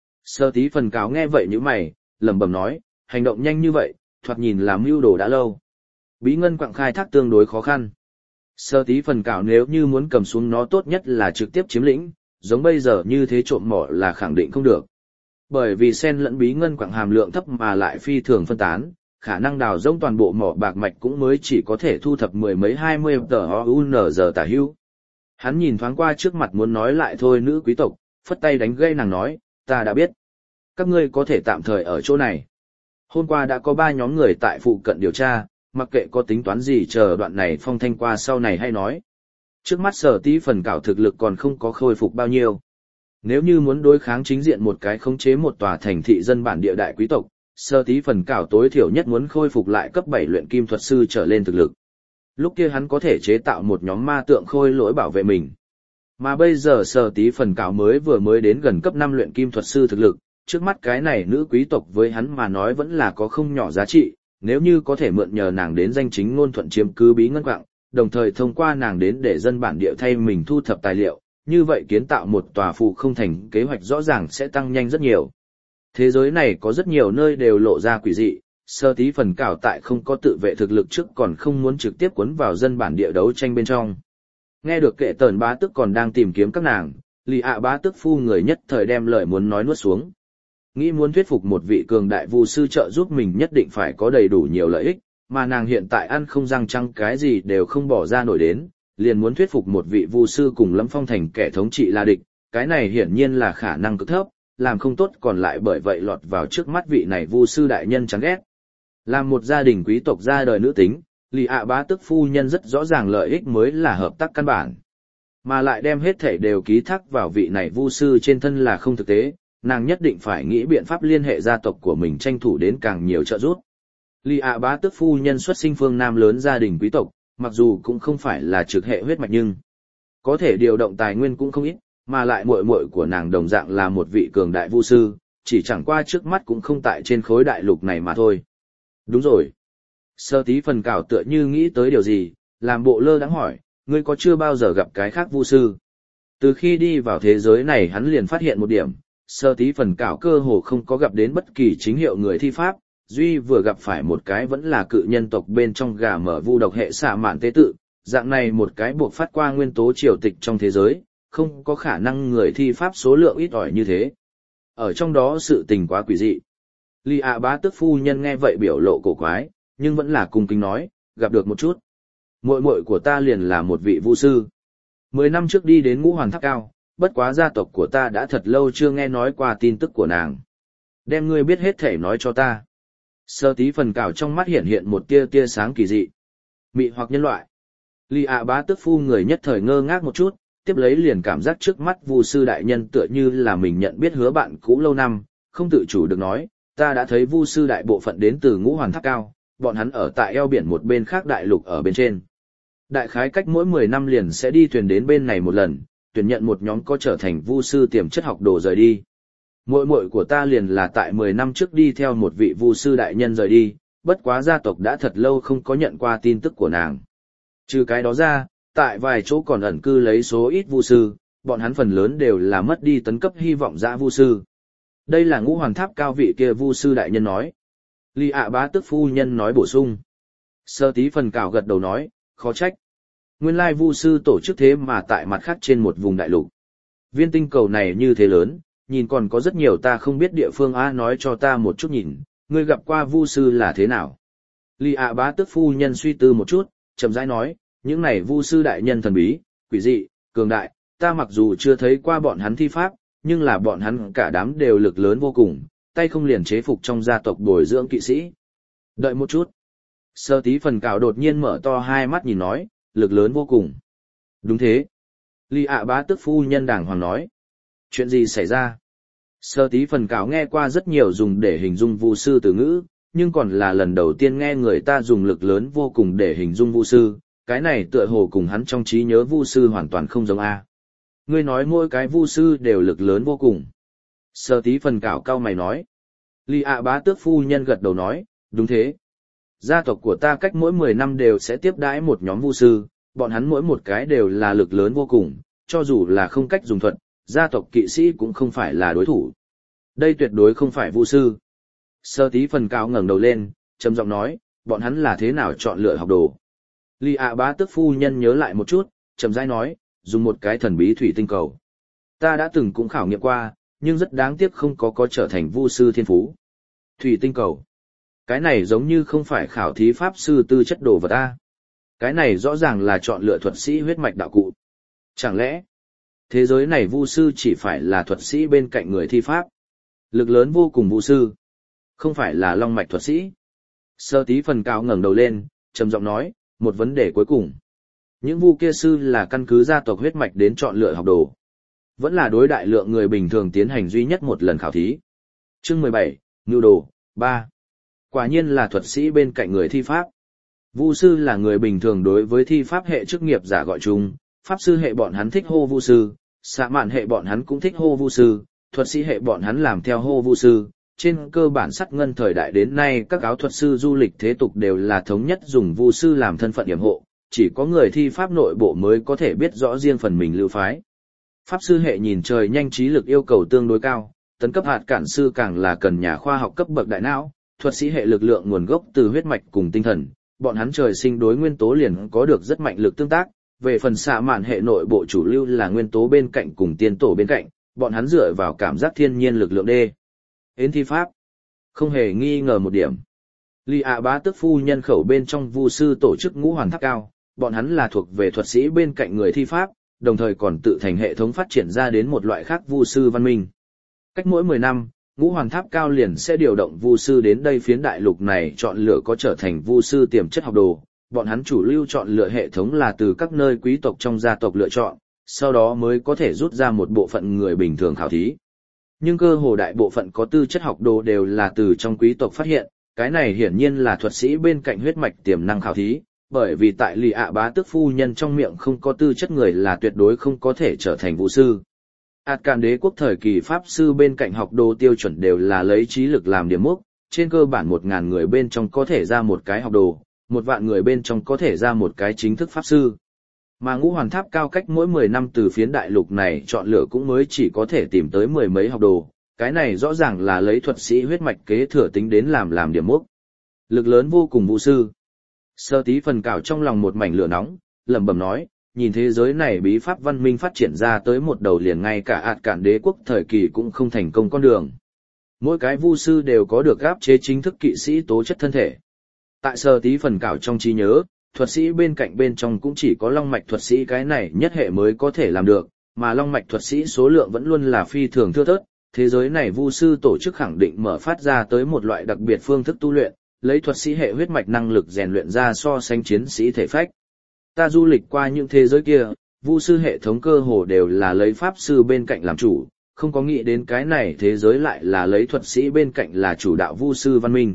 Sở Tí Phần Cảo nghe vậy như mày, lẩm bẩm nói, hành động nhanh như vậy, thoạt nhìn là mưu đồ đã lâu. Bí ngân quặng khai thác tương đối khó khăn. Sở Tí Phần Cảo nếu như muốn cầm xuống nó tốt nhất là trực tiếp chiếm lĩnh, giống bây giờ như thế trộm mỏ là khẳng định không được. Bởi vì sen lẫn bí ngân quặng hàm lượng thấp mà lại phi thường phân tán, khả năng đào rỗng toàn bộ mỏ bạc mạch cũng mới chỉ có thể thu thập 10 mấy 20 tờ tả hữu. Hắn nhìn thoáng qua trước mặt muốn nói lại thôi nữ quý tộc, phất tay đánh gây nàng nói, ta đã biết. Các ngươi có thể tạm thời ở chỗ này. Hôm qua đã có 3 nhóm người tại phụ cận điều tra, mặc kệ có tính toán gì chờ đoạn này phong thanh qua sau này hay nói. Trước mắt Sở Tí Phần Cảo thực lực còn không có khôi phục bao nhiêu. Nếu như muốn đối kháng chính diện một cái khống chế một tòa thành thị dân bản địa đại quý tộc, Sở Tí Phần Cảo tối thiểu nhất muốn khôi phục lại cấp 7 luyện kim thuật sư trở lên thực lực. Lúc kia hắn có thể chế tạo một nhóm ma tượng khôi lỗi bảo vệ mình. Mà bây giờ Sở Tí Phần Cảo vừa mới đến gần cấp 5 luyện kim thuật sư thực lực, trước mắt cái này nữ quý tộc với hắn mà nói vẫn là có không nhỏ giá trị, nếu như có thể mượn nhờ nàng đến danh chính ngôn thuận chiếm cứ bí ngân quạng, đồng thời thông qua nàng đến để dân bản địa thay mình thu thập tài liệu, như vậy kiến tạo một tòa phụ không thành kế hoạch rõ ràng sẽ tăng nhanh rất nhiều. Thế giới này có rất nhiều nơi đều lộ ra quỷ dị, Sở Tí Phần Cảo tại không có tự vệ thực lực trước còn không muốn trực tiếp cuốn vào dân bản địa đấu tranh bên trong. Nghe được Kệ Tần bá tức còn đang tìm kiếm các nàng, Lì ạ bá tức phu người nhất thời đem lời muốn nói nuốt xuống. Nghĩ muốn thuyết phục một vị cường đại vu sư trợ giúp mình nhất định phải có đầy đủ nhiều lợi ích, mà nàng hiện tại ăn không răng trăng cái gì đều không bỏ ra nổi đến, liền muốn thuyết phục một vị vu sư cùng Lâm Phong thành kẻ thống trị là địch, cái này hiển nhiên là khả năng cực thấp, làm không tốt còn lại bởi vậy lọt vào trước mắt vị này vu sư đại nhân chán ghét. Làm một gia đình quý tộc ra đời nữ tính, Lì ạ bá tức phu nhân rất rõ ràng lợi ích mới là hợp tác căn bản. Mà lại đem hết thảy đều ký thác vào vị này vu sư trên thân là không thực tế, nàng nhất định phải nghĩ biện pháp liên hệ gia tộc của mình tranh thủ đến càng nhiều trợ giúp. Lì ạ bá tức phu nhân xuất sinh phương Nam lớn gia đình quý tộc, mặc dù cũng không phải là trực hệ huyết mạch nhưng có thể điều động tài nguyên cũng không ít, mà lại muội muội của nàng đồng dạng là một vị cường đại vu sư, chỉ chẳng qua trước mắt cũng không tại trên khối đại lục này mà thôi. Đúng rồi. Sở Tí Phần Cảo tựa như nghĩ tới điều gì, làm bộ lơ đãng hỏi, ngươi có chưa bao giờ gặp cái khác vu sư? Từ khi đi vào thế giới này hắn liền phát hiện một điểm, Sở Tí Phần Cảo cơ hồ không có gặp đến bất kỳ chính hiệu người thi pháp, duy vừa gặp phải một cái vẫn là cự nhân tộc bên trong gà mở vu độc hệ xạ mạn tế tự, dạng này một cái buộc phát qua nguyên tố triều tịch trong thế giới, không có khả năng người thi pháp số lượng ít ỏi như thế. Ở trong đó sự tình quá quỷ dị. Lì ạ bá tức phu nhân nghe vậy biểu lộ cổ quái, nhưng vẫn là cung kính nói, gặp được một chút. Muội muội của ta liền là một vị vu sư. 10 năm trước đi đến Ngũ Hoàn Tháp Cao, bất quá gia tộc của ta đã thật lâu chưa nghe nói qua tin tức của nàng. Đem ngươi biết hết thể nói cho ta. Sở Tí Phần Cảo trong mắt hiện hiện một tia sáng kỳ dị. Mị hoặc nhân loại. Lì ạ bá tức phu người nhất thời ngơ ngác một chút, tiếp lấy liền cảm giác trước mắt vu sư đại nhân tựa như là mình nhận biết hứa bạn cũ lâu năm, không tự chủ được nói, ta đã thấy vu sư đại bộ phận đến từ Ngũ Hoàn Tháp Cao, bọn hắn ở tại eo biển một bên khác đại lục ở bên trên. Đại khái cách mỗi 10 năm liền sẽ đi thuyền đến bên này một lần, tuyển nhận một nhóm có trở thành vu sư tiềm chất học đồ rời đi. Muội muội của ta liền là tại 10 năm trước đi theo một vị vu sư đại nhân rời đi, bất quá gia tộc đã thật lâu không có nhận qua tin tức của nàng. Trừ cái đó ra, tại vài chỗ còn ẩn cư lấy số ít vu sư, bọn hắn phần lớn đều là mất đi tấn cấp hy vọng dã vu sư. Đây là Ngũ Hoàn Tháp Cao vị kia vu sư đại nhân nói. Lì ạ bá tức phu nhân nói bổ sung. Sở Tí Phần Cảo gật đầu nói, khó trách. Nguyên lai vu sư tổ chức thế mà tại mặt khác trên một vùng đại lục. Viên tinh cầu này như thế lớn, nhìn còn có rất nhiều ta không biết địa phương a, nói cho ta một chút nhìn, ngươi gặp qua vu sư là thế nào. Lì ạ bá tức phu nhân suy tư một chút, chậm rãi nói, những này vu sư đại nhân thần bí, quỷ dị, cường đại, ta mặc dù chưa thấy qua bọn hắn thi pháp, nhưng là bọn hắn cả đám đều lực lớn vô cùng, tay không liền chế phục trong gia tộc bồi dưỡng kỵ sĩ. Đợi một chút. Sở Tí Phần Cảo đột nhiên mở to hai mắt nhìn nói, lực lớn vô cùng. Đúng thế. Lì ạ bá tức phu nhân đàng hoàng nói. Chuyện gì xảy ra? Sở Tí Phần Cảo nghe qua rất nhiều dùng để hình dung vu sư từ ngữ, nhưng còn là lần đầu tiên nghe người ta dùng lực lớn vô cùng để hình dung vu sư, cái này tựa hồ cùng hắn trong trí nhớ vu sư hoàn toàn không giống a. Ngươi nói mỗi cái vu sư đều lực lớn vô cùng. Sở Tí Phần Cảo cau mày nói. Lì ạ bá tước phu nhân gật đầu nói, đúng thế. Gia tộc của ta cách mỗi 10 năm đều sẽ tiếp đãi một nhóm vu sư, bọn hắn mỗi một cái đều là lực lớn vô cùng, cho dù là không cách dùng thuật, gia tộc kỵ sĩ cũng không phải là đối thủ. Đây tuyệt đối không phải vu sư. Sở Tí Phần Cảo ngẩng đầu lên, trầm giọng nói, bọn hắn là thế nào chọn lựa học đồ. Lì ạ bá tước phu nhân nhớ lại một chút, chậm rãi nói, dùng một cái thần bí thủy tinh cầu. Ta đã từng cũng khảo nghiệm qua, nhưng rất đáng tiếc không có trở thành vu sư thiên phú. Thủy tinh cầu. Cái này giống như không phải khảo thí pháp sư tư chất đồ vật ta. Cái này rõ ràng là chọn lựa thuật sĩ huyết mạch đạo cụ. Chẳng lẽ, thế giới này vu sư chỉ phải là thuật sĩ bên cạnh người thi pháp? Lực lớn vô cùng vu sư. Không phải là long mạch thuật sĩ. Sở Tí Phần Cảo ngẩng đầu lên, trầm giọng nói, một vấn đề cuối cùng. Những vu kia sư là căn cứ gia tộc huyết mạch đến chọn lựa học đồ. Vẫn là đối đại lượng người bình thường tiến hành duy nhất một lần khảo thí. Chương 17, Ngưu đồ, 3. Quả nhiên là thuật sĩ bên cạnh người thi pháp. Vu sư là người bình thường đối với thi pháp hệ chức nghiệp giả gọi chung, pháp sư hệ bọn hắn thích hô vu sư, xạ mạn hệ bọn hắn cũng thích hô vu sư, thuật sĩ hệ bọn hắn làm theo hô vu sư. Trên cơ bản sắt ngân thời đại đến nay các áo thuật sư du lịch thế tục đều là thống nhất dùng vu sư làm thân phận yểm hộ, chỉ có người thi pháp nội bộ mới có thể biết rõ riêng phần mình lưu phái. Pháp sư hệ nhìn trời nhanh trí lực yêu cầu tương đối cao, tấn cấp hạt cản sư càng là cần nhà khoa học cấp bậc đại não, thuật sĩ hệ lực lượng nguồn gốc từ huyết mạch cùng tinh thần, bọn hắn trời sinh đối nguyên tố liền có được rất mạnh lực tương tác. Về phần xạ mạn hệ nội bộ chủ lưu là nguyên tố bên cạnh cùng tiên tổ bên cạnh, bọn hắn dựa vào cảm giác thiên nhiên lực lượng đê. Hến thi pháp. Không hề nghi ngờ một điểm. Lý ạ bá tức phu nhân khẩu bên trong vu sư tổ chức ngũ hoàn tháp cao, bọn hắn là thuộc về thuật sĩ bên cạnh người thi pháp, đồng thời còn tự thành hệ thống phát triển ra đến một loại khác vu sư văn minh. Cách mỗi 10 năm, ngũ hoàn tháp cao liền sẽ điều động vu sư đến đây phiến đại lục này chọn lựa có trở thành vu sư tiềm chất học đồ. Bọn hắn chủ lưu chọn lựa hệ thống là từ các nơi quý tộc trong gia tộc lựa chọn, sau đó mới có thể rút ra một bộ phận người bình thường khảo thí. Nhưng cơ hồ đại bộ phận có tư chất học đồ đều là từ trong quý tộc phát hiện, cái này hiển nhiên là thuật sĩ bên cạnh huyết mạch tiềm năng khảo thí, bởi vì tại Lý ạ bá tước phu nhân trong miệng không có tư chất người là tuyệt đối không có thể trở thành vũ sư. Ạt Càn đế quốc thời kỳ pháp sư bên cạnh học đồ tiêu chuẩn đều là lấy trí lực làm điểm mốc, trên cơ bản 1000 người bên trong có thể ra một cái học đồ, 1.000 người bên trong có thể ra một cái chính thức pháp sư. Mà ngũ hoàn tháp cao cách mỗi 10 năm từ phiến đại lục này chọn lựa cũng mới chỉ có thể tìm tới 10 mấy học đồ, cái này rõ ràng là lấy thuật sĩ huyết mạch kế thừa tính đến làm điểm mốc. Lực lớn vô cùng vũ sư. Sơ tí phần cảo trong lòng một mảnh lửa nóng, lẩm bẩm nói, nhìn thế giới này bí pháp văn minh phát triển ra tới một đầu liền ngay cả Ạt Cản đế quốc thời kỳ cũng không thành công con đường. Mỗi cái vu sư đều có được áp chế chính thức kỵ sĩ tố chất thân thể. Tại sơ tí phần cảo trong trí nhớ, thuật sĩ bên cạnh bên trong cũng chỉ có long mạch thuật sĩ cái này nhất hệ mới có thể làm được, mà long mạch thuật sĩ số lượng vẫn luôn là phi thường thưa thớt. Thế giới này vu sư tổ chức khẳng định mở phát ra tới một loại đặc biệt phương thức tu luyện, lấy thuật sĩ hệ huyết mạch năng lực rèn luyện ra so sánh chiến sĩ thể phách. Ta du lịch qua những thế giới kia, vu sư hệ thống cơ hồ đều là lấy pháp sư bên cạnh làm chủ, không có nghĩ đến cái này thế giới lại là lấy thuật sĩ bên cạnh là chủ đạo vu sư văn minh.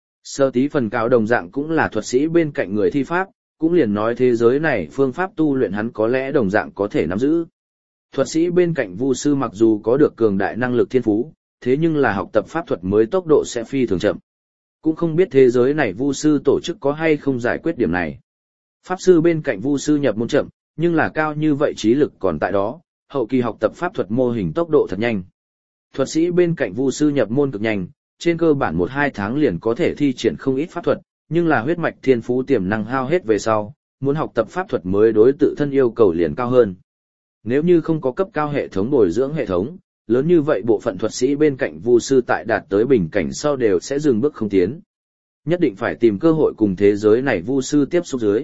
Sơ tí phần cao đồng dạng cũng là thuật sĩ bên cạnh người thi pháp, cũng liền nói thế giới này phương pháp tu luyện hắn có lẽ đồng dạng có thể nắm giữ. Thuật sĩ bên cạnh vu sư mặc dù có được cường đại năng lực thiên phú, thế nhưng là học tập pháp thuật mới tốc độ sẽ phi thường chậm. Cũng không biết thế giới này vu sư tổ chức có hay không giải quyết điểm này. Pháp sư bên cạnh vu sư nhập môn chậm, nhưng là cao như vậy trí lực còn tại đó, hậu kỳ học tập pháp thuật mô hình tốc độ thật nhanh. Thuật sĩ bên cạnh vu sư nhập môn cực nhanh, trên cơ bản 1-2 tháng liền có thể thi triển không ít pháp thuật, nhưng là huyết mạch thiên phú tiềm năng hao hết về sau, muốn học tập pháp thuật mới đối tự thân yêu cầu liền cao hơn. Nếu như không có cấp cao hệ thống bồi dưỡng hệ thống, lớn như vậy bộ phận thuật sĩ bên cạnh vu sư tại đạt tới bình cảnh sau đều sẽ dừng bước không tiến. Nhất định phải tìm cơ hội cùng thế giới này vu sư tiếp xúc dưới.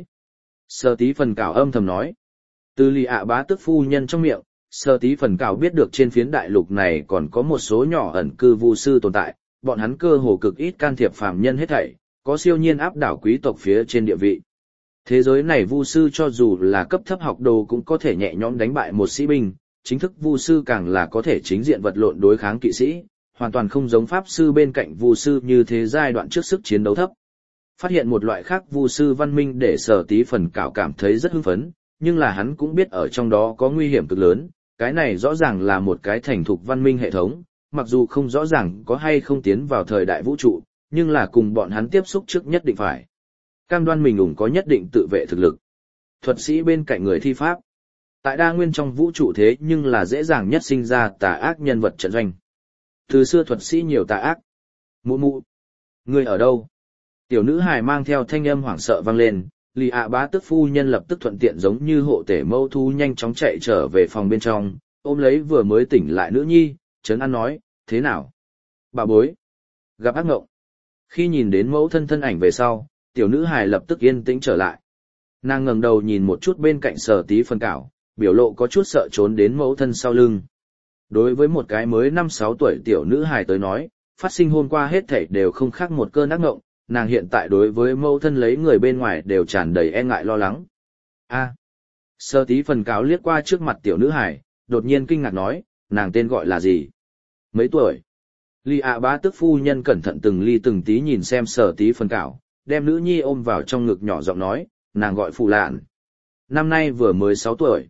Sơ tí phần cảo âm thầm nói. Từ Lý ạ bá tức phu nhân trong miệng, sơ tí phần cảo biết được trên phiến đại lục này còn có một số nhỏ ẩn cư vu sư tồn tại, bọn hắn cơ hồ cực ít can thiệp phàm nhân hết thảy, có siêu nhiên áp đảo quý tộc phía trên địa vị. Thế giới này vu sư cho dù là cấp thấp học đồ cũng có thể nhẹ nhõm đánh bại một sĩ binh, chính thức vu sư càng là có thể chính diện vật lộn đối kháng kỵ sĩ, hoàn toàn không giống pháp sư bên cạnh vu sư như thế giai đoạn trước sức chiến đấu thấp. Phát hiện một loại khác vu sư văn minh để Sở Tí phần cảo cảm thấy rất hưng phấn, nhưng là hắn cũng biết ở trong đó có nguy hiểm cực lớn, cái này rõ ràng là một cái thành thục văn minh hệ thống, mặc dù không rõ ràng có hay không tiến vào thời đại vũ trụ, nhưng là cùng bọn hắn tiếp xúc trước nhất định phải. Cam đoan mình ủng có nhất định tự vệ thực lực. Thuật sĩ bên cạnh người thi pháp. Tại đa nguyên trong vũ trụ thế nhưng là dễ dàng nhất sinh ra tà ác nhân vật trận doanh. Từ xưa thuật sĩ nhiều tà ác. Mụ mụ. Người ở đâu? Tiểu nữ hài mang theo thanh âm hoảng sợ vang lên, Lý ạ bá tức phu nhân lập tức thuận tiện giống như hộ tể mâu thu nhanh chóng chạy trở về phòng bên trong, ôm lấy vừa mới tỉnh lại nữ nhi, trấn an nói, thế nào? Bà bối. Gặp ác ngộng. Khi nhìn đến mẫu thân thân ảnh về sau, tiểu nữ hài lập tức yên tĩnh trở lại. Nàng ngẩng đầu nhìn một chút bên cạnh Sở Tí phần cảo, biểu lộ có chút sợ trốn đến mẫu thân sau lưng. Đối với một cái mới 5-6 tuổi tiểu nữ hài tới nói, phát sinh hôm qua hết thảy đều không khác một cơn ác ngộng, nàng hiện tại đối với mẫu thân lấy người bên ngoài đều tràn đầy e ngại lo lắng. Sở Tí phần cảo liếc qua trước mặt tiểu nữ hài, đột nhiên kinh ngạc nói, nàng tên gọi là gì? Mấy tuổi? Lý ạ bá tức phu nhân cẩn thận từng ly từng tí nhìn xem Sở Tí phần cảo, đem nữ nhi ôm vào trong ngực nhỏ giọng nói, nàng gọi Phù Lạn. Năm nay vừa mới 6 tuổi.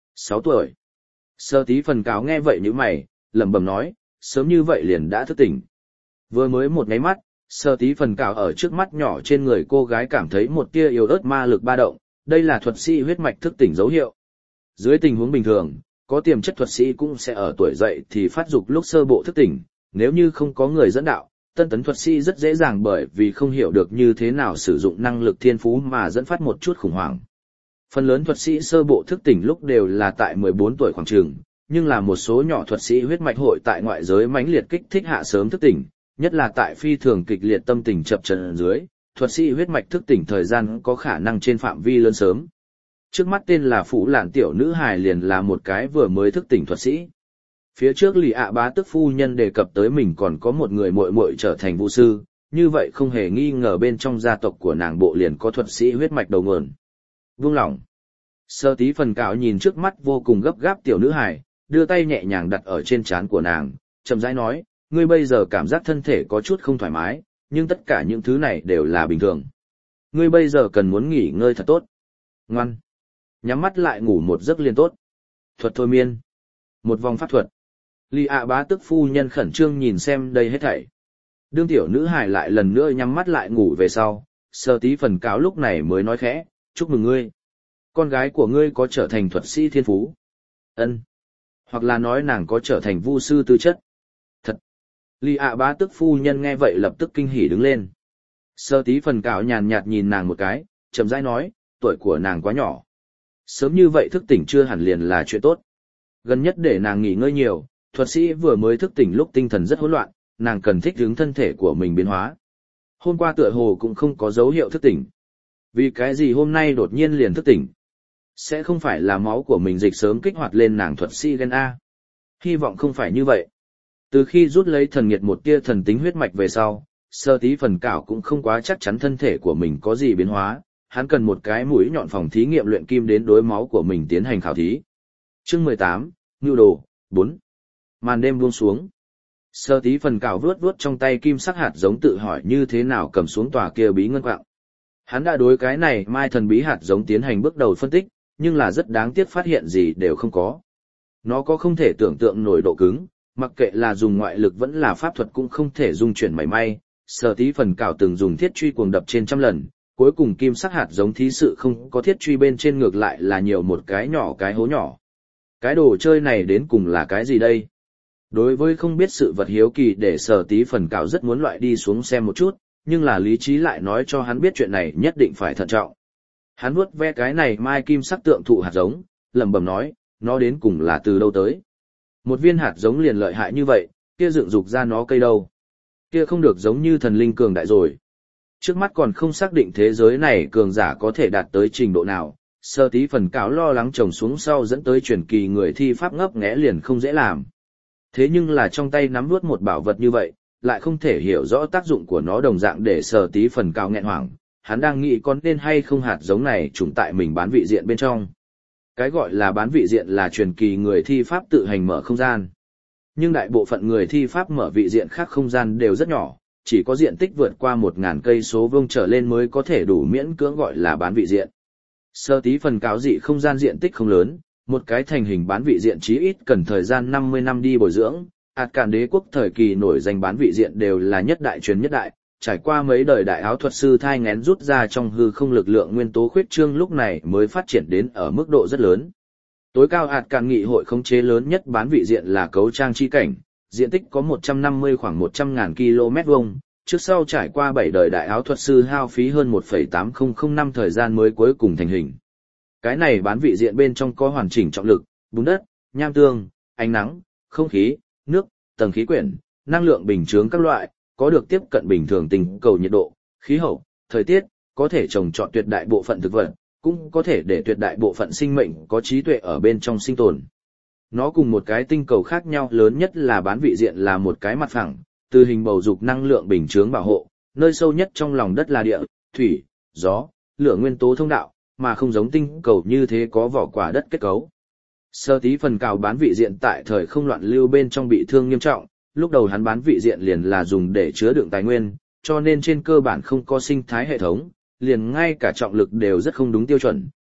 6 tuổi. Sơ tí phần cáo nghe vậy như mày, lẩm bẩm nói, sớm như vậy liền đã thức tỉnh. Vừa mới một nháy mắt, sơ tí phần cáo ở trước mắt nhỏ trên người cô gái cảm thấy một tia yếu ớt ma lực ba động, đây là thuật sĩ huyết mạch thức tỉnh dấu hiệu. Dưới tình huống bình thường, có tiềm chất thuật sĩ cũng sẽ ở tuổi dậy thì phát dục lúc sơ bộ thức tỉnh, nếu như không có người dẫn đạo, tân tấn thuật sĩ rất dễ dàng bởi vì không hiểu được như thế nào sử dụng năng lực thiên phú mà dẫn phát một chút khủng hoảng. Phần lớn thuật sĩ sơ bộ thức tỉnh lúc đều là tại 14 tuổi khoảng trường, nhưng là một số nhỏ thuật sĩ huyết mạch hội tại ngoại giới mãnh liệt kích thích hạ sớm thức tỉnh, nhất là tại phi thường kịch liệt tâm tình chập chờn dưới, thuật sĩ huyết mạch thức tỉnh thời gian có khả năng trên phạm vi lớn sớm. Trước mắt tên là Phủ Lạn tiểu nữ hài liền là một cái vừa mới thức tỉnh thuật sĩ. Phía trước Lì ạ bá tức phu nhân đề cập tới mình còn có một người muội muội trở thành vũ sư, như vậy không hề nghi ngờ bên trong gia tộc của nàng bộ liền có thuật sĩ huyết mạch đầu nguồn. Vung lòng. Sơ tí phần cạo nhìn trước mắt vô cùng gấp gáp tiểu nữ hài, đưa tay nhẹ nhàng đặt ở trên trán của nàng, chậm rãi nói, ngươi bây giờ cảm giác thân thể có chút không thoải mái, nhưng tất cả những thứ này đều là bình thường. Ngươi bây giờ cần muốn nghỉ ngơi thật tốt. Ngoan. Nhắm mắt lại ngủ một giấc liền tốt. Thuật thôi miên. Một vòng pháp thuật. Lì ạ bá tức phu nhân khẩn trương nhìn xem đây hết thảy. Đương tiểu nữ hài lại lần nữa nhắm mắt lại ngủ về sau, sơ tí phần cáo lúc này mới nói khẽ, chúc mừng ngươi. Con gái của ngươi có trở thành thuật sĩ thiên phú. Ân. Hoặc là nói nàng có trở thành vu sư tư chất. Thật. Lì ạ bá tức phu nhân nghe vậy lập tức kinh hỉ đứng lên. Sơ tí phần cáo nhàn nhạt nhìn nàng một cái, chậm rãi nói, tuổi của nàng quá nhỏ. Sớm như vậy thức tỉnh chưa hẳn liền là chuyện tốt. Gần nhất để nàng nghỉ ngơi nhiều, thuật sĩ vừa mới thức tỉnh lúc tinh thần rất hỗn loạn, nàng cần thích ứng thân thể của mình biến hóa. Hôm qua tựa hồ cũng không có dấu hiệu thức tỉnh. Vì cái gì hôm nay đột nhiên liền thức tỉnh? Sẽ không phải là máu của mình dịch sớm kích hoạt lên nàng thuật sĩ gen A. Hy vọng không phải như vậy. Từ khi rút lấy thần nghiệt một tia thần tính huyết mạch về sau, sơ tí phần cảo cũng không quá chắc chắn thân thể của mình có gì biến hóa, hắn cần một cái mũi nhọn phòng thí nghiệm luyện kim đến đối máu của mình tiến hành khảo thí. Chương 18, Nưu đồ, 4. Màn đêm buông xuống. Sơ tí phần cảo vuốt vuốt trong tay kim sắc hạt giống tự hỏi như thế nào cầm xuống tòa kia bí ngân quạng. Hắn đã đối cái này mai thần bí hạt giống tiến hành bước đầu phân tích, nhưng là rất đáng tiếc phát hiện gì đều không có. Nó có không thể tưởng tượng nổi độ cứng, mặc kệ là dùng ngoại lực vẫn là pháp thuật cũng không thể dung chuyển mảy may. Sơ tí phần cảo từng dùng thiết truy cuồng đập trên trăm lần, cuối cùng kim sắc hạt giống thí sự không có thiết truy bên trên ngược lại là nhiều một cái nhỏ cái hố nhỏ. Cái đồ chơi này đến cùng là cái gì đây? Đối với không biết sự vật hiếu kỳ để Sở tí phần cạo rất muốn loại đi xuống xem một chút, nhưng là lý trí lại nói cho hắn biết chuyện này nhất định phải thận trọng. Hắn vuốt ve cái này mai kim sắc tượng thụ hạt giống, lẩm bẩm nói, nó đến cùng là từ đâu tới? Một viên hạt giống liền lợi hại như vậy, kia dựng dục ra nó cây đâu? Kia không được giống như thần linh cường đại rồi. Trước mắt còn không xác định thế giới này cường giả có thể đạt tới trình độ nào, Sơ tí phần cáo lo lắng trồng xuống sau dẫn tới truyền kỳ người thi pháp ngấp nghé liền không dễ làm. Thế nhưng là trong tay nắm nuốt một bảo vật như vậy, lại không thể hiểu rõ tác dụng của nó đồng dạng để Sơ tí phần cáo nghẹn hoảng, hắn đang nghĩ có nên hay không hạt giống này trùng tại mình bán vị diện bên trong. Cái gọi là bán vị diện là truyền kỳ người thi pháp tự hành mở không gian. Nhưng đại bộ phận người thi pháp mở vị diện khác không gian đều rất nhỏ, chỉ có diện tích vượt qua 1000 cây số vuông trở lên mới có thể đủ miễn cưỡng gọi là bán vị diện. Sơ tí phần cáo dị không gian diện tích không lớn, một cái thành hình bán vị diện chí ít cần thời gian 50 năm đi bồi dưỡng. Ạt Cản đế quốc thời kỳ nổi danh bán vị diện đều là nhất đại truyền nhất đại, trải qua mấy đời đại áo thuật sư thai nghén rút ra trong hư không lực lượng nguyên tố khuyết trương lúc này mới phát triển đến ở mức độ rất lớn. Tối cao Ạt Cản nghị hội khống chế lớn nhất bán vị diện là cấu trang chi cảnh, diện tích có 150 khoảng 100.000 km vuông. Trước sau trải qua 7 đời đại áo thuật sư hao phí hơn 1,8005 năm thời gian mới cuối cùng thành hình. Cái này bán vị diện bên trong có hoàn chỉnh trọng lực, bùn đất, nham tương, ánh nắng, không khí, nước, tầng khí quyển, năng lượng bình chướng các loại, có được tiếp cận bình thường tình cầu nhiệt độ, khí hậu, thời tiết, có thể trồng trọt tuyệt đại bộ phận thực vật, cũng có thể để tuyệt đại bộ phận sinh mệnh có trí tuệ ở bên trong sinh tồn. Nó cùng một cái tinh cầu khác nhau lớn nhất là bán vị diện là một cái mặt phẳng, từ hình bầu dục năng lượng bình chướng bảo hộ, nơi sâu nhất trong lòng đất là địa, thủy, gió, lửa nguyên tố thông đạo, mà không giống tinh cầu như thế có vỏ quả đất kết cấu. Sơ tí phần cào bán vị diện tại thời không loạn lưu bên trong bị thương nghiêm trọng, lúc đầu hắn bán vị diện liền là dùng để chứa đựng tài nguyên, cho nên trên cơ bản không có sinh thái hệ thống, liền ngay cả trọng lực đều rất không đúng tiêu chuẩn,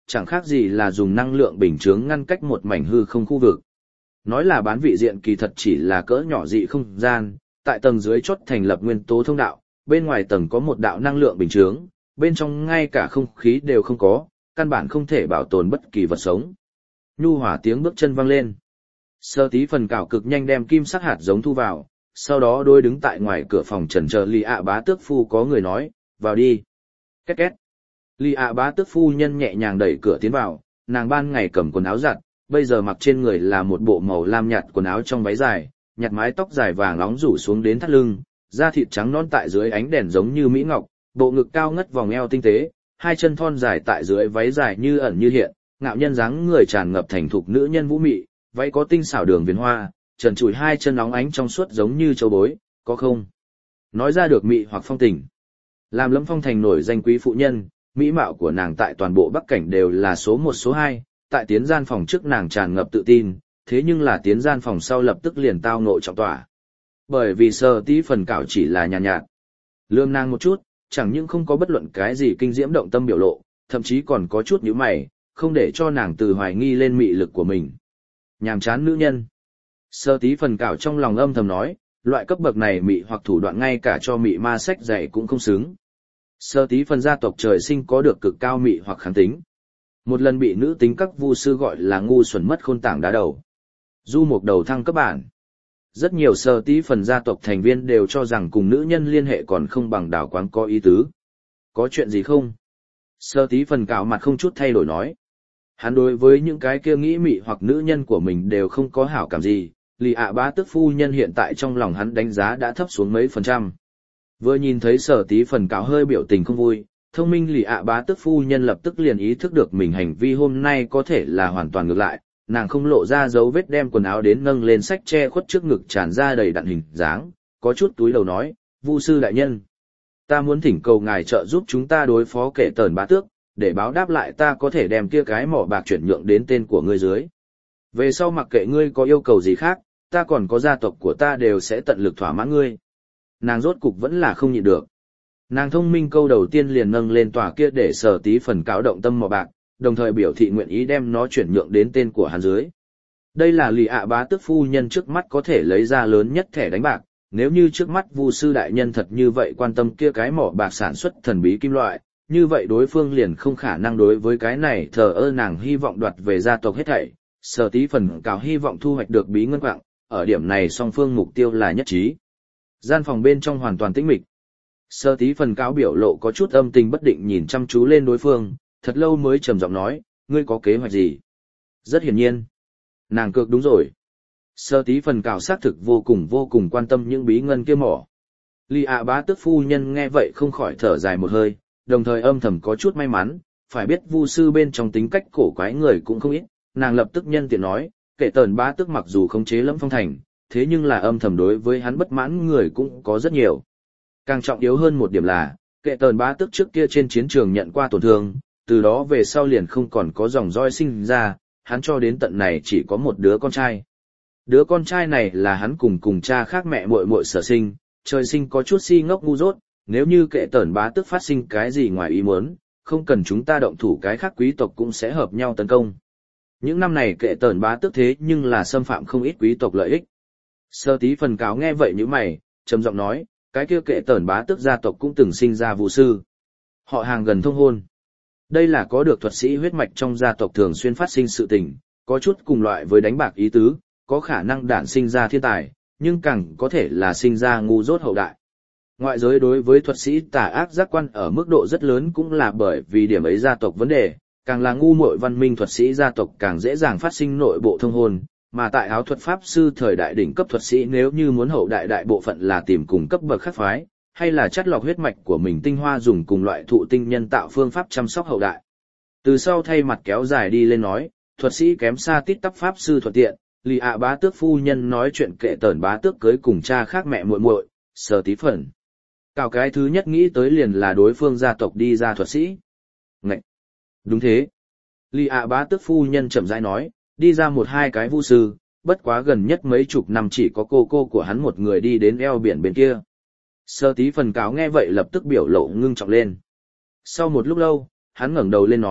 chẳng khác gì là dùng năng lượng bình chướng ngăn cách một mảnh hư không khu vực. Nói là bán vị diện kỳ thật chỉ là cỡ nhỏ dị không gian, tại tầng dưới chót thành lập nguyên tố thông đạo, bên ngoài tầng có một đạo năng lượng bình chướng, bên trong ngay cả không khí đều không có, căn bản không thể bảo tồn bất kỳ vật sống. Nhu hòa tiếng bước chân vang lên. Sơ tí phần cảo cực nhanh đem kim sắc hạt giống thu vào, sau đó đôi đứng tại ngoài cửa phòng trần chờ Lì ạ bá tước phu có người nói, vào đi. Két két. Lì ạ bá tước phu nhân nhẹ nhàng đẩy cửa tiến vào, nàng ban ngày cầm quần áo giặt, bây giờ mặc trên người là một bộ màu lam nhạt quần áo trong váy dài, nhạt mái tóc dài vàng nóng rủ xuống đến thắt lưng, da thịt trắng non tại dưới ánh đèn giống như mỹ ngọc, bộ ngực cao ngất vòng eo tinh tế, hai chân thon dài tại dưới váy dài như ẩn như hiện, ngạo nhân dáng người tràn ngập thành thục nữ nhân vũ mị, váy có tinh xảo đường viền hoa, trần trụi hai chân nóng ánh trong suốt giống như châu bối, có không? Nói ra được mị hoặc phong tình. Làm Lâm Phong thành nổi danh quý phụ nhân, mỹ mạo của nàng tại toàn bộ Bắc Cảnh đều là số 1 số 2, tại tiến gian phòng trước nàng tràn ngập tự tin, thế nhưng là tiến gian phòng sau lập tức liền tao ngộ trọng tỏa. Bởi vì Sơ tí phần cảo chỉ là nhàn nhạt. Lương nàng một chút, chẳng những không có bất luận cái gì kinh diễm động tâm biểu lộ, thậm chí còn có chút nhíu mày, không để cho nàng từ hoài nghi lên mị lực của mình. Nhàm chán nữ nhân. Sơ tí phần cảo trong lòng âm thầm nói, loại cấp bậc này mị hoặc thủ đoạn ngay cả cho mị ma sách dạy cũng không xứng. Sơ tí phần gia tộc trời sinh có được cực cao mị hoặc kháng tính. Một lần bị nữ tính các vu sư gọi là ngu xuẩn mất khôn tảng đá đầu. Du mục đầu thăng cấp bản. Rất nhiều sơ tí phần gia tộc thành viên đều cho rằng cùng nữ nhân liên hệ còn không bằng đào quáng có ý tứ. Có chuyện gì không? Sơ tí phần cảo mặt không chút thay đổi nói. Hắn đối với những cái kia nghĩ mị hoặc nữ nhân của mình đều không có hảo cảm gì, Lì ạ bá tước phu nhân hiện tại trong lòng hắn đánh giá đã thấp xuống mấy %. Vừa nhìn thấy Sở tí phần cảo hơi biểu tình không vui, thông minh Lì ạ bá tước phu nhân lập tức liền ý thức được mình hành vi hôm nay có thể là hoàn toàn ngược lại, nàng không lộ ra dấu vết đem quần áo đến nâng lên sách che khuất trước ngực tràn ra đầy đặn hình dáng, có chút túi đầu nói, Vu sư đại nhân, ta muốn thỉnh cầu ngài trợ giúp chúng ta đối phó kẻ tờn bá tước, để báo đáp lại ta có thể đem kia cái mỏ bạc chuyển nhượng đến tên của ngươi dưới. Về sau mặc kệ ngươi có yêu cầu gì khác, ta còn có gia tộc của ta đều sẽ tận lực thỏa mãn ngươi. Nàng rốt cục vẫn là không nhịn được. Nàng thông minh câu đầu tiên liền nâng lên tòa kia để Sở tí phần cáo động tâm mỏ bạc, đồng thời biểu thị nguyện ý đem nó chuyển nhượng đến tên của hắn dưới. Đây là Lì ạ bá tước phu nhân trước mắt có thể lấy ra lớn nhất thẻ đánh bạc, nếu như trước mắt Vu sư đại nhân thật như vậy quan tâm kia cái mỏ bạc sản xuất thần bí kim loại, như vậy đối phương liền không khả năng đối với cái này thờ ơ. Nàng hy vọng đoạt về gia tộc hết thảy, Sở tí phần cào hy vọng thu hoạch được bí ngân quạng, ở điểm này song phương mục tiêu là nhất trí. Gian phòng bên trong hoàn toàn tĩnh mịch. Sở tí phần cáo biểu lộ có chút âm tình bất định nhìn chăm chú lên đối phương, thật lâu mới trầm giọng nói, ngươi có kế hoạch gì? Rất hiển nhiên. Nàng cược đúng rồi. Sở tí phần cào xác thực vô cùng quan tâm những bí ngân kia mỏ. Lì ạ bá tước phu nhân nghe vậy không khỏi thở dài một hơi, đồng thời âm thầm có chút may mắn, phải biết vu sư bên trong tính cách cổ quái người cũng không ít, nàng lập tức nhân tiện nói, kẻ tờn bá tước mặc dù khống chế Lâm Phong thành, thế nhưng là âm thầm đối với hắn bất mãn người cũng có rất nhiều. Càng trọng yếu hơn một điểm là, kẻ tờn bá tước trước kia trên chiến trường nhận qua tổn thương, từ đó về sau liền không còn có dòng roi sinh ra, hắn cho đến tận này chỉ có một đứa con trai. Đứa con trai này là hắn cùng cha khác mẹ muội muội sở sinh, trời sinh có chút si ngốc ngu dốt, nếu như kẻ tờn bá tước phát sinh cái gì ngoài ý muốn, không cần chúng ta động thủ cái khác quý tộc cũng sẽ hợp nhau tấn công. Những năm này kẻ tờn bá tước thế nhưng là xâm phạm không ít quý tộc lợi ích. Sơ tí phần cáo nghe vậy như mày, trầm giọng nói, cái kia kẻ tờn bá tước gia tộc cũng từng sinh ra vu sư. Họ hàng gần thông hôn. Đây là có được thuật sĩ huyết mạch trong gia tộc thường xuyên phát sinh sự tình, có chút cùng loại với đánh bạc ý tứ, có khả năng đản sinh ra thiên tài, nhưng càng có thể là sinh ra ngu dốt hậu đại. Ngoại giới đối với thuật sĩ tà ác giác quan ở mức độ rất lớn cũng là bởi vì điểm ấy gia tộc vấn đề, càng là ngu muội văn minh thuật sĩ gia tộc càng dễ dàng phát sinh nội bộ thông hôn, mà tại áo thuật pháp sư thời đại đỉnh cấp thuật sĩ nếu như muốn hậu đại đại bộ phận là tìm cùng cấp bậc khác phái, hay là chắt lọc huyết mạch của mình tinh hoa dùng cùng loại thụ tinh nhân tạo phương pháp chăm sóc hậu đại. Từ sau thay mặt kéo dài đi lên nói, thuật sĩ kém xa tít tắp pháp sư thuận tiện, Lì ạ bá tước phu nhân nói chuyện kệ tờn bá tước cưới cùng cha khác mẹ muội muội, Sở tí phần. Cào cái thứ nhất nghĩ tới liền là đối phương gia tộc đi ra thuật sĩ. Ngậy! Đúng thế. Lì ạ bá tước phu nhân chậm rãi nói, đi ra một hai cái vu sư, bất quá gần nhất mấy chục năm chỉ có cô của hắn một người đi đến eo biển bên kia. Sở tí phần cáo nghe vậy lập tức biểu lộ ngưng trọng lên. Sau một lúc lâu, hắn ngẩng đầu lên nói,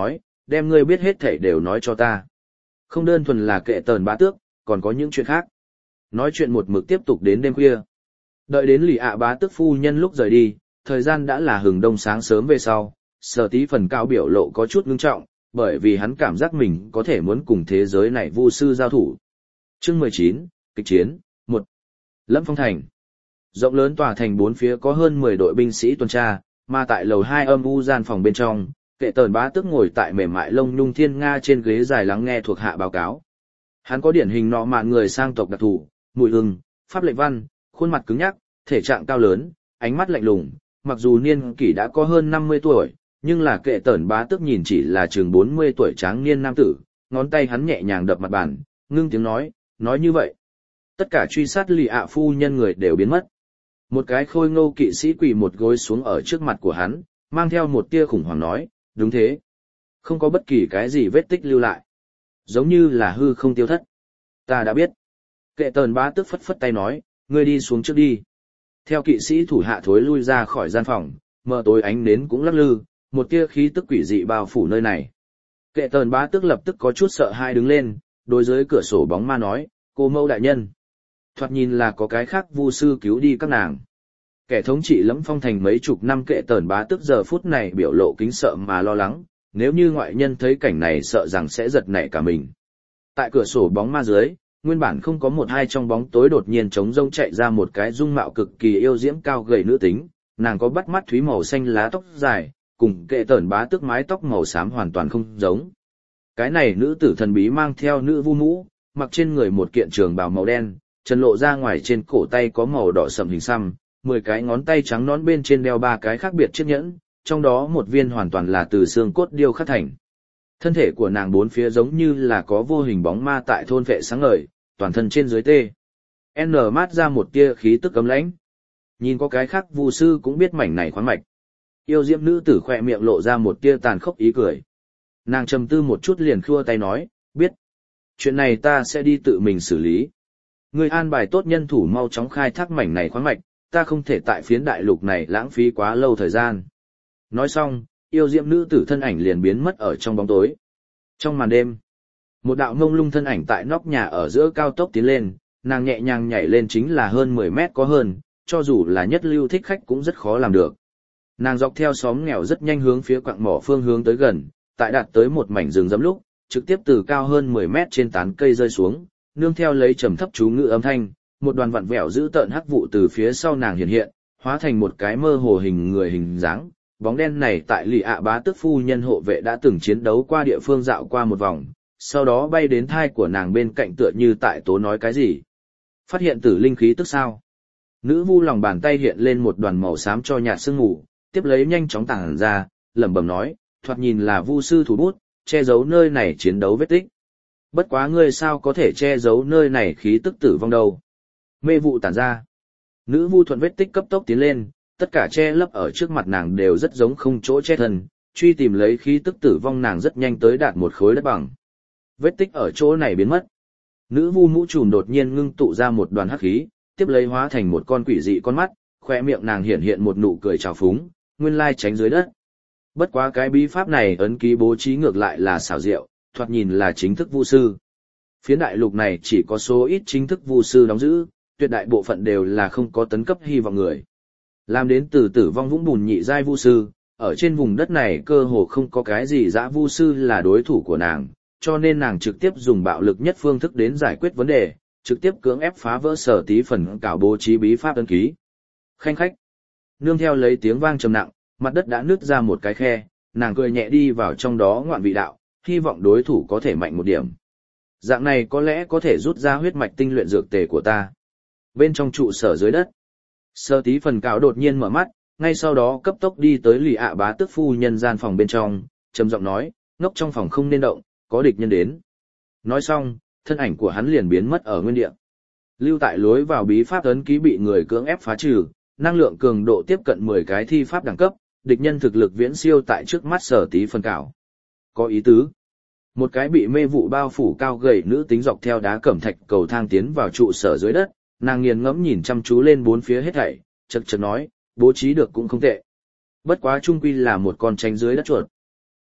đem ngươi biết hết thảy đều nói cho ta. Không đơn thuần là kệ tờn bá tước, còn có những chuyện khác. Nói chuyện một mực tiếp tục đến đêm khuya. Đợi đến lì ạ bá tước phu nhân lúc rời đi, thời gian đã là hừng đông sáng sớm về sau, Sở Tí Phần Cao biểu lộ có chút ngưng trọng, bởi vì hắn cảm giác mình có thể muốn cùng thế giới này vu sư giao thủ. Chương 19, kịch chiến, 1. Lâm Phong Thành. Rộng lớn tòa thành bốn phía có hơn 10 đội binh sĩ tuần tra, mà tại lầu 2 âm u gian phòng bên trong, kệ tờn bá tước ngồi tại mềm mại lông nhung thiên nga trên ghế dài lắng nghe thuộc hạ báo cáo. Hắn có điển hình nọ mạn người sang tộc đặc thù, mùi hừng, pháp lệnh văn, khuôn mặt cứng nhắc, thể trạng cao lớn, ánh mắt lạnh lùng, mặc dù niên kỷ đã có hơn 50 tuổi, nhưng là kệ tờn bá tước nhìn chỉ là chừng 40 tuổi tráng niên nam tử, ngón tay hắn nhẹ nhàng đập mặt bàn, ngưng tiếng nói như vậy. Tất cả truy sát lì ạ phu nhân người đều biến mất. Một cái khôi ngô kỵ sĩ quỳ một gối xuống ở trước mặt của hắn, mang theo một tia khủng hoảng nói, đúng thế. Không có bất kỳ cái gì vết tích lưu lại. Giống như là hư không tiêu thất. Ta đã biết. Kệ tờn bá tước phất phất tay nói, ngươi đi xuống trước đi. Theo kỵ sĩ thủ hạ thối lui ra khỏi gian phòng, mờ tối ánh nến cũng lắc lư, một tia khí tức quỷ dị bao phủ nơi này. Kệ tờn bá tước lập tức có chút sợ hãi đứng lên, đối dưới cửa sổ bóng ma nói, cô mâu đại nhân. Thoạt nhìn là có cái khác vu sư cứu đi các nàng. Kẻ thống trị Lẫm Phong Thành mấy chục năm kệ tờn bá tước giờ phút này biểu lộ kính sợ mà lo lắng, nếu như ngoại nhân thấy cảnh này sợ rằng sẽ giật nảy cả mình. Tại cửa sổ bóng ma dưới, nguyên bản không có một hai trong bóng tối đột nhiên trống rông chạy ra một cái dung mạo cực kỳ yêu diễm cao gầy nữ tính, nàng có bắt mắt thúy màu xanh lá tóc dài, cùng kệ tờn bá tước mái tóc màu xám hoàn toàn không giống. Cái này nữ tử thần bí mang theo nữ vu mũ, mặc trên người một kiện trường bào màu đen, chân lộ ra ngoài trên cổ tay có màu đỏ sậm hình xăm, 10 cái ngón tay trắng nõn bên trên đeo 3 cái khác biệt chiếc nhẫn, trong đó một viên hoàn toàn là từ xương cốt điêu khắc thành. Thân thể của nàng bốn phía giống như là có vô hình bóng ma tại thôn vệ sáng ngời, toàn thân trên dưới tê. N mát ra một tia khí tức cấm lãnh. Nhìn có cái khác vu sư cũng biết mảnh này khoáng mạch. Yêu diễm nữ tử khỏe miệng lộ ra một tia tàn khốc ý cười. Nàng trầm tư một chút liền khua tay nói, biết. Chuyện này ta sẽ đi tự mình xử lý. Người an bài tốt nhân thủ mau chóng khai thác mảnh này khoáng mạch, ta không thể tại phiến đại lục này lãng phí quá lâu thời gian. Nói xong, yêu diễm nữ tử thân ảnh liền biến mất ở trong bóng tối. Trong màn đêm, một đạo ngông lung thân ảnh tại nóc nhà ở giữa cao tốc tiến lên, nàng nhẹ nhàng nhảy lên chính là hơn 10 mét có hơn, cho dù là nhất lưu thích khách cũng rất khó làm được. Nàng dọc theo xóm nghèo rất nhanh hướng phía quặng mỏ phương hướng tới gần, tại đạt tới một mảnh rừng rậm lúc, trực tiếp từ cao hơn 10 mét trên tán cây rơi xuống, nương theo lấy trầm thấp chú ngữ âm thanh, một đoàn vặn vẹo dữ tợn hắc vụ từ phía sau nàng hiện hiện, hóa thành một cái mơ hồ hình người hình dáng. Bóng đen này tại lì ạ bá tước phu nhân hộ vệ đã từng chiến đấu qua địa phương dạo qua một vòng, sau đó bay đến thai của nàng bên cạnh tựa như tại tố nói cái gì. Phát hiện tử linh khí tức sao? Nữ vu lòng bàn tay hiện lên một đoàn màu xám cho nhạt sương mù, tiếp lấy nhanh chóng tản ra, lẩm bẩm nói, thoạt nhìn là vu sư thủ bút, che giấu nơi này chiến đấu vết tích. Bất quá ngươi sao có thể che giấu nơi này khí tức tử vong đâu? Mê vụ tản ra. Nữ vu thuận vết tích cấp tốc tiến lên, tất cả che lấp ở trước mặt nàng đều rất giống không chỗ che thân, truy tìm lấy khí tức tử vong nàng rất nhanh tới đạt một khối đất bằng. Vết tích ở chỗ này biến mất. Nữ vu mũ trùm đột nhiên ngưng tụ ra một đoàn hắc khí, tiếp lấy hóa thành một con quỷ dị con mắt, khoe miệng nàng hiện hiện một nụ cười trào phúng, nguyên lai tránh dưới đất. Bất quá cái bí pháp này ấn ký bố trí ngược lại là xảo diệu, thoạt nhìn là chính thức vu sư. Phiến đại lục này chỉ có số ít chính thức vu sư đóng giữ, tuyệt đại bộ phận đều là không có tấn cấp hy vọng người. Làm đến từ tử vong vũng bùn nhị giai vu sư, ở trên vùng đất này cơ hồ không có cái gì dã vu sư là đối thủ của nàng, cho nên nàng trực tiếp dùng bạo lực nhất phương thức đến giải quyết vấn đề, trực tiếp cưỡng ép phá vỡ Sở Tí Phần cảo bố trí bí pháp ấn ký. Khanh khách. Nương theo lấy tiếng vang trầm nặng, mặt đất đã nứt ra một cái khe, nàng cười nhẹ đi vào trong đó ngoạn vị đạo, hy vọng đối thủ có thể mạnh một điểm. Dạng này có lẽ có thể rút ra huyết mạch tinh luyện dược tề của ta. Bên trong trụ sở dưới đất, Sở Tí Phần cảo đột nhiên mở mắt, ngay sau đó cấp tốc đi tới lì ạ bá tước phu nhân gian phòng bên trong, trầm giọng nói, ngốc trong phòng không nên động, có địch nhân đến. Nói xong, thân ảnh của hắn liền biến mất ở nguyên địa. Lưu tại lối vào bí pháp ấn ký bị người cưỡng ép phá trừ, năng lượng cường độ tiếp cận 10 cái thi pháp đẳng cấp, địch nhân thực lực viễn siêu tại trước mắt Sở Tí Phần cảo. Có ý tứ. Một cái bị mê vụ bao phủ cao gầy nữ tính dọc theo đá cẩm thạch cầu thang tiến vào trụ sở dưới đất, nàng nghiền ngẫm nhìn chăm chú lên bốn phía hết thảy, chật chật nói, bố trí được cũng không tệ. Bất quá trung quy là một con tránh dưới đất chuột.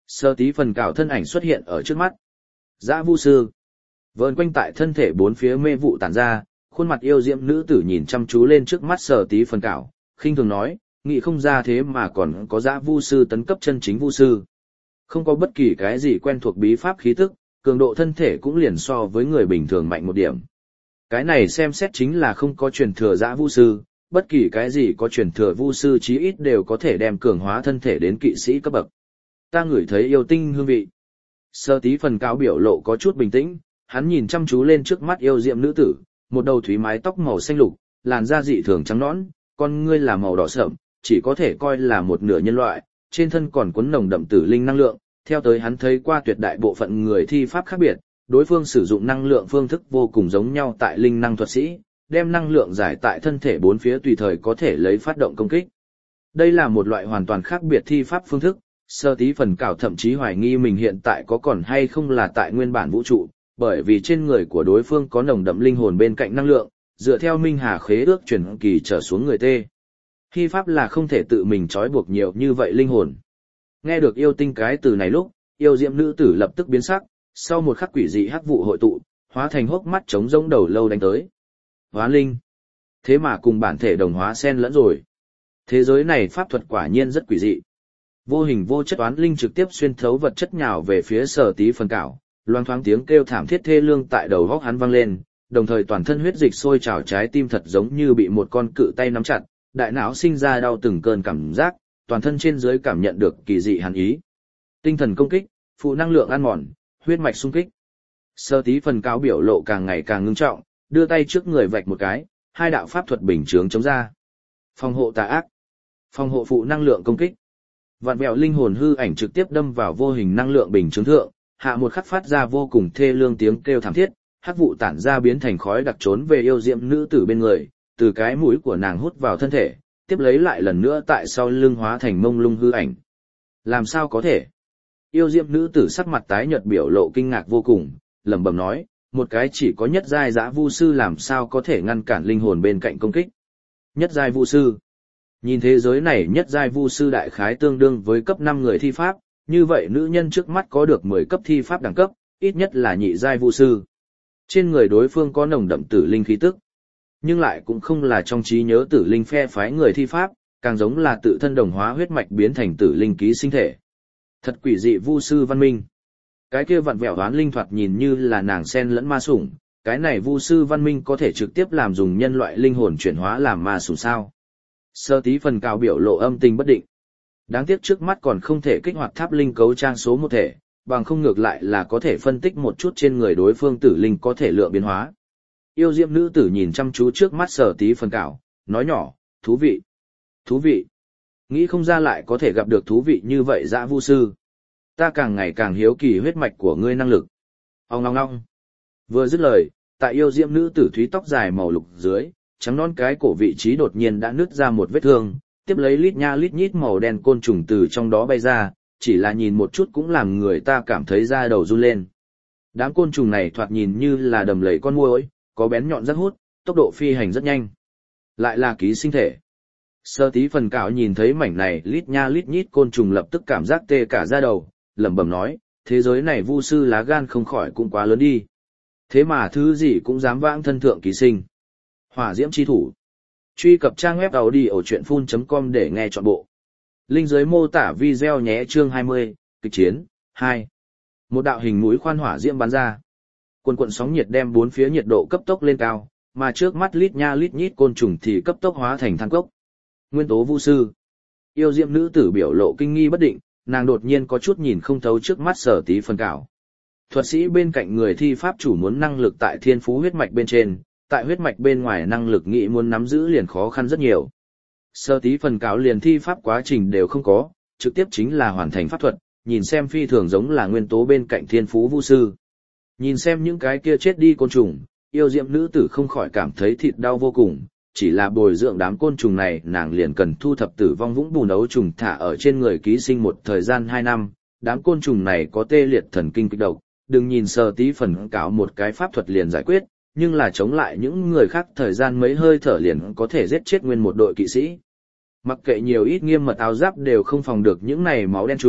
Sơ tí phần cào thân ảnh xuất hiện ở trước mắt. Dã vu sư. Vờn quanh tại thân thể bốn phía mê vụ tản ra, khuôn mặt yêu diễm nữ tử nhìn chăm chú lên trước mắt sờ tí phần cào, khinh thường nói, nghĩ không ra thế mà còn có dã vu sư tấn cấp chân chính vu sư. Không có bất kỳ cái gì quen thuộc bí pháp khí tức, cường độ thân thể cũng liền so với người bình thường mạnh một điểm. Cái này xem xét chính là không có truyền thừa dã vu sư, bất kỳ cái gì có truyền thừa vu sư chí ít đều có thể đem cường hóa thân thể đến kỵ sĩ cấp bậc. Ta ngửi thấy yêu tinh hương vị. Sơ tí phần cáo biểu lộ có chút bình tĩnh, hắn nhìn chăm chú lên trước mắt yêu diệm nữ tử, một đầu thúy mái tóc màu xanh lục, làn da dị thường trắng nõn, con ngươi là màu đỏ sẫm, chỉ có thể coi là một nửa nhân loại, trên thân còn cuốn nồng đậm tử linh năng lượng, theo tới hắn thấy qua tuyệt đại bộ phận người thi pháp khác biệt, đối phương sử dụng năng lượng phương thức vô cùng giống nhau tại linh năng thuật sĩ, đem năng lượng giải tại thân thể bốn phía tùy thời có thể lấy phát động công kích. Đây là một loại hoàn toàn khác biệt thi pháp phương thức, sơ tí phần cảo thậm chí hoài nghi mình hiện tại có còn hay không là tại nguyên bản vũ trụ, bởi vì trên người của đối phương có nồng đậm linh hồn bên cạnh năng lượng, dựa theo Minh Hà khế ước chuyển kỳ trở xuống người tê. Thi pháp là không thể tự mình trói buộc nhiều như vậy linh hồn. Nghe được yêu tinh cái từ này lúc, yêu diệm nữ tử lập tức biến sắc, sau một khắc quỷ dị hắc vụ hội tụ, hóa thành hốc mắt trống rỗng đầu lâu đánh tới. Hóa linh. Thế mà cùng bản thể đồng hóa xen lẫn rồi. Thế giới này pháp thuật quả nhiên rất quỷ dị. Vô hình vô chất oán linh trực tiếp xuyên thấu vật chất nhào về phía Sở Tí phần cảo, loang thoáng tiếng kêu thảm thiết thê lương tại đầu góc hắn vang lên, đồng thời toàn thân huyết dịch sôi trào, trái tim thật giống như bị một con cự tay nắm chặt, đại não sinh ra đau từng cơn cảm giác, toàn thân trên dưới cảm nhận được kỳ dị hàn ý. Tinh thần công kích, phụ năng lượng ăn mòn, huyết mạch xung kích. Sở Tí phần cảo biểu lộ càng ngày càng ngưng trọng, đưa tay trước người vạch một cái, hai đạo pháp thuật bình chướng chống ra. Phòng hộ tà ác, phòng hộ phụ năng lượng công kích. Vạn vẹo linh hồn hư ảnh trực tiếp đâm vào vô hình năng lượng bình chướng thượng, hạ một khắc phát ra vô cùng thê lương tiếng kêu thảm thiết, hắc vụ tản ra biến thành khói đặc trốn về yêu diệm nữ tử bên người, từ cái mũi của nàng hút vào thân thể, tiếp lấy lại lần nữa tại sau lưng hóa thành mông lung hư ảnh. Làm sao có thể? Yêu diệm nữ tử sắc mặt tái nhợt biểu lộ kinh ngạc vô cùng, lẩm bẩm nói, một cái chỉ có nhất giai dã vu sư làm sao có thể ngăn cản linh hồn bên cạnh công kích? Nhất giai vu sư. Nhìn thế giới này nhất giai vu sư đại khái tương đương với cấp 5 người thi pháp, như vậy nữ nhân trước mắt có được 10 cấp thi pháp đẳng cấp, ít nhất là nhị giai vu sư. Trên người đối phương có nồng đậm tử linh khí tức, nhưng lại cũng không là trong trí nhớ tử linh phe phái người thi pháp, càng giống là tự thân đồng hóa huyết mạch biến thành tử linh ký sinh thể. Thật quỷ dị vu sư văn minh. Cái kia vặn vẹo đoán linh thoạt nhìn như là nàng sen lẫn ma sủng, cái này vu sư văn minh có thể trực tiếp làm dùng nhân loại linh hồn chuyển hóa làm ma sủng sao? Sơ tí phần cào biểu lộ âm tình bất định. Đáng tiếc trước mắt còn không thể kích hoạt tháp linh cấu trang số một thể, bằng không ngược lại là có thể phân tích một chút trên người đối phương tử linh có thể lượng biến hóa. Yêu diệm nữ tử nhìn chăm chú trước mắt Sở Tí phần cào, nói nhỏ, thú vị. Thú vị. Nghĩ không ra lại có thể gặp được thú vị như vậy dã vu sư. Ta càng ngày càng hiếu kỳ huyết mạch của ngươi năng lực. Ong ong ong. Vừa dứt lời, tại yêu diệm nữ tử thúy tóc dài màu lục dưới, trắng non cái cổ vị trí đột nhiên đã nứt ra một vết thương, tiếp lấy lít nha lít nhít màu đen côn trùng từ trong đó bay ra, chỉ là nhìn một chút cũng làm người ta cảm thấy da đầu run lên. Đám côn trùng này thoạt nhìn như là đầm lầy con muỗi, có bén nhọn rất hút, tốc độ phi hành rất nhanh. Lại là ký sinh thể. Sơ Tí phần cảo nhìn thấy mảnh này lít nha lít nhít côn trùng lập tức cảm giác tê cả da đầu, lẩm bẩm nói, thế giới này vu sư lá gan không khỏi cũng quá lớn đi. Thế mà thứ gì cũng dám vãng thân thượng ký sinh. Hỏa diễm chi thủ. Truy cập trang web audiochuyenphun.com để nghe trọn bộ. Link dưới mô tả video nhé. Chương 20, kịch chiến 2. Một đạo hình mũi khoan hỏa diễm bắn ra. Cuồn sóng nhiệt đem bốn phía nhiệt độ cấp tốc lên cao, mà trước mắt lít nha lít nhít côn trùng thì cấp tốc hóa thành than cốc. Nguyên tố vu sư. Yêu diệm nữ tử biểu lộ kinh nghi bất định, nàng đột nhiên có chút nhìn không thấu trước mắt Sở Tí phần cảo. Thuật sĩ bên cạnh người thi pháp chủ muốn năng lực tại thiên phú huyết mạch bên trên, tại huyết mạch bên ngoài năng lực nghĩ muốn nắm giữ liền khó khăn rất nhiều. Sở Tí phần cảo liền thi pháp quá trình đều không có, trực tiếp chính là hoàn thành pháp thuật, nhìn xem phi thường giống là nguyên tố bên cạnh thiên phú vu sư. Nhìn xem những cái kia chết đi côn trùng, yêu diệm nữ tử không khỏi cảm thấy thịt đau vô cùng, chỉ là bồi dưỡng đám côn trùng này nàng liền cần thu thập tử vong vũng bùn ấu trùng thả ở trên người ký sinh một thời gian 2 năm, đám côn trùng này có tê liệt thần kinh kịch độc, đừng nhìn Sở Tí phần cảo một cái pháp thuật liền giải quyết, nhưng là chống lại những người khác thời gian mấy hơi thở liền có thể giết chết nguyên một đội kỵ sĩ. Mặc kệ nhiều ít nghiêm mật áo giáp đều không phòng được những này máu đen trùng,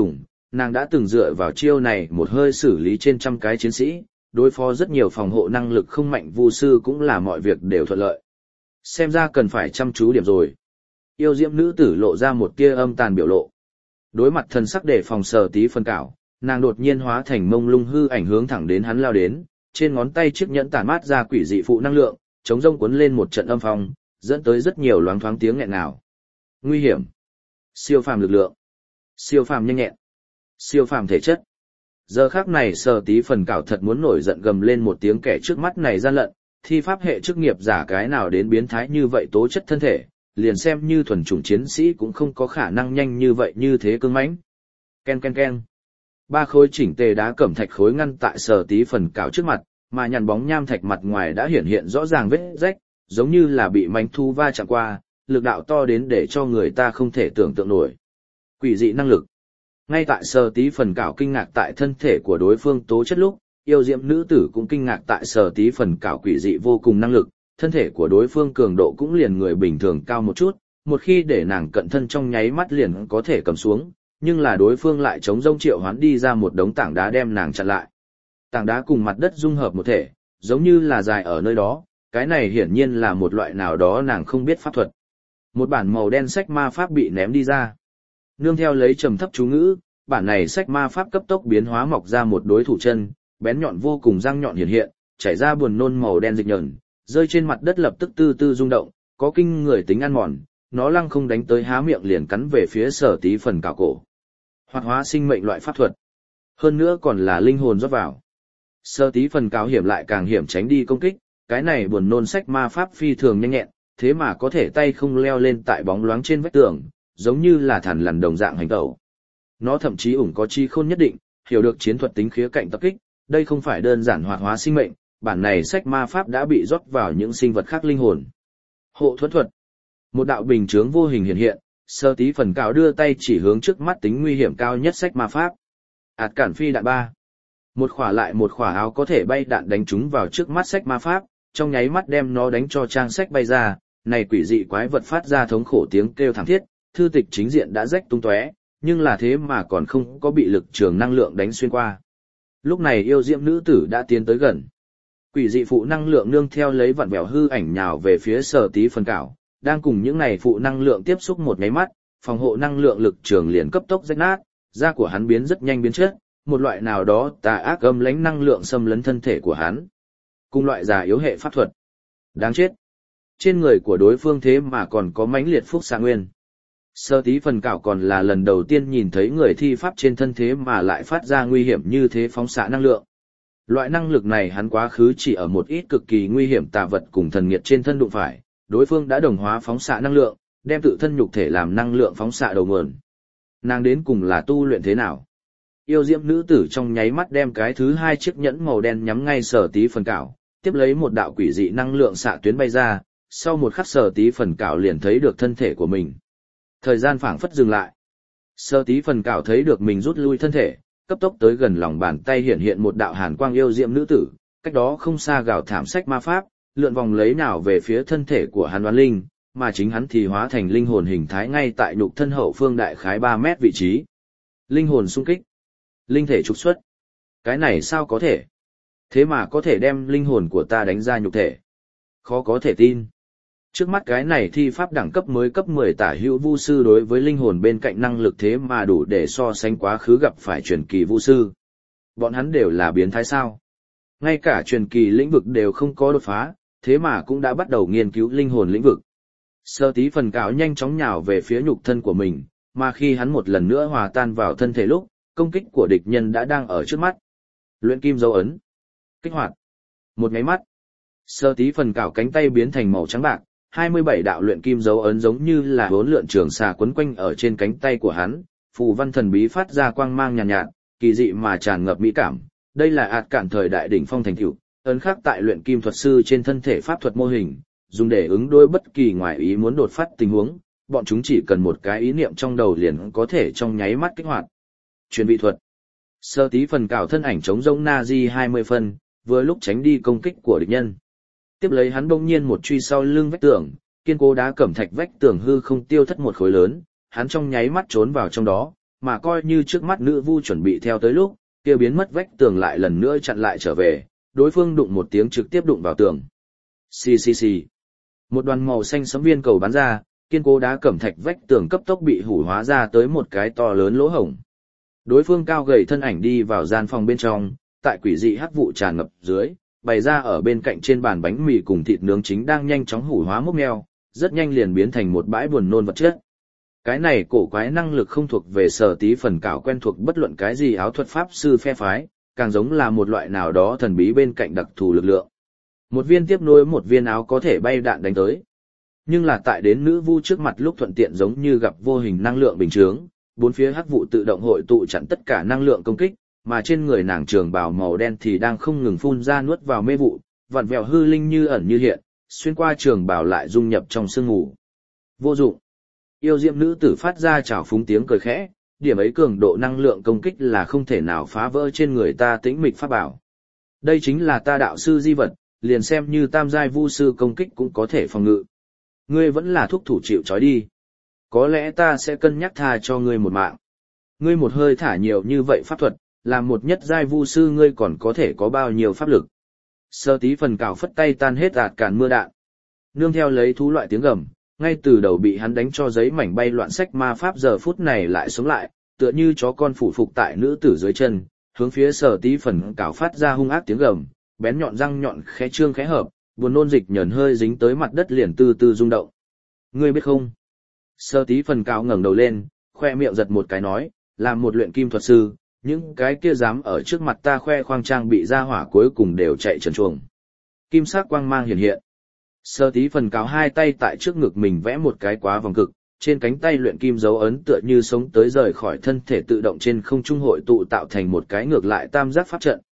nàng đã từng dựa vào chiêu này một hơi xử lý trên trăm cái chiến sĩ, đối phó rất nhiều phòng hộ năng lực không mạnh vu sư cũng là mọi việc đều thuận lợi. Xem ra cần phải chăm chú điểm rồi. Yêu diễm nữ tử lộ ra một tia âm tàn biểu lộ. Đối mặt thần sắc để phòng Sở Tí Phần Cảo, nàng đột nhiên hóa thành mông lung hư ảnh hướng thẳng đến hắn lao đến, trên ngón tay chiếc nhẫn tản mát ra quỷ dị phụ năng lượng, chống rông cuốn lên một trận âm phong, dẫn tới rất nhiều loáng thoáng tiếng nghẹn ngào. Nguy hiểm, siêu phàm lực lượng, siêu phàm nhanh nhẹn, siêu phàm thể chất. Giờ khắc này Sở Tí Phần Cảo thật muốn nổi giận gầm lên một tiếng, kẻ trước mắt này gian lận, thi pháp hệ chức nghiệp giả cái nào đến biến thái như vậy tố chất thân thể, liền xem như thuần chủng chiến sĩ cũng không có khả năng nhanh như vậy như thế cứng mãnh. Ken ken ken. Ba khối chỉnh tề đá cẩm thạch khối ngăn tại Sở Tí Phần Cảo trước mặt, mà nhằn bóng nham thạch mặt ngoài đã hiển hiện rõ ràng vết rách, giống như là bị manh thu va chạm qua, lực đạo to đến để cho người ta không thể tưởng tượng nổi. Quỷ dị năng lực. Ngay tại Sở Tí Phần Cảo kinh ngạc tại thân thể của đối phương tố chất lúc, yêu diễm nữ tử cũng kinh ngạc tại Sở Tí Phần Cảo quỷ dị vô cùng năng lực, thân thể của đối phương cường độ cũng liền người bình thường cao một chút, một khi để nàng cận thân trong nháy mắt liền có thể cầm xuống, nhưng là đối phương lại chống rông triệu hoán đi ra một đống tảng đá đem nàng chặn lại. Tảng đá cùng mặt đất dung hợp một thể, giống như là dài ở nơi đó, cái này hiển nhiên là một loại nào đó nàng không biết pháp thuật. Một bản màu đen sách ma pháp bị ném đi ra. Nương theo lấy trầm thấp chú ngữ, bản này sách ma pháp cấp tốc biến hóa mọc ra một đối thủ chân, bén nhọn vô cùng răng nhọn hiện hiện, chảy ra buồn nôn màu đen dịch nhờn, rơi trên mặt đất lập tức tư tư rung động, có kinh người tính ăn mòn, nó lăng không đánh tới há miệng liền cắn về phía Sở Tí Phần Cảo cổ. Hoạt hóa sinh mệnh loại pháp thuật. Hơn nữa còn là linh hồn rót vào. Sở Tí Phần Cảo hiểm lại càng hiểm tránh đi công kích, cái này buồn nôn sách ma pháp phi thường nhanh nhẹn, thế mà có thể tay không leo lên tại bóng loáng trên vách tường, giống như là thằn lằn đồng dạng hành tẩu. Nó thậm chí ủng có trí khôn nhất định, hiểu được chiến thuật tính khía cạnh tập kích, đây không phải đơn giản hoạt hóa sinh mệnh, bản này sách ma pháp đã bị rót vào những sinh vật khác linh hồn. Hộ thuẫn thuật. Một đạo bình chướng vô hình hiện hiện, Sở Tí Phần Cảo đưa tay chỉ hướng trước mắt tính nguy hiểm cao nhất sách ma pháp. Ạt cản phi đạn 3. Một khỏa lại một khỏa áo có thể bay đạn đánh trúng vào trước mắt sách ma pháp, trong nháy mắt đem nó đánh cho trang sách bay ra, này quỷ dị quái vật phát ra thống khổ tiếng kêu thảm thiết, thư tịch chính diện đã rách tung tóe, nhưng là thế mà còn không có bị lực trường năng lượng đánh xuyên qua. Lúc này yêu diễm nữ tử đã tiến tới gần. Quỷ dị phụ năng lượng nương theo lấy vặn vẹo hư ảnh nhào về phía Sở Tí Phần Cảo, đang cùng những này phụ năng lượng tiếp xúc một nháy mắt, phòng hộ năng lượng lực trường liền cấp tốc rách nát, da của hắn biến rất nhanh biến chất, một loại nào đó tà ác âm lãnh năng lượng xâm lấn thân thể của hắn. Cùng loại già yếu hệ pháp thuật. Đáng chết. Trên người của đối phương thế mà còn có mãnh liệt phúc xạ nguyên. Sở Tí Phần Cảo còn là lần đầu tiên nhìn thấy người thi pháp trên thân thế mà lại phát ra nguy hiểm như thế phóng xạ năng lượng. Loại năng lực này hắn quá khứ chỉ ở một ít cực kỳ nguy hiểm tà vật cùng thần nghiệt trên thân đụng phải, đối phương đã đồng hóa phóng xạ năng lượng, đem tự thân nhục thể làm năng lượng phóng xạ đầu nguồn. Nàng đến cùng là tu luyện thế nào? Yêu diễm nữ tử trong nháy mắt đem cái thứ hai chiếc nhẫn màu đen nhắm ngay Sở Tí Phần Cảo, tiếp lấy một đạo quỷ dị năng lượng xạ tuyến bay ra, sau một khắc Sở Tí Phần Cảo liền thấy được thân thể của mình. Thời gian phảng phất dừng lại. Sở Tí Phần Cảo thấy được mình rút lui thân thể, cấp tốc tới gần lòng bàn tay hiện hiện một đạo hàn quang yêu diễm nữ tử, cách đó không xa gào thảm sách ma pháp, lượn vòng lấy nào về phía thân thể của hắn đoán linh, mà chính hắn thì hóa thành linh hồn hình thái ngay tại nhục thân hậu phương đại khái 3 mét vị trí. Linh hồn xung kích. Linh thể trục xuất. Cái này sao có thể? Thế mà có thể đem linh hồn của ta đánh ra nhục thể. Khó có thể tin. Trước mắt cái này thi pháp đẳng cấp mới cấp 10 tả hữu vu sư đối với linh hồn bên cạnh năng lực thế mà đủ để so sánh quá khứ gặp phải truyền kỳ vu sư. Bọn hắn đều là biến thái sao? Ngay cả truyền kỳ lĩnh vực đều không có đột phá, thế mà cũng đã bắt đầu nghiên cứu linh hồn lĩnh vực. Sở Tí Phần Cảo nhanh chóng nhào về phía nhục thân của mình, mà khi hắn một lần nữa hòa tan vào thân thể lúc, công kích của địch nhân đã đang ở trước mắt. Luyện kim dấu ấn. Kích hoạt. Một nháy mắt, Sở Tí Phần Cảo cánh tay biến thành màu trắng bạc, 27 đạo luyện kim dấu ấn giống như là bốn lượn trường xà quấn quanh ở trên cánh tay của hắn, phù văn thần bí phát ra quang mang nhàn nhạt, kỳ dị mà tràn ngập mỹ cảm. Đây là ạt cản thời đại đỉnh phong thành tựu, ấn khắc tại luyện kim thuật sư trên thân thể pháp thuật mô hình, dùng để ứng đối bất kỳ ngoài ý muốn đột phát tình huống, bọn chúng chỉ cần một cái ý niệm trong đầu liền có thể trong nháy mắt kích hoạt. Truyền vị thuật. Sở Tí Phần Cảo thân ảnh chống rông Nazi 20 phân, vừa lúc tránh đi công kích của địch nhân. Tiếp lấy hắn bỗng nhiên một truy sau lưng vách tường, kiên cố đá cẩm thạch vách tường hư không tiêu thất một khối lớn, hắn trong nháy mắt trốn vào trong đó, mà coi như trước mắt nữ vu chuẩn bị theo tới lúc, kia biến mất vách tường lại lần nữa chặn lại trở về, đối phương đụng một tiếng trực tiếp đụng vào tường. Xì xì xì. Một đoàn màu xanh sẫm viên cầu bắn ra, kiên cố đá cẩm thạch vách tường cấp tốc bị hủ hóa ra tới một cái to lớn lỗ hổng. Đối phương cao gầy thân ảnh đi vào gian phòng bên trong, tại quỷ dị hắc vụ tràn ngập dưới, bày ra ở bên cạnh trên bàn bánh mì cùng thịt nướng chính đang nhanh chóng hủ hóa mốc meo, rất nhanh liền biến thành một bãi buồn nôn vật chất. Cái này cổ quái năng lực không thuộc về Sở Tí Phần Cảo quen thuộc bất luận cái gì áo thuật pháp sư phe phái, càng giống là một loại nào đó thần bí bên cạnh đặc thù lực lượng. Một viên tiếp nối một viên áo có thể bay đạn đánh tới. Nhưng là tại đến nữ vu trước mặt lúc thuận tiện giống như gặp vô hình năng lượng bình chướng, bốn phía hắc vụ tự động hội tụ chặn tất cả năng lượng công kích, mà trên người nàng trường bào màu đen thì đang không ngừng phun ra nuốt vào mê vụ, vặn vẹo hư linh như ẩn như hiện, xuyên qua trường bào lại dung nhập trong sương ngủ. Vô dụng. Yêu diệm nữ tử phát ra trào phúng tiếng cười khẽ, điểm ấy cường độ năng lượng công kích là không thể nào phá vỡ trên người ta tĩnh mịch pháp bảo. Đây chính là ta đạo sư di vật, liền xem như tam giai vu sư công kích cũng có thể phòng ngự. Ngươi vẫn là thúc thủ chịu trói đi. Có lẽ ta sẽ cân nhắc tha cho ngươi một mạng. Ngươi một hơi thả nhiều như vậy pháp thuật, làm một nhất giai vu sư ngươi còn có thể có bao nhiêu pháp lực. Sở Tí Phần Cảo phất tay tan hết ạt cản mưa đạn. Nương theo lấy thú loại tiếng gầm, ngay từ đầu bị hắn đánh cho giấy mảnh bay loạn sách ma pháp giờ phút này lại sống lại, tựa như chó con phủ phục tại nữ tử dưới chân, hướng phía Sở Tí Phần Cảo phát ra hung ác tiếng gầm, bén nhọn răng nhọn khẽ trương khẽ hợp, buồn nôn dịch nhờn hơi dính tới mặt đất liền từ từ rung động. Ngươi biết không? Sở Tí Phần Cảo ngẩng đầu lên, khoe miệng giật một cái nói, làm một luyện kim thuật sư, những cái kia dám ở trước mặt ta khoe khoang trang bị ra hỏa cuối cùng đều chạy trần truồng. Kim sắc quang mang hiện hiện. Sở Tí Phần Cảo hai tay tại trước ngực mình vẽ một cái quá vòng cực, trên cánh tay luyện kim dấu ấn tựa như sống tới rời khỏi thân thể tự động trên không trung hội tụ tạo thành một cái ngược lại tam giác pháp trận,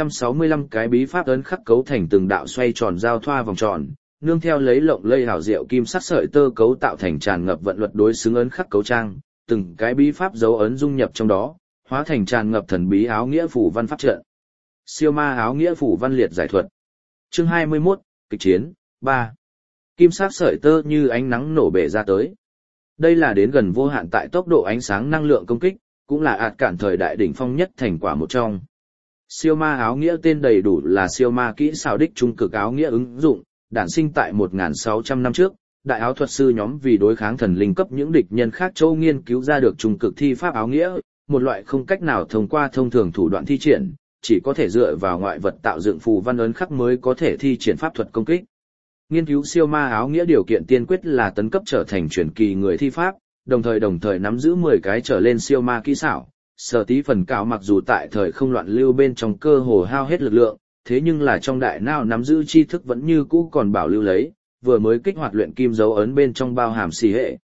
165 cái bí pháp ấn khắc cấu thành từng đạo xoay tròn giao thoa vòng tròn, nương theo lấy lộng lây hào diệu kim sắc sợi tơ cấu tạo thành tràn ngập vận luật đối xứng ấn khắc cấu trang, từng cái bí pháp dấu ấn dung nhập trong đó, hóa thành tràn ngập thần bí áo nghĩa phủ văn pháp trận. Siêu ma áo nghĩa phủ văn liệt giải thuật. Chương 21, kịch chiến 3. Kim sắc sợi tơ như ánh nắng nổ bể ra tới. Đây là đến gần vô hạn tại tốc độ ánh sáng năng lượng công kích, cũng là ạt cản thời đại đỉnh phong nhất thành quả một trong. Siêu ma áo nghĩa tên đầy đủ là siêu ma kỹ xảo đích trung cực áo nghĩa ứng dụng, đản sinh tại 1.600 năm trước, đại áo thuật sư nhóm vì đối kháng thần linh cấp những địch nhân khác châu nghiên cứu ra được trung cực thi pháp áo nghĩa, một loại không cách nào thông qua thông thường thủ đoạn thi triển, chỉ có thể dựa vào ngoại vật tạo dựng phù văn ấn khắc mới có thể thi triển pháp thuật công kích. Nghiên cứu siêu ma áo nghĩa điều kiện tiên quyết là tấn cấp trở thành truyền kỳ người thi pháp, đồng thời nắm giữ 10 cái trở lên siêu ma kỹ xảo. Sở Tí Phần Cảo mặc dù tại thời không loạn lưu bên trong cơ hồ hao hết lực lượng, thế nhưng là trong đại não nắm giữ tri thức vẫn như cũ còn bảo lưu lấy, vừa mới kích hoạt luyện kim dấu ấn bên trong bao hàm xì hệ.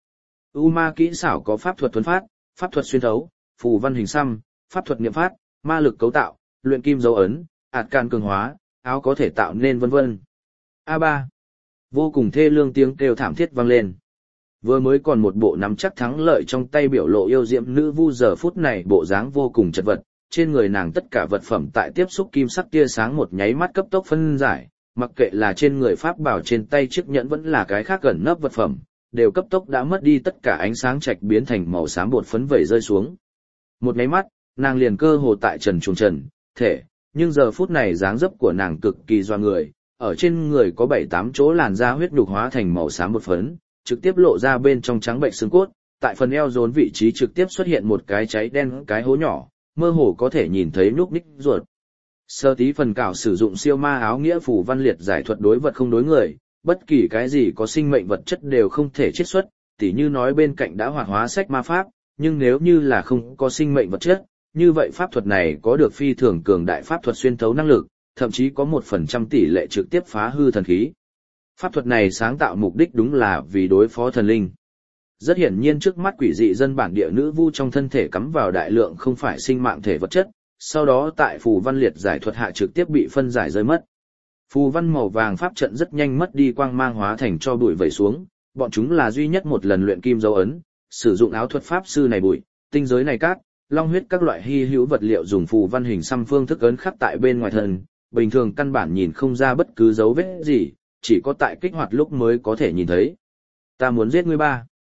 Ma kỹ xảo có pháp thuật thuấn phát, pháp thuật xuyên thấu, phù văn hình xăm, pháp thuật niệm phát, ma lực cấu tạo, luyện kim dấu ấn, ạt can cường hóa, áo có thể tạo nên vân vân. A3. Vô cùng thê lương tiếng kêu thảm thiết vang lên. Vừa mới còn một bộ nắm chắc thắng lợi trong tay biểu lộ yêu diệm nữ vu giờ phút này bộ dáng vô cùng chật vật, trên người nàng tất cả vật phẩm tại tiếp xúc kim sắc tia sáng một nháy mắt cấp tốc phân giải, mặc kệ là trên người pháp bảo trên tay chiếc nhẫn vẫn là cái khác gần nấp vật phẩm, đều cấp tốc đã mất đi tất cả ánh sáng trạch biến thành màu xám bột phấn vẩy rơi xuống. Một nháy mắt, nàng liền cơ hồ tại trần truồng trần, thể, nhưng giờ phút này dáng dấp của nàng cực kỳ doa người, ở trên người có 7-8 chỗ làn da huyết nhục hóa thành màu xám bột phấn, trực tiếp lộ ra bên trong trắng bệnh xương cốt, tại phần eo rốn vị trí trực tiếp xuất hiện một cái cháy đen cái hố nhỏ, mơ hồ có thể nhìn thấy núc ních ruột. Sở Tí Phần Cảo sử dụng siêu ma áo nghĩa phủ văn liệt giải thuật đối vật không đối người, bất kỳ cái gì có sinh mệnh vật chất đều không thể chiết xuất, tỉ như nói bên cạnh đã hoạt hóa sách ma pháp, nhưng nếu như là không có sinh mệnh vật chất, như vậy pháp thuật này có được phi thường cường đại pháp thuật xuyên thấu năng lực, thậm chí có 1% tỷ lệ trực tiếp phá hư thần khí. Pháp thuật này sáng tạo mục đích đúng là vì đối phó thần linh. Rất hiển nhiên trước mắt quỷ dị dân bản địa nữ vu trong thân thể cắm vào đại lượng không phải sinh mạng thể vật chất, sau đó tại phù văn liệt giải thuật hạ trực tiếp bị phân giải rơi mất. Phù văn màu vàng pháp trận rất nhanh mất đi quang mang hóa thành cho bụi vẩy xuống, bọn chúng là duy nhất một lần luyện kim dấu ấn, sử dụng áo thuật pháp sư này bụi, tinh giới này cát, long huyết các loại hy hữu vật liệu dùng phù văn hình xăm phương thức ấn khắc tại bên ngoài thân, bình thường căn bản nhìn không ra bất cứ dấu vết gì, chỉ có tại kích hoạt lúc mới có thể nhìn thấy. Ta muốn giết ngươi ba.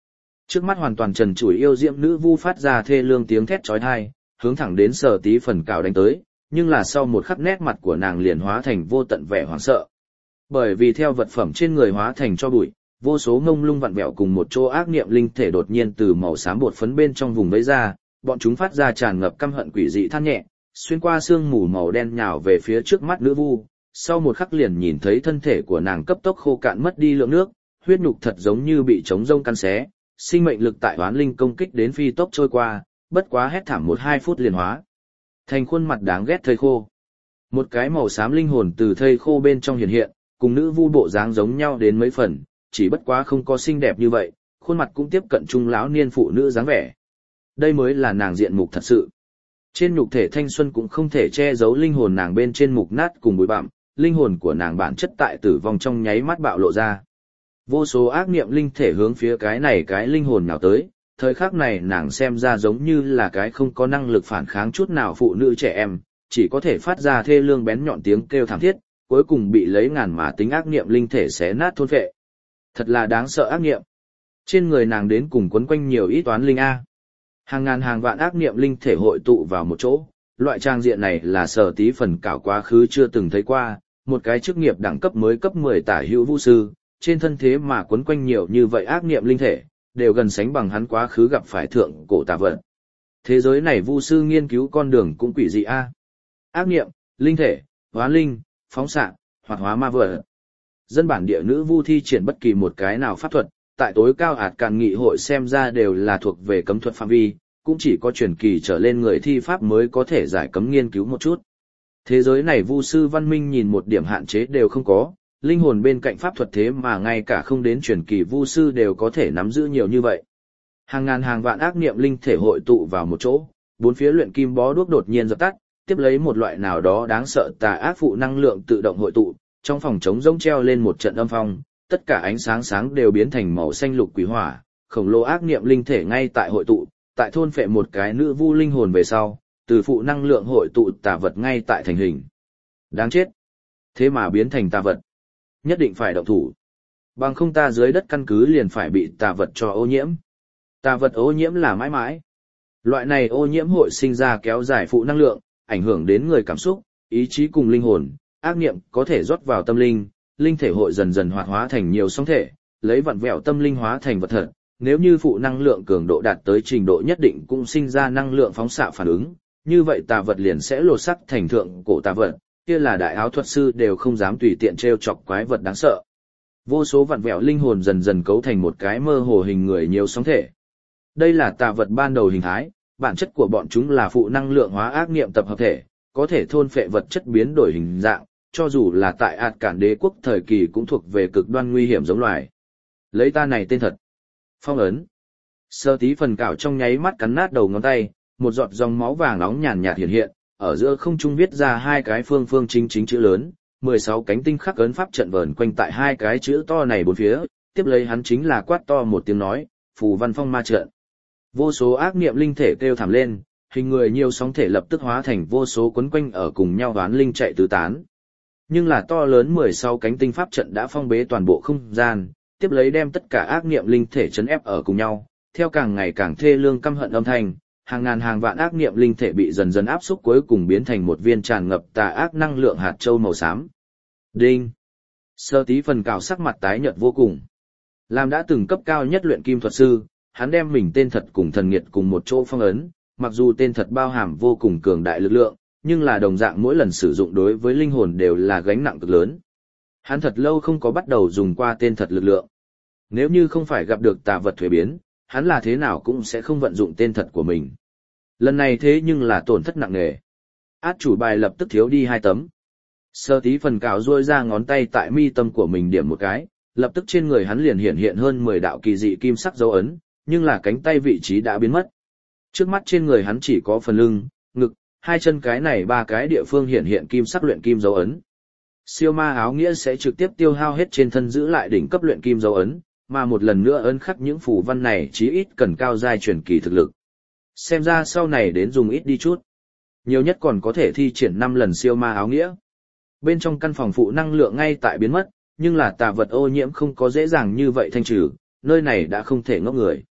Trước mắt hoàn toàn trần trụi yêu diễm nữ vu phát ra thê lương tiếng thét chói tai, hướng thẳng đến Sở Tí Phần Cào đánh tới, nhưng là sau một khắc nét mặt của nàng liền hóa thành vô tận vẻ hoảng sợ. Bởi vì theo vật phẩm trên người hóa thành cho bụi, vô số ngông lung vặn vẹo cùng một chỗ ác niệm linh thể đột nhiên từ màu xám bột phấn bên trong vùng vẫy ra, bọn chúng phát ra tràn ngập căm hận quỷ dị than nhẹ, xuyên qua sương mù màu đen nhào về phía trước mắt nữ vu, sau một khắc liền nhìn thấy thân thể của nàng cấp tốc khô cạn mất đi lượng nước, huyết nhục thật giống như bị trống rông căn xé, sinh mệnh lực tại oán linh công kích đến phi tốc trôi qua, bất quá hét thảm 1-2 phút liền hóa thành khuôn mặt đáng ghét thây khô. Một cái màu xám linh hồn từ thây khô bên trong hiện hiện, cùng nữ vu bộ dáng giống nhau đến mấy phần, chỉ bất quá không có xinh đẹp như vậy, khuôn mặt cũng tiếp cận trung lão niên phụ nữ dáng vẻ. Đây mới là nàng diện mục thật sự. Trên nhục thể thanh xuân cũng không thể che giấu linh hồn nàng bên trên mục nát cùng bụi bặm, linh hồn của nàng bản chất tại tử vong trong nháy mắt bạo lộ ra. Vô số ác niệm linh thể hướng phía cái này cái linh hồn nhào tới, thời khắc này nàng xem ra giống như là cái không có năng lực phản kháng chút nào phụ nữ trẻ em, chỉ có thể phát ra thê lương bén nhọn tiếng kêu thảm thiết, cuối cùng bị lấy ngàn mà tính ác niệm linh thể xé nát thôn phệ. Thật là đáng sợ ác niệm. Trên người nàng đến cùng quấn quanh nhiều ít toán linh A. Hàng ngàn hàng vạn ác niệm linh thể hội tụ vào một chỗ, loại trang diện này là Sở Tí Phần Cảo quá khứ chưa từng thấy qua, một cái chức nghiệp đẳng cấp mới cấp 10 tả hữu vũ sư, trên thân thế mà quấn quanh nhiều như vậy ác niệm linh thể, đều gần sánh bằng hắn quá khứ gặp phải thượng cổ tà vật. Thế giới này vu sư nghiên cứu con đường cũng quỷ dị a. Ác niệm, linh thể, hóa linh, phóng xạ, hoạt hóa ma vật. Dân bản địa nữ vu thi triển bất kỳ một cái nào pháp thuật, tại tối cao ạt càn nghị hội xem ra đều là thuộc về cấm thuật phạm vi, cũng chỉ có truyền kỳ trở lên người thi pháp mới có thể giải cấm nghiên cứu một chút. Thế giới này vu sư văn minh nhìn một điểm hạn chế đều không có, linh hồn bên cạnh pháp thuật thế mà ngay cả không đến truyền kỳ vu sư đều có thể nắm giữ nhiều như vậy. Hàng ngàn hàng vạn ác niệm linh thể hội tụ vào một chỗ, bốn phía luyện kim bó đuốc đột nhiên dập tắt, tiếp lấy một loại nào đó đáng sợ tà ác phụ năng lượng tự động hội tụ, trong phòng trống rỗng treo lên một trận âm phong, tất cả ánh sáng sáng đều biến thành màu xanh lục quỷ hỏa, khổng lồ ác niệm linh thể ngay tại hội tụ, tại thôn phệ một cái nữ vu linh hồn về sau, từ phụ năng lượng hội tụ tà vật ngay tại thành hình. Đáng chết. Thế mà biến thành tà vật. Nhất định phải động thủ. Bằng không ta dưới đất căn cứ liền phải bị tà vật cho ô nhiễm. Tà vật ô nhiễm là mãi mãi. Loại này ô nhiễm hội sinh ra kéo dài phụ năng lượng, ảnh hưởng đến người cảm xúc, ý chí cùng linh hồn, ác niệm có thể rót vào tâm linh, linh thể hội dần dần hoạt hóa thành nhiều sóng thể, lấy vặn vẹo tâm linh hóa thành vật thật. Nếu như phụ năng lượng cường độ đạt tới trình độ nhất định cũng sinh ra năng lượng phóng xạ phản ứng, như vậy tà vật liền sẽ lột sắc thành thượng cổ tà vật, kia là đại áo thuật sư đều không dám tùy tiện trêu chọc quái vật đáng sợ. Vô số vặn vẹo linh hồn dần dần cấu thành một cái mơ hồ hình người nhiều sóng thể. Đây là tà vật ban đầu hình thái, bản chất của bọn chúng là phụ năng lượng hóa ác niệm tập hợp thể, có thể thôn phệ vật chất biến đổi hình dạng, cho dù là tại ạt cản đế quốc thời kỳ cũng thuộc về cực đoan nguy hiểm giống loài. Lấy ta này tên thật. Phong ấn. Sở Tí Phần Cảo trong nháy mắt cắn nát đầu ngón tay, một giọt dòng máu vàng nóng nhàn nhạt hiện hiện, ở giữa không trung viết ra hai cái phương phương chính chính chữ lớn, 16 cánh tinh khắc ấn pháp trận vờn quanh tại hai cái chữ to này bốn phía, tiếp lấy hắn chính là quát to một tiếng nói, phù văn phong ma trận. Vô số ác niệm linh thể kêu thảm lên, hình người nhiều sóng thể lập tức hóa thành vô số quấn quanh ở cùng nhau oán linh chạy tứ tán. Nhưng là to lớn 16 cánh tinh pháp trận đã phong bế toàn bộ không gian, tiếp lấy đem tất cả ác niệm linh thể trấn ép ở cùng nhau, theo càng ngày càng thê lương căm hận âm thanh, hàng ngàn hàng vạn ác niệm linh thể bị dần dần áp xúc cuối cùng biến thành một viên tràn ngập tà ác năng lượng hạt châu màu xám. Đinh. Sở Tí Phần Cảo sắc mặt tái nhợt vô cùng. Làm đã từng cấp cao nhất luyện kim thuật sư, hắn đem mình tên thật cùng thần nghiệt cùng một chỗ phong ấn, mặc dù tên thật bao hàm vô cùng cường đại lực lượng, nhưng là đồng dạng mỗi lần sử dụng đối với linh hồn đều là gánh nặng cực lớn. Hắn thật lâu không có bắt đầu dùng qua tên thật lực lượng. Nếu như không phải gặp được tà vật thuế biến, hắn là thế nào cũng sẽ không vận dụng tên thật của mình. Lần này thế nhưng là tổn thất nặng nề. Át chủ bài lập tức thiếu đi 2 tấm. Sở Tí Phần Cảo duỗi ra ngón tay tại mi tâm của mình điểm một cái, lập tức trên người hắn liền hiện hiện hơn 10 đạo kỳ dị kim sắc dấu ấn, nhưng là cánh tay vị trí đã biến mất. Trước mắt trên người hắn chỉ có phần lưng, ngực, 2 chân cái này 3 cái địa phương hiện hiện kim sắc luyện kim dấu ấn. Siêu ma áo nghĩa sẽ trực tiếp tiêu hao hết trên thân giữ lại đỉnh cấp luyện kim dấu ấn, mà một lần nữa ấn khắc những phù văn này chí ít cần cao giai truyền kỳ thực lực. Xem ra sau này đến dùng ít đi chút. Nhiều nhất còn có thể thi triển 5 lần siêu ma áo nghĩa. Bên trong căn phòng phụ năng lượng ngay tại biến mất, nhưng là tà vật ô nhiễm không có dễ dàng như vậy thanh trừ, nơi này đã không thể ngốc người.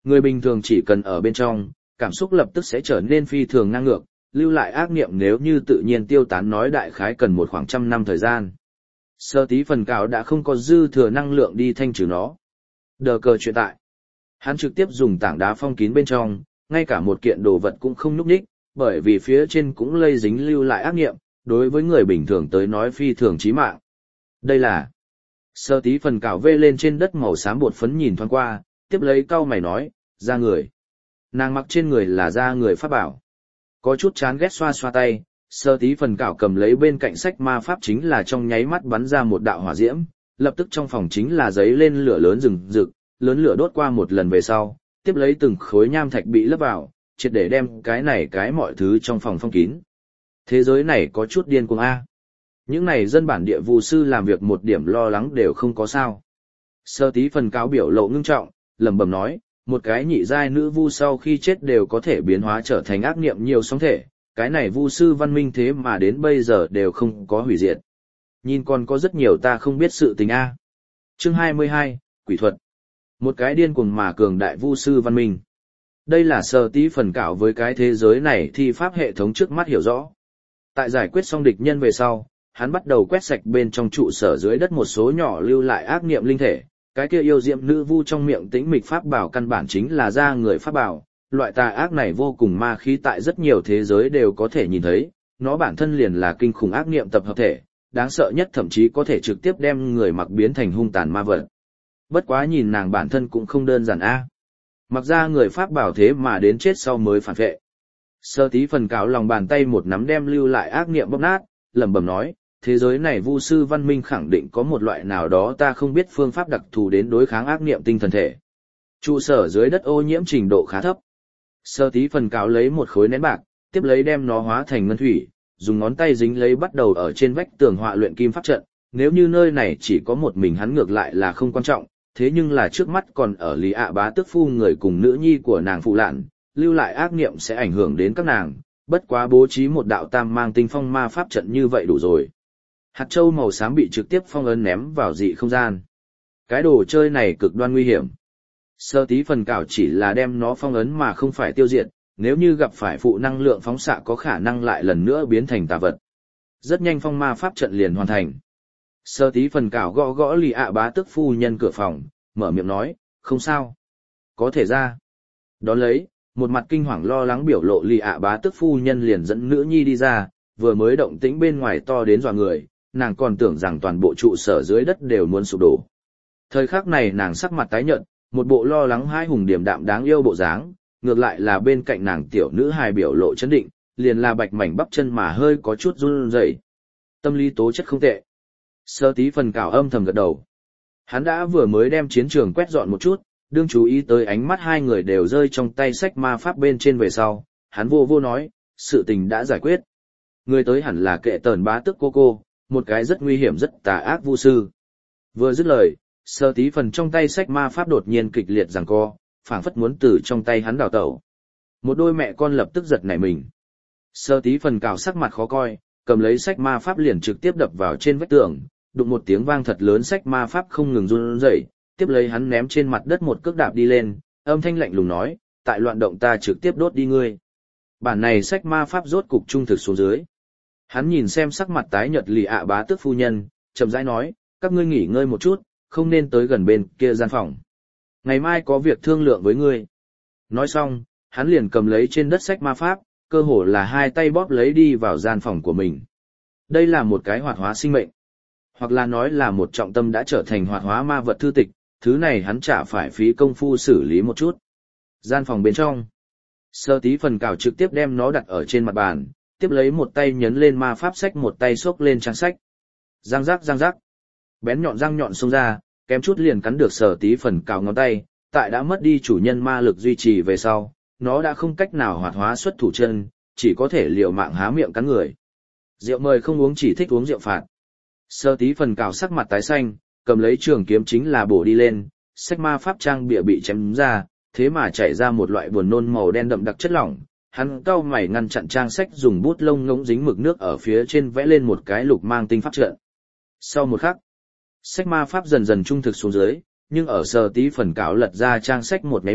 Người bình thường chỉ cần ở bên trong, cảm xúc lập tức sẽ trở nên phi thường ngang ngược, lưu lại ác niệm nếu như tự nhiên tiêu tán nói đại khái cần một khoảng trăm năm thời gian. Sơ tí phần cào đã không có dư thừa năng lượng đi thanh trừ nó. Đờ cờ chuyện tại. Hắn trực tiếp dùng tảng đá phong kín bên trong, ngay cả một kiện đồ vật cũng không nhúc nhích, bởi vì phía trên cũng lây dính lưu lại ác niệm, đối với người bình thường tới nói phi thường chí mạng. Đây là... Sơ tí phần cào vê lên trên đất màu xám bột phấn nhìn thoáng qua, tiếp lấy cau mày nói, da người. Nàng mặc trên người là da người pháp bảo. Có chút chán ghét xoa xoa tay, sơ tí phần cào cầm lấy bên cạnh sách ma pháp chính là trong nháy mắt bắn ra một đạo hỏa diễm, lập tức trong phòng chính là giấy lên lửa lớn rừng rực, lớn lửa đốt qua một lần về sau, tiếp lấy từng khối nham thạch bị lấp vào, triệt để đem cái này cái mọi thứ trong phòng phong kín. Thế giới này có chút điên cuồng a. Những này dân bản địa vu sư làm việc một điểm lo lắng đều không có sao. Sơ tí phần cáo biểu lộ ngưng trọng, lẩm bẩm nói, một cái nhị giai nữ vu sau khi chết đều có thể biến hóa trở thành ác niệm nhiều sóng thể, cái này vu sư văn minh thế mà đến bây giờ đều không có hủy diệt. Nhìn còn có rất nhiều ta không biết sự tình a. Chương 22, Quỷ thuật. Một cái điên cuồng mà cường đại vu sư văn minh. Đây là sơ tí phần cảo với cái thế giới này thi pháp hệ thống trước mắt hiểu rõ. Tại giải quyết xong địch nhân về sau, hắn bắt đầu quét sạch bên trong trụ sở dưới đất một số nhỏ lưu lại ác niệm linh thể. Cái kia yêu diệm nữ vu trong miệng tĩnh mịch pháp bảo căn bản chính là da người pháp bảo. Loại tà ác này vô cùng ma khí tại rất nhiều thế giới đều có thể nhìn thấy, nó bản thân liền là kinh khủng ác niệm tập hợp thể, đáng sợ nhất thậm chí có thể trực tiếp đem người mặc biến thành hung tàn ma vật. Bất quá nhìn nàng bản thân cũng không đơn giản a. Mặc ra người pháp bảo thế mà đến chết sau mới phản vệ. Sơ tí phần cáo lòng bàn tay một nắm đem lưu lại ác niệm bóp nát, lẩm bẩm nói, thế giới này vu sư văn minh khẳng định có một loại nào đó ta không biết phương pháp đặc thù đến đối kháng ác niệm tinh thần thể. Trụ sở dưới đất ô nhiễm trình độ khá thấp. Sơ tí phần cáo lấy một khối nén bạc, tiếp lấy đem nó hóa thành ngân thủy, dùng ngón tay dính lấy bắt đầu ở trên vách tường họa luyện kim pháp trận. Nếu như nơi này chỉ có một mình hắn ngược lại là không quan trọng, thế nhưng là trước mắt còn ở Lý ạ bá tước phu người cùng nữ nhi của nàng phụ lạn, lưu lại ác niệm sẽ ảnh hưởng đến các nàng, bất quá bố trí một đạo tam mang tinh phong ma pháp trận như vậy đủ rồi. Hạt châu màu xám bị trực tiếp phong ấn ném vào dị không gian. Cái đồ chơi này cực đoan nguy hiểm. Sơ tí phần cảo chỉ là đem nó phong ấn mà không phải tiêu diệt, nếu như gặp phải phụ năng lượng phóng xạ có khả năng lại lần nữa biến thành tà vật. Rất nhanh phong ma pháp trận liền hoàn thành. Sơ tí phần cảo gõ gõ Lý ạ bá tước phu nhân cửa phòng, mở miệng nói, không sao. Có thể ra. Đón lấy, một mặt kinh hoàng lo lắng biểu lộ Lý ạ bá tước phu nhân liền dẫn nữ nhi đi ra, vừa mới động tĩnh bên ngoài to đến dọa người, nàng còn tưởng rằng toàn bộ trụ sở dưới đất đều muốn sụp đổ. Thời khắc này nàng sắc mặt tái nhợt, một bộ lo lắng hai hùng điềm đạm đáng yêu bộ dáng, ngược lại là bên cạnh nàng tiểu nữ hài biểu lộ chấn định, liền là bạch mảnh bắp chân mà hơi có chút run rẩy. Tâm lý tố chất không tệ. Sơ tí phần cảo âm thầm gật đầu. Hắn đã vừa mới đem chiến trường quét dọn một chút, đương chú ý tới ánh mắt hai người đều rơi trong tay sách ma pháp bên trên về sau, hắn vô vô nói, sự tình đã giải quyết. Người tới hẳn là kệ tờn bá tước cô, một cái rất nguy hiểm rất tà ác vu sư. Vừa dứt lời, sơ tí phần trong tay sách ma pháp đột nhiên kịch liệt giằng co, phảng phất muốn từ trong tay hắn đào tẩu. Một đôi mẹ con lập tức giật nảy mình. Sơ tí phần cào sắc mặt khó coi, cầm lấy sách ma pháp liền trực tiếp đập vào trên vách tường, đụng một tiếng vang thật lớn sách ma pháp không ngừng run rẩy, tiếp lấy hắn ném trên mặt đất một cước đạp đi lên, âm thanh lạnh lùng nói, tại loạn động ta trực tiếp đốt đi ngươi. Bản này sách ma pháp rốt cục trung thực xuống dưới. Hắn nhìn xem sắc mặt tái nhợt Lý ạ bá tước phu nhân, chậm rãi nói, các ngươi nghỉ ngơi một chút, không nên tới gần bên kia gian phòng. Ngày mai có việc thương lượng với ngươi. Nói xong, hắn liền cầm lấy trên đất sách ma pháp, cơ hồ là hai tay bóp lấy đi vào gian phòng của mình. Đây là một cái hoạt hóa sinh mệnh. Hoặc là nói là một trọng tâm đã trở thành hoạt hóa ma vật thư tịch, thứ này hắn chả phải phí công phu xử lý một chút. Gian phòng bên trong. Sơ tí phần cào trực tiếp đem nó đặt ở trên mặt bàn, tiếp lấy một tay nhấn lên ma pháp sách một tay xốc lên trang sách. Răng rắc. Bén nhọn răng nhọn xông ra, kém chút liền cắn được sờ tí phần cào ngón tay, tại đã mất đi chủ nhân ma lực duy trì về sau, nó đã không cách nào hoạt hóa xuất thủ chân, chỉ có thể liều mạng há miệng cắn người. Rượu mời không uống chỉ thích uống rượu phạt. Sơ tí phần cào sắc mặt tái xanh, cầm lấy trường kiếm chính là bổ đi lên, sách ma pháp trang bìa bị chém ra, thế mà chảy ra một loại buồn nôn màu đen đậm đặc chất lỏng. Hắn cau mày ngăn chặn trang sách dùng bút lông ngỗng dính mực nước ở phía trên vẽ lên một cái lục mang tinh pháp trận. Sau một khắc, sách ma pháp dần dần trung thực xuống dưới, nhưng ở sơ tí phần cào lật ra trang sách một máy mắt,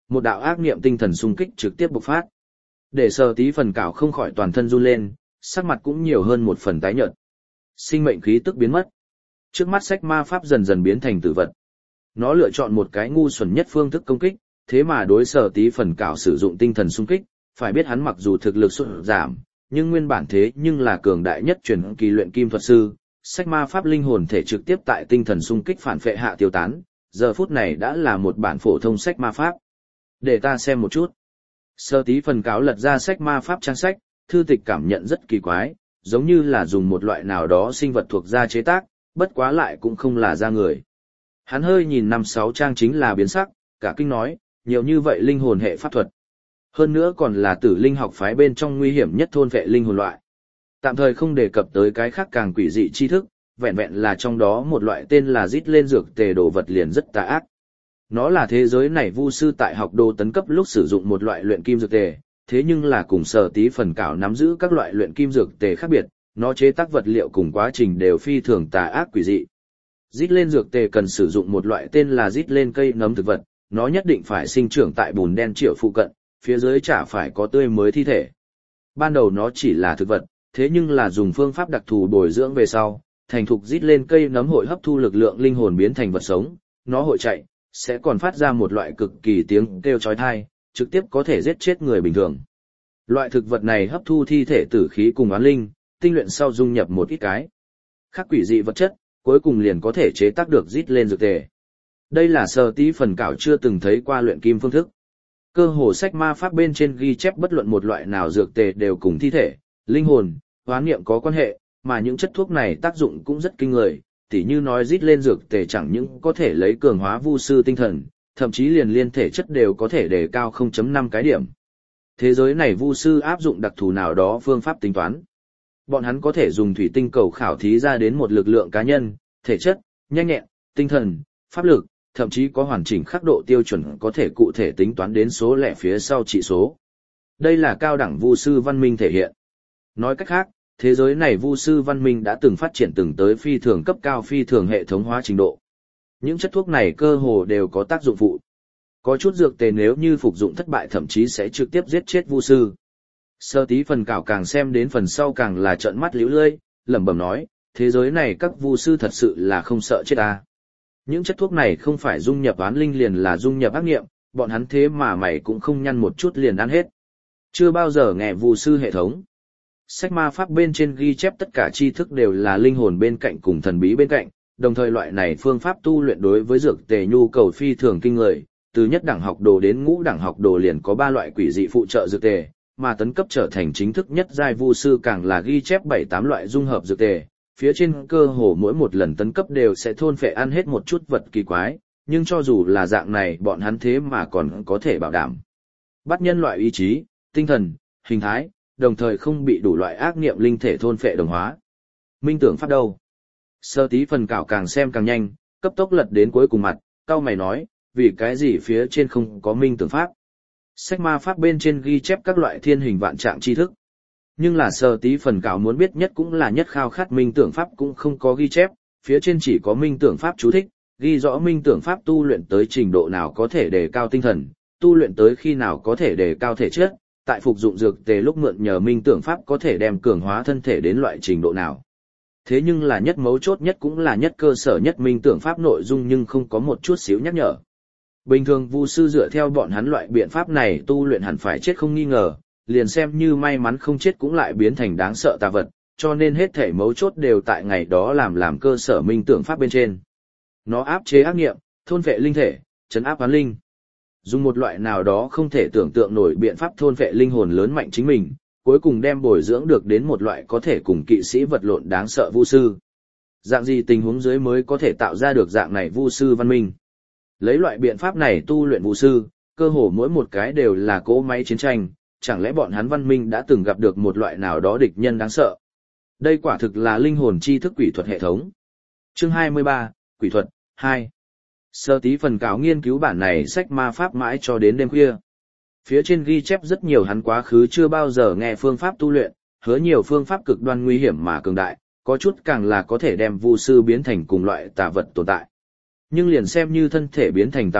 Một đạo ác niệm tinh thần xung kích trực tiếp bộc phát. Để Sở Tí Phần Cảo không khỏi toàn thân run lên, sắc mặt cũng nhiều hơn một phần tái nhợt. Sinh mệnh khí tức biến mất. Trước mắt sách ma pháp dần dần biến thành tử vật. Nó lựa chọn một cái ngu xuẩn nhất phương thức công kích, thế mà đối Sở Tí Phần Cảo sử dụng tinh thần xung kích, phải biết hắn mặc dù thực lực sụt giảm, nhưng nguyên bản thế nhưng là cường đại nhất truyền kỳ luyện kim thuật sư, sách ma pháp linh hồn thể trực tiếp tại tinh thần xung kích phản phệ hạ tiêu tán, giờ phút này đã là một bản phổ thông sách ma pháp. Để ta xem một chút. Sở Tí Phần Cảo lật ra sách ma pháp trang sách, thư tịch cảm nhận rất kỳ quái, giống như là dùng một loại nào đó sinh vật thuộc da chế tác, bất quá lại cũng không là da người. Hắn hơi nhìn 5-6 trang chính là biến sắc, cả kinh nói, nhiều như vậy linh hồn hệ pháp thuật. Hơn nữa còn là tử linh học phái bên trong nguy hiểm nhất thôn vệ linh hồn loại. Tạm thời không đề cập tới cái khác càng quỷ dị tri thức, vẹn vẹn là trong đó một loại tên là rít lên dược tề đồ vật liền rất tà ác. Nó là thế giới này vu sư tại học đồ tấn cấp lúc sử dụng một loại luyện kim dược tề, thế nhưng là cùng Sở Tí Phần Cảo nắm giữ các loại luyện kim dược tề khác biệt, nó chế tác vật liệu cùng quá trình đều phi thường tà ác quỷ dị. Rít lên dược tề cần sử dụng một loại tên là rít lên cây nấm thực vật, nó nhất định phải sinh trưởng tại bùn đen triệu phụ cận, phía dưới chả phải có tươi mới thi thể. Ban đầu nó chỉ là thực vật, thế nhưng là dùng phương pháp đặc thù bồi dưỡng về sau, thành thục rít lên cây nấm hội hấp thu lực lượng linh hồn biến thành vật sống, nó hội chạy, sẽ còn phát ra một loại cực kỳ tiếng kêu chói tai, trực tiếp có thể giết chết người bình thường. Loại thực vật này hấp thu thi thể tử khí cùng oán linh, tinh luyện sau dung nhập một ít cái khác quỷ dị vật chất, cuối cùng liền có thể chế tác được rít lên dược tề. Đây là Sở Tí Phần Cảo chưa từng thấy qua luyện kim phương thức. Cơ hồ sách ma pháp bên trên ghi chép bất luận một loại nào dược tề đều cùng thi thể, linh hồn, hoán niệm có quan hệ, mà những chất thuốc này tác dụng cũng rất kinh người, tỉ như nói rít lên dược tề chẳng những có thể lấy cường hóa vu sư tinh thần, thậm chí liền liên thể chất đều có thể đề cao 0.5 cái điểm. Thế giới này vu sư áp dụng đặc thù nào đó phương pháp tính toán. Bọn hắn có thể dùng thủy tinh cầu khảo thí ra đến một lực lượng cá nhân, thể chất, nhanh nhẹn, tinh thần, pháp lực, thậm chí có hoàn chỉnh khắc độ tiêu chuẩn có thể cụ thể tính toán đến số lẻ phía sau trị số. Đây là cao đẳng vu sư văn minh thể hiện. Nói cách khác, thế giới này vu sư văn minh đã từng phát triển từng tới phi thường cấp cao phi thường hệ thống hóa trình độ. Những chất thuốc này cơ hồ đều có tác dụng phụ. Có chút dược tề nếu như phục dụng thất bại thậm chí sẽ trực tiếp giết chết vu sư. Sở Tí Phần Cảo càng xem đến phần sau càng là trợn mắt liễu lơi, lẩm bẩm nói, thế giới này các vu sư thật sự là không sợ chết à. Những chất thuốc này không phải dung nhập oán linh liền là dung nhập ác nghiệm, bọn hắn thế mà mày cũng không nhăn một chút liền ăn hết. Chưa bao giờ nghe vu sư hệ thống. Sách ma pháp bên trên ghi chép tất cả tri thức đều là linh hồn bên cạnh cùng thần bí bên cạnh, đồng thời loại này phương pháp tu luyện đối với dược tề nhu cầu phi thường kinh người, từ nhất đẳng học đồ đến ngũ đẳng học đồ liền có 3 loại quỷ dị phụ trợ dược tề, mà tấn cấp trở thành chính thức nhất giai vu sư càng là ghi chép 7-8 loại dung hợp dược tề, phía trên cơ hồ mỗi một lần tấn cấp đều sẽ thôn phệ ăn hết một chút vật kỳ quái, nhưng cho dù là dạng này bọn hắn thế mà còn có thể bảo đảm bắt nhân loại ý chí, tinh thần, hình thái, đồng thời không bị đủ loại ác niệm linh thể thôn phệ đồng hóa. Minh tưởng pháp đâu? Sở Tí Phần Cảo càng xem càng nhanh, cấp tốc lật đến cuối cùng mặt, cau mày nói, vì cái gì phía trên không có minh tưởng pháp? Sách ma pháp bên trên ghi chép các loại thiên hình vạn trạng tri thức. Nhưng là Sở Tí Phần Cảo muốn biết nhất cũng là nhất khao khát minh tưởng pháp cũng không có ghi chép, phía trên chỉ có minh tưởng pháp chú thích, ghi rõ minh tưởng pháp tu luyện tới trình độ nào có thể đề cao tinh thần, tu luyện tới khi nào có thể đề cao thể chất, tại phục dụng dược tề lúc mượn nhờ minh tưởng pháp có thể đem cường hóa thân thể đến loại trình độ nào. Thế nhưng là nhất mấu chốt nhất cũng là nhất cơ sở nhất minh tưởng pháp nội dung nhưng không có một chút xíu nhắc nhở. Bình thường vu sư dựa theo bọn hắn loại biện pháp này tu luyện hẳn phải chết không nghi ngờ, liền xem như may mắn không chết cũng lại biến thành đáng sợ tà vật, cho nên hết thể mấu chốt đều tại ngày đó làm cơ sở minh tưởng pháp bên trên. Nó áp chế ác nghiệm, thôn vệ linh thể, trấn áp oán linh. Dùng một loại nào đó không thể tưởng tượng nổi biện pháp thôn vệ linh hồn lớn mạnh chính mình, cuối cùng đem bồi dưỡng được đến một loại có thể cùng kỵ sĩ vật lộn đáng sợ vu sư. Dạng gì tình huống dưới mới có thể tạo ra được dạng này vu sư văn minh? Lấy loại biện pháp này tu luyện vu sư, cơ hồ mỗi một cái đều là cỗ máy chiến tranh, chẳng lẽ bọn hắn văn minh đã từng gặp được một loại nào đó địch nhân đáng sợ? Đây quả thực là linh hồn chi thức quỷ thuật hệ thống. Chương 23, Quỷ thuật 2. Sở Tí Phần Cảo nghiên cứu bản này sách ma pháp mãi cho đến đêm khuya. Phía trên ghi chép rất nhiều hắn quá khứ chưa bao giờ nghe phương pháp tu luyện, hứa nhiều phương pháp cực đoan nguy hiểm mà cường đại, có chút càng là có thể đem vu sư biến thành cùng loại tà vật tồn tại. Nhưng liền xem như thân thể biến thành tà vật,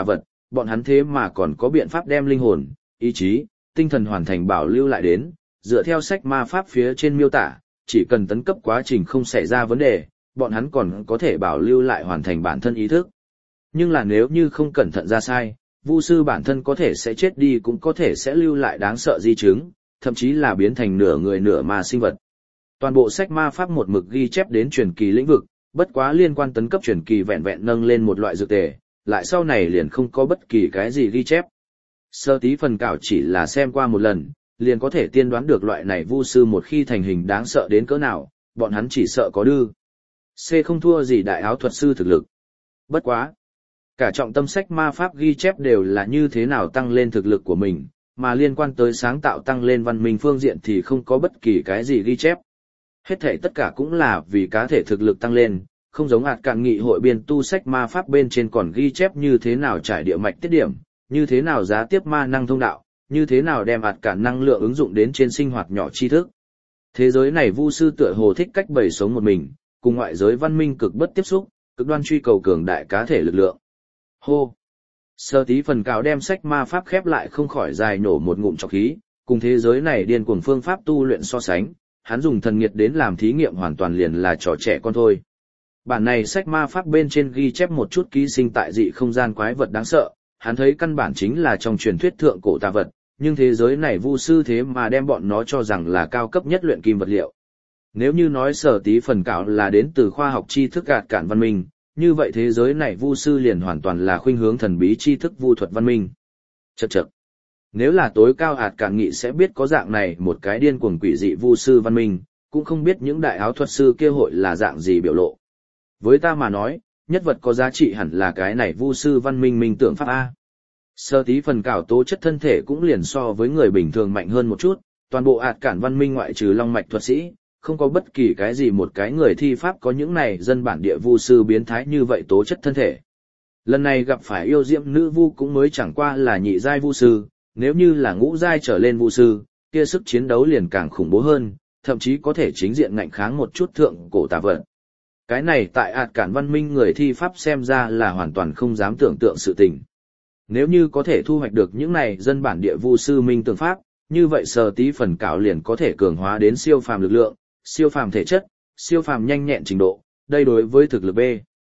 bọn hắn thế mà còn có biện pháp đem linh hồn, ý chí, tinh thần hoàn thành bảo lưu lại đến, dựa theo sách ma pháp phía trên miêu tả, chỉ cần tấn cấp quá trình không xảy ra vấn đề, bọn hắn còn có thể bảo lưu lại hoàn thành bản thân ý thức. Nhưng là nếu như không cẩn thận ra sai, vu sư bản thân có thể sẽ chết đi cũng có thể sẽ lưu lại đáng sợ di chứng, thậm chí là biến thành nửa người nửa ma sinh vật. Toàn bộ sách ma pháp một mực ghi chép đến truyền kỳ lĩnh vực, bất quá liên quan tấn cấp truyền kỳ vẹn vẹn nâng lên một loại dược tề, lại sau này liền không có bất kỳ cái gì ghi chép. Sơ tí phần cảo chỉ là xem qua một lần, liền có thể tiên đoán được loại này vu sư một khi thành hình đáng sợ đến cỡ nào, bọn hắn chỉ sợ có đư. C không thua gì đại áo thuật sư thực lực. Bất quá. Cả trọng tâm sách ma pháp ghi chép đều là như thế nào tăng lên thực lực của mình, mà liên quan tới sáng tạo tăng lên văn minh phương diện thì không có bất kỳ cái gì ghi chép. Hết thảy tất cả cũng là vì cá thể thực lực tăng lên, không giống ạt cạn nghị hội biên tu sách ma pháp bên trên còn ghi chép như thế nào trải địa mạch tiết điểm, như thế nào giá tiếp ma năng thông đạo, như thế nào đem ạt cạn năng lượng ứng dụng đến trên sinh hoạt nhỏ tri thức. Thế giới này vu sư tựa hồ thích cách bày sống một mình, cùng ngoại giới văn minh cực bất tiếp xúc, cực đoan truy cầu cường đại cá thể lực lượng. Hô! Sơ tí phần cào đem sách ma pháp khép lại không khỏi dài nổ một ngụm trọc khí, cùng thế giới này điên cuồng phương pháp tu luyện so sánh, hắn dùng thần nghiệt đến làm thí nghiệm hoàn toàn liền là trò trẻ con thôi. Bản này sách ma pháp bên trên ghi chép một chút ký sinh tại dị không gian quái vật đáng sợ, hắn thấy căn bản chính là trong truyền thuyết thượng cổ tà vật, nhưng thế giới này vu sư thế mà đem bọn nó cho rằng là cao cấp nhất luyện kim vật liệu. Nếu như nói sở tí phần cạo là đến từ khoa học tri thức gạt cản văn minh, như vậy thế giới này vu sư liền hoàn toàn là khuynh hướng thần bí tri thức vu thuật văn minh. Chậc chậc. Nếu là tối cao ạt cản nghị sẽ biết có dạng này một cái điên cuồng quỷ dị vu sư văn minh, cũng không biết những đại áo thuật sư kia hội là dạng gì biểu lộ. Với ta mà nói, nhất vật có giá trị hẳn là cái này vu sư văn minh minh tưởng pháp A. Sơ tí phần cảo tố chất thân thể cũng liền so với người bình thường mạnh hơn một chút, toàn bộ ạt cản văn minh ngoại trừ long mạch thuật sĩ, không có bất kỳ cái gì một cái người thi pháp có những này dân bản địa vu sư biến thái như vậy tố chất thân thể. Lần này gặp phải yêu diệm nữ vu cũng mới chẳng qua là nhị giai vu sư, nếu như là ngũ giai trở lên vu sư, kia sức chiến đấu liền càng khủng bố hơn, thậm chí có thể chính diện ngạnh kháng một chút thượng cổ tà vật. Cái này tại ạt cản văn minh người thi pháp xem ra là hoàn toàn không dám tưởng tượng sự tình. Nếu như có thể thu hoạch được những này dân bản địa vu sư minh tưởng pháp, như vậy sờ tí phần cảo liền có thể cường hóa đến siêu phàm lực lượng, siêu phàm thể chất, siêu phàm nhanh nhẹn trình độ, đây đối với thực lực B.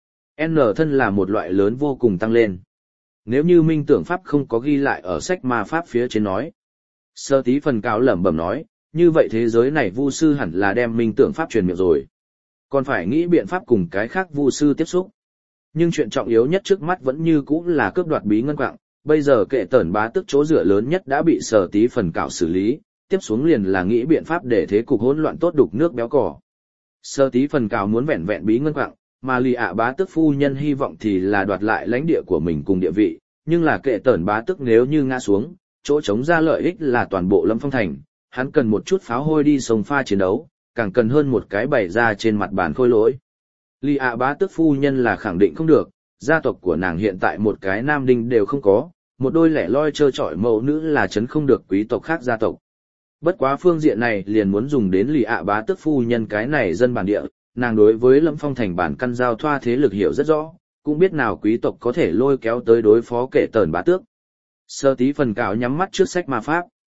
N thân là một loại lớn vô cùng tăng lên. Nếu như minh tưởng pháp không có ghi lại ở sách ma pháp phía trên nói. Sơ tí phần cảo lẩm bẩm nói, như vậy thế giới này vu sư hẳn là đem minh tưởng pháp truyền miệng rồi. Còn phải nghĩ biện pháp cùng cái khác vu sư tiếp xúc. Nhưng chuyện trọng yếu nhất trước mắt vẫn như cũ là cướp đoạt bí ngân quạng, bây giờ kệ tẩn bá tức chỗ dựa lớn nhất đã bị sở tí phần cảo xử lý, tiếp xuống liền là nghĩ biện pháp để thế cục hỗn loạn tốt đục nước béo cỏ. Sở tí phần cảo muốn vẹn vẹn bí ngân quạng, mà lì ạ bá tức phu nhân hy vọng thì là đoạt lại lãnh địa của mình cùng địa vị, nhưng là kệ tẩn bá tức nếu như ngã xuống, chỗ chống ra lợi ích là toàn bộ Lâm Phong thành, hắn cần một chút pháo hôi đi sông pha chiến đấu, càng cần hơn một cái bày ra trên mặt bàn khôi lỗi. Lì ạ bá tức phu nhân là khẳng định không được, gia tộc của nàng hiện tại một cái nam đinh đều không có, một đôi lẻ loi trơ trọi mẫu nữ là chấn không được quý tộc khác gia tộc. Bất quá phương diện này liền muốn dùng đến lì ạ bá tức phu nhân cái này dân bản địa, nàng đối với Lâm Phong thành bản căn giao thoa thế lực hiểu rất rõ, cũng biết nào quý tộc có thể lôi kéo tới đối phó kệ tờn bá tước. Sơ tí phần cảo nhắm mắt trước sách ma pháp.